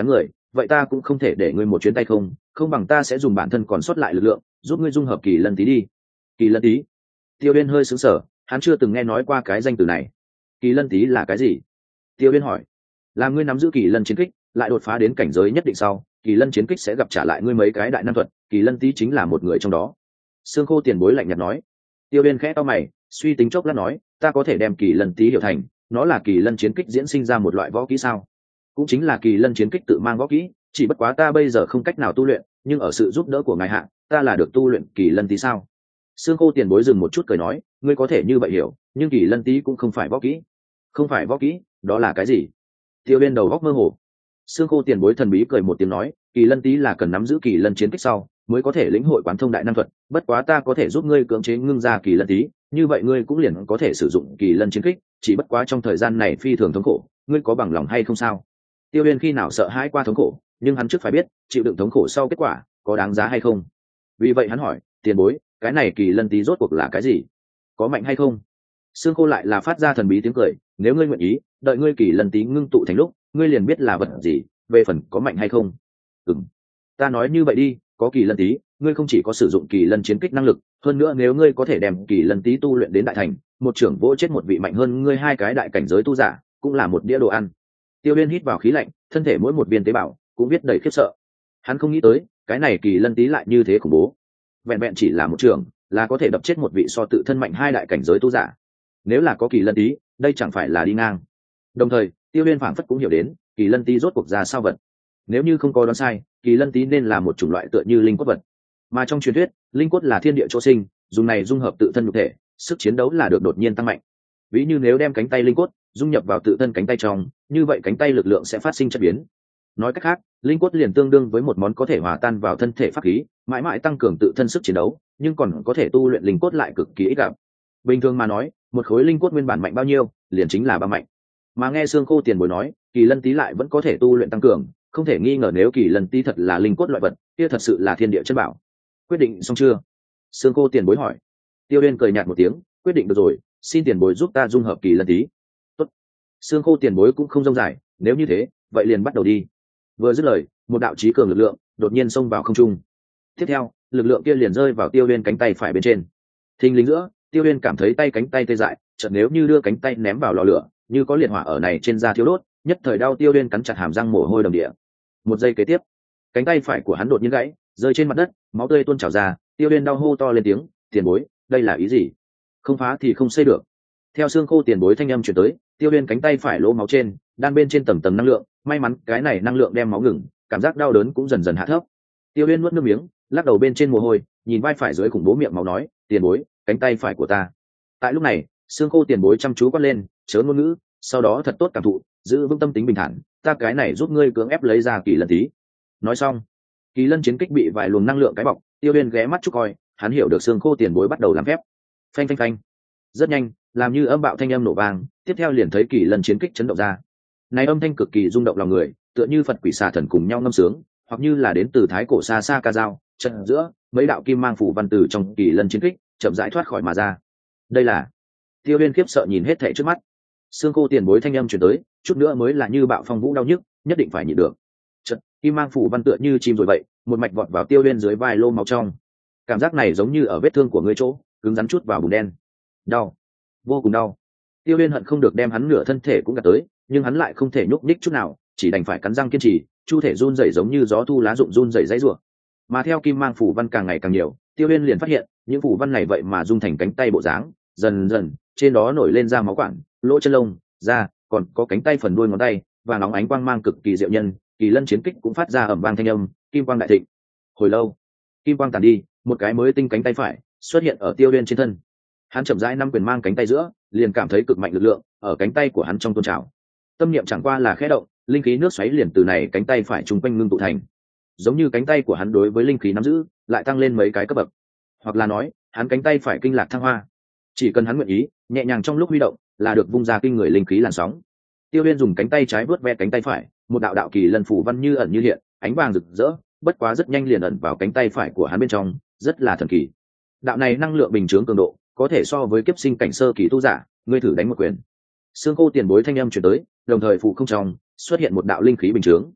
vậy ta cũng không thể để ngươi một chuyến tay không, không bằng ta sẽ dùng bản thân còn sót lại lực lượng giúp ngươi dung hợp kỳ lân tí đi. Kỳ lân tí? Tiêu Uyên hơi sững sờ, hắn chưa từng nghe nói qua cái danh từ này. Kỳ lân tí là cái gì? Tiêu Uyên hỏi. Là ngươi nắm giữ kỳ lân chiến kích, lại đột phá đến cảnh giới nhất định sau, kỳ lân chiến kích sẽ gặp trả lại ngươi mấy cái đại năng thuật, kỳ lân tí chính là một người trong đó. Xương Khô tiền bối lạnh nhạt nói. Tiêu Uyên khẽ to mày, suy tính chốc lát nói, ta có thể đem kỳ lân tí hiểu thành nó là kỳ lân chiến kích diễn sinh ra một loại võ kỹ sao? Cũng chính là kỳ lân chiến kích tự mang võ kỹ, chỉ bất quá ta bây giờ không cách nào tu luyện, nhưng ở sự giúp đỡ của ngài hạ, ta là được tu luyện kỳ lân tí sao? Xương Khô tiền bối dừng một chút cười nói, ngươi có thể như vậy hiểu, nhưng kỳ lân tí cũng không phải võ kỹ. Không phải võ kỹ? Đó là cái gì? Tiêu Uyên đầu góc mơ hồ. Xương Khô tiền bối thần bí cười một tiếng nói, kỳ lân tí là cần nắm giữ kỳ lân chiến kích sau mới có thể lĩnh hội quán thông đại năng thuật, bất quá ta có thể giúp ngươi cưỡng chế ngưng ra kỳ lân tí, như vậy ngươi cũng liền có thể sử dụng kỳ lân chiến kích, chỉ bất quá trong thời gian này phi thường thống khổ, ngươi có bằng lòng hay không sao? Tiêu Uyên khi nào sợ hãi qua thống khổ, nhưng hắn trước phải biết chịu đựng thống khổ sau kết quả có đáng giá hay không. Vì vậy hắn hỏi, tiền bối, cái này kỳ lân tí rốt cuộc là cái gì, có mạnh hay không? Xương Khô lại là phát ra thần bí tiếng cười, nếu ngươi nguyện ý, đợi ngươi kỳ lân tí ngưng tụ thành lúc, ngươi liền biết là vật gì, về phần có mạnh hay không. Ừm, ta nói như vậy đi, có kỳ lân tí, ngươi không chỉ có sử dụng kỳ lân chiến kích năng lực, hơn nữa nếu ngươi có thể đem kỳ lân tí tu luyện đến đại thành, một trưởng vỗ chết một vị mạnh hơn ngươi hai cái đại cảnh giới tu giả, cũng là một đĩa đồ ăn. Tiêu Uyên hít vào khí lạnh, thân thể mỗi một viên tế bào cũng biết đầy khiếp sợ. Hắn không nghĩ tới, cái này kỳ lân tí lại như thế khủng bố. Vẹn vẹn chỉ là một trưởng, là có thể đập chết một vị so tự thân mạnh hai đại cảnh giới tu giả. Nếu là có kỳ lân tí, đây chẳng phải là đi ngang. Đồng thời, Tiêu Uyên phảng phất cũng hiểu đến, kỳ lân tí rốt cuộc ra sao vật. Nếu như không có đoán sai, kỳ lân tí nên là một chủng loại tựa như linh cốt vật. Mà trong truyền thuyết, linh cốt là thiên địa chỗ sinh, dùng này dung hợp tự thân nhục thể, sức chiến đấu là được đột nhiên tăng mạnh. Ví như nếu đem cánh tay linh cốt dung nhập vào tự thân cánh tay trong, như vậy cánh tay lực lượng sẽ phát sinh chất biến. Nói cách khác, linh cốt liền tương đương với một món có thể hòa tan vào thân thể pháp khí, mãi mãi tăng cường tự thân sức chiến đấu, nhưng còn có thể tu luyện linh cốt lại cực kỳ ít gặp. Bình thường mà nói, một khối linh cốt nguyên bản mạnh bao nhiêu, liền chính là ba mạnh. Mà nghe Xương Khô tiền bối nói, kỳ lân tí lại vẫn có thể tu luyện tăng cường, không thể nghi ngờ nếu kỳ lân tí thật là linh cốt loại vật, kia thật sự là thiên địa chân bảo. Quyết định xong chưa? Xương Khô tiền bối hỏi. Tiêu Uyên cười nhạt một tiếng, quyết định được rồi, xin tiền bối giúp ta dung hợp kỳ lân tí. Tốt. Xương Khô tiền bối cũng không rông dài, nếu như thế, vậy liền bắt đầu đi. Vừa dứt lời, một đạo chí cường lực lượng đột nhiên xông vào không trung. Tiếp theo, lực lượng kia liền rơi vào Tiêu Uyên cánh tay phải bên trên. Thình lình giữa, Tiêu Uyên cảm thấy tay cánh tay tê dại, chợt nếu như đưa cánh tay ném vào lò lửa, như có liệt hỏa ở này trên da thiếu đốt, nhất thời đau. Tiêu Uyên cắn chặt hàm răng, mồ hôi đầm đìa. Một giây kế tiếp, cánh tay phải của hắn đột nhiên gãy, rơi trên mặt đất, máu tươi tuôn trào ra. Tiêu Uyên đau hô to lên tiếng, tiền bối, đây là ý gì? Không phá thì không xây được. Theo Xương Khô tiền bối thanh âm truyền tới, Tiêu Uyên cánh tay phải lỗ máu trên, đan bên trên tầng tầng năng lượng, may mắn cái này năng lượng đem máu ngừng, cảm giác đau đớn cũng dần dần hạ thấp. Tiêu Uyên nuốt nước miếng, lắc đầu bên trên mồ hôi, nhìn vai phải dưới khủng bố miệng máu nói, tiền bối, cánh tay phải của ta. Tại lúc này, Xương Khô tiền bối chăm chú quát lên, chớ ngôn ngữ, sau đó thật tốt cảm thụ, giữ vững tâm tính bình thản, ta cái này giúp ngươi cưỡng ép lấy ra kỳ lân tí. Nói xong, kỳ lân chiến kích bị vài luồng năng lượng cái bọc. Tiêu Uyên ghé mắt chút coi, hắn hiểu được Xương Khô tiền bối bắt đầu làm phép. Phanh phanh phanh. Rất nhanh, làm như âm bạo thanh âm nổ vang, tiếp theo liền thấy kỳ lân chiến kích chấn động ra. Này âm thanh cực kỳ rung động lòng người, tựa như Phật quỷ xà thần cùng nhau ngâm sướng, hoặc như là đến từ thái cổ xa xa ca dao, trận giữa, mấy đạo kim mang phủ văn từ trong kỳ lân chiến kích chậm rãi thoát khỏi mà ra. Đây là... Tiêu Uyên khiếp sợ nhìn hết thảy trước mắt. Xương Khô tiền bối thanh âm truyền tới, chút nữa mới là như bạo phong vũ đau nhức, nhất định phải nhịn được. Chợt, kim mang phủ văn tựa như chim rồi vậy, một mạch vọt vào Tiêu Uyên dưới vai lô máu trong. Cảm giác này giống như ở vết thương của ngươi chỗ, cứng rắn chút vào bùn đen. Đau, vô cùng đau. Tiêu Uyên hận không được đem hắn nửa thân thể cũng gạt tới, nhưng hắn lại không thể nhúc nhích chút nào, chỉ đành phải cắn răng kiên trì, chu thể run rẩy giống như gió thu lá rụng run rẩy dãy rủa. Mà theo kim mang phủ văn càng ngày càng nhiều, Tiêu Uyên liền phát hiện, những phủ văn này vậy mà dung thành cánh tay bộ dáng, dần dần, trên đó nổi lên da máu quản, lỗ chân lông, da, còn có cánh tay phần đuôi ngón tay, và nóng ánh quang mang cực kỳ diệu nhân. Kỳ lân chiến kích cũng phát ra ầm vang thanh âm, kim quang đại thịnh. Hồi lâu, kim quang tàn đi, một cái mới tinh cánh tay phải xuất hiện ở Tiêu Uyên trên thân. Hắn chậm rãi năm quyền mang cánh tay giữa, liền cảm thấy cực mạnh lực lượng ở cánh tay của hắn trong tôn trào. Tâm niệm chẳng qua là khẽ động, linh khí nước xoáy liền từ này cánh tay phải trung quanh ngưng tụ thành. Giống như cánh tay của hắn đối với linh khí nắm giữ lại tăng lên mấy cái cấp bậc, hoặc là nói, hắn cánh tay phải kinh lạc thăng hoa. Chỉ cần hắn nguyện ý, nhẹ nhàng trong lúc huy động, là được vung ra kinh người linh khí làn sóng. Tiêu Uyên dùng cánh tay trái vớt ve cánh tay phải, một đạo đạo kỳ lân phủ văn như ẩn như hiện, ánh vàng rực rỡ, bất quá rất nhanh liền ẩn vào cánh tay phải của hắn bên trong, rất là thần kỳ. Đạo này năng lượng bình chướng cường độ, có thể so với kiếp sinh cảnh sơ kỳ tu giả, ngươi thử đánh một quyền. Xương Khô tiền bối thanh âm truyền tới, đồng thời phụ không trong xuất hiện một đạo linh khí bình chướng.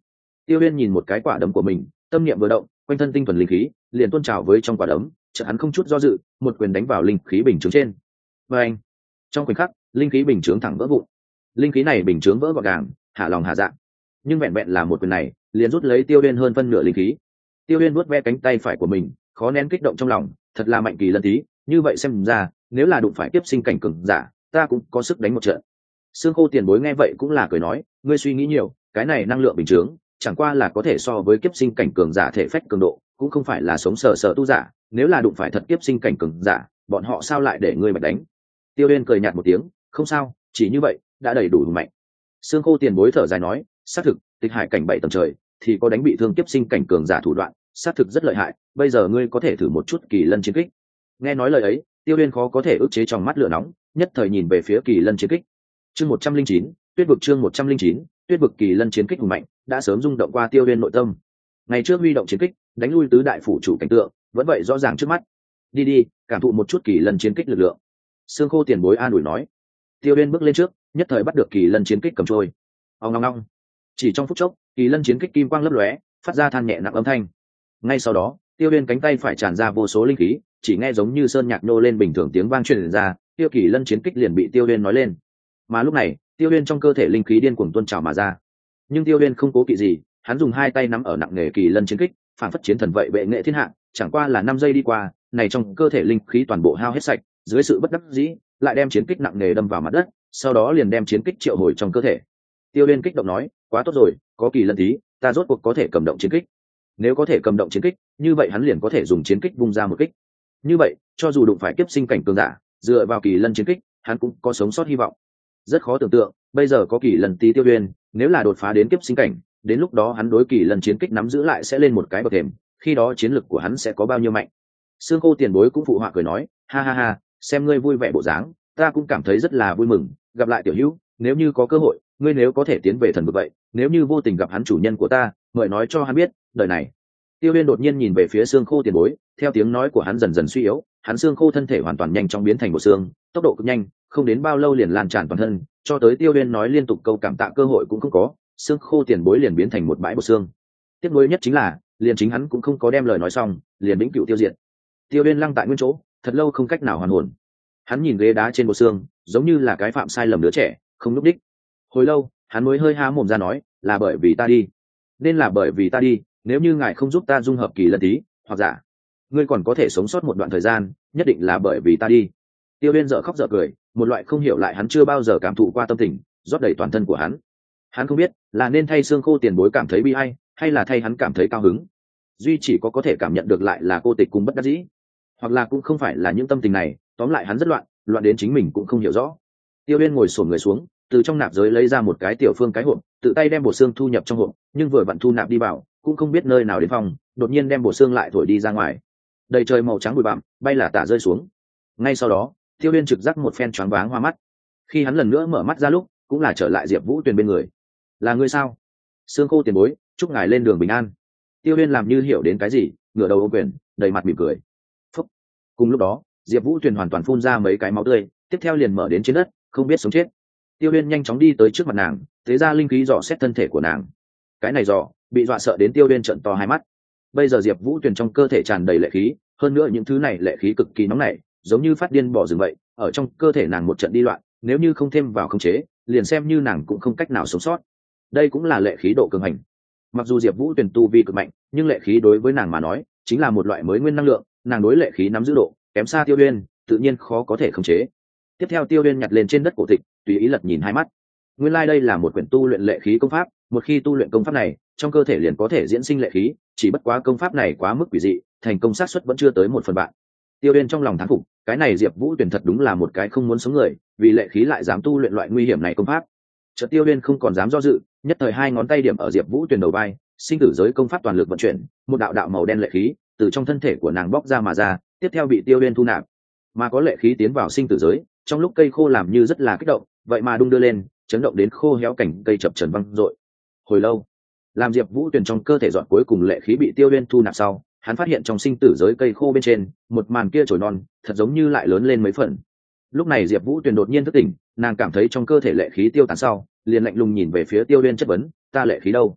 Tiêu Uyên nhìn một cái quả đấm của mình, tâm niệm vừa động, quanh thân tinh thuần linh khí liền tuôn trào với trong quả đấm, chợt hắn không chút do dự, một quyền đánh vào linh khí bình chướng trên. Và anh, trong khoảnh khắc, linh khí bình chướng thẳng vỡ vụn. Linh khí này bình chướng vỡ gọn gàng, hạ lòng hạ dạ. Nhưng vẹn vẹn là một quyền này, liền rút lấy Tiêu Uyên hơn phân nửa linh khí. Tiêu Uyên vuốt ve cánh tay phải của mình, khó nén kích động trong lòng, thật là mạnh kỳ lân tí, như vậy xem ra, nếu là đụng phải tiếp sinh cảnh cường giả, ta cũng có sức đánh một trận. Xương Khô tiền bối nghe vậy cũng là cười nói, ngươi suy nghĩ nhiều, cái này năng lượng bình chướng, chẳng qua là có thể so với kiếp sinh cảnh cường giả thể phách cường độ, cũng không phải là sống sờ sờ tu giả, nếu là đụng phải thật kiếp sinh cảnh cường giả, bọn họ sao lại để ngươi bạch đánh. Tiêu Uyên cười nhạt một tiếng, không sao, chỉ như vậy đã đầy đủ mạnh. Xương Khô tiền bối thở dài nói, xác thực, tịch hải cảnh bảy tầng trời thì có đánh bị thương kiếp sinh cảnh cường giả thủ đoạn, xác thực rất lợi hại, bây giờ ngươi có thể thử một chút kỳ lân chiến kích. Nghe nói lời ấy, Tiêu Uyên khó có thể ức chế trong mắt lửa nóng, nhất thời nhìn về phía kỳ lân chiến kích. Chương một trăm linh chín, Tuyết vực chương một trăm linh chín, Tuyết vực kỳ lân chiến kích hùng mạnh, đã sớm rung động qua Tiêu Uyên nội tâm. Ngày trước huy động chiến kích, đánh lui tứ đại phủ chủ cảnh tượng, vẫn vậy rõ ràng trước mắt. Đi đi, cảm thụ một chút kỳ lân chiến kích lực lượng. Xương Khô tiền bối an ủi nói. Tiêu Uyên bước lên trước, nhất thời bắt được kỳ lân chiến kích cầm trôi. Ong ong ong. Chỉ trong phút chốc, kỳ lân chiến kích kim quang lấp lóe, phát ra than nhẹ nặng âm thanh. Ngay sau đó, Tiêu Uyên cánh tay phải tràn ra vô số linh khí, chỉ nghe giống như sơn nhạc nô lên bình thường tiếng vang truyền ra, Tiêu Kỳ lân chiến kích liền bị Tiêu Uyên nói lên. Mà lúc này, Tiêu Uyên trong cơ thể linh khí điên cuồng tuôn trào mà ra. Nhưng Tiêu Uyên không cố kỵ gì, hắn dùng hai tay nắm ở nặng nghề kỳ lân chiến kích, phản phất chiến thần vậy bệ nghệ thiên hạ, chẳng qua là năm giây đi qua, này trong cơ thể linh khí toàn bộ hao hết sạch, dưới sự bất đắc dĩ, lại đem chiến kích nặng nghề đâm vào mặt đất, sau đó liền đem chiến kích triệu hồi trong cơ thể. Tiêu Uyên kích động nói, quá tốt rồi, có kỳ lân tí, ta rốt cuộc có thể cầm động chiến kích. Nếu có thể cầm động chiến kích, như vậy hắn liền có thể dùng chiến kích vung ra một kích. Như vậy, cho dù đụng phải kiếp sinh cảnh cường giả, dựa vào kỳ lân chiến kích, hắn cũng có sống sót hy vọng. Rất khó tưởng tượng, bây giờ có kỳ lân tí Tiêu Uyên, nếu là đột phá đến kiếp sinh cảnh, đến lúc đó hắn đối kỳ lân chiến kích nắm giữ lại sẽ lên một cái bậc thềm, khi đó chiến lực của hắn sẽ có bao nhiêu mạnh. Xương Khô tiền bối cũng phụ họa cười nói, ha ha ha, xem ngươi vui vẻ bộ dáng, ta cũng cảm thấy rất là vui mừng, gặp lại tiểu hữu, nếu như có cơ hội, ngươi nếu có thể tiến về thần vực vậy, nếu như vô tình gặp hắn chủ nhân của ta, mời nói cho hắn biết, đời này. Tiêu Uyên đột nhiên nhìn về phía Xương Khô tiền bối, theo tiếng nói của hắn dần dần suy yếu, hắn xương khô thân thể hoàn toàn nhanh chóng biến thành bộ xương, tốc độ cực nhanh, không đến bao lâu liền lan tràn toàn thân, cho tới Tiêu Uyên nói liên tục câu cảm tạ cơ hội cũng không có, xương khô tiền bối liền biến thành một bãi bộ xương. Tiếp nối nhất chính là, liền chính hắn cũng không có đem lời nói xong, liền vĩnh cửu tiêu diệt. Tiêu Uyên lăng tại nguyên chỗ, thật lâu không cách nào hoàn hồn. Hắn nhìn ghế đá trên bộ xương, giống như là cái phạm sai lầm đứa trẻ, không lúc đích. Hồi lâu, hắn mới hơi há mồm ra nói, là bởi vì ta đi, nên là bởi vì ta đi, nếu như ngài không giúp ta dung hợp kỳ lân tí, hoặc giả ngươi còn có thể sống sót một đoạn thời gian, nhất định là bởi vì ta đi. Tiêu Uyên dở khóc dở cười, một loại không hiểu lại hắn chưa bao giờ cảm thụ qua tâm tình rót đầy toàn thân của hắn. Hắn không biết là nên thay xương khô tiền bối cảm thấy bi ai, hay là thay hắn cảm thấy cao hứng. Duy chỉ có có thể cảm nhận được lại là cô tịch cùng bất đắc dĩ, hoặc là cũng không phải là những tâm tình này, tóm lại hắn rất loạn, loạn đến chính mình cũng không hiểu rõ. Tiêu Uyên ngồi xổm người xuống, từ trong nạp giới lấy ra một cái tiểu phương cái hộp, tự tay đem bộ xương thu nhập trong hộp, nhưng vừa vặn thu nạp đi vào, cũng không biết nơi nào đến phòng, đột nhiên đem bộ xương lại thổi đi ra ngoài. Đầy trời màu trắng bụi bặm bay là tả rơi xuống. Ngay sau đó, Tiêu Uyên trực giác một phen choáng váng hoa mắt. Khi hắn lần nữa mở mắt ra lúc, cũng là trở lại Diệp Vũ Tuyền bên người. Là ngươi sao? Xương khô tiền bối, chúc ngài lên đường bình an. Tiêu Uyên làm như hiểu đến cái gì, ngửa đầu ôm quyền, đầy mặt mỉm cười. Phúc. Cùng lúc đó, Diệp Vũ Tuyền hoàn toàn phun ra mấy cái máu tươi, tiếp theo liền mở đến trên đất, không biết sống chết. Tiêu Uyên nhanh chóng đi tới trước mặt nàng, thế ra linh khí dò xét thân thể của nàng. Cái này dò, bị dọa sợ đến Tiêu Uyên trợn to hai mắt. Bây giờ Diệp Vũ Tuyền trong cơ thể tràn đầy lệ khí, hơn nữa những thứ này lệ khí cực kỳ nóng nảy, giống như phát điên bỏ rừng vậy, ở trong cơ thể nàng một trận đi loạn, nếu như không thêm vào khống chế, liền xem như nàng cũng không cách nào sống sót. Đây cũng là lệ khí độ cường hành. Mặc dù Diệp Vũ Tuyền tu vi cực mạnh, nhưng lệ khí đối với nàng mà nói, chính là một loại mới nguyên năng lượng, nàng đối lệ khí nắm giữ độ kém xa Tiêu Uyên, tự nhiên khó có thể khống chế. Tiếp theo Tiêu Uyên nhặt lên trên đất cổ tịch, tùy ý lật nhìn hai mắt. Nguyên lai like đây là một quyển tu luyện lệ khí công pháp, một khi tu luyện công pháp này, trong cơ thể liền có thể diễn sinh lệ khí, chỉ bất quá công pháp này quá mức quỷ dị, thành công xác suất vẫn chưa tới một phần vạn. Tiêu Uyên trong lòng thán phục, cái này Diệp Vũ Tuyền thật đúng là một cái không muốn sống người, vì lệ khí lại dám tu luyện loại nguy hiểm này công pháp. Chợt Tiêu Uyên không còn dám do dự, nhất thời hai ngón tay điểm ở Diệp Vũ Tuyền đầu vai, sinh tử giới công pháp toàn lực vận chuyển, một đạo đạo màu đen lệ khí từ trong thân thể của nàng bóc ra mà ra, tiếp theo bị Tiêu Uyên thu nạp. Mà có lệ khí tiến vào sinh tử giới, trong lúc cây khô làm như rất là kích động, vậy mà đung đưa lên, chấn động đến khô héo cảnh cây chập chờn văng rội. Hồi lâu, làm Diệp Vũ Tuyền trong cơ thể dọn cuối cùng lệ khí bị Tiêu Uyên thu nạp sau, hắn phát hiện trong sinh tử giới cây khô bên trên, một màn kia trồi non, thật giống như lại lớn lên mấy phần. Lúc này Diệp Vũ Tuyền đột nhiên thức tỉnh, nàng cảm thấy trong cơ thể lệ khí tiêu tán sau, liền lạnh lùng nhìn về phía Tiêu Uyên chất vấn, "Ta lệ khí đâu?"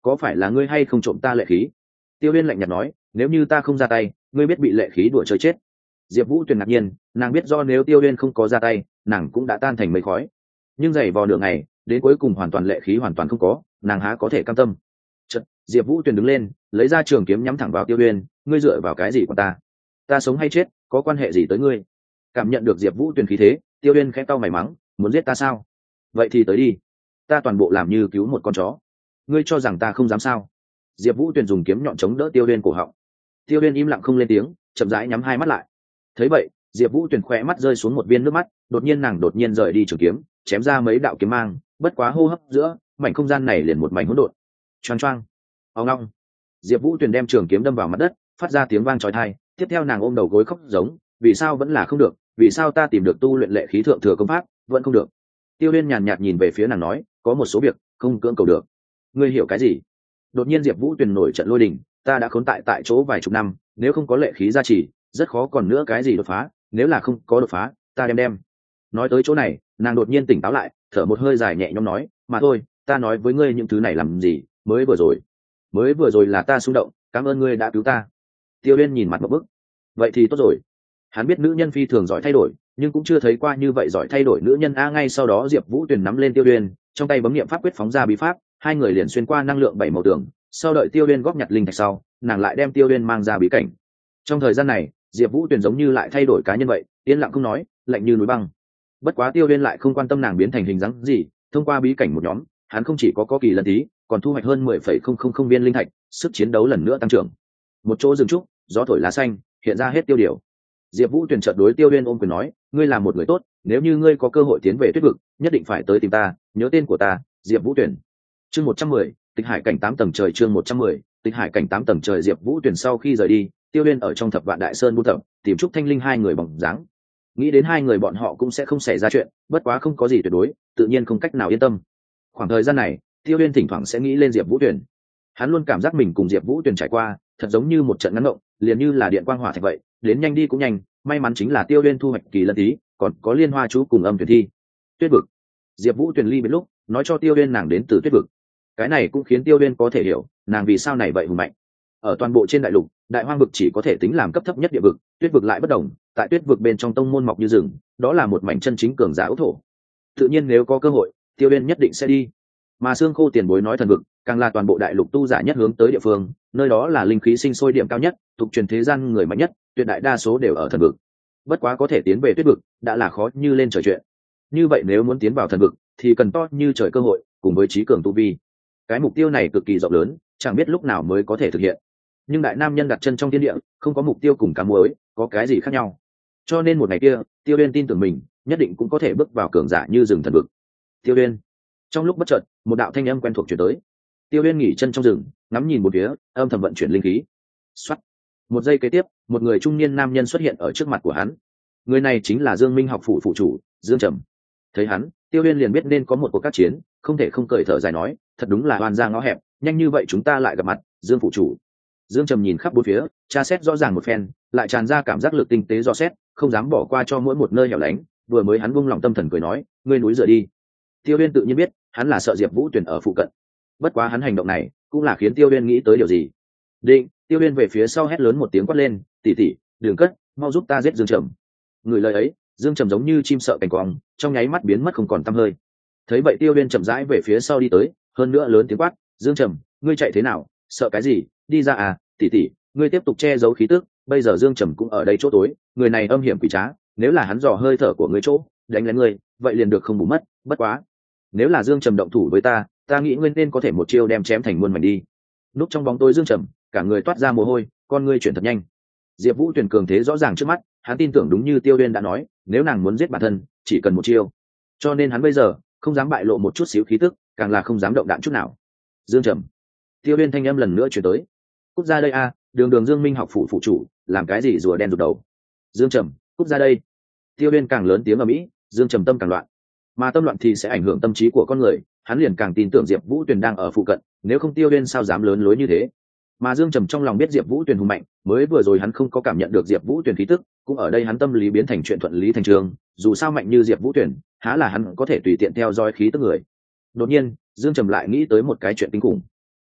có phải là ngươi hay không trộm ta lệ khí? Tiêu Uyên lạnh nhạt nói, nếu như ta không ra tay, ngươi biết bị lệ khí đùa chơi chết. Diệp Vũ Tuyền ngạc nhiên, nàng biết do nếu Tiêu Uyên không có ra tay, nàng cũng đã tan thành mây khói. Nhưng giày vò nửa ngày, đến cuối cùng hoàn toàn lệ khí hoàn toàn không có, nàng há có thể cam tâm. Chợt, Diệp Vũ Tuyền đứng lên, lấy ra trường kiếm nhắm thẳng vào Tiêu Uyên, ngươi dựa vào cái gì của ta? Ta sống hay chết, có quan hệ gì tới ngươi? Cảm nhận được Diệp Vũ Tuyền khí thế, Tiêu Uyên khẽ cau mày mắng, muốn giết ta sao? Vậy thì tới đi. Ta toàn bộ làm như cứu một con chó. Ngươi cho rằng ta không dám sao? Diệp Vũ Tuyền dùng kiếm nhọn chống đỡ Tiêu Uyên cổ họng. Tiêu Uyên im lặng không lên tiếng, chậm rãi nhắm hai mắt lại. Thấy vậy, Diệp Vũ Tuyền khỏe mắt rơi xuống một viên nước mắt, đột nhiên nàng đột nhiên rời đi trường kiếm, chém ra mấy đạo kiếm mang, bất quá hô hấp giữa, mảnh không gian này liền một mảnh hỗn độn. Choang choang. Ong ong. Diệp Vũ Tuyền đem trường kiếm đâm vào mặt đất, phát ra tiếng vang chói tai, tiếp theo nàng ôm đầu gối khóc giống, vì sao vẫn là không được, vì sao ta tìm được tu luyện lệ khí thượng thừa công pháp, vẫn không được. Tiêu Uyên nhàn nhạt nhìn về phía nàng nói, có một số việc không cưỡng cầu được. Ngươi hiểu cái gì? Đột nhiên Diệp Vũ Tuyền nổi trận lôi đình, ta đã khốn tại tại chỗ vài chục năm, nếu không có lệ khí gia trì, rất khó còn nữa cái gì đột phá, nếu là không có đột phá, ta đem đem. Nói tới chỗ này, nàng đột nhiên tỉnh táo lại, thở một hơi dài nhẹ nhõm nói, mà thôi, ta nói với ngươi những thứ này làm gì, mới vừa rồi. Mới vừa rồi là ta xung động, cảm ơn ngươi đã cứu ta. Tiêu Uyên nhìn mặt một bức. Vậy thì tốt rồi. Hắn biết nữ nhân phi thường giỏi thay đổi, nhưng cũng chưa thấy qua như vậy giỏi thay đổi nữ nhân a. Ngay sau đó Diệp Vũ Tuyền nắm lên Tiêu Uyên, trong tay bấm niệm pháp quyết phóng ra bí pháp, hai người liền xuyên qua năng lượng bảy màu tường, sau đợi Tiêu Uyên góp nhặt linh thạch sau, nàng lại đem Tiêu Uyên mang ra bí cảnh. Trong thời gian này, Diệp Vũ Tuyền giống như lại thay đổi cá nhân vậy, yên lặng không nói, lạnh như núi băng. Bất quá Tiêu Uyên lại không quan tâm nàng biến thành hình dáng gì, thông qua bí cảnh một nhóm, hắn không chỉ có có kỳ lân tí, còn thu hoạch hơn mười phẩy không không không viên linh thạch, sức chiến đấu lần nữa tăng trưởng. Một chỗ rừng trúc, gió thổi lá xanh, hiện ra hết tiêu điều. Diệp Vũ Tuyền chợt đối Tiêu Uyên ôm quyền nói, ngươi là một người tốt, nếu như ngươi có cơ hội tiến về Tuyết vực, nhất định phải tới tìm ta, nhớ tên của ta, Diệp Vũ Tuyền. Chương một trăm mười, Tịch Hải cảnh tám tầng trời. Chương một trăm mười, Tịch Hải cảnh tám tầng trời. Diệp Vũ Tuyền sau khi rời đi, Tiêu Uyên ở trong Thập Vạn Đại Sơn buôn tập, tìm Trúc Thanh Linh hai người bóng dáng. Nghĩ đến hai người bọn họ cũng sẽ không xảy ra chuyện, bất quá không có gì tuyệt đối, tự nhiên không cách nào yên tâm. Khoảng thời gian này, Tiêu Uyên thỉnh thoảng sẽ nghĩ lên Diệp Vũ Tuyền. Hắn luôn cảm giác mình cùng Diệp Vũ Tuyền trải qua, thật giống như một trận ngắn ngộng, liền như là điện quang hỏa thạch vậy, đến nhanh đi cũng nhanh, may mắn chính là Tiêu Uyên thu hoạch kỳ lân tí, còn có liên hoa chú cùng âm tuyển thi. Tuyết vực. Diệp Vũ Tuyền ly biệt lúc, nói cho Tiêu Uyên nàng đến từ Tuyết vực. Cái này cũng khiến Tiêu Uyên có thể hiểu, nàng vì sao này vậy hùng mạnh. Ở toàn bộ trên đại lục, Đại Hoang vực chỉ có thể tính làm cấp thấp nhất địa vực, Tuyết vực lại bất đồng, tại Tuyết vực bên trong tông môn mọc như rừng, đó là một mảnh chân chính cường giả ốc thổ. Tự nhiên nếu có cơ hội, Tiêu Uyên nhất định sẽ đi. Mà Xương Khô tiền bối nói thần vực, càng là toàn bộ đại lục tu giả nhất hướng tới địa phương, nơi đó là linh khí sinh sôi điểm cao nhất, tục truyền thế gian người mạnh nhất, tuyệt đại đa số đều ở thần vực. Bất quá có thể tiến về Tuyết vực, đã là khó như lên trời chuyện. Như vậy nếu muốn tiến vào thần vực, thì cần to như trời cơ hội, cùng với trí cường tu vi. Cái mục tiêu này cực kỳ rộng lớn, chẳng biết lúc nào mới có thể thực hiện. Nhưng đại nam nhân đặt chân trong thiên địa, không có mục tiêu cùng cá muối, có cái gì khác nhau. Cho nên một ngày kia, Tiêu Uyên tin tưởng mình, nhất định cũng có thể bước vào cường giả như rừng thần vực. Tiêu Uyên. Trong lúc bất chợt, một đạo thanh âm quen thuộc truyền tới. Tiêu Uyên nghỉ chân trong rừng, ngắm nhìn một phía, âm thầm vận chuyển linh khí. Soát. Một giây kế tiếp, một người trung niên nam nhân xuất hiện ở trước mặt của hắn. Người này chính là Dương Minh học phủ phụ chủ, Dương Trầm. Thấy hắn, Tiêu Uyên liền biết nên có một cuộc các chiến, không thể không cởi thở dài nói, thật đúng là oan ra ngõ hẹp, nhanh như vậy chúng ta lại gặp mặt, Dương phụ chủ. Dương Trầm nhìn khắp bốn phía, tra xét rõ ràng một phen, lại tràn ra cảm giác lực tinh tế dò xét, không dám bỏ qua cho mỗi một nơi hẻo lánh, vừa mới hắn buông lòng tâm thần cười nói, ngươi núi rửa đi. Tiêu Uyên tự nhiên biết, hắn là sợ Diệp Vũ Tuyền ở phụ cận. Bất quá hắn hành động này, cũng là khiến Tiêu Uyên nghĩ tới điều gì. Định, Tiêu Uyên về phía sau hét lớn một tiếng quát lên, tỷ tỷ, đừng cất, mau giúp ta giết Dương Trầm. Người lời ấy, Dương Trầm giống như chim sợ cành cong, trong nháy mắt biến mất không còn tăm hơi. Thấy vậy Tiêu Uyên chậm rãi về phía sau đi tới, hơn nữa lớn tiếng quát, Dương Trầm, ngươi chạy thế nào, sợ cái gì, đi ra à, tỷ tỷ, ngươi tiếp tục che giấu khí tức, bây giờ Dương Trầm cũng ở đây chỗ tối, người này âm hiểm quỷ trá, nếu là hắn dò hơi thở của ngươi chỗ, đánh lén ngươi, vậy liền được không bù mất, bất quá, nếu là Dương Trầm động thủ với ta, ta nghĩ ngươi nên có thể một chiêu đem chém thành muôn mảnh đi. Núp trong bóng tối Dương Trầm, cả người toát ra mồ hôi, con ngươi chuyển thật nhanh. Diệp Vũ Tuyền cường thế rõ ràng trước mắt, hắn tin tưởng đúng như Tiêu Uyên đã nói, nếu nàng muốn giết bản thân, chỉ cần một chiêu. Cho nên hắn bây giờ không dám bại lộ một chút xíu khí tức, càng là không dám động đạn chút nào. Dương Trầm. Tiêu Uyên thanh âm lần nữa truyền tới. Cút ra đây a, đường đường Dương Minh học phủ phụ chủ, làm cái gì rùa đen rụt đầu. Dương Trầm, cút ra đây. Tiêu Uyên càng lớn tiếng ầm ĩ, Dương Trầm tâm càng loạn. Mà tâm loạn thì sẽ ảnh hưởng tâm trí của con người, hắn liền càng tin tưởng Diệp Vũ Tuyền đang ở phụ cận, nếu không Tiêu Uyên sao dám lớn lối như thế. Mà Dương Trầm trong lòng biết Diệp Vũ Tuyền hùng mạnh, mới vừa rồi hắn không có cảm nhận được Diệp Vũ Tuyền khí tức, cũng ở đây hắn tâm lý biến thành chuyện thuận lý thành chương, dù sao mạnh như Diệp Vũ Tuyền, há là hắn có thể tùy tiện theo dõi khí tức người. Đột nhiên, Dương Trầm lại nghĩ tới một cái chuyện kinh khủng.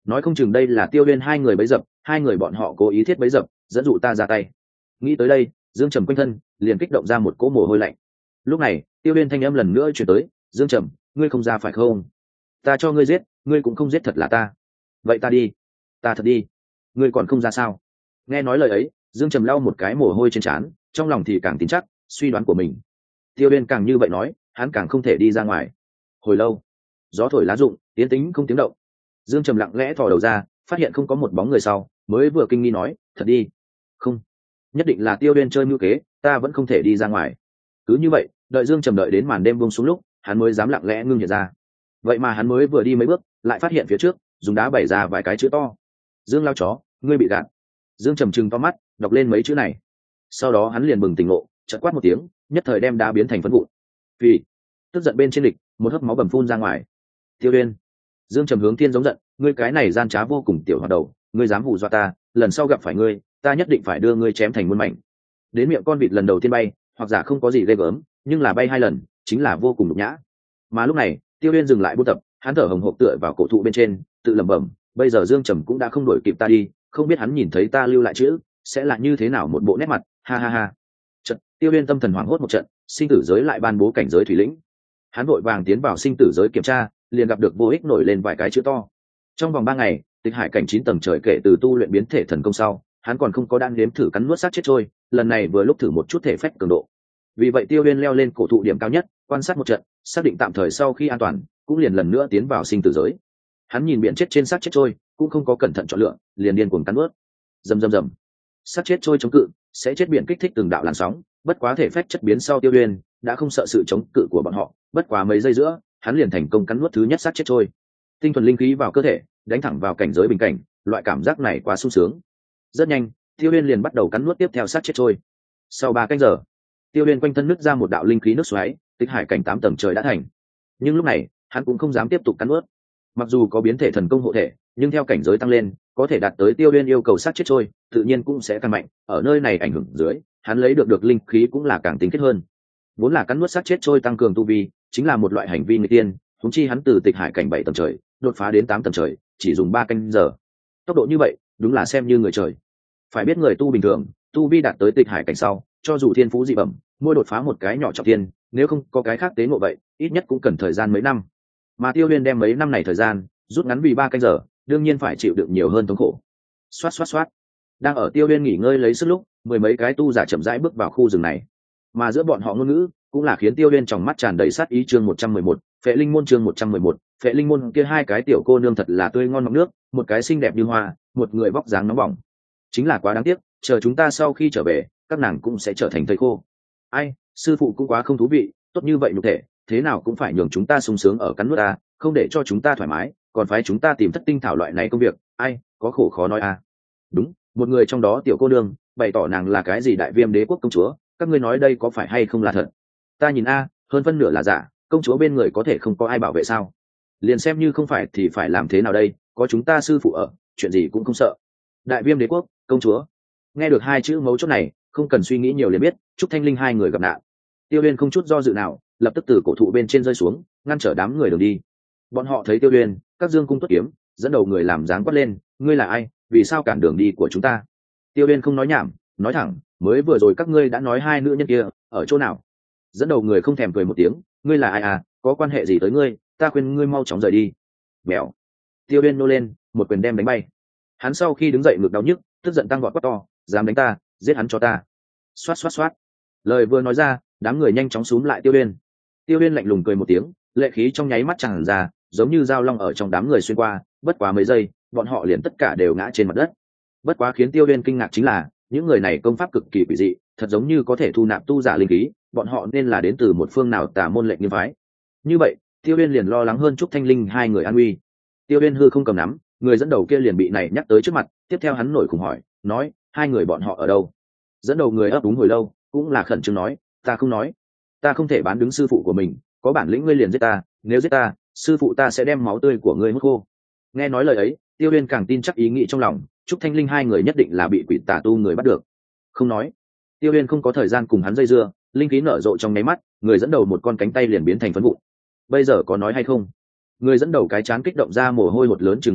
nói không chừng đây là Tiêu Uyên hai người bấy dập, hai người bọn họ cố ý thiết bấy dập, dẫn dụ ta ra tay. Nghĩ tới đây, Dương Trầm quanh thân liền kích động ra một cỗ mồ hôi lạnh. Lúc này, Tiêu Uyên thanh âm lần nữa truyền tới, "Dương Trầm, ngươi không ra phải không? Ta cho ngươi giết, ngươi cũng không giết thật là ta. Vậy ta đi, ta thật đi. Ngươi còn không ra sao?" Nghe nói lời ấy, Dương Trầm lau một cái mồ hôi trên trán, trong lòng thì càng tin chắc suy đoán của mình. Tiêu Uyên càng như vậy nói, hắn càng không thể đi ra ngoài. Hồi lâu, gió thổi lá rụng, tiến tĩnh không tiếng động. Dương Trầm lặng lẽ thò đầu ra, phát hiện không có một bóng người sau, mới vừa kinh nghi nói, "Thật đi." "Không, nhất định là Tiêu Uyên chơi mưu kế, ta vẫn không thể đi ra ngoài." Cứ như vậy, đợi Dương Trầm đợi đến màn đêm buông xuống lúc, hắn mới dám lặng lẽ ngưng hiện ra. Vậy mà hắn mới vừa đi mấy bước, lại phát hiện phía trước dùng đá bày ra vài cái chữ to: "Dương lao chó, ngươi bị gạt." Dương Trầm trừng to mắt, đọc lên mấy chữ này. Sau đó hắn liền bừng tỉnh ngộ, chợt quát một tiếng, nhất thời đem đá biến thành phấn vụn. Vì tức giận bên trên địch, một hớp máu bầm phun ra ngoài. "Tiêu Uyên!" Dương Trầm hướng thiên giống giận, "Ngươi cái này gian trá vô cùng tiểu hoạt đầu, ngươi dám hù dọa ta, lần sau gặp phải ngươi, ta nhất định phải đưa ngươi chém thành muôn mảnh." Đến miệng con vịt lần đầu tiên bay, hoặc giả không có gì ghê gớm, nhưng là bay hai lần, chính là vô cùng nhục nhã. Mà lúc này, Tiêu Uyên dừng lại buôn tập, hắn thở hồng hộc tựa vào cổ thụ bên trên, tự lẩm bẩm, "Bây giờ Dương Trầm cũng đã không đuổi kịp ta đi, không biết hắn nhìn thấy ta lưu lại chữ, sẽ là như thế nào một bộ nét mặt, ha ha ha." Trận, Tiêu Uyên tâm thần hoảng hốt một trận, sinh tử giới lại ban bố cảnh giới thủy lĩnh. Hắn vội vàng tiến vào sinh tử giới kiểm tra, liền gặp được vô ích nổi lên vài cái chữ to. Trong vòng ba ngày, Tịch Hải cảnh chín tầng trời kể từ tu luyện biến thể thần công sau, hắn còn không có đan đếm thử cắn nuốt xác chết trôi, lần này vừa lúc thử một chút thể phách cường độ. Vì vậy Tiêu Uyên leo lên cổ thụ điểm cao nhất, quan sát một trận, xác định tạm thời sau khi an toàn, cũng liền lần nữa tiến vào sinh tử giới. Hắn nhìn biển chết trên xác chết trôi, cũng không có cẩn thận chọn lựa, liền điên cuồng cắn nuốt. Rầm rầm rầm. Xác chết trôi chống cự, sẽ chết biển kích thích từng đạo làn sóng, bất quá thể phách chất biến sau Tiêu Uyên đã không sợ sự chống cự của bọn họ, bất quá mấy giây giữa, hắn liền thành công cắn nuốt thứ nhất xác chết trôi. Tinh thuần linh khí vào cơ thể, đánh thẳng vào cảnh giới bình cảnh, loại cảm giác này quá sung sướng. Rất nhanh, Tiêu Uyên liền bắt đầu cắn nuốt tiếp theo xác chết trôi. Sau ba canh giờ, Tiêu Uyên quanh thân nứt ra một đạo linh khí nước xoáy, Tịch Hải cảnh tám tầng trời đã thành. Nhưng lúc này, hắn cũng không dám tiếp tục cắn nuốt. Mặc dù có biến thể thần công hộ thể, nhưng theo cảnh giới tăng lên, có thể đạt tới Tiêu Uyên yêu cầu sát chết trôi, tự nhiên cũng sẽ càng mạnh. Ở nơi này ảnh hưởng dưới, hắn lấy được được linh khí cũng là càng tinh khiết hơn. Vốn là cắn nuốt sát chết trôi tăng cường tu vi, chính là một loại hành vi người tiên, huống chi hắn từ Tịch Hải cảnh bảy tầng trời đột phá đến tám tầng trời, chỉ dùng ba canh giờ. Tốc độ như vậy, đúng là xem như người trời. Phải biết người tu bình thường, tu vi đạt tới Tịch Hải cảnh sau, cho dù thiên phú dị bẩm, mỗi đột phá một cái nhỏ trọng thiên, nếu không có cái khác tế ngộ vậy, ít nhất cũng cần thời gian mấy năm. Mà Tiêu Uyên đem mấy năm này thời gian rút ngắn vì ba canh giờ, đương nhiên phải chịu đựng nhiều hơn thống khổ. Xoát xoát xoát. Đang ở Tiêu Uyên nghỉ ngơi lấy sức lúc, mười mấy cái tu giả chậm rãi bước vào khu rừng này. Mà giữa bọn họ ngôn ngữ cũng là khiến Tiêu Uyên trong mắt tràn đầy sát ý. Chương một trăm mười một, Phệ Linh môn. Chương một trăm mười một, Phệ Linh môn. Kia hai cái tiểu cô nương thật là tươi ngon ngọc nước, một cái xinh đẹp như hoa, một người vóc dáng nóng bỏng. Chính là quá đáng tiếc, chờ chúng ta sau khi trở về, các nàng cũng sẽ trở thành thây khô. Ai, sư phụ cũng quá không thú vị, tốt như vậy nhục thể, thế nào cũng phải nhường chúng ta sung sướng ở cắn nuốt ta, không để cho chúng ta thoải mái, còn phải chúng ta tìm thất tinh thảo loại này công việc, ai, có khổ khó nói à. Đúng, một người trong đó tiểu cô nương bày tỏ nàng là cái gì đại viêm đế quốc công chúa, các ngươi nói đây có phải hay không là thật? Ta nhìn a, hơn phân nửa là giả, công chúa bên người có thể không có ai bảo vệ sao? Liền xem như không phải thì phải làm thế nào đây, có chúng ta sư phụ ở, chuyện gì cũng không sợ. Đại viêm đế quốc công chúa. Nghe được hai chữ mấu chốt này, không cần suy nghĩ nhiều liền biết Trúc Thanh Linh hai người gặp nạn. Tiêu Uyên không chút do dự nào, lập tức từ cổ thụ bên trên rơi xuống, ngăn trở đám người đường đi. Bọn họ thấy Tiêu Uyên, các dương cung tuất kiếm, dẫn đầu người làm dáng quát lên, ngươi là ai, vì sao cản đường đi của chúng ta? Tiêu Uyên không nói nhảm, nói thẳng, mới vừa rồi các ngươi đã nói hai nữ nhân kia ở chỗ nào? Dẫn đầu người không thèm cười một tiếng, ngươi là ai à, có quan hệ gì tới ngươi, ta khuyên ngươi mau chóng rời đi. Bèo. Tiêu Uyên nô lên, một quyền đem đánh bay. Hắn sau khi đứng dậy ngực đau nhức, tức giận tăng vọt quát to, dám đánh ta, giết hắn cho ta. Xoát xoát xoát. Lời vừa nói ra, đám người nhanh chóng xúm lại Tiêu Uyên. Tiêu Uyên lạnh lùng cười một tiếng, lệ khí trong nháy mắt tràn ra, giống như dao long ở trong đám người xuyên qua, bất quá mấy giây, bọn họ liền tất cả đều ngã trên mặt đất. Bất quá khiến Tiêu Uyên kinh ngạc chính là, những người này công pháp cực kỳ quỷ dị, thật giống như có thể thu nạp tu giả linh khí, bọn họ nên là đến từ một phương nào tà môn lệnh nghiêm phái. Như vậy, Tiêu Uyên liền lo lắng hơn Trúc Thanh Linh hai người an nguy. Tiêu Uyên hư không cầm nắm, người dẫn đầu kia liền bị này nhắc tới trước mặt, tiếp theo hắn nổi khủng hỏi, nói, hai người bọn họ ở đâu? Dẫn đầu người ấp úng hồi lâu, cũng là khẩn trương nói, ta không nói, ta không thể bán đứng sư phụ của mình, có bản lĩnh ngươi liền giết ta, nếu giết ta, sư phụ ta sẽ đem máu tươi của ngươi hút khô. Nghe nói lời ấy, Tiêu Uyên càng tin chắc ý nghĩ trong lòng, Trúc Thanh Linh hai người nhất định là bị quỷ tà tu người bắt được. Không nói. Tiêu Uyên không có thời gian cùng hắn dây dưa, linh khí nở rộ trong nháy mắt, người dẫn đầu một con cánh tay liền biến thành phấn vụn. Bây giờ có nói hay không? Người dẫn đầu cái chán kích động ra mồ hôi hột lớn chừng hạt đậu,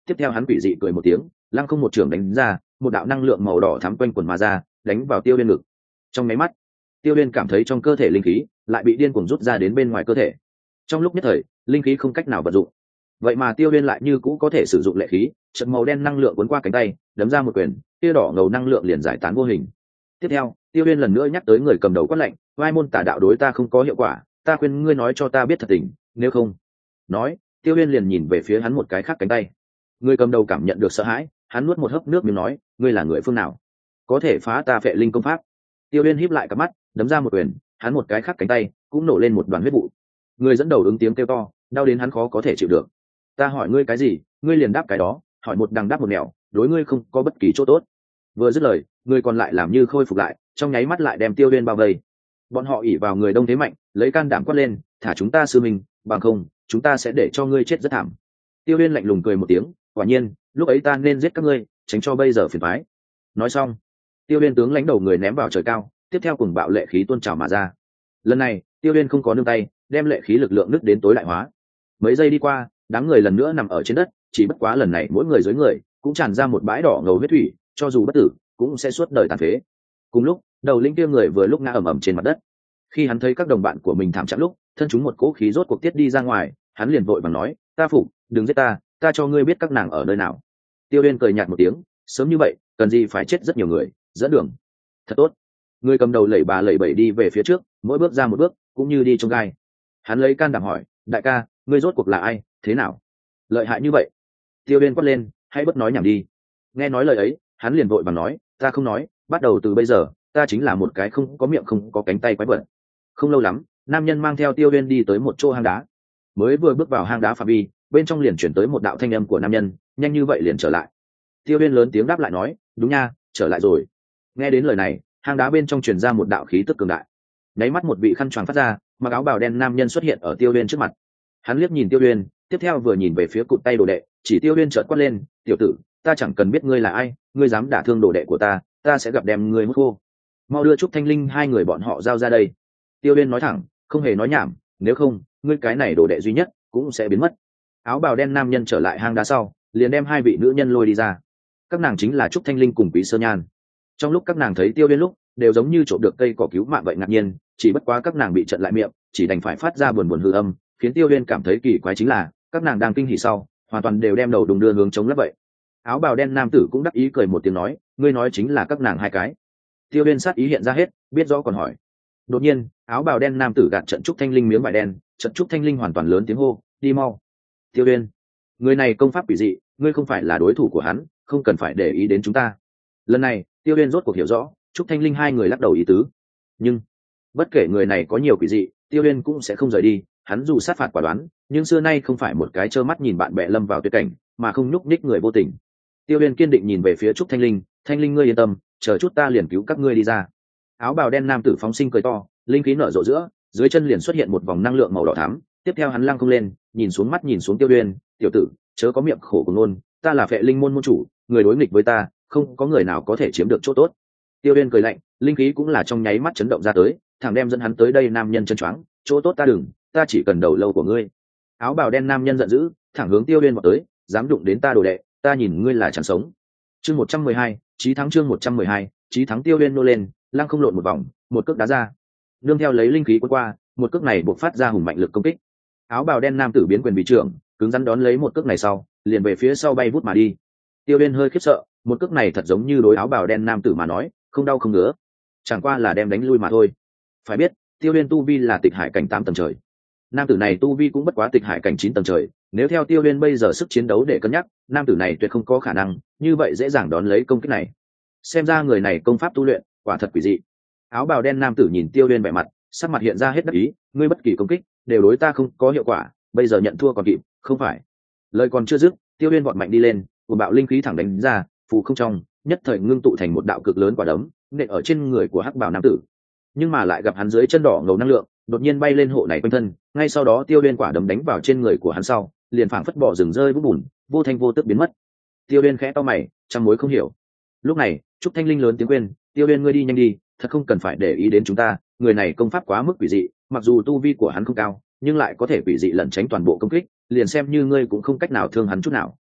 tiếp theo hắn quỷ dị cười một tiếng, lăng không một trường đánh ra, một đạo năng lượng màu đỏ thắm quanh quần mà ra, đánh vào Tiêu Uyên ngực. Trong máy mắt, Tiêu Uyên cảm thấy trong cơ thể linh khí lại bị điên cuồng rút ra đến bên ngoài cơ thể. Trong lúc nhất thời, linh khí không cách nào vận dụng. Vậy mà Tiêu Uyên lại như cũ có thể sử dụng lệ khí, trận màu đen năng lượng cuốn qua cánh tay, đấm ra một quyền, tia đỏ ngầu năng lượng liền giải tán vô hình. Tiếp theo, Tiêu Uyên lần nữa nhắc tới người cầm đầu quát lệnh, vai môn tà đạo đối ta không có hiệu quả, ta khuyên ngươi nói cho ta biết thật tình, nếu không. Nói, Tiêu Uyên liền nhìn về phía hắn một cái khác cánh tay. Người cầm đầu cảm nhận được sợ hãi, hắn nuốt một hớp nước miếng nói, ngươi là người phương nào, có thể phá ta Phệ Linh công pháp? Tiêu Uyên híp lại cặp mắt, đấm ra một quyền, hắn một cái khác cánh tay cũng nổ lên một đoàn huyết vụ. Người dẫn đầu ứng tiếng kêu to, đau đến hắn khó có thể chịu được. Ta hỏi ngươi cái gì, ngươi liền đáp cái đó, hỏi một đằng đáp một nẻo, đối ngươi không có bất kỳ chỗ tốt. Vừa dứt lời, người còn lại làm như khôi phục lại, trong nháy mắt lại đem Tiêu Uyên bao vây. Bọn họ ỉ vào người đông thế mạnh, lấy can đảm quát lên, thả chúng ta sư mình, bằng không chúng ta sẽ để cho ngươi chết rất thảm. Tiêu Uyên lạnh lùng cười một tiếng, quả nhiên lúc ấy ta nên giết các ngươi, tránh cho bây giờ phiền toái. Nói xong, Tiêu Uyên tướng lãnh đầu người ném vào trời cao, tiếp theo cùng bạo lệ khí tuôn trào mà ra. Lần này Tiêu Uyên không có nương tay, đem lệ khí lực lượng nứt đến tối đại hóa. Mấy giây đi qua, đám người lần nữa nằm ở trên đất, chỉ bất quá lần này mỗi người dưới người cũng tràn ra một bãi đỏ ngầu huyết thủy, cho dù bất tử cũng sẽ suốt đời tàn phế. Cùng lúc, đầu linh kia người vừa lúc ngã ầm ầm trên mặt đất. Khi hắn thấy các đồng bạn của mình thảm trạng lúc, thân chúng một cỗ khí rốt cuộc tiết đi ra ngoài, hắn liền vội vàng nói, ta phục, đừng giết ta, ta cho ngươi biết các nàng ở nơi nào. Tiêu Uyên cười nhạt một tiếng, sớm như vậy cần gì phải chết rất nhiều người, dẫn đường. Thật tốt. Người cầm đầu lẩy bà lẩy bẩy đi về phía trước, mỗi bước ra một bước cũng như đi trong gai. Hắn lấy can đảm hỏi, đại ca, ngươi rốt cuộc là ai, thế nào lợi hại như vậy? Tiêu Uyên quát lên, hãy bất nói nhảm đi. Nghe nói lời ấy, hắn liền vội vàng nói, ta không nói, bắt đầu từ bây giờ ta chính là một cái không có miệng không có cánh tay quái vật. Không lâu lắm, nam nhân mang theo Tiêu Uyên đi tới một chỗ hang đá. Mới vừa bước vào hang đá phạm vi, bên trong liền chuyển tới một đạo thanh âm của nam nhân, nhanh như vậy liền trở lại. Tiêu Uyên lớn tiếng đáp lại nói, đúng nha, trở lại rồi. Nghe đến lời này, hang đá bên trong truyền ra một đạo khí tức cường đại. Nháy mắt một vị khăn choàng phát ra, mặc áo bào đen nam nhân xuất hiện ở Tiêu Uyên trước mặt. Hắn liếc nhìn Tiêu Uyên, tiếp theo vừa nhìn về phía cụt tay đồ đệ, chỉ Tiêu Uyên chợt quát lên, tiểu tử, ta chẳng cần biết ngươi là ai, ngươi dám đả thương đồ đệ của ta, ta sẽ gặp đem ngươi hút khô. Mau đưa Trúc Thanh Linh hai người bọn họ giao ra đây. Tiêu Uyên nói thẳng, không hề nói nhảm, nếu không, ngươi cái này đồ đệ duy nhất cũng sẽ biến mất. Áo bào đen nam nhân trở lại hang đá sau, liền đem hai vị nữ nhân lôi đi ra. Các nàng chính là Trúc Thanh Linh cùng Quý Sơ Nhan. Trong lúc các nàng thấy Tiêu Uyên lúc, đều giống như trộm được cây cỏ cứu mạng vậy ngạc nhiên, chỉ bất quá các nàng bị chặn lại miệng, chỉ đành phải phát ra buồn buồn hư âm, khiến Tiêu Uyên cảm thấy kỳ quái chính là, các nàng đang kinh hỉ sau, hoàn toàn đều đem đầu đùng đưa hướng chống lấp vậy. Áo bào đen nam tử cũng đắc ý cười một tiếng nói, ngươi nói chính là các nàng hai cái. Tiêu Uyên sát ý hiện ra hết, biết rõ còn hỏi. Đột nhiên, áo bào đen nam tử gạt trận Trúc Thanh Linh miếng vải đen, trận Trúc Thanh Linh hoàn toàn lớn tiếng hô, đi mau. Tiêu Uyên, người này công pháp quỷ dị, ngươi không phải là đối thủ của hắn, không cần phải để ý đến chúng ta. Lần này, Tiêu Uyên rốt cuộc hiểu rõ, Trúc Thanh Linh hai người lắc đầu ý tứ. Nhưng bất kể người này có nhiều quỷ dị, Tiêu Uyên cũng sẽ không rời đi. Hắn dù sát phạt quả đoán, nhưng xưa nay không phải một cái trơ mắt nhìn bạn bè lâm vào tuyệt cảnh mà không nhúc nhích người vô tình. Tiêu Uyên kiên định nhìn về phía Trúc Thanh Linh, Thanh Linh ngươi yên tâm, chờ chút ta liền cứu các ngươi đi ra. Áo bào đen nam tử phóng sinh cười to, linh khí nở rộ giữa, dưới chân liền xuất hiện một vòng năng lượng màu đỏ thắm. Tiếp theo hắn lăng không lên, nhìn xuống mắt nhìn xuống Tiêu Uyên, tiểu tử, chớ có miệng khổ cùng ngôn, ta là Phệ Linh môn môn chủ, người đối nghịch với ta, không có người nào có thể chiếm được chỗ tốt. Tiêu Uyên cười lạnh, linh khí cũng là trong nháy mắt chấn động ra tới, thẳng đem dẫn hắn tới đây nam nhân chân choáng, chỗ tốt ta đừng, ta chỉ cần đầu lâu của ngươi. Áo bào đen nam nhân giận dữ, thẳng hướng Tiêu Uyên vọt tới, dám đụng đến ta đồ đệ, ta nhìn ngươi là chẳng sống. Chương một trăm mười hai, chí thắng chương một trăm mười hai, chí thắng. Tiêu Uyên nô lên, lăng không lộn một vòng, một cước đá ra. Nương theo lấy linh khí cuốn qua, một cước này bộc phát ra hùng mạnh lực công kích. Áo bào đen nam tử biến quyền bị trưởng, cứng rắn đón lấy một cước này sau, liền về phía sau bay vút mà đi. Tiêu Uyên hơi khiếp sợ, một cước này thật giống như đối áo bào đen nam tử mà nói, không đau không ngứa, chẳng qua là đem đánh lui mà thôi. Phải biết, Tiêu Uyên tu vi là tịch hải cảnh tám tầng trời, nam tử này tu vi cũng bất quá tịch hải cảnh chín tầng trời. Nếu theo Tiêu Uyên bây giờ sức chiến đấu để cân nhắc, nam tử này tuyệt không có khả năng như vậy dễ dàng đón lấy công kích này. Xem ra người này công pháp tu luyện quả thật quỷ dị. Áo bào đen nam tử nhìn Tiêu Uyên vẻ mặt, sắc mặt hiện ra hết đắc ý, ngươi bất kỳ công kích đều đối ta không có hiệu quả, bây giờ nhận thua còn kịp, không phải? Lời còn chưa dứt, Tiêu Uyên vọt mạnh đi lên, của bạo linh khí thẳng đánh ra, phù không trong, nhất thời ngưng tụ thành một đạo cực lớn quả đấm, nện ở trên người của hắc bào nam tử. Nhưng mà lại gặp hắn dưới chân đỏ ngầu năng lượng, đột nhiên bay lên hộ này quanh thân, ngay sau đó Tiêu Uyên quả đấm đánh vào trên người của hắn sau, liền phảng phất bỏ rừng rơi vũng bùn, vô thanh vô tức biến mất. Tiêu Uyên khẽ cau mày, trăm mối không hiểu. Lúc này, Trúc Thanh Linh lớn tiếng quên, Tiêu Uyên ngươi đi nhanh đi, thật không cần phải để ý đến chúng ta, người này công pháp quá mức quỷ dị, mặc dù tu vi của hắn không cao, nhưng lại có thể quỷ dị lẩn tránh toàn bộ công kích, liền xem như ngươi cũng không cách nào thương hắn chút nào.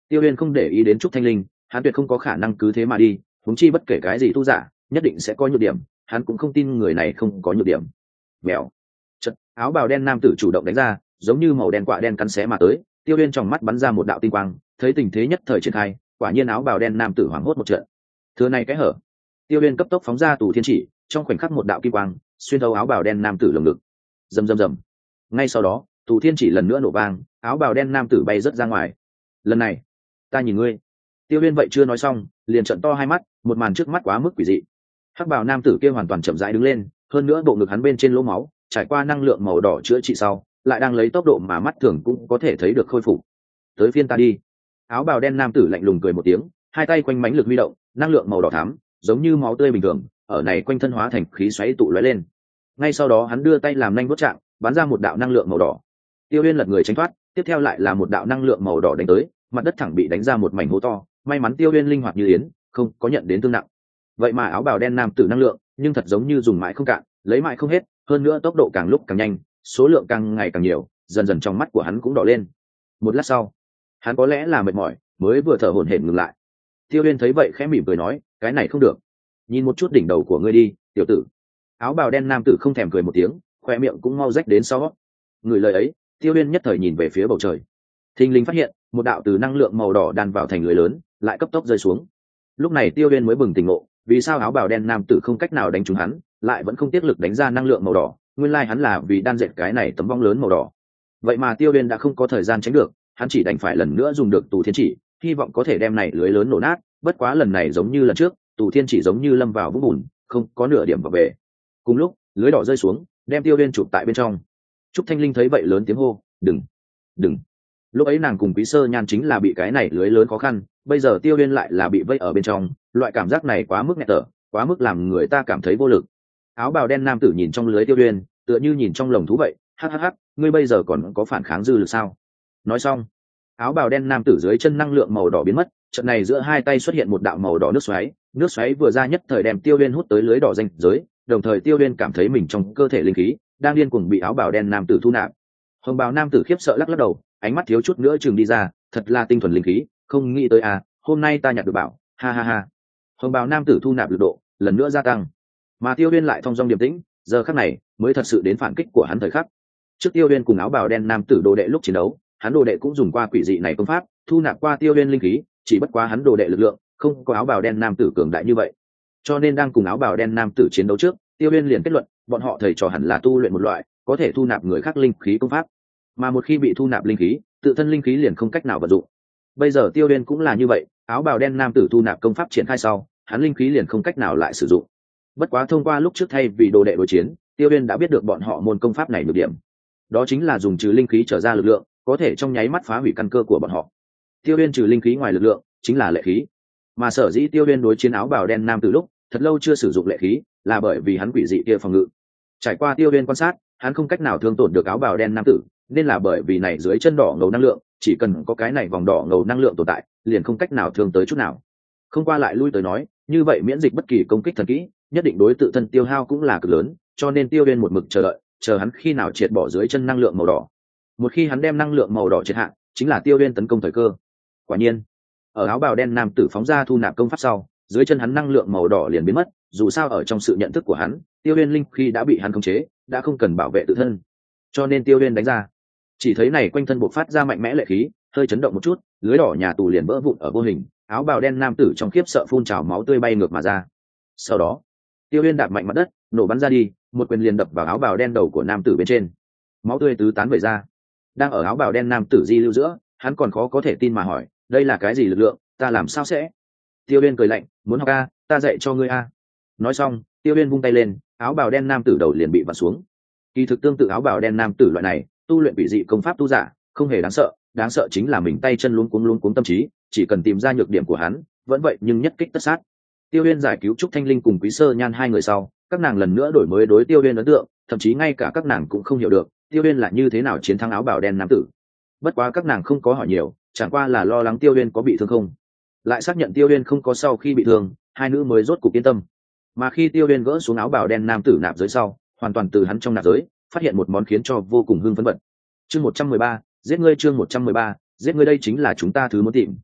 Tiêu Uyên không để ý đến Trúc Thanh Linh, hắn tuyệt không có khả năng cứ thế mà đi, huống chi bất kể cái gì tu giả nhất định sẽ có nhược điểm, hắn cũng không tin người này không có nhược điểm. Bèo, chợt áo bào đen nam tử chủ động đánh ra, giống như màu đen quạ đen cắn xé mà tới. Tiêu Uyên trong mắt bắn ra một đạo tinh quang, thấy tình thế nhất thời triển khai, quả nhiên áo bào đen nam tử hoảng hốt một trận. Thừa này cái hở, Tiêu Uyên cấp tốc phóng ra tù thiên chỉ, trong khoảnh khắc một đạo kim quang xuyên thấu áo bào đen nam tử lồng ngực. Rầm rầm rầm. Ngay sau đó, tù thiên chỉ lần nữa nổ vang, áo bào đen nam tử bay rớt ra ngoài. Lần này, ta nhìn ngươi. Tiêu Uyên vậy chưa nói xong, liền trợn to hai mắt, một màn trước mắt quá mức quỷ dị. Hắc bào nam tử kia hoàn toàn chậm rãi đứng lên, hơn nữa bộ ngực hắn bên trên lỗ máu trải qua năng lượng màu đỏ chữa trị sau, lại đang lấy tốc độ mà mắt thường cũng có thể thấy được khôi phục. Tới phiên ta đi. Áo bào đen nam tử lạnh lùng cười một tiếng, hai tay quanh mãnh lực huy động, năng lượng màu đỏ thắm, giống như máu tươi bình thường, ở này quanh thân hóa thành khí xoáy tụ lóe lên. Ngay sau đó hắn đưa tay làm nhanh vuốt chạm, bắn ra một đạo năng lượng màu đỏ. Tiêu Uyên lật người tránh thoát, tiếp theo lại là một đạo năng lượng màu đỏ đánh tới, mặt đất thẳng bị đánh ra một mảnh hố to. May mắn Tiêu Uyên linh hoạt như yến, không có nhận đến thương nặng. Vậy mà áo bào đen nam tử năng lượng, nhưng thật giống như dùng mãi không cạn, lấy mãi không hết, hơn nữa tốc độ càng lúc càng nhanh, số lượng càng ngày càng nhiều, dần dần trong mắt của hắn cũng đỏ lên. Một lát sau, hắn có lẽ là mệt mỏi, mới vừa thở hổn hển ngừng lại. Tiêu Uyên thấy vậy khẽ mỉm cười nói, cái này không được, nhìn một chút đỉnh đầu của ngươi đi, tiểu tử. Áo bào đen nam tử không thèm cười một tiếng, khoe miệng cũng mau rách đến sau. Người lời ấy, Tiêu Uyên nhất thời nhìn về phía bầu trời, thình lình phát hiện một đạo từ năng lượng màu đỏ đan vào thành lưới lớn, lại cấp tốc rơi xuống. Lúc này Tiêu Uyên mới bừng tỉnh ngộ, vì sao áo bào đen nam tử không cách nào đánh trúng hắn, lại vẫn không tiếc lực đánh ra năng lượng màu đỏ, nguyên lai hắn là vì đan dệt cái này tấm vong lớn màu đỏ. Vậy mà Tiêu Uyên đã không có thời gian tránh được, hắn chỉ đành phải lần nữa dùng được tù thiên chỉ, hy vọng có thể đem này lưới lớn nổ nát. Bất quá lần này giống như lần trước, tù thiên chỉ giống như lâm vào vũng bùn, không có nửa điểm vào về. Cùng lúc, lưới đỏ rơi xuống, đem Tiêu Uyên chụp tại bên trong. Trúc Thanh Linh thấy vậy lớn tiếng hô, đừng, đừng. Lúc ấy nàng cùng Quý Sơ Nhan chính là bị cái này lưới lớn khó khăn, bây giờ Tiêu Uyên lại là bị vây ở bên trong, loại cảm giác này quá mức nghẹt thở, quá mức làm người ta cảm thấy vô lực. Áo bào đen nam tử nhìn trong lưới Tiêu Uyên, tựa như nhìn trong lồng thú vậy, hắc hắc hắc, ngươi bây giờ còn có phản kháng dư lực sao? Nói xong, áo bào đen nam tử dưới chân năng lượng màu đỏ biến mất, trận này giữa hai tay xuất hiện một đạo màu đỏ nước xoáy, nước xoáy vừa ra nhất thời đem Tiêu Uyên hút tới lưới đỏ ranh giới, đồng thời Tiêu Uyên cảm thấy mình trong cơ thể linh khí đang điên cuồng bị áo bào đen nam tử thu nạp. Hồng bào nam tử khiếp sợ lắc lắc đầu, ánh mắt thiếu chút nữa chừng đi ra, thật là tinh thuần linh khí, không nghĩ tới à, hôm nay ta nhặt được bảo, ha ha ha. Hồng bào nam tử thu nạp lực độ lần nữa gia tăng, mà Tiêu Uyên lại thong dong điềm tĩnh, giờ khắc này mới thật sự đến phản kích của hắn thời khắc. Trước Tiêu Uyên cùng áo bào đen nam tử đồ đệ lúc chiến đấu, hắn đồ đệ cũng dùng qua quỷ dị này công pháp, thu nạp qua Tiêu Uyên linh khí, chỉ bất quá hắn đồ đệ lực lượng không có áo bào đen nam tử cường đại như vậy. Cho nên đang cùng áo bào đen nam tử chiến đấu trước, Tiêu Uyên liền kết luận, bọn họ thầy trò hẳn là tu luyện một loại có thể thu nạp người khác linh khí công pháp, mà một khi bị thu nạp linh khí, tự thân linh khí liền không cách nào vận dụng. Bây giờ Tiêu Uyên cũng là như vậy, áo bào đen nam tử thu nạp công pháp triển khai sau, hắn linh khí liền không cách nào lại sử dụng. Bất quá thông qua lúc trước thay vì đồ đệ đối chiến, Tiêu Uyên đã biết được bọn họ môn công pháp này nhược điểm, đó chính là dùng trừ linh khí trở ra lực lượng, có thể trong nháy mắt phá hủy căn cơ của bọn họ. Tiêu Uyên trừ linh khí ngoài lực lượng chính là lệ khí, mà sở dĩ Tiêu Uyên đối chiến áo bào đen nam tử lúc thật lâu chưa sử dụng lệ khí, là bởi vì hắn quỷ dị kia phòng ngự. Trải qua Tiêu Uyên quan sát, hắn không cách nào thương tổn được áo bào đen nam tử, nên là bởi vì này dưới chân đỏ ngầu năng lượng, chỉ cần có cái này vòng đỏ ngầu năng lượng tồn tại, liền không cách nào thương tới chút nào. Không qua lại lui tới nói, như vậy miễn dịch bất kỳ công kích thần kỹ, nhất định đối tự thân tiêu hao cũng là cực lớn, cho nên Tiêu Uyên một mực chờ đợi, chờ hắn khi nào triệt bỏ dưới chân năng lượng màu đỏ. Một khi hắn đem năng lượng màu đỏ triệt hạ, chính là Tiêu Uyên tấn công thời cơ. Quả nhiên, ở áo bào đen nam tử phóng ra thu nạp công pháp sau, dưới chân hắn năng lượng màu đỏ liền biến mất, dù sao ở trong sự nhận thức của hắn, Tiêu Uyên linh khí đã bị hắn khống chế, đã không cần bảo vệ tự thân. Cho nên Tiêu Uyên đánh ra, chỉ thấy này quanh thân bộc phát ra mạnh mẽ lệ khí, hơi chấn động một chút, lưới đỏ nhà tù liền vỡ vụn ở vô hình, áo bào đen nam tử trong khiếp sợ phun trào máu tươi bay ngược mà ra. Sau đó, Tiêu Uyên đạp mạnh mặt đất, nổ bắn ra đi, một quyền liền đập vào áo bào đen đầu của nam tử bên trên. Máu tươi tứ tán vẩy ra. Đang ở áo bào đen nam tử di lưu giữa, hắn còn khó có thể tin mà hỏi, đây là cái gì lực lượng, ta làm sao sẽ? Tiêu Uyên cười lạnh, muốn học a, ta dạy cho ngươi a. Nói xong, Tiêu Uyên vung tay lên, áo bào đen nam tử đầu liền bị vặn xuống. Kỳ thực tương tự áo bào đen nam tử loại này, tu luyện quỷ dị công pháp tu giả, không hề đáng sợ, đáng sợ chính là mình tay chân luống cuống luống cuống tâm trí, chỉ cần tìm ra nhược điểm của hắn, vẫn vậy nhưng nhất kích tất sát. Tiêu Uyên giải cứu Trúc Thanh Linh cùng Quý Sơ Nhan hai người sau, các nàng lần nữa đổi mới đối Tiêu Uyên ấn tượng, thậm chí ngay cả các nàng cũng không hiểu được Tiêu Uyên là như thế nào chiến thắng áo bào đen nam tử. Bất quá các nàng không có hỏi nhiều, chẳng qua là lo lắng Tiêu Uyên có bị thương không. Lại xác nhận Tiêu Uyên không có sau khi bị thương, hai nữ mới rốt cục yên tâm. Mà khi Tiêu Uyên gỡ xuống áo bào đen nam tử nạp giới sau, hoàn toàn từ hắn trong nạp giới phát hiện một món khiến cho vô cùng hưng phấn vật. Chương một trăm mười ba, giết ngươi chương một trăm mười ba, giết ngươi đây chính là chúng ta thứ muốn tìm.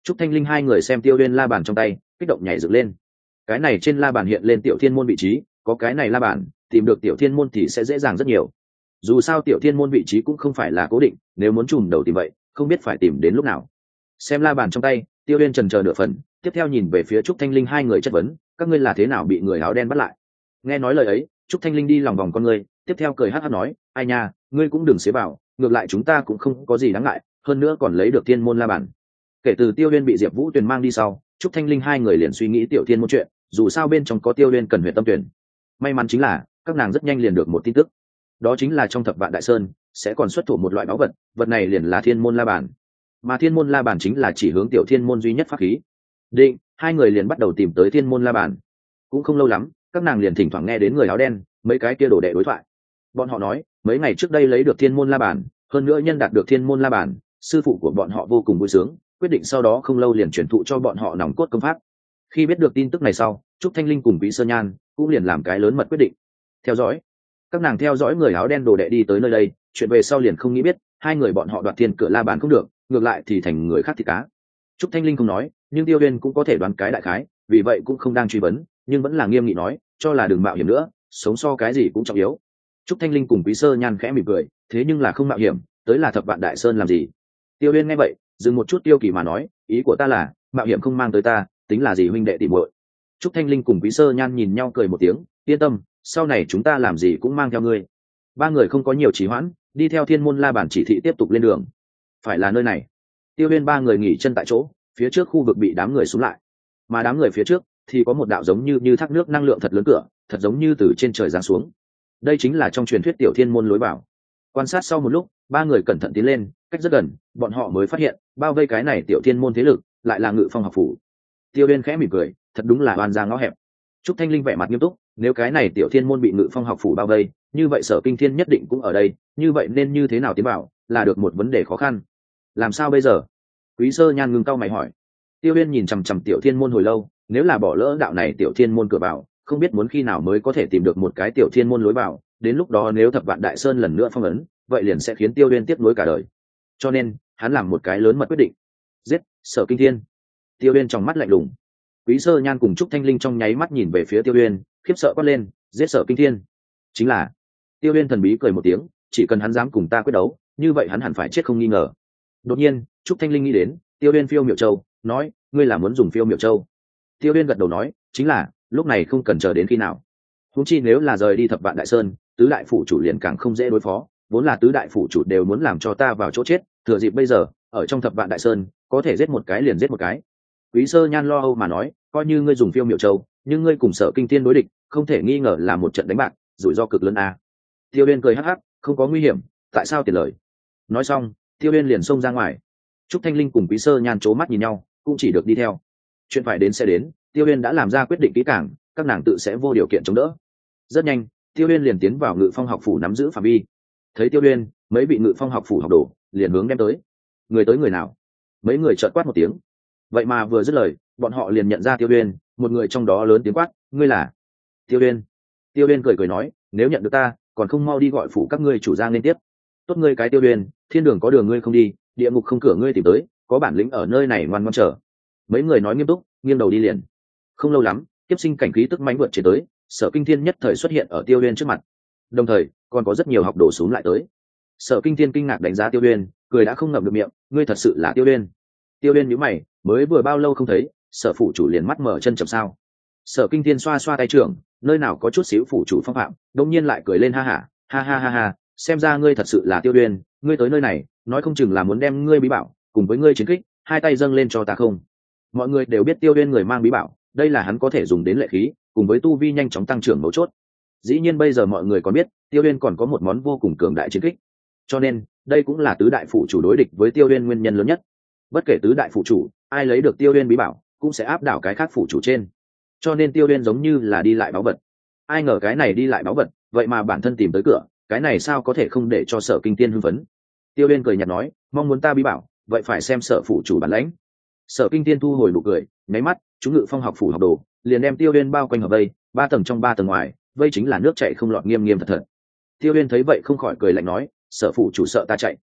Trúc Thanh Linh hai người xem Tiêu Uyên la bàn trong tay, kích động nhảy dựng lên. Cái này trên la bàn hiện lên Tiểu Thiên môn vị trí, có cái này la bàn, tìm được Tiểu Thiên môn thì sẽ dễ dàng rất nhiều. Dù sao Tiểu Thiên môn vị trí cũng không phải là cố định, nếu muốn trùm đầu tìm vậy, không biết phải tìm đến lúc nào. Xem la bàn trong tay, Tiêu Uyên chần chờ nửa phần, tiếp theo nhìn về phía Trúc Thanh Linh hai người chất vấn, các ngươi là thế nào bị người áo đen bắt lại? Nghe nói lời ấy, Trúc Thanh Linh đi lòng vòng con ngươi, tiếp theo cười hắc hắc nói, ai nha, ngươi cũng đừng xế vào, ngược lại chúng ta cũng không có gì đáng ngại, hơn nữa còn lấy được Thiên môn la bàn. Kể từ Tiêu Uyên bị Diệp Vũ Tuyền mang đi sau, Trúc Thanh Linh hai người liền suy nghĩ Tiểu Thiên môn chuyện, dù sao bên trong có Tiêu Uyên cần Huyền Tâm Tuyển. May mắn chính là, các nàng rất nhanh liền được một tin tức. Đó chính là trong Thập Vạn Đại Sơn sẽ còn xuất thủ một loại báu vật, vật này liền là Thiên môn la bàn. Mà Thiên môn la bàn chính là chỉ hướng Tiểu Thiên môn duy nhất pháp khí. Định, hai người liền bắt đầu tìm tới Thiên môn la bàn. Cũng không lâu lắm, các nàng liền thỉnh thoảng nghe đến người áo đen, mấy cái kia đồ đệ đối thoại. Bọn họ nói, mấy ngày trước đây lấy được Thiên môn la bàn, hơn nữa nhân đạt được Thiên môn la bàn, sư phụ của bọn họ vô cùng vui sướng, quyết định sau đó không lâu liền truyền thụ cho bọn họ nòng cốt công pháp. Khi biết được tin tức này sau, Trúc Thanh Linh cùng Quý Sơ Nhan cũng liền làm cái lớn mật quyết định. Theo dõi. Các nàng theo dõi người áo đen đồ đệ đi tới nơi đây, chuyện về sau liền không nghĩ biết, hai người bọn họ đoạt thiên cửa la bàn không được, ngược lại thì thành người khác thì cá. Trúc Thanh Linh không nói, nhưng Tiêu Uyên cũng có thể đoán cái đại khái, vì vậy cũng không đang truy vấn, nhưng vẫn là nghiêm nghị nói, cho là đừng mạo hiểm nữa, sống so cái gì cũng trọng yếu. Trúc Thanh Linh cùng Quý Sơ Nhan khẽ mỉm cười, thế nhưng là không mạo hiểm, tới là Thập Vạn Đại Sơn làm gì? Tiêu Uyên nghe vậy, dừng một chút tiêu kỳ mà nói, ý của ta là, mạo hiểm không mang tới ta, tính là gì huynh đệ tìm muội. Trúc Thanh Linh cùng Quý Sơ Nhan nhìn nhau cười một tiếng, yên tâm, sau này chúng ta làm gì cũng mang theo ngươi. Ba người không có nhiều trì hoãn, đi theo Thiên môn la bàn chỉ thị tiếp tục lên đường. Phải là nơi này. Tiêu Uyên ba người nghỉ chân tại chỗ, phía trước khu vực bị đám người xuống lại, mà đám người phía trước thì có một đạo giống như như thác nước năng lượng thật lớn cửa, thật giống như từ trên trời giáng xuống. Đây chính là trong truyền thuyết Tiểu Thiên môn lối vào. Quan sát sau một lúc, ba người cẩn thận tiến lên, cách rất gần, bọn họ mới phát hiện, bao vây cái này Tiểu Thiên môn thế lực, lại là Ngự Phong học phủ. Tiêu Uyên khẽ mỉm cười, thật đúng là oan ra ngõ hẹp. Trúc Thanh Linh vẻ mặt nghiêm túc, nếu cái này Tiểu Thiên môn bị Ngự Phong học phủ bao vây, như vậy Sở Kinh Thiên nhất định cũng ở đây, như vậy nên như thế nào tiến vào, là được một vấn đề khó khăn. Làm sao bây giờ? Quý Sơ Nhan ngưng cau mày hỏi. Tiêu Uyên nhìn chằm chằm Tiểu Thiên môn hồi lâu, nếu là bỏ lỡ đạo này Tiểu Thiên môn cửa vào, không biết muốn khi nào mới có thể tìm được một cái Tiểu Thiên môn lối vào, đến lúc đó nếu Thập Vạn Đại Sơn lần nữa phong ấn, vậy liền sẽ khiến Tiêu Uyên tiếp nối cả đời. Cho nên, hắn làm một cái lớn mật quyết định. Giết Sở Kinh Thiên. Tiêu Uyên trong mắt lạnh lùng. Quý Sơ Nhan cùng Trúc Thanh Linh trong nháy mắt nhìn về phía Tiêu Uyên, khiếp sợ quát lên, giết Sở Kinh Thiên. Chính là. Tiêu Uyên thần bí cười một tiếng, chỉ cần hắn dám cùng ta quyết đấu, như vậy hắn hẳn phải chết không nghi ngờ. Đột nhiên, Trúc Thanh Linh nghĩ đến, Tiêu Uyên phiêu miểu châu, nói, ngươi là muốn dùng phiêu miểu châu. Tiêu Uyên gật đầu nói, chính là, lúc này không cần chờ đến khi nào. Huống chi nếu là rời đi Thập Vạn Đại Sơn, tứ đại phủ chủ liền càng không dễ đối phó, vốn là tứ đại phủ chủ đều muốn làm cho ta vào chỗ chết, thừa dịp bây giờ, ở trong Thập Vạn Đại Sơn, có thể giết một cái liền giết một cái. Quý Sơ Nhan lo âu mà nói, coi như ngươi dùng phiêu miểu châu, nhưng ngươi cùng Sở Kinh Thiên đối địch, không thể nghi ngờ là một trận đánh bạc, rủi ro cực lớn a. Tiêu Uyên cười hắc hắc, không có nguy hiểm, tại sao tiền lời? Nói xong, Tiêu Uyên liền xông ra ngoài. Trúc Thanh Linh cùng Quý Sơ Nhan chố mắt nhìn nhau, cũng chỉ được đi theo. Chuyện phải đến sẽ đến, Tiêu Uyên đã làm ra quyết định kỹ càng, các nàng tự sẽ vô điều kiện chống đỡ. Rất nhanh, Tiêu Uyên liền tiến vào Ngự Phong học phủ nắm giữ phạm vi. Thấy Tiêu Uyên, mấy vị Ngự Phong học phủ học đồ liền hướng đem tới. Người tới người nào? Mấy người chợt quát một tiếng. Vậy mà vừa dứt lời, bọn họ liền nhận ra Tiêu Uyên, một người trong đó lớn tiếng quát, ngươi là? Tiêu Uyên. Tiêu Uyên cười cười nói, nếu nhận được ta, còn không mau đi gọi phủ các ngươi chủ gia lên tiếp. Tốt ngươi cái Tiêu Uyên, thiên đường có đường ngươi không đi, địa ngục không cửa ngươi tìm tới, có bản lĩnh ở nơi này ngoan ngoãn chờ. Mấy người nói nghiêm túc, nghiêng đầu đi liền. Không lâu lắm, tiếp sinh cảnh khí tức mãnh vượt chế tới, Sở Kinh Thiên nhất thời xuất hiện ở Tiêu Uyên trước mặt. Đồng thời, còn có rất nhiều học đồ xuống lại tới. Sở Kinh Thiên kinh ngạc đánh giá Tiêu Uyên, cười đã không ngậm được miệng, ngươi thật sự là Tiêu Uyên. Tiêu Uyên nhíu mày, mới vừa bao lâu không thấy, Sở phủ chủ liền mắt mở chân chậm sao? Sở Kinh Thiên xoa xoa tay trưởng, nơi nào có chút xíu phủ chủ phong phạm, đột nhiên lại cười lên ha ha, ha ha ha ha, xem ra ngươi thật sự là Tiêu Uyên, ngươi tới nơi này, nói không chừng là muốn đem ngươi bí bảo cùng với ngươi chiến kích, hai tay dâng lên cho ta không? Mọi người đều biết Tiêu Uyên người mang bí bảo, đây là hắn có thể dùng đến lệ khí, cùng với tu vi nhanh chóng tăng trưởng mấu chốt. Dĩ nhiên bây giờ mọi người còn biết, Tiêu Uyên còn có một món vô cùng cường đại chiến kích. Cho nên, đây cũng là tứ đại phụ chủ đối địch với Tiêu Uyên nguyên nhân lớn nhất. Bất kể tứ đại phụ chủ, ai lấy được Tiêu Uyên bí bảo, cũng sẽ áp đảo cái khác phụ chủ trên. Cho nên Tiêu Uyên giống như là đi lại báu vật. Ai ngờ cái này đi lại báu vật, vậy mà bản thân tìm tới cửa, cái này sao có thể không để cho Sở Kinh Thiên hưng phấn. Tiêu Uyên cười nhạt nói, mong muốn ta bí bảo, vậy phải xem Sở phụ chủ bản lãnh. Sở Kinh Thiên thu hồi nụ cười, nháy mắt, chúng Ngự Phong học phủ học đồ liền đem Tiêu Uyên bao quanh hợp vây, ba tầng trong ba tầng ngoài, vây chính là nước chảy không lọt, nghiêm nghiêm thật thật. Tiêu Uyên thấy vậy không khỏi cười lạnh nói, Sở phụ chủ sợ ta chạy.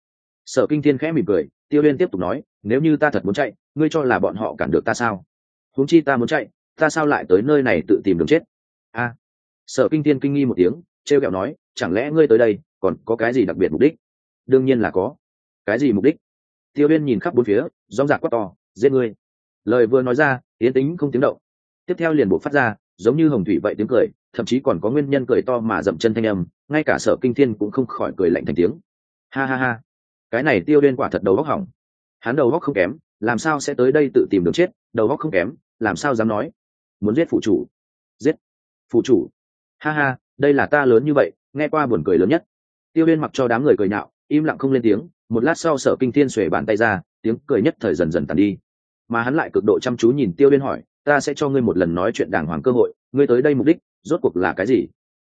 Sở Kinh Thiên khẽ mỉm cười, Tiêu Uyên tiếp tục nói, nếu như ta thật muốn chạy, ngươi cho là bọn họ cản được ta sao? Huống chi ta muốn chạy, ta sao lại tới nơi này tự tìm đường chết? A. Sở Kinh Thiên kinh nghi một tiếng, trêu ghẹo nói, chẳng lẽ ngươi tới đây còn có cái gì đặc biệt mục đích? Đương nhiên là có. Cái gì mục đích? Tiêu Uyên nhìn khắp bốn phía, rõng rạc quát to, giết ngươi. Lời vừa nói ra, yên tĩnh không tiếng động. Tiếp theo liền bộc phát ra, giống như hồng thủy vậy tiếng cười, thậm chí còn có nguyên nhân cười to mà dậm chân thanh âm, ngay cả Sở Kinh Thiên cũng không khỏi cười lạnh thành tiếng. Ha ha ha, cái này Tiêu Uyên quả thật đầu óc hỏng. Hắn đầu óc không kém, làm sao sẽ tới đây tự tìm đường chết, đầu óc không kém, làm sao dám nói muốn giết phụ chủ. Giết phụ chủ? Ha ha, đây là ta lớn như vậy, nghe qua buồn cười lớn nhất. Tiêu Uyên mặc cho đám người cười nhạo, im lặng không lên tiếng. Một lát sau Sở Kinh Thiên xuề bàn tay ra, tiếng cười nhất thời dần dần tàn đi, mà hắn lại cực độ chăm chú nhìn Tiêu Uyên hỏi, ta sẽ cho ngươi một lần nói chuyện đàng hoàng cơ hội, ngươi tới đây mục đích rốt cuộc là cái gì?